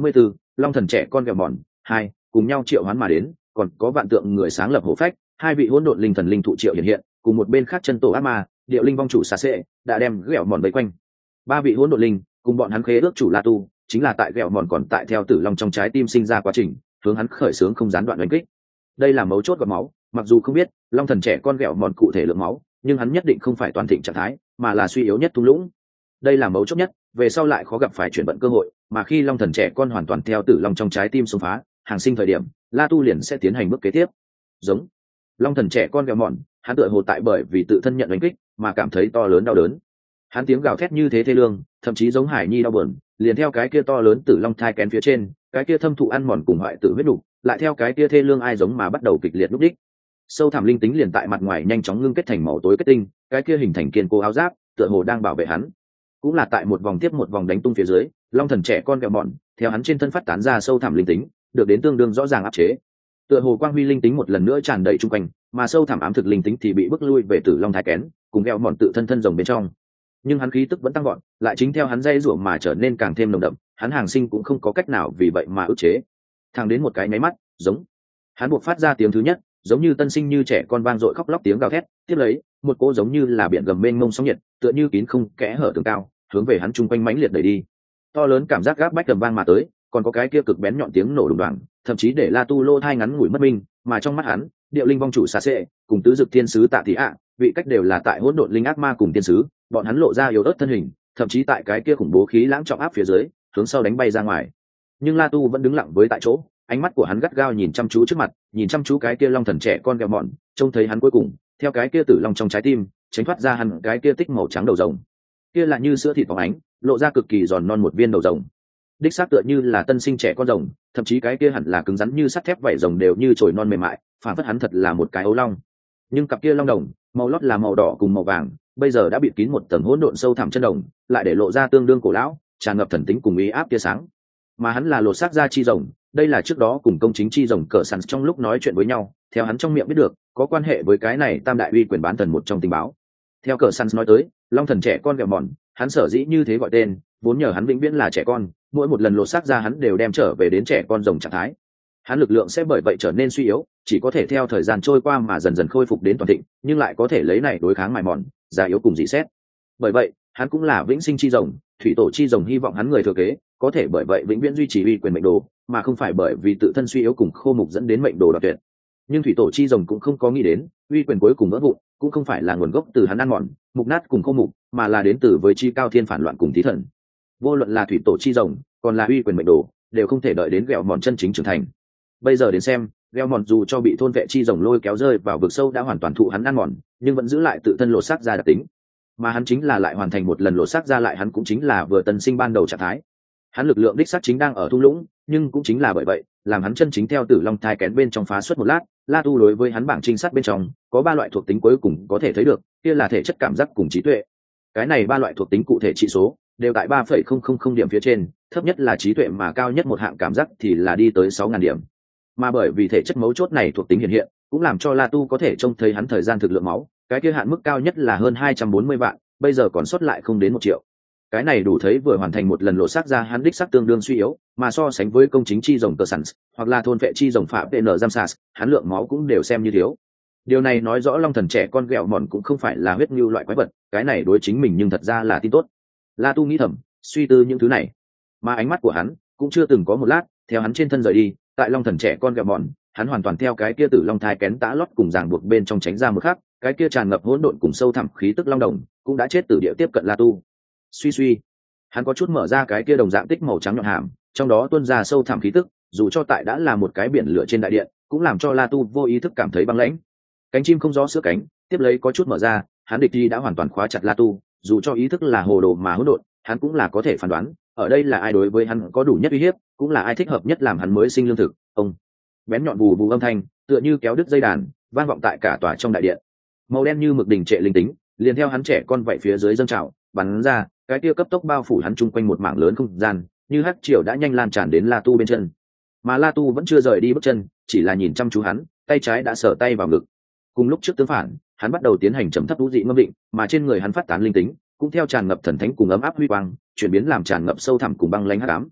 long thần trẻ con ghẹo mòn hai cùng nhau triệu hoán mà đến, còn có vạn tượng người sáng lập hổ phách, hai vị hỗn độn linh thần linh thụ triệu hiện hiện, cùng một bên khác chân tổ ác ma điệu linh vong chủ xà xệ đã đem ghẹo mòn vây quanh. Ba vị hỗn độn linh cùng bọn hắn khế ước chủ La Tu, chính là tại ghẹo mòn còn tại theo tử long trong trái tim sinh ra quá trình, hướng hắn khởi xướng không gián đoạn đánh kích. Đây là mấu chốt gọt máu, mặc dù không biết long thần trẻ con ghẹo mòn cụ thể lượng máu, nhưng hắn nhất định không phải toàn thịnh trạng thái, mà là suy yếu nhất thung lũng. Đây là mấu chốt nhất, về sau lại khó gặp phải chuyển vận cơ hội, mà khi long thần trẻ con hoàn toàn theo tử long trong trái tim xông phá hàng sinh thời điểm, La Tu liền sẽ tiến hành bước kế tiếp. Giống long thần trẻ con ghẹo mòn, hắn tựa hồ tại bởi vì tự thân nhận đánh kích mà cảm thấy to lớn đau đớn. Hắn tiếng gào thét như thế thê lương, thậm chí giống hải nhi đau buồn, liền theo cái kia to lớn tử long thai kén phía trên, cái kia thâm thụ ăn mòn cùng hoại tử huyết đủ, lại theo cái kia thê lương ai giống mà bắt đầu kịch liệt lúc đích. Sâu thẳm linh tính liền tại mặt ngoài nhanh chóng ngưng kết thành màu tối kết tinh, cái kia hình thành kiên cố áo giáp, tựa hồ đang bảo vệ hắn. Cũng là tại một vòng tiếp một vòng đánh tung phía dưới, long thần trẻ con ghẹo mòn, theo hắn trên thân phát tán ra sâu thẳm linh tính, được đến tương đương rõ ràng áp chế. Tựa hồ quang huy linh tính một lần nữa tràn đầy trung quanh, mà sâu thẳm ám thực linh tính thì bị bức lui về tử long thai kén, cùng ghẹo mòn tự thân thân rồng bên trong. Nhưng hắn khí tức vẫn tăng gọn, lại chính theo hắn dây rủa mà trở nên càng thêm nồng đậm, hắn hàng sinh cũng không có cách nào vì vậy mà ức chế. Thẳng đến một cái nháy mắt, giống hắn buộc phát ra tiếng thứ nhất, giống như tân sinh như trẻ con vang dội khóc lóc tiếng gào thét, tiếp lấy một cỗ giống như là biển gầm mênh mông sóng nhiệt, tựa như kín không kẽ hở tường cao, hướng về hắn chung quanh mãnh liệt đẩy đi. To lớn cảm giác gáp bách gầm vang mà tới, còn có cái kia cực bén nhọn tiếng nổ đùng đoàng, thậm chí để La Tu lô thai ngắn ngủi mất minh, mà trong mắt hắn, điệu linh vong chủ xà xệ cùng tứ dực thiên sứ tạ thị ạ, vị cách đều là tại hỗn độn linh ác ma cùng thiên sứ, bọn hắn lộ ra yếu ớt thân hình, thậm chí tại cái kia khủng bố khí lãng trọng áp phía dưới, hướng sau đánh bay ra ngoài. Nhưng La Tu vẫn đứng lặng với tại chỗ, ánh mắt của hắn gắt gao nhìn chăm chú trước mặt, nhìn chăm chú cái kia long thần trẻ con ghẹo mọn, trông thấy hắn cuối cùng theo cái kia tử long trong trái tim tránh thoát ra hắn cái kia tích màu trắng đầu rồng, kia là như sữa thịt phóng ánh, lộ ra cực kỳ giòn non một viên đầu rồng, đích xác tựa như là tân sinh trẻ con rồng, thậm chí cái kia hẳn là cứng rắn như sắt thép vảy rồng đều như chồi non mềm mại, phản phất hắn thật là một cái ấu long. Nhưng cặp kia long đồng màu lót là màu đỏ cùng màu vàng, bây giờ đã bịt kín một tầng hỗn độn sâu thẳm chân đồng, lại để lộ ra tương đương cổ lão, tràn ngập thần tính cùng ý áp tia sáng. Mà hắn là lột xác ra chi rồng, đây là trước đó cùng công chính chi rồng cờ sẵn trong lúc nói chuyện với nhau, theo hắn trong miệng biết được, có quan hệ với cái này tam đại uy quyền bán thần một trong tình báo. Theo cờ sẵn nói tới, long thần trẻ con ghẹo mòn, hắn sở dĩ như thế gọi tên, vốn nhờ hắn vĩnh viễn là trẻ con, mỗi một lần lột xác ra hắn đều đem trở về đến trẻ con rồng trạng thái. Hắn lực lượng sẽ bởi vậy trở nên suy yếu, chỉ có thể theo thời gian trôi qua mà dần dần khôi phục đến toàn thịnh, nhưng lại có thể lấy này đối kháng mài mòn, già yếu cùng dị xét. Bởi vậy, hắn cũng là vĩnh sinh chi rồng, thủy tổ chi rồng, hy vọng hắn người thừa kế có thể bởi vậy vĩnh viễn duy trì uy quyền mệnh đồ, mà không phải bởi vì tự thân suy yếu cùng khô mục dẫn đến mệnh đồ đoạt tuyệt. Nhưng thủy tổ chi rồng cũng không có nghĩ đến, uy quyền cuối cùng vỡ vụn, cũng không phải là nguồn gốc từ hắn ăn mòn, mục nát cùng khô mục, mà là đến từ với chi cao thiên phản loạn cùng thí thần. Vô luận là thủy tổ chi rồng, còn là uy quyền mệnh đồ, đều không thể đợi đến ghẹo mòn chân chính trưởng thành. Bây giờ đến xem, ghẹo mòn dù cho bị thôn vệ chi rồng lôi kéo rơi vào vực sâu đã hoàn toàn thụ hắn ăn mòn, nhưng vẫn giữ lại tự thân lột xác ra đặc tính. Mà hắn chính là lại hoàn thành một lần lột xác ra lại hắn cũng chính là vừa tân sinh ban đầu trạng thái. Hắn lực lượng đích xác chính đang ở thung lũng, nhưng cũng chính là bởi vậy, làm hắn chân chính theo tử long thai kén bên trong phá xuất một lát, La Tu đối với hắn bảng trinh sát bên trong có ba loại thuộc tính cuối cùng có thể thấy được, kia là thể chất, cảm giác cùng trí tuệ. Cái này ba loại thuộc tính cụ thể trị số đều tại ba phẩy không không không điểm phía trên, thấp nhất là trí tuệ mà cao nhất một hạng cảm giác thì là đi tới sáu ngàn điểm. Mà bởi vì thể chất mấu chốt này thuộc tính hiện hiện, cũng làm cho La Tu có thể trông thấy hắn thời gian thực lượng máu, cái kia hạn mức cao nhất là hơn hai trăm bốn mươi vạn, bây giờ còn sót lại không đến một triệu. Cái này đủ thấy vừa hoàn thành một lần lộ xác ra hắn đích xác tương đương suy yếu, mà so sánh với công chính chi rồng cờ sẵn hoặc là thôn vệ chi rồng phạm vê en giam sas, hắn lượng máu cũng đều xem như thiếu. Điều này nói rõ long thần trẻ con ghẹo mòn cũng không phải là huyết như loại quái vật, cái này đối chính mình nhưng thật ra là tin tốt. La Tu nghĩ thầm, suy tư những thứ này, mà ánh mắt của hắn cũng chưa từng có một lát theo hắn trên thân rời đi, tại long thần trẻ con ghẹo mòn, hắn hoàn toàn theo cái kia tử long thai kén tã lót cùng ràng buộc bên trong tránh ra một khắc, cái kia tràn ngập hỗn độn cùng sâu thẳm khí tức long đồng cũng đã chết từ địa tiếp cận La Tu. Suy suy, hắn có chút mở ra cái kia đồng dạng tích màu trắng nhọn hàm, trong đó tuôn ra sâu thẳm khí tức, dù cho tại đã là một cái biển lửa trên đại điện, cũng làm cho La Tu vô ý thức cảm thấy băng lãnh. Cánh chim không gió sữa cánh, tiếp lấy có chút mở ra, hắn địch đi đã hoàn toàn khóa chặt La Tu, dù cho ý thức là hồ đồ mà hỗn độn, hắn cũng là có thể phán đoán, ở đây là ai đối với hắn có đủ nhất uy hiếp, cũng là ai thích hợp nhất làm hắn mới sinh lương thực. Ông bén nhọn vù vù âm thanh, tựa như kéo đứt dây đàn, vang vọng tại cả tòa trong đại điện. Màu đen như mực đình trệ linh tính, liền theo hắn trẻ con vậy phía dưới dâng trào, bắn ra, cái kia cấp tốc bao phủ hắn chung quanh một mảng lớn không gian, như hắc triều đã nhanh lan tràn đến La Tu bên chân. Mà La Tu vẫn chưa rời đi bước chân, chỉ là nhìn chăm chú hắn, tay trái đã sờ tay vào ngực. Cùng lúc trước tương phản, hắn bắt đầu tiến hành trầm thấp vũ dị ngâm định, mà trên người hắn phát tán linh tính cũng theo tràn ngập thần thánh cùng ấm áp huy quang, chuyển biến làm tràn ngập sâu thẳm cùng băng lãnh hắc ám.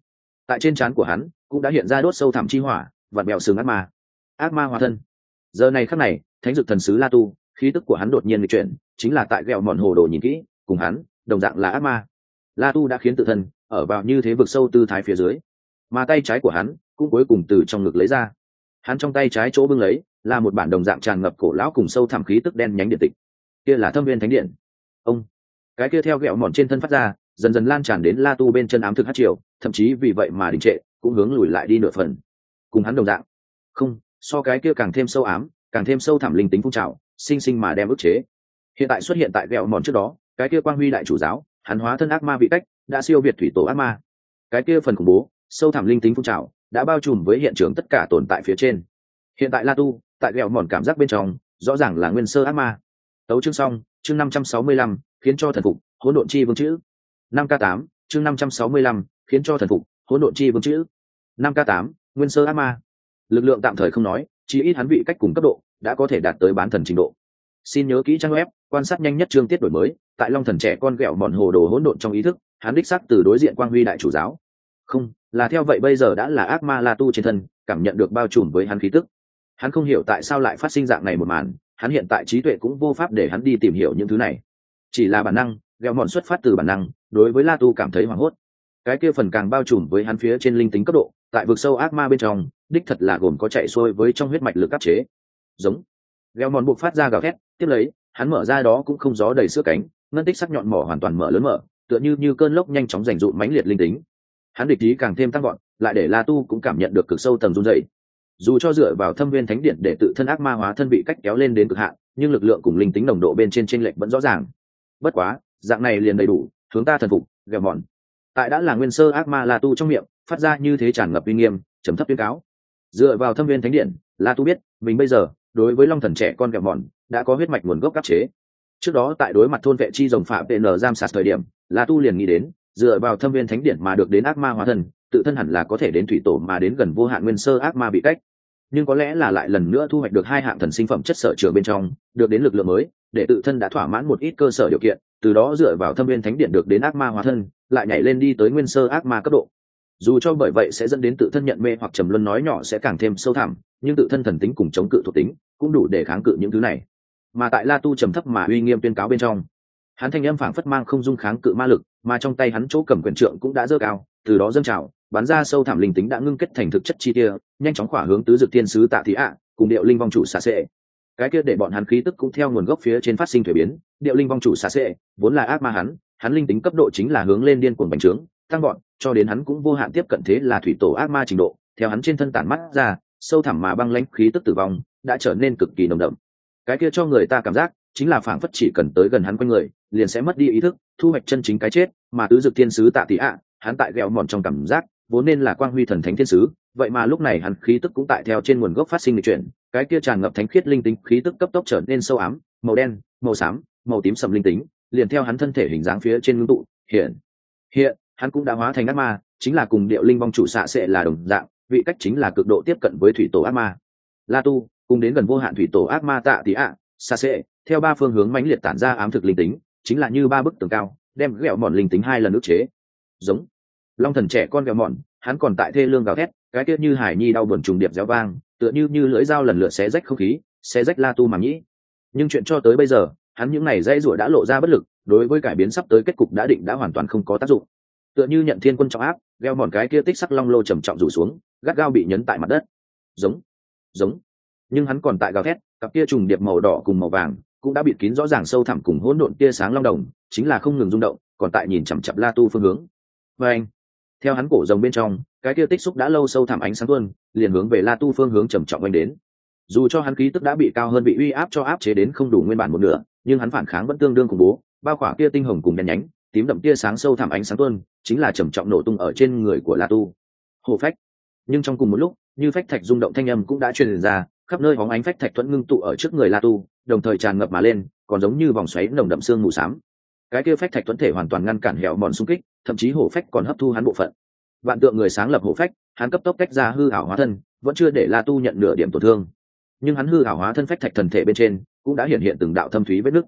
tại trên trán của hắn cũng đã hiện ra đốt sâu thẳm chi hỏa vặn bẹo sừng ác ma. Ác ma hóa thân. Giờ này khắc này thánh dực thần sứ La Tu, khí tức của hắn đột nhiên nghịch chuyển, chính là tại ghẹo mòn hồ đồ nhìn kỹ, cùng hắn đồng dạng là ác ma. La Tu đã khiến tự thân ở vào như thế vực sâu tư thái phía dưới, mà tay trái của hắn cũng cuối cùng từ trong ngực lấy ra. Hắn trong tay trái chỗ bưng lấy là một bản đồng dạng tràn ngập cổ lão cùng sâu thẳm khí tức đen nhánh điện tịch. Kia là Thâm Viên Thánh Điện. Ông, cái kia theo ghẹo mòn trên thân phát ra, dần dần lan tràn đến La Tu bên chân ám thực hắc triều, thậm chí vì vậy mà đình trệ, cũng hướng lùi lại đi nửa phần. Cùng hắn đồng dạng, không, so cái kia càng thêm sâu ám, càng thêm sâu thẳm linh tính phun trào, sinh sinh mà đem ức chế. Hiện tại xuất hiện tại ghẹo mòn trước đó, cái kia quang huy đại chủ giáo, hắn hóa thân ác ma vị cách, đã siêu việt thủy tổ ác ma. Cái kia phần khủng bố, sâu thẳm linh tính phun trào, đã bao trùm với hiện trường tất cả tồn tại phía trên. Hiện tại La Tu, tại ghẹo mòn cảm giác bên trong, rõ ràng là nguyên sơ ác ma. Tấu chương xong, chương năm trăm sáu mươi lăm, khiến cho thần phục, hỗn độn chi vương chữ. năm k tám, chương năm trăm sáu mươi lăm, khiến cho thần phục, hỗn độn chi vương chữ. năm k tám, nguyên sơ ác ma. Lực lượng tạm thời không nói, chỉ ít hắn vị cách cùng cấp độ đã có thể đạt tới bán thần trình độ. Xin nhớ kỹ trang web, quan sát nhanh nhất chương tiết đổi mới, tại Long Thần trẻ con ghẹo mòn hồ đồ hỗn độn trong ý thức, hắn đích xác từ đối diện quang huy đại chủ giáo. Không, là theo vậy bây giờ đã là ác ma La Tu trên thân, cảm nhận được bao trùm với hắn khí tức. Hắn không hiểu tại sao lại phát sinh dạng này một màn, hắn hiện tại trí tuệ cũng vô pháp để hắn đi tìm hiểu những thứ này. Chỉ là bản năng, ghẹo mòn xuất phát từ bản năng, đối với La Tu cảm thấy hoảng hốt. Cái kia phần càng bao trùm với hắn phía trên linh tính cấp độ, tại vực sâu ác ma bên trong, đích thật là gồm có chạy xuôi với trong huyết mạch lực áp chế. Giống. Ghẹo mòn buộc phát ra gào thét, tiếp lấy, hắn mở ra đó cũng không gió đầy sữa cánh, ngân tích sắc nhọn mỏ hoàn toàn mở lớn mở, tựa như như cơn lốc nhanh chóng giành dụm mãnh liệt linh tính. Hắn địch ý càng thêm tăng gọn, lại để La Tu cũng cảm nhận được cực sâu tầng run rẩy. Dù cho dựa vào Thâm Viên Thánh Điện để tự thân ác ma hóa thân bị cách kéo lên đến cực hạn, nhưng lực lượng cùng linh tính nồng độ bên trên chênh lệch vẫn rõ ràng. Bất quá, dạng này liền đầy đủ, hướng ta thần phục, ghẹo mòn. Tại đã là nguyên sơ ác ma La Tu trong miệng, phát ra như thế tràn ngập uy nghiêm, trầm thấp tuyên cáo. Dựa vào Thâm Viên Thánh Điện, La Tu biết, mình bây giờ, đối với Long Thần trẻ con ghẹo mòn, đã có huyết mạch nguồn gốc áp chế. Trước đó tại đối mặt thôn vệ chi rồng phạm pê en giam sạt thời điểm, La Tu liền nghĩ đến, dựa vào Thâm Viên Thánh Điện mà được đến ác ma hóa thân, tự thân hẳn là có thể đến thủy tổ mà đến gần vô hạn nguyên sơ ác ma bị cách. Nhưng có lẽ là lại lần nữa thu hoạch được hai hạng thần sinh phẩm chất sở trường bên trong, được đến lực lượng mới, để tự thân đã thỏa mãn một ít cơ sở điều kiện, từ đó dựa vào Thâm Viên Thánh Điện được đến ác ma hóa thân, lại nhảy lên đi tới nguyên sơ ác ma cấp độ. Dù cho bởi vậy sẽ dẫn đến tự thân nhận mê hoặc trầm luân nói nhỏ sẽ càng thêm sâu thẳm, nhưng tự thân thần tính cùng chống cự thuộc tính cũng đủ để kháng cự những thứ này. Mà tại La Tu trầm thấp mà uy nghiêm tuyên cáo bên trong, hắn thanh âm phảng phất mang không dung kháng cự ma lực, mà trong tay hắn chỗ cầm quyền trượng cũng đã dơ cao, từ đó dâng trào, bắn ra sâu thẳm linh tính đã ngưng kết thành thực chất chi tia, nhanh chóng khỏa hướng tứ dực thiên sứ Tạ Thị ạ, cùng Điệu Linh vong chủ xạ xệ. Cái kia để bọn hắn khí tức cũng theo nguồn gốc phía trên phát sinh thủy biến, Điệu Linh vong chủ xạ xệ vốn là ác ma hắn, hắn linh tính cấp độ chính là hướng lên điên cuồng bành trướng, tăng bọn, cho đến hắn cũng vô hạn tiếp cận thế là thủy tổ ác ma trình độ, theo hắn trên thân tản mắt ra, sâu thẳm mà băng lãnh khí tức tử vong đã trở nên cực kỳ nồng đậm. Cái kia cho người ta cảm giác chính là phảng phất chỉ cần tới gần hắn quanh người, liền sẽ mất đi ý thức, thu hoạch chân chính cái chết, mà tứ dực thiên sứ Tạ Thị ạ, hắn tại ghẹo mòn trong cảm giác, vốn nên là quang huy thần thánh thiên sứ, vậy mà lúc này hắn khí tức cũng tại theo trên nguồn gốc phát sinh lịch chuyển, cái kia tràn ngập thánh khiết linh tính khí tức cấp tốc trở nên sâu ám, màu đen, màu xám, màu tím sầm linh tính, liền theo hắn thân thể hình dáng phía trên ngưng tụ, hiện hiện hắn cũng đã hóa thành ác ma, chính là cùng Điệu Linh vong chủ xạ sẽ là đồng dạng, vị cách chính là cực độ tiếp cận với thủy tổ ác ma. La Tu cùng đến gần vô hạn thủy tổ ác ma Tạ Thị ạ, xạ sẽ theo ba phương hướng mãnh liệt tản ra ám thực linh tính, chính là như ba bức tường cao, đem ghẹo mòn linh tính hai lần ức chế. Giống Long Thần trẻ con ghẹo mòn, hắn còn tại thê lương gào thét, cái tiết như hải nhi đau buồn trùng điệp réo vang, tựa như như lưỡi dao lần lượt xé rách không khí, xé rách La Tu màng nhĩ. Nhưng chuyện cho tới bây giờ, hắn những này dãy rủa đã lộ ra bất lực, đối với cải biến sắp tới kết cục đã định đã hoàn toàn không có tác dụng. Tựa như nhận thiên quân trọng áp, gheo mòn cái kia tích sắc long lô trầm trọng rủ xuống, gắt gao bị nhấn tại mặt đất. Giống, giống. Nhưng hắn còn tại gào thét, cặp kia trùng điệp màu đỏ cùng màu vàng cũng đã bịt kín rõ ràng sâu thẳm cùng hỗn độn tia sáng long đồng, chính là không ngừng rung động, còn tại nhìn chằm chằm La Tu phương hướng. Và anh, theo hắn cổ rồng bên trong, cái kia tích xúc đã lâu sâu thẳm ánh sáng tuôn, liền hướng về La Tu phương hướng trầm trọng anh đến. Dù cho hắn khí tức đã bị cao hơn bị uy áp cho áp chế đến không đủ nguyên bản một nửa, nhưng hắn phản kháng vẫn tương đương khủng bố, bao khỏa kia tinh hồng cùng đen nhánh, tím đậm tia sáng sâu thẳm ánh sáng tuôn, chính là trầm trọng nổ tung ở trên người của La Tu. Hồ phách. Nhưng trong cùng một lúc, như phách thạch rung động thanh âm cũng đã truyền ra, khắp nơi bóng ánh phách thạch thuẫn ngưng tụ ở trước người La Tu, đồng thời tràn ngập mà lên, còn giống như vòng xoáy nồng đậm xương mù xám. Cái kia phách thạch thuẫn thể hoàn toàn ngăn cản hẻo mòn xung kích, thậm chí hổ phách còn hấp thu hắn bộ phận. Vạn tượng người sáng lập hổ phách, hắn cấp tốc tách ra hư ảo hóa thân, vẫn chưa để La Tu nhận nửa điểm tổn thương. Nhưng hắn hư ảo hóa thân phách thạch thần thể bên trên cũng đã hiện hiện từng đạo thâm thúy vết nứt.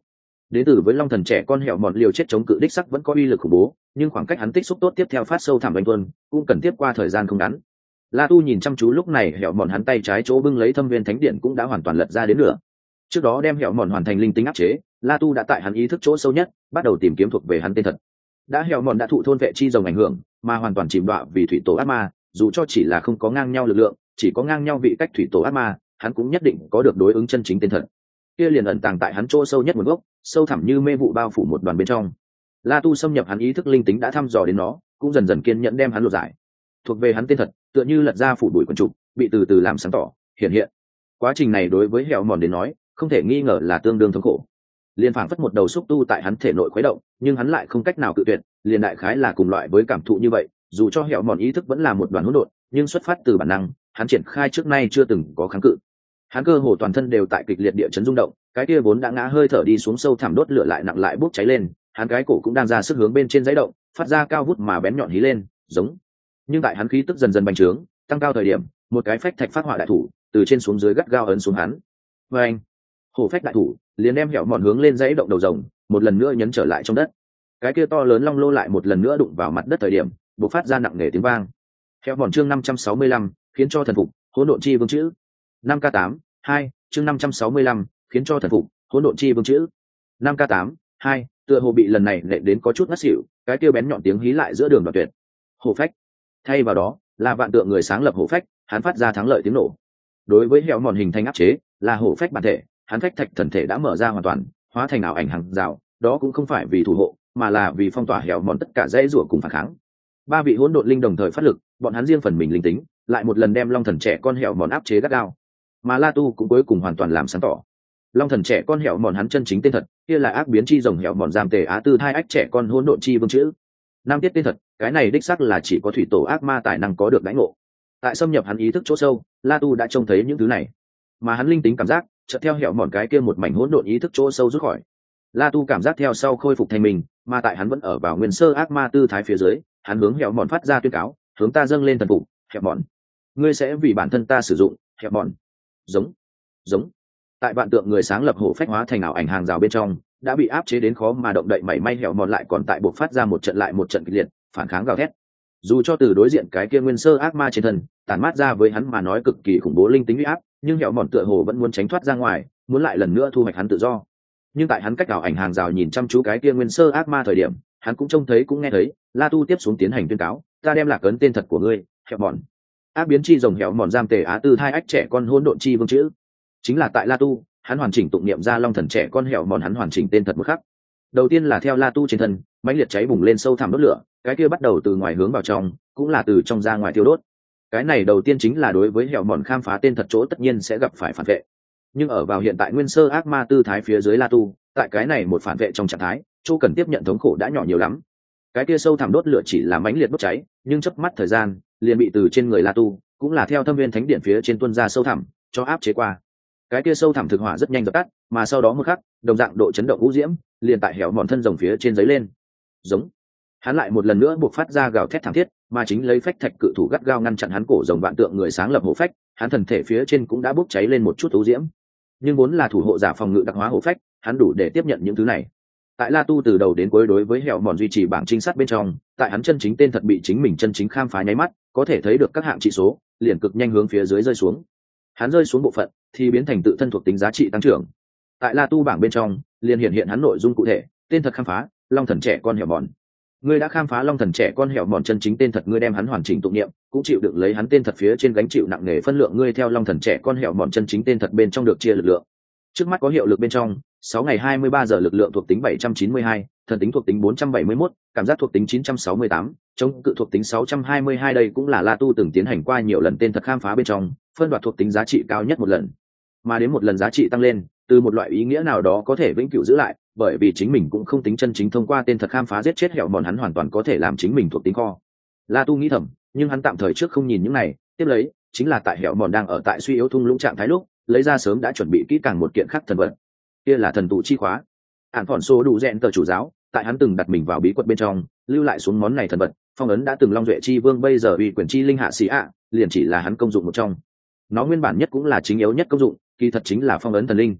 đến từ với long thần trẻ con hẻo mòn liều chết chống cự đích sắc vẫn có uy lực khủng bố, nhưng khoảng cách hắn tích xúc tốt tiếp theo phát sâu thẳm anh tuân cũng cần tiếp qua thời gian không ngắn. La Tu nhìn chăm chú lúc này hẻo mòn hắn tay trái chỗ bưng lấy thâm viên thánh điện cũng đã hoàn toàn lật ra đến nửa. Trước đó đem hẻo mòn hoàn thành linh tính áp chế, La Tu đã tại hắn ý thức chỗ sâu nhất bắt đầu tìm kiếm thuộc về hắn tên thật. Đã hẻo mòn đã thụ thôn vệ chi rồng ảnh hưởng mà hoàn toàn chìm đọa vì thủy tổ ác ma, dù cho chỉ là không có ngang nhau lực lượng, chỉ có ngang nhau vị cách thủy tổ ác ma, hắn cũng nhất định có được đối ứng chân chính tên thật. Kia liền ẩn tàng tại hắn chỗ sâu nhất nguồn gốc, sâu thẳm như mê vụ bao phủ một đoàn bên trong. La Tu xâm nhập hắn ý thức linh tính đã thăm dò đến nó, cũng dần dần kiên nhẫn đem hắn lột giải. Thuộc về hắn tên thật, tựa như lật ra phủ bụi quần trục, bị từ từ làm sáng tỏ, hiện hiện. Quá trình này đối với hẻo mòn đến nói, không thể nghi ngờ là tương đương thống khổ. Liên phảng phất một đầu xúc tu tại hắn thể nội khuấy động, nhưng hắn lại không cách nào cự tuyệt, liền đại khái là cùng loại với cảm thụ như vậy, dù cho hẻo mòn ý thức vẫn là một đoàn hỗn độn, nhưng xuất phát từ bản năng, hắn triển khai trước nay chưa từng có kháng cự. Hắn cơ hồ toàn thân đều tại kịch liệt địa chấn rung động, cái kia vốn đã ngã hơi thở đi xuống sâu thẳm đốt lửa lại nặng lại bốc cháy lên, hắn cái cổ cũng đang ra sức hướng bên trên dãy động, phát ra cao vút mà bén nhọn hí lên, giống. Nhưng tại hắn khí tức dần dần bành trướng, tăng cao thời điểm, một cái phách thạch phát hỏa đại thủ từ trên xuống dưới gắt gao ấn xuống hắn. Và anh, hổ phách đại thủ liền đem hẻo mòn hướng lên dãy động đầu rồng, một lần nữa nhấn trở lại trong đất. Cái kia to lớn long lô lại một lần nữa đụng vào mặt đất thời điểm, bộc phát ra nặng nề tiếng vang. Hẻo mòn chương năm trăm sáu mươi lăm, khiến cho thần phục, hỗn độn chi vương chữ. năm k tám, hai, chương năm trăm sáu mươi lăm, khiến cho thần phục, hỗn độn chi vương chữ. năm k tám, hai, tựa hồ bị lần này nện đến có chút ngất xỉu, cái kia bén nhọn tiếng hí lại giữa đường đoạn tuyệt. Hổ phách. Thay vào đó, là vạn tượng người sáng lập hổ phách, hắn phát ra thắng lợi tiếng nổ. Đối với hẻo mòn hình thành áp chế, là hổ phách bản thể, hắn phách thạch thần thể đã mở ra hoàn toàn, hóa thành ảo ảnh hàng rào, đó cũng không phải vì thủ hộ, mà là vì phong tỏa hẻo mòn tất cả dãy rủa cùng phản kháng. Ba vị hỗn độn linh đồng thời phát lực, bọn hắn riêng phần mình linh tính, lại một lần đem long thần trẻ con hẻo mòn áp chế gắt gao. Mà La Tu cũng cuối cùng hoàn toàn làm sáng tỏ. Long thần trẻ con hẻo mòn hắn chân chính tên thật, kia là ác biến chi rồng hẻo mòn giam tề á tư hai ách trẻ con hỗn độn chi vương chữ. Nam tiết tên thật, cái này đích xác là chỉ có thủy tổ ác ma tài năng có được đãi ngộ. Tại xâm nhập hắn ý thức chỗ sâu, La Tu đã trông thấy những thứ này, mà hắn linh tính cảm giác chợt theo hẻo mòn cái kia một mảnh hỗn độn ý thức chỗ sâu rút khỏi. La Tu cảm giác theo sau khôi phục thành mình, mà tại hắn vẫn ở vào nguyên sơ ác ma tư thái phía dưới, hắn hướng hẻo mòn phát ra tuyên cáo, hướng ta dâng lên thần phục, hẻo mòn, ngươi sẽ vì bản thân ta sử dụng, hẻo mòn. Giống, giống. Tại vạn tượng người sáng lập hổ phách hóa thành ảo ảnh hàng rào bên trong, đã bị áp chế đến khó mà động đậy mảy may hẻo mòn lại còn tại buộc phát ra một trận lại một trận kịch liệt, phản kháng gào thét. Dù cho từ đối diện cái kia nguyên sơ ác ma trên thân, tản mát ra với hắn mà nói cực kỳ khủng bố linh tính uy áp, nhưng hẻo mòn tựa hồ vẫn muốn tránh thoát ra ngoài, muốn lại lần nữa thu hoạch hắn tự do. Nhưng tại hắn cách ảo ảnh hàng rào nhìn chăm chú cái kia nguyên sơ ác ma thời điểm, hắn cũng trông thấy cũng nghe thấy, La Tu tiếp xuống tiến hành tuyên cáo, ta đem lạc ấn tên thật của ngươi, hẻo mòn. Ác biến chi rồng hẻo mòn giam tề á tư hai ách trẻ con hỗn độn chi vương chữ. Chính là tại La Tu, hắn hoàn chỉnh tụng niệm ra long thần trẻ con hẻo mòn hắn hoàn chỉnh tên thật một khắc. Đầu tiên là theo La Tu trên thân, mãnh liệt cháy bùng lên sâu thẳm đốt lửa, cái kia bắt đầu từ ngoài hướng vào trong, cũng là từ trong ra ngoài tiêu đốt. Cái này đầu tiên chính là đối với hẻo mòn khám phá tên thật chỗ tất nhiên sẽ gặp phải phản vệ. Nhưng ở vào hiện tại nguyên sơ ác ma tư thái phía dưới La Tu, tại cái này một phản vệ trong trạng thái, chỗ cần tiếp nhận thống khổ đã nhỏ nhiều lắm. Cái kia sâu thẳm đốt lửa chỉ là mãnh liệt đốt cháy, nhưng chớp mắt thời gian, liền bị từ trên người La Tu, cũng là theo thâm viên thánh điện phía trên tuôn ra sâu thẳm, cho áp chế qua. Cái kia sâu thẳm thực hỏa rất nhanh dập tắt, mà sau đó một khắc, đồng dạng độ chấn động vũ diễm, liền tại hẻo mòn thân rồng phía trên giấy lên. Giống. Hắn lại một lần nữa buộc phát ra gào thét thảm thiết, mà chính lấy phách thạch cự thủ gắt gao ngăn chặn hắn cổ rồng vạn tượng người sáng lập hổ phách, hắn thần thể phía trên cũng đã bốc cháy lên một chút vũ diễm. Nhưng vốn là thủ hộ giả phòng ngự đặc hóa hổ phách, hắn đủ để tiếp nhận những thứ này. Tại La Tu từ đầu đến cuối đối với hẻo mòn duy trì bảng trinh sát bên trong, tại hắn chân chính tên thật bị chính mình chân chính khám phá nháy mắt, có thể thấy được các hạng trị số liền cực nhanh hướng phía dưới rơi xuống. Hắn rơi xuống bộ phận thì biến thành tự thân thuộc tính giá trị tăng trưởng. Tại La Tu bảng bên trong, liền hiện hiện hắn nội dung cụ thể, tên thật khám phá, long thần trẻ con hẻo mòn. Ngươi đã khám phá long thần trẻ con hẻo mòn chân chính tên thật, ngươi đem hắn hoàn chỉnh tụng niệm, cũng chịu đựng lấy hắn tên thật phía trên gánh chịu nặng nề phân lượng, ngươi theo long thần trẻ con hẻo mòn chân chính tên thật bên trong được chia lực lượng. Trước mắt có hiệu lực bên trong, sáu ngày hai mươi ba giờ lực lượng thuộc tính bảy trăm chín mươi hai, thần tính thuộc tính bốn trăm bảy mươi mốt, cảm giác thuộc tính chín trăm sáu mươi tám, chống cự thuộc tính sáu trăm hai mươi hai, đây cũng là La Tu từng tiến hành qua nhiều lần tên thật khám phá bên trong, phân đoạt thuộc tính giá trị cao nhất một lần. Mà đến một lần giá trị tăng lên, từ một loại ý nghĩa nào đó có thể vĩnh cửu giữ lại, bởi vì chính mình cũng không tính chân chính thông qua tên thật khám phá giết chết hẻo mòn, hắn hoàn toàn có thể làm chính mình thuộc tính kho. La Tu nghĩ thầm, nhưng hắn tạm thời trước không nhìn những này, tiếp lấy chính là tại hẻo mòn đang ở tại suy yếu thung lũng trạng thái lúc, lấy ra sớm đã chuẩn bị kỹ càng một kiện khác thần vật. Kia là thần tụ chi khóa. Ản phỏn số đủ rèn tờ chủ giáo, tại hắn từng đặt mình vào bí quật bên trong, lưu lại xuống món này thần vật, phong ấn đã từng long duệ chi vương bây giờ uy quyền chi linh hạ sĩ ạ, liền chỉ là hắn công dụng một trong. Nó nguyên bản nhất cũng là chính yếu nhất công dụng, kỳ thật chính là phong ấn thần linh.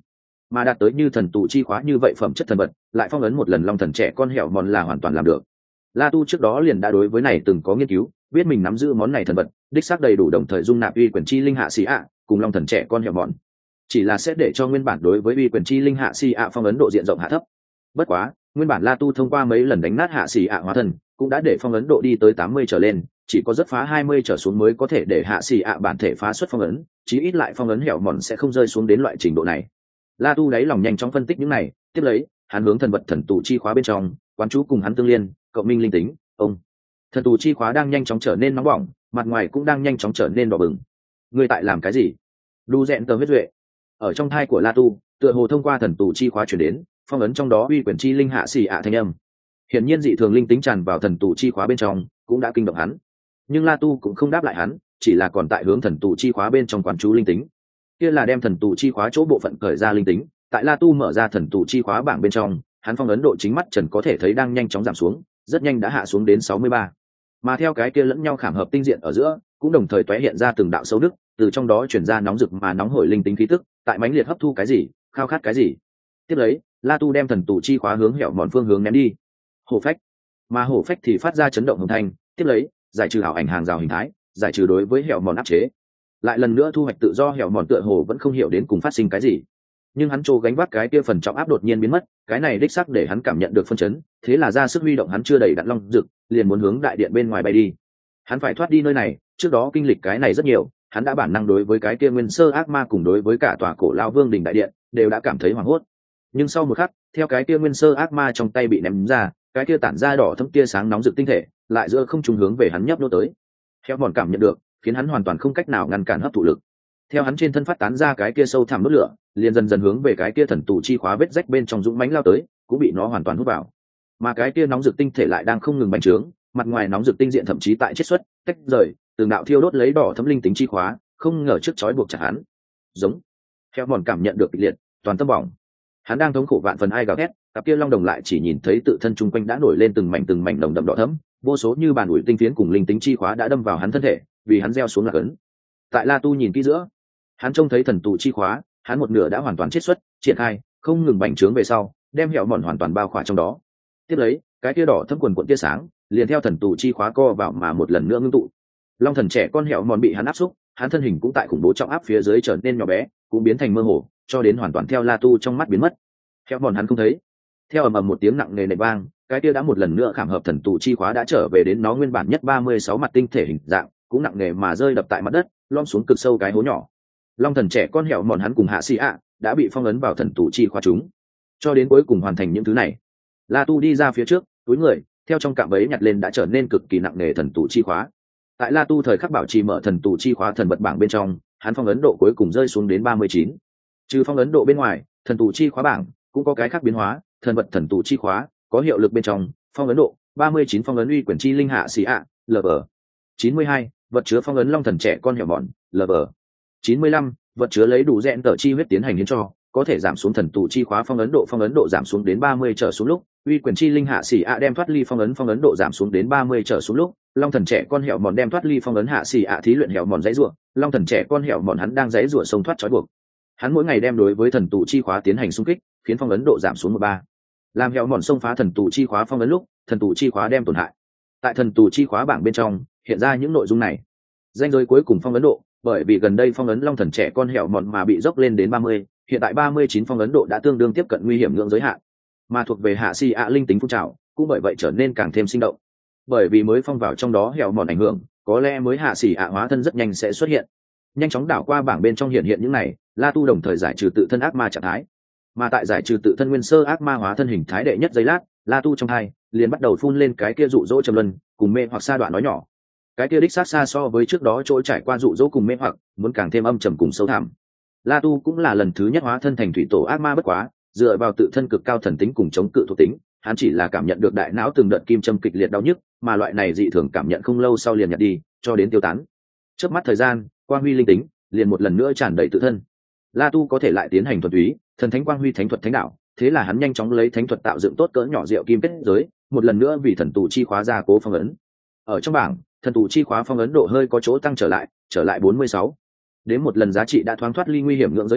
mà đạt tới như thần tù chi khóa như vậy phẩm chất thần vật lại phong ấn một lần long thần trẻ con hẻo mòn là hoàn toàn làm được. La Tu trước đó liền đã đối với này từng có nghiên cứu, biết mình nắm giữ món này thần vật đích xác đầy đủ đồng thời dung nạp uy quyền chi linh hạ xì ạ cùng long thần trẻ con hẻo mòn, chỉ là sẽ để cho nguyên bản đối với uy quyền chi linh hạ xì ạ phong ấn độ diện rộng hạ thấp. Bất quá nguyên bản La Tu thông qua mấy lần đánh nát hạ xì ạ hóa thân cũng đã để phong ấn độ đi tới tám mươi trở lên, chỉ có rất phá hai mươi trở xuống mới có thể để hạ xì ạ bản thể phá xuất phong ấn, chí ít lại phong ấn hẻo mòn sẽ không rơi xuống đến loại trình độ này. La Tu đáy lòng nhanh chóng phân tích những này, tiếp lấy hắn hướng thần vật thần tù chi khóa bên trong quán chú cùng hắn tương liên cộng minh linh tính. Ông thần tù chi khóa đang nhanh chóng trở nên nóng bỏng, mặt ngoài cũng đang nhanh chóng trở nên đỏ bừng. Ngươi tại làm cái gì? Đu rẽn tờ huyết duệ ở trong thai của La Tu tựa hồ thông qua thần tù chi khóa chuyển đến, phong ấn trong đó uy quyền chi linh hạ xì ạ thanh âm. Hiển nhiên dị thường linh tính tràn vào thần tù chi khóa bên trong cũng đã kinh động hắn, nhưng La Tu cũng không đáp lại hắn, chỉ là còn tại hướng thần tù chi khóa bên trong quán chú linh tính. Kia là đem thần tù chi khóa chỗ bộ phận cởi ra linh tính, tại La Tu mở ra thần tù chi khóa bảng bên trong, hắn phong ấn độ chính mắt trần có thể thấy đang nhanh chóng giảm xuống, rất nhanh đã hạ xuống đến sáu mươi ba. Mà theo cái kia lẫn nhau khảm hợp tinh diện ở giữa, cũng đồng thời tóe hiện ra từng đạo sâu đức, từ trong đó truyền ra nóng rực mà nóng hổi linh tính khí tức, tại mãnh liệt hấp thu cái gì, khao khát cái gì. Tiếp lấy, La Tu đem thần tù chi khóa hướng hẻo mòn phương hướng ném đi. Hổ phách, mà hổ phách thì phát ra chấn động hồng thanh, tiếp lấy, giải trừ ảo ảnh hàng rào hình thái, giải trừ đối với hẻo mòn áp chế. Lại lần nữa thu hoạch tự do, hẻo mòn tựa hồ vẫn không hiểu đến cùng phát sinh cái gì. Nhưng hắn trô gánh vác cái kia phần trọng áp đột nhiên biến mất, cái này đích xác để hắn cảm nhận được phân chấn, thế là ra sức huy động hắn chưa đầy đặn long dực, liền muốn hướng đại điện bên ngoài bay đi. Hắn phải thoát đi nơi này, trước đó kinh lịch cái này rất nhiều, hắn đã bản năng đối với cái kia nguyên sơ ác ma cùng đối với cả tòa cổ lao vương đình đại điện đều đã cảm thấy hoảng hốt. Nhưng sau một khắc, theo cái kia nguyên sơ ác ma trong tay bị ném ra, cái kia tản ra đỏ thẫm tia sáng nóng rực tinh thể lại giữa không trung hướng về hắn nhấp nô tới. Theo mòn cảm nhận được, khiến hắn hoàn toàn không cách nào ngăn cản hấp thụ lực. Theo hắn trên thân phát tán ra cái kia sâu thẳm đốt lửa, liền dần dần hướng về cái kia thần tù chi khóa vết rách bên trong dũng mãnh lao tới, cũng bị nó hoàn toàn hút vào. Mà cái kia nóng rực tinh thể lại đang không ngừng bành trướng, mặt ngoài nóng rực tinh diện thậm chí tại chiết xuất, tách rời, từng đạo thiêu đốt lấy đỏ thấm linh tính chi khóa, không ngờ trước chói buộc chặt hắn. Giống. Theo mòn cảm nhận được kịch liệt, toàn tâm bỏng. Hắn đang thống khổ vạn phần ai gào thét, cặp kia long đồng lại chỉ nhìn thấy tự thân chung quanh đã nổi lên từng mảnh từng mảnh đồng đậm đỏ thẫm, vô số như bàn ủi tinh phiến cùng linh tính chi khóa đã đâm vào hắn thân thể, vì hắn gieo xuống là cấn. Tại La Tu nhìn kỹ giữa, hắn trông thấy thần tù chi khóa, hắn một nửa đã hoàn toàn chiết xuất, triển khai, không ngừng bành trướng về sau, đem hẻo mòn hoàn toàn bao khỏa trong đó. Tiếp lấy, cái tia đỏ thấm quần quần tia sáng, liền theo thần tù chi khóa co vào mà một lần nữa ngưng tụ. Long thần trẻ con hẻo mòn bị hắn áp xúc, hắn thân hình cũng tại khủng bố trọng áp phía dưới trở nên nhỏ bé, cũng biến thành mơ hồ, cho đến hoàn toàn theo La Tu trong mắt biến mất. Hẻo mòn hắn không thấy. Theo ầm ầm một tiếng nặng nề nệ vang, cái tia đã một lần nữa khảm hợp thần tù chi khóa đã trở về đến nó nguyên bản nhất ba mươi sáu mặt tinh thể hình dạng, cũng nặng nề mà rơi đập tại mặt đất, lom xuống cực sâu cái hố nhỏ. Long thần trẻ con hẻo mòn hắn cùng hạ xì ạ đã bị phong ấn vào thần tù chi khóa chúng. Cho đến cuối cùng hoàn thành những thứ này, La Tu đi ra phía trước, túi người theo trong cạm bẫy nhặt lên đã trở nên cực kỳ nặng nề thần tù chi khóa. Tại La Tu thời khắc bảo trì mở thần tù chi khóa thần vật bảng bên trong, hắn phong ấn độ cuối cùng rơi xuống đến ba mươi chín. Trừ phong ấn độ bên ngoài, thần tù chi khóa bảng cũng có cái khác biến hóa, thần vật thần tù chi khóa có hiệu lực bên trong, phong ấn độ ba mươi chín phong ấn uy quyền chi linh hạ xì ạ, lv chín mươi hai, vật chứa phong ấn long thần trẻ con hẻo mòn, lv chín mươi lăm, vật chứa lấy đủ rẽn tờ chi huyết tiến hành hiến cho, có thể giảm xuống thần tù chi khóa phong ấn độ phong ấn độ giảm xuống đến ba mươi trở xuống lúc, uy quyền chi linh hạ xì ạ đem thoát ly phong ấn phong ấn độ giảm xuống đến ba mươi trở xuống lúc, long thần trẻ con hẻo mòn đem thoát ly phong ấn hạ xì ạ thí luyện hẻo mòn dãy rủa, long thần trẻ con hẻo mòn hắn đang dãy rủa sông thoát trói buộc. Hắn mỗi ngày đem đối với thần tù chi khóa tiến hành xung kích, khiến phong ấn độ giảm xuống một ba. Làm hẻo mòn xông phá thần tù chi khóa phong ấn lúc, thần tù chi khóa đem tổn hại. Tại thần tù chi khóa bảng bên trong, hiện ra những nội dung này. Danh giới cuối cùng phong ấn độ, bởi vì gần đây phong ấn long thần trẻ con hẻo mòn mà bị dốc lên đến ba mươi, hiện tại ba mươi chín phong ấn độ đã tương đương tiếp cận nguy hiểm ngưỡng giới hạn. Mà thuộc về hạ si ạ linh tính phun trào, cũng bởi vậy trở nên càng thêm sinh động. Bởi vì mới phong vào trong đó hẻo mòn ảnh hưởng, có lẽ mới hạ xỉ ạ hóa thân rất nhanh sẽ xuất hiện. Nhanh chóng đảo qua bảng bên trong hiện hiện những này, La Tu đồng thời giải trừ tự thân ác ma trạng thái. Mà tại giải trừ tự thân nguyên sơ ác ma hóa thân hình thái đệ nhất giây lát, La Tu trong hai liền bắt đầu phun lên cái kia dụ dỗ trầm luân, cùng mê hoặc sa đoạn nói nhỏ. Cái kia đích sát xa so với trước đó trôi trải qua dụ dỗ cùng mê hoặc, muốn càng thêm âm trầm cùng sâu thẳm. La Tu cũng là lần thứ nhất hóa thân thành thủy tổ ác ma bất quá, dựa vào tự thân cực cao thần tính cùng chống cự thuộc tính, hắn chỉ là cảm nhận được đại não từng đợt kim châm kịch liệt đau nhức, mà loại này dị thường cảm nhận không lâu sau liền nhạt đi, cho đến tiêu tán. Chớp mắt thời gian, quang huy linh tính liền một lần nữa tràn đầy tự thân. La Tu có thể lại tiến hành thuần túy, thần thánh quang huy thánh thuật thánh đạo, thế là hắn nhanh chóng lấy thánh thuật tạo dựng tốt cỡ nhỏ diệu kim kết giới, một lần nữa vì thần tù chi khóa ra cố phong ấn. Ở trong bảng, thần tù chi khóa phong ấn độ hơi có chỗ tăng trở lại, trở lại bốn mươi sáu. Đến một lần giá trị đã thoáng thoát ly nguy hiểm ngưỡng giới hạn,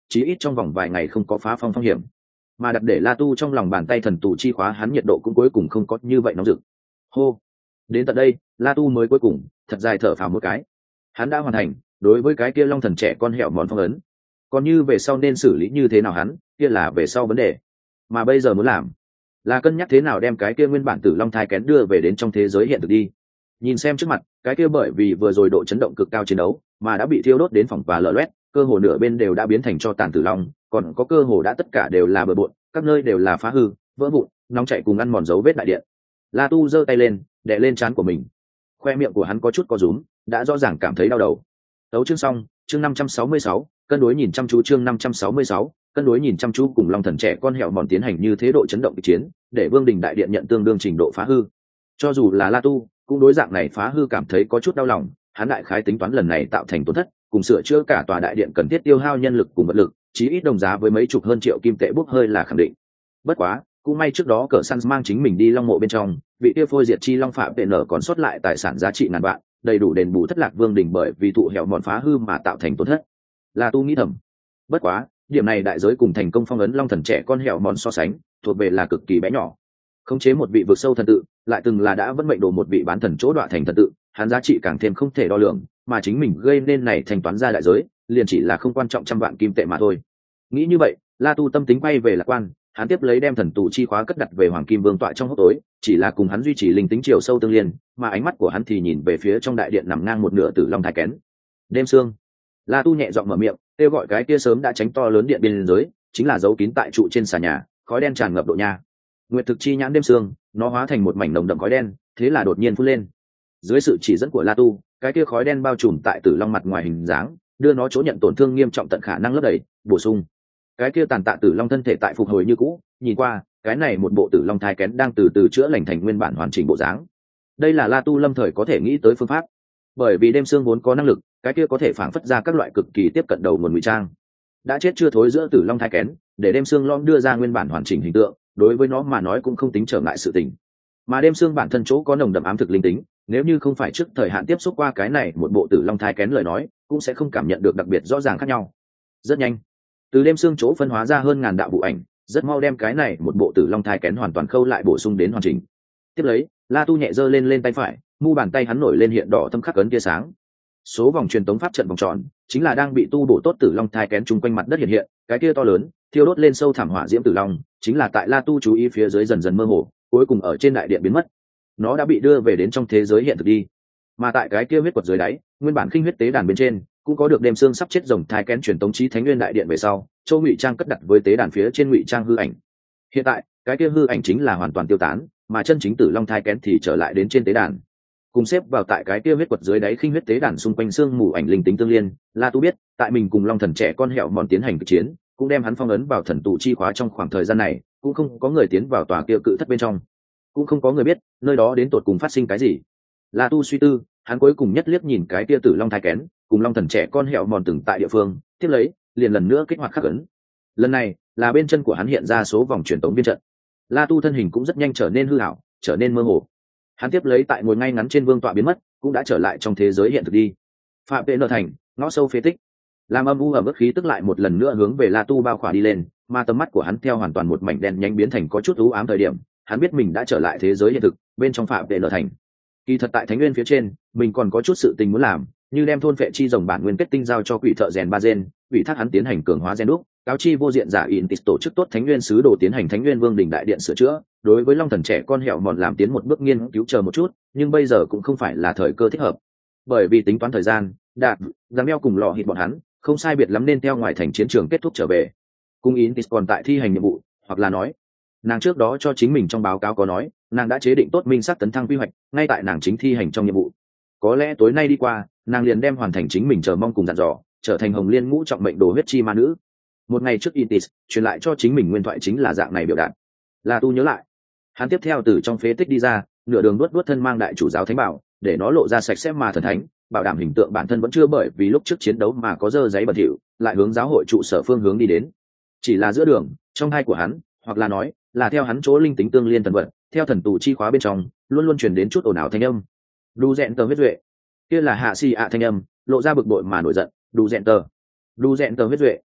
chí ít trong vòng vài ngày không có phá phong phong hiểm. Mà đặt để La Tu trong lòng bàn tay thần tù chi khóa hắn nhiệt độ cũng cuối cùng không có như vậy nóng rực. Hô, đến tận đây La Tu mới cuối cùng thật dài thở phào một cái. Hắn đã hoàn thành đối với cái kia long thần trẻ con hẻo mòn phong ấn, còn như về sau nên xử lý như thế nào hắn kia là về sau vấn đề. Mà bây giờ muốn làm là cân nhắc thế nào đem cái kia nguyên bản tử long thai kén đưa về đến trong thế giới hiện thực đi. Nhìn xem trước mặt cái kia bởi vì vừa rồi độ chấn động cực cao chiến đấu mà đã bị thiêu đốt đến phỏng và lở loét, cơ hồ nửa bên đều đã biến thành cho tàn tử long, còn có cơ hồ đã tất cả đều là bừa bộn, các nơi đều là phá hư vỡ vụn nóng chảy cùng ăn mòn dấu vết đại điện. La Tu giơ tay lên đè lên trán của mình, khoe miệng của hắn có chút co rúm, đã rõ ràng cảm thấy đau đầu. Tấu chương xong, chương năm trăm sáu mươi sáu, cân đối nhìn chăm chú chương năm trăm sáu mươi sáu, cân đối nhìn chăm chú cùng long thần trẻ con hẻo mòn tiến hành như thế độ chấn động kịch chiến, để Vương đình đại điện nhận tương đương trình độ phá hư. Cho dù là La Tu cũng đối dạng này phá hư cảm thấy có chút đau lòng, hắn đại khái tính toán lần này tạo thành tổn thất cùng sửa chữa cả tòa đại điện cần thiết tiêu hao nhân lực cùng vật lực, chí ít đồng giá với mấy chục hơn triệu kim tệ bốc hơi là khẳng định. Bất quá cũng may trước đó cờ săn mang chính mình đi long mộ bên trong, vị kia phôi diệt chi long phạm vệ nở còn sót lại tài sản giá trị ngàn vạn, đầy đủ đền bù thất lạc Vương đình bởi vì thụ hẻo mòn phá hư mà tạo thành tổn thất. La Tu nghĩ thầm. Bất quá điểm này đại giới cùng thành công phong ấn long thần trẻ con hẻo mòn so sánh thuộc về là cực kỳ bé nhỏ. Khống chế một vị vực sâu thần tự lại từng là đã vẫn mệnh đồ một vị bán thần chỗ đọa thành thần tự, hắn giá trị càng thêm không thể đo lường, mà chính mình gây nên này thanh toán ra đại giới liền chỉ là không quan trọng trăm vạn kim tệ mà thôi. Nghĩ như vậy, La Tu tâm tính quay về lạc quan, hắn tiếp lấy đem thần tù chi khóa cất đặt về hoàng kim vương tọa trong hốc tối, chỉ là cùng hắn duy trì linh tính chiều sâu tương liên, mà ánh mắt của hắn thì nhìn về phía trong đại điện nằm ngang một nửa tử long thai kén. Đêm sương, La Tu nhẹ giọng mở miệng kêu gọi cái kia sớm đã tránh to lớn điện biên giới, chính là dấu kín tại trụ trên xà nhà, khói đen tràn ngập độ nha. Nguyệt thực chi nhãn đêm sương, nó hóa thành một mảnh nồng đậm khói đen, thế là đột nhiên phun lên. Dưới sự chỉ dẫn của La Tu, cái kia khói đen bao trùm tại tử long mặt ngoài hình dáng, đưa nó chỗ nhận tổn thương nghiêm trọng tận khả năng lấp đầy, bổ sung. Cái kia tàn tạ tử long thân thể tại phục hồi như cũ, nhìn qua, cái này một bộ tử long thai kén đang từ từ chữa lành thành nguyên bản hoàn chỉnh bộ dáng. Đây là La Tu lâm thời có thể nghĩ tới phương pháp, bởi vì đêm sương vốn có năng lực, cái kia có thể phản phất ra các loại cực kỳ tiếp cận đầu nguồn ngụy trang. Đã chết chưa thối giữa tử long thai kén, để đêm sương lom đưa ra nguyên bản hoàn chỉnh hình tượng, đối với nó mà nói cũng không tính trở ngại sự tình. Mà đêm sương bản thân chỗ có nồng đậm ám thực linh tính, nếu như không phải trước thời hạn tiếp xúc qua cái này một bộ tử long thai kén lời nói, cũng sẽ không cảm nhận được đặc biệt rõ ràng khác nhau. Rất nhanh, từ đêm sương chỗ phân hóa ra hơn ngàn đạo vụ ảnh, rất mau đem cái này một bộ tử long thai kén hoàn toàn khâu lại bổ sung đến hoàn chỉnh. Tiếp lấy, La Tu nhẹ giơ lên lên tay phải, mu bàn tay hắn nổi lên hiện đỏ thâm khắc ấn tia sáng. Số vòng truyền tống pháp trận vòng tròn chính là đang bị tu bổ tốt tử long thai kén chung quanh mặt đất hiện hiện, cái kia to lớn thiêu đốt lên sâu thảm hỏa diễm tử long chính là tại La Tu chú ý phía dưới dần dần mơ hồ, cuối cùng ở trên đại điện biến mất. Nó đã bị đưa về đến trong thế giới hiện thực đi. Mà tại cái kia huyết quật dưới đáy, nguyên bản khinh huyết tế đàn bên trên cũng có được đêm xương sắp chết rồng thai kén truyền tống chí thánh nguyên đại điện về sau, châu ngụy trang cất đặt với tế đàn phía trên ngụy trang hư ảnh. Hiện tại cái kia hư ảnh chính là hoàn toàn tiêu tán, mà chân chính tử long thai kén thì trở lại đến trên tế đàn, cùng xếp vào tại cái kia huyết quật dưới đáy khinh huyết tế đàn xung quanh xương mù ảnh linh tính tương liên. La Tu biết, tại mình cùng long thần trẻ con hẹo mòn tiến hành cuộc chiến, cũng đem hắn phong ấn vào thần tù chi khóa trong khoảng thời gian này, cũng không có người tiến vào tòa kia cự thất bên trong, cũng không có người biết nơi đó đến tột cùng phát sinh cái gì. La Tu suy tư, hắn cuối cùng nhất liếc nhìn cái kia tử long thai kén cùng long thần trẻ con hẹo mòn từng tại địa phương, tiếp lấy liền lần nữa kích hoạt khắc ấn. Lần này là bên chân của hắn hiện ra số vòng truyền tống biên trận. La Tu thân hình cũng rất nhanh trở nên hư ảo, trở nên mơ hồ. Hắn tiếp lấy tại ngồi ngay ngắn trên vương tọa biến mất, cũng đã trở lại trong thế giới hiện thực đi. Phạm Vệ Nợ thành, ngõ sâu phế tích, làm âm u ẩm ướt khí tức lại một lần nữa hướng về La Tu bao khỏa đi lên, mà tầm mắt của hắn theo hoàn toàn một mảnh đen nhánh biến thành có chút u ám thời điểm, hắn biết mình đã trở lại thế giới hiện thực, bên trong Phạm Vệ Nợ thành. Kỳ thật tại Thánh Nguyên phía trên, mình còn có chút sự tình muốn làm, như đem thôn phệ chi rồng bản nguyên kết tinh giao cho quỷ thợ rèn Ba Gen, ủy thác hắn tiến hành cường hóa gen đúc, cáo chi vô diện giả Intis tổ chức tốt Thánh Nguyên sứ đồ tiến hành Thánh Nguyên Vương đỉnh đại điện sửa chữa, đối với long thần trẻ con hẹo mòn làm tiến một bước nghiên cứu chờ một chút, nhưng bây giờ cũng không phải là thời cơ thích hợp, bởi vì tính toán thời gian, đạt giáng đeo cùng lọ hít bọn hắn không sai biệt lắm nên theo ngoài thành chiến trường kết thúc trở về. Cung Intis còn tại thi hành nhiệm vụ, hoặc là nói nàng trước đó cho chính mình trong báo cáo có nói nàng đã chế định tốt minh sắc tấn thăng quy hoạch, ngay tại nàng chính thi hành trong nhiệm vụ. Có lẽ tối nay đi qua, nàng liền đem hoàn thành chính mình chờ mong cùng dặn dò, trở thành hồng liên ngũ trọng mệnh đồ huyết chi ma nữ. Một ngày trước Intis truyền lại cho chính mình nguyên thoại chính là dạng này biểu đạt. La Tu nhớ lại, hắn tiếp theo từ trong phế tích đi ra, nửa đường đuốt đuốt thân mang đại chủ giáo thánh bảo, để nó lộ ra sạch sẽ mà thần thánh, bảo đảm hình tượng bản thân vẫn chưa bởi vì lúc trước chiến đấu mà có dơ giấy bẩn thỉu, lại hướng giáo hội trụ sở phương hướng đi đến. Chỉ là giữa đường, trong hai của hắn, hoặc là nói là theo hắn chỗ linh tính tương liên thần vật, theo thần tù chi khóa bên trong luôn luôn truyền đến chút ồn ào thanh âm. Đu dẹn tờ huyết duệ, kia là hạ si ạ thanh âm, lộ ra bực bội mà nổi giận. Đu dẹn tờ, đu dẹn tờ huyết duệ.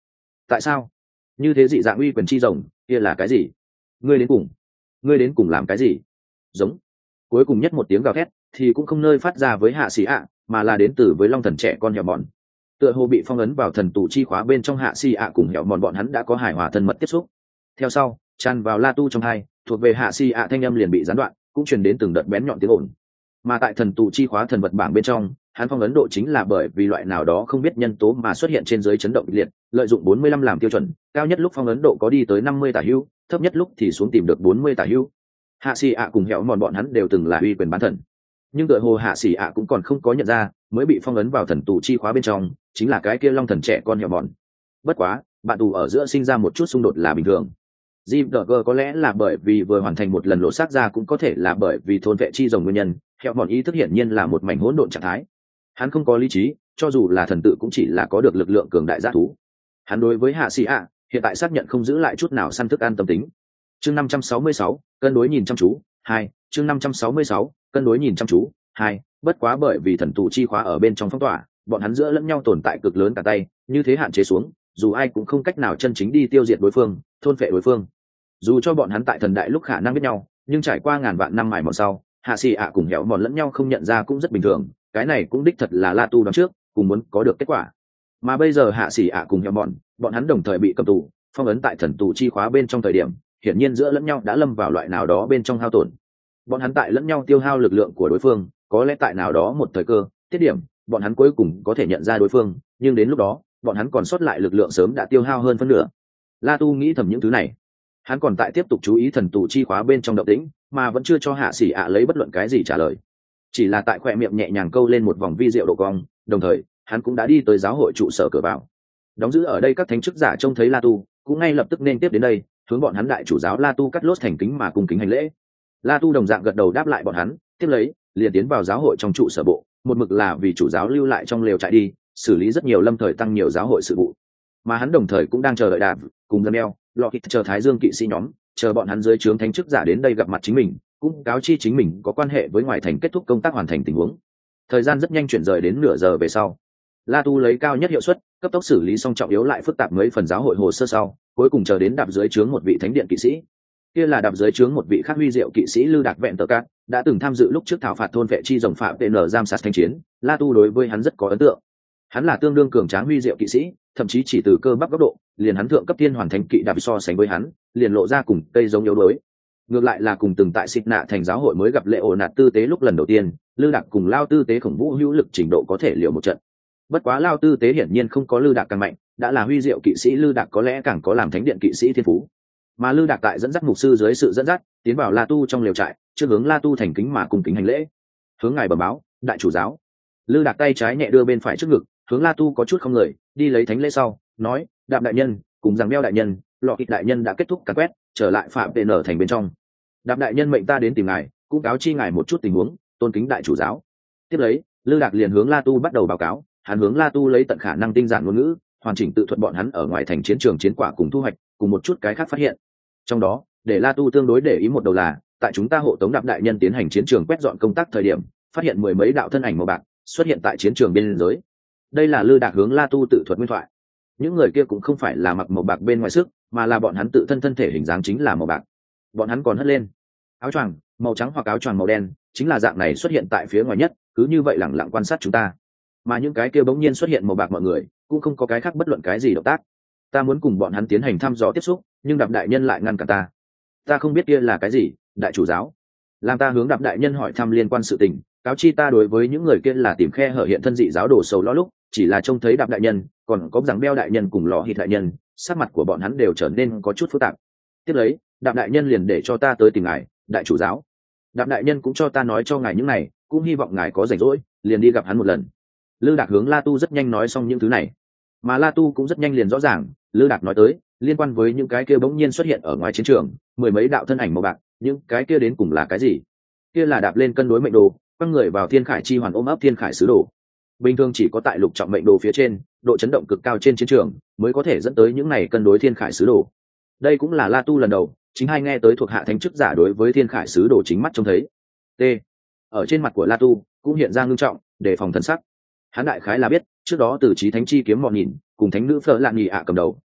tại sao như thế dị dạng uy quyền chi rồng kia là cái gì? Ngươi đến cùng ngươi đến cùng làm cái gì? Giống cuối cùng nhất một tiếng gào thét thì cũng không nơi phát ra với hạ sĩ ạ, mà là đến từ với long thần trẻ con hẻo mòn. Tựa hồ bị phong ấn vào thần tù chi khóa bên trong hạ sĩ ạ cùng hẻo mòn bọn hắn đã có hài hòa thân mật tiếp xúc. Theo sau tràn vào la tu trong hai thuộc về hạ sĩ ạ thanh âm liền bị gián đoạn, cũng truyền đến từng đợt bén nhọn tiếng ồn. Mà tại thần tù chi khóa thần vật bảng bên trong, hắn phong ấn độ chính là bởi vì loại nào đó không biết nhân tố mà xuất hiện trên dưới chấn động liệt, lợi dụng bốn mươi lăm làm tiêu chuẩn, cao nhất lúc phong ấn độ có đi tới năm mươi tả hữu, thấp nhất lúc thì xuống tìm được bốn mươi tả hữu. Hạ sĩ ạ cùng hẻo mòn bọn hắn đều từng là uy quyền bán thần, nhưng tựa hồ hạ sĩ ạ cũng còn không có nhận ra mới bị phong ấn vào thần tù chi khóa bên trong chính là cái kia long thần trẻ con hẻo mòn. Bất quá bạn tù ở giữa sinh ra một chút xung đột là bình thường. giê vê giê có lẽ là bởi vì vừa hoàn thành một lần lộ xác ra, cũng có thể là bởi vì thôn vệ chi rồng nguyên nhân, hẻo mòn ý thức hiển nhiên là một mảnh hỗn độn trạng thái. Hắn không có lý trí, cho dù là thần tự cũng chỉ là có được lực lượng cường đại g thú. Hắn đối với hạ sĩ ạ hiện tại xác nhận không giữ lại chút nào săn thức ăn tâm tính. Chương năm trăm sáu mươi sáu, cân đối nhìn chăm chú hai. Chương năm trăm sáu mươi sáu, cân đối nhìn chăm chú hai. Bất quá bởi vì thần tù chi khóa ở bên trong phong tỏa, bọn hắn giữa lẫn nhau tồn tại cực lớn cả tay, như thế hạn chế xuống, dù ai cũng không cách nào chân chính đi tiêu diệt đối phương, thôn phệ đối phương. Dù cho bọn hắn tại thần đại lúc khả năng biết nhau, nhưng trải qua ngàn vạn năm mài mòn sau, hạ sĩ ạ cùng hẻo mòn lẫn nhau không nhận ra cũng rất bình thường. Cái này cũng đích thật là la tu đoán trước cùng muốn có được kết quả. Mà bây giờ hạ sĩ ạ cùng hẻo mòn bọn hắn đồng thời bị cầm tù phong ấn tại thần tù chi khóa bên trong thời điểm, hiển nhiên giữa lẫn nhau đã lâm vào loại nào đó bên trong hao tổn. Bọn hắn tại lẫn nhau tiêu hao lực lượng của đối phương, có lẽ tại nào đó một thời cơ tiết điểm bọn hắn cuối cùng có thể nhận ra đối phương, nhưng đến lúc đó bọn hắn còn sót lại lực lượng sớm đã tiêu hao hơn phân nửa. La tu nghĩ thầm những thứ này, hắn còn tại tiếp tục chú ý thần tù chi khóa bên trong động tĩnh, mà vẫn chưa cho hạ sĩ ạ lấy bất luận cái gì trả lời, chỉ là tại khoe miệng nhẹ nhàng câu lên một vòng vi diệu độ cong. Đồng thời hắn cũng đã đi tới giáo hội trụ sở cửa vào. Đóng giữ ở đây các thánh chức giả trông thấy la tu cũng ngay lập tức nên tiếp đến đây, hướng bọn hắn đại chủ giáo la tu cắt lốt thành kính mà cùng kính hành lễ. La tu đồng dạng gật đầu đáp lại bọn hắn, tiếp lấy liền tiến vào giáo hội trong trụ sở bộ, một mực là vì chủ giáo lưu lại trong lều trại đi xử lý rất nhiều lâm thời tăng nhiều giáo hội sự vụ. Mà hắn đồng thời cũng đang chờ đợi đạp cùng Daniel, Lockheed chờ thái dương kỵ sĩ nhóm, chờ bọn hắn dưới trướng thánh chức giả đến đây gặp mặt chính mình, cũng cáo chi chính mình có quan hệ với ngoài thành kết thúc công tác hoàn thành tình huống. Thời gian rất nhanh chuyển rời đến nửa giờ về sau, la tu lấy cao nhất hiệu suất cấp tốc xử lý xong trọng yếu lại phức tạp mấy phần giáo hội hồ sơ sau, cuối cùng chờ đến đạp dưới trướng một vị thánh điện kỵ sĩ. Kia là đạp dưới trướng một vị khác huy diệu kỵ sĩ Lư Đạc Vẹn Tờ Cát, đã từng tham dự lúc trước thảo phạt thôn vệ chi rồng phạm tê en giam sát thanh chiến. La tu đối với hắn rất có ấn tượng. Hắn là tương đương cường tráng huy diệu kỵ sĩ, thậm chí chỉ từ cơ bắp góc độ, liền hắn thượng cấp thiên hoàn thánh kỵ đạp so sánh với hắn, liền lộ ra cùng cây giống yếu đuối. Ngược lại là cùng từng tại xịt nạ thành giáo hội mới gặp lệ ổ nạt tư tế lúc lần đầu tiên, Lư Đạc cùng Lao tư tế khổng vũ hữu lực trình độ có thể liệu một trận. Bất quá Lao tư tế hiển nhiên không có Lư Đạc càng mạnh, đã là huy diệu kỵ sĩ Lư Đạc có lẽ càng có làm thánh điện kỵ sĩ thiên phú. Mà Lư Đạc tại dẫn dắt mục sư dưới sự dẫn dắt, tiến vào La tu trong lều trại, trước hướng La tu thành kính mà cùng kính hành lễ. Hướng ngài bẩm báo, đại chủ giáo. Lư Đạc tay trái nhẹ đưa bên phải trước ngực, hướng La tu có chút không người, đi lấy thánh lễ sau, nói: Đạm đại nhân, cùng rằng Beo đại nhân, Lọ Kịch đại nhân đã kết thúc càn quét, trở lại phạm tê nở thành bên trong. Đạm đại nhân mệnh ta đến tìm ngài, cũng cáo chi ngài một chút tình huống, tôn kính đại chủ giáo. Tiếp lấy, Lư Đạc liền hướng La tu bắt đầu báo cáo, hắn hướng La tu lấy tận khả năng tinh giản ngôn ngữ, hoàn chỉnh tự thuật bọn hắn ở ngoài thành chiến trường chiến quả cùng thu hoạch, cùng một chút cái khác phát hiện. Trong đó, để La tu tương đối để ý một đầu là, tại chúng ta hộ tống Đạm đại nhân tiến hành chiến trường quét dọn công tác thời điểm, phát hiện mười mấy đạo thân ảnh màu bạc xuất hiện tại chiến trường biên giới. Đây là Lư Đạc hướng La tu tự thuật nguyên thoại. Những người kia cũng không phải là mặc màu bạc bên ngoài sức, mà là bọn hắn tự thân thân thể hình dáng chính là màu bạc. Bọn hắn còn hất lên áo choàng màu trắng hoặc áo choàng màu đen, chính là dạng này xuất hiện tại phía ngoài nhất, cứ như vậy lẳng lặng quan sát chúng ta. Mà những cái kia bỗng nhiên xuất hiện màu bạc mọi người, cũng không có cái khác bất luận cái gì động tác. Ta muốn cùng bọn hắn tiến hành thăm dò tiếp xúc, nhưng Đạp đại nhân lại ngăn cản ta. Ta không biết kia là cái gì, đại chủ giáo. Làm ta hướng Đạp đại nhân hỏi thăm liên quan sự tình, cáo chi ta đối với những người kia là tìm khe hở hiện thân dị giáo đồ sầu lo lúc, chỉ là trông thấy Đạp đại nhân, còn có rằng Beo đại nhân cùng Lọ Hịt đại nhân, sắc mặt của bọn hắn đều trở nên có chút phức tạp. Tiếp lấy, Đạp đại nhân liền để cho ta tới tìm ngài, đại chủ giáo. Đạp đại nhân cũng cho ta nói cho ngài những này, cũng hy vọng ngài có rảnh rỗi liền đi gặp hắn một lần. Lư Đạc hướng La tu rất nhanh nói xong những thứ này, mà La tu cũng rất nhanh liền rõ ràng. Lư Đạc nói tới liên quan với những cái kia bỗng nhiên xuất hiện ở ngoài chiến trường, mười mấy đạo thân ảnh màu bạc, những cái kia đến cùng là cái gì? Kia là đạp lên cân đối mệnh đồ, quăng người vào thiên khải chi hoàn ôm ấp thiên khải sứ đồ. Bình thường chỉ có tại lục trọng mệnh đồ phía trên, độ chấn động cực cao trên chiến trường mới có thể dẫn tới những này cân đối thiên khải sứ đồ. Đây cũng là La tu lần đầu chính hay nghe tới thuộc hạ thánh chức giả đối với thiên khải sứ đồ chính mắt trông thấy. T ở trên mặt của La tu cũng hiện ra ngưng trọng, đề phòng thần sắc. Hắn đại khái là biết trước đó từ trí thánh chi kiếm mọn nhìn cùng thánh nữ phở lạn nhì ạ cầm đầu,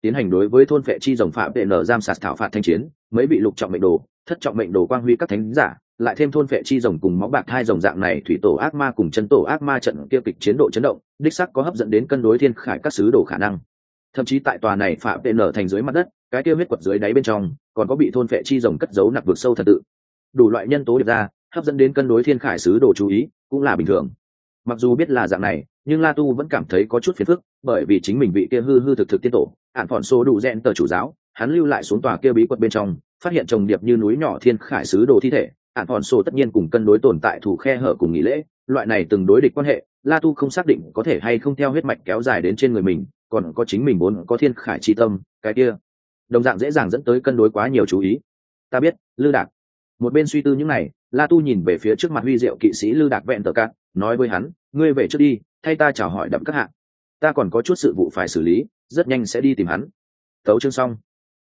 tiến hành đối với thôn phệ chi rồng phạm vệ nở giam sạt thảo phạt thanh chiến, mấy vị lục trọng mệnh đồ, thất trọng mệnh đồ quang huy các thánh giả, lại thêm thôn phệ chi rồng cùng máu bạc hai rồng dạng này thủy tổ ác ma cùng chân tổ ác ma trận kia kịch chiến độ chấn động, đích sắc có hấp dẫn đến cân đối thiên khải các sứ đồ khả năng. Thậm chí tại tòa này phạm vệ nở thành dưới mặt đất, cái kia huyết quật dưới đáy bên trong, còn có bị thôn phệ chi rồng cất giấu nặc vực sâu thật tự. Đủ loại nhân tố điệp ra, hấp dẫn đến cân đối thiên khải sứ đồ chú ý, cũng là bình thường. Mặc dù biết là dạng này, nhưng La Tu vẫn cảm thấy có chút phiền phức, bởi vì chính mình vị kia hư hư thực thực tiên tổ, ản phòn số đủ rèn tờ chủ giáo, hắn lưu lại xuống tòa kia bí quật bên trong, phát hiện trồng điệp như núi nhỏ thiên khải sứ đồ thi thể, ản phòn số tất nhiên cùng cân đối tồn tại thủ khe hở cùng nghỉ lễ, loại này từng đối địch quan hệ, La Tu không xác định có thể hay không theo huyết mạch kéo dài đến trên người mình, còn có chính mình vốn có thiên khải chi tâm, cái kia đồng dạng dễ dàng dẫn tới cân đối quá nhiều chú ý. Ta biết, Lư Đạc. Một bên suy tư những này, La Tu nhìn về phía trước mặt huy diệu kỵ sĩ Lư Đạc vẹn tờ cát, nói với hắn, ngươi về trước đi, thay ta chào hỏi đậm các hạng, ta còn có chút sự vụ phải xử lý, rất nhanh sẽ đi tìm hắn. Tấu chương xong.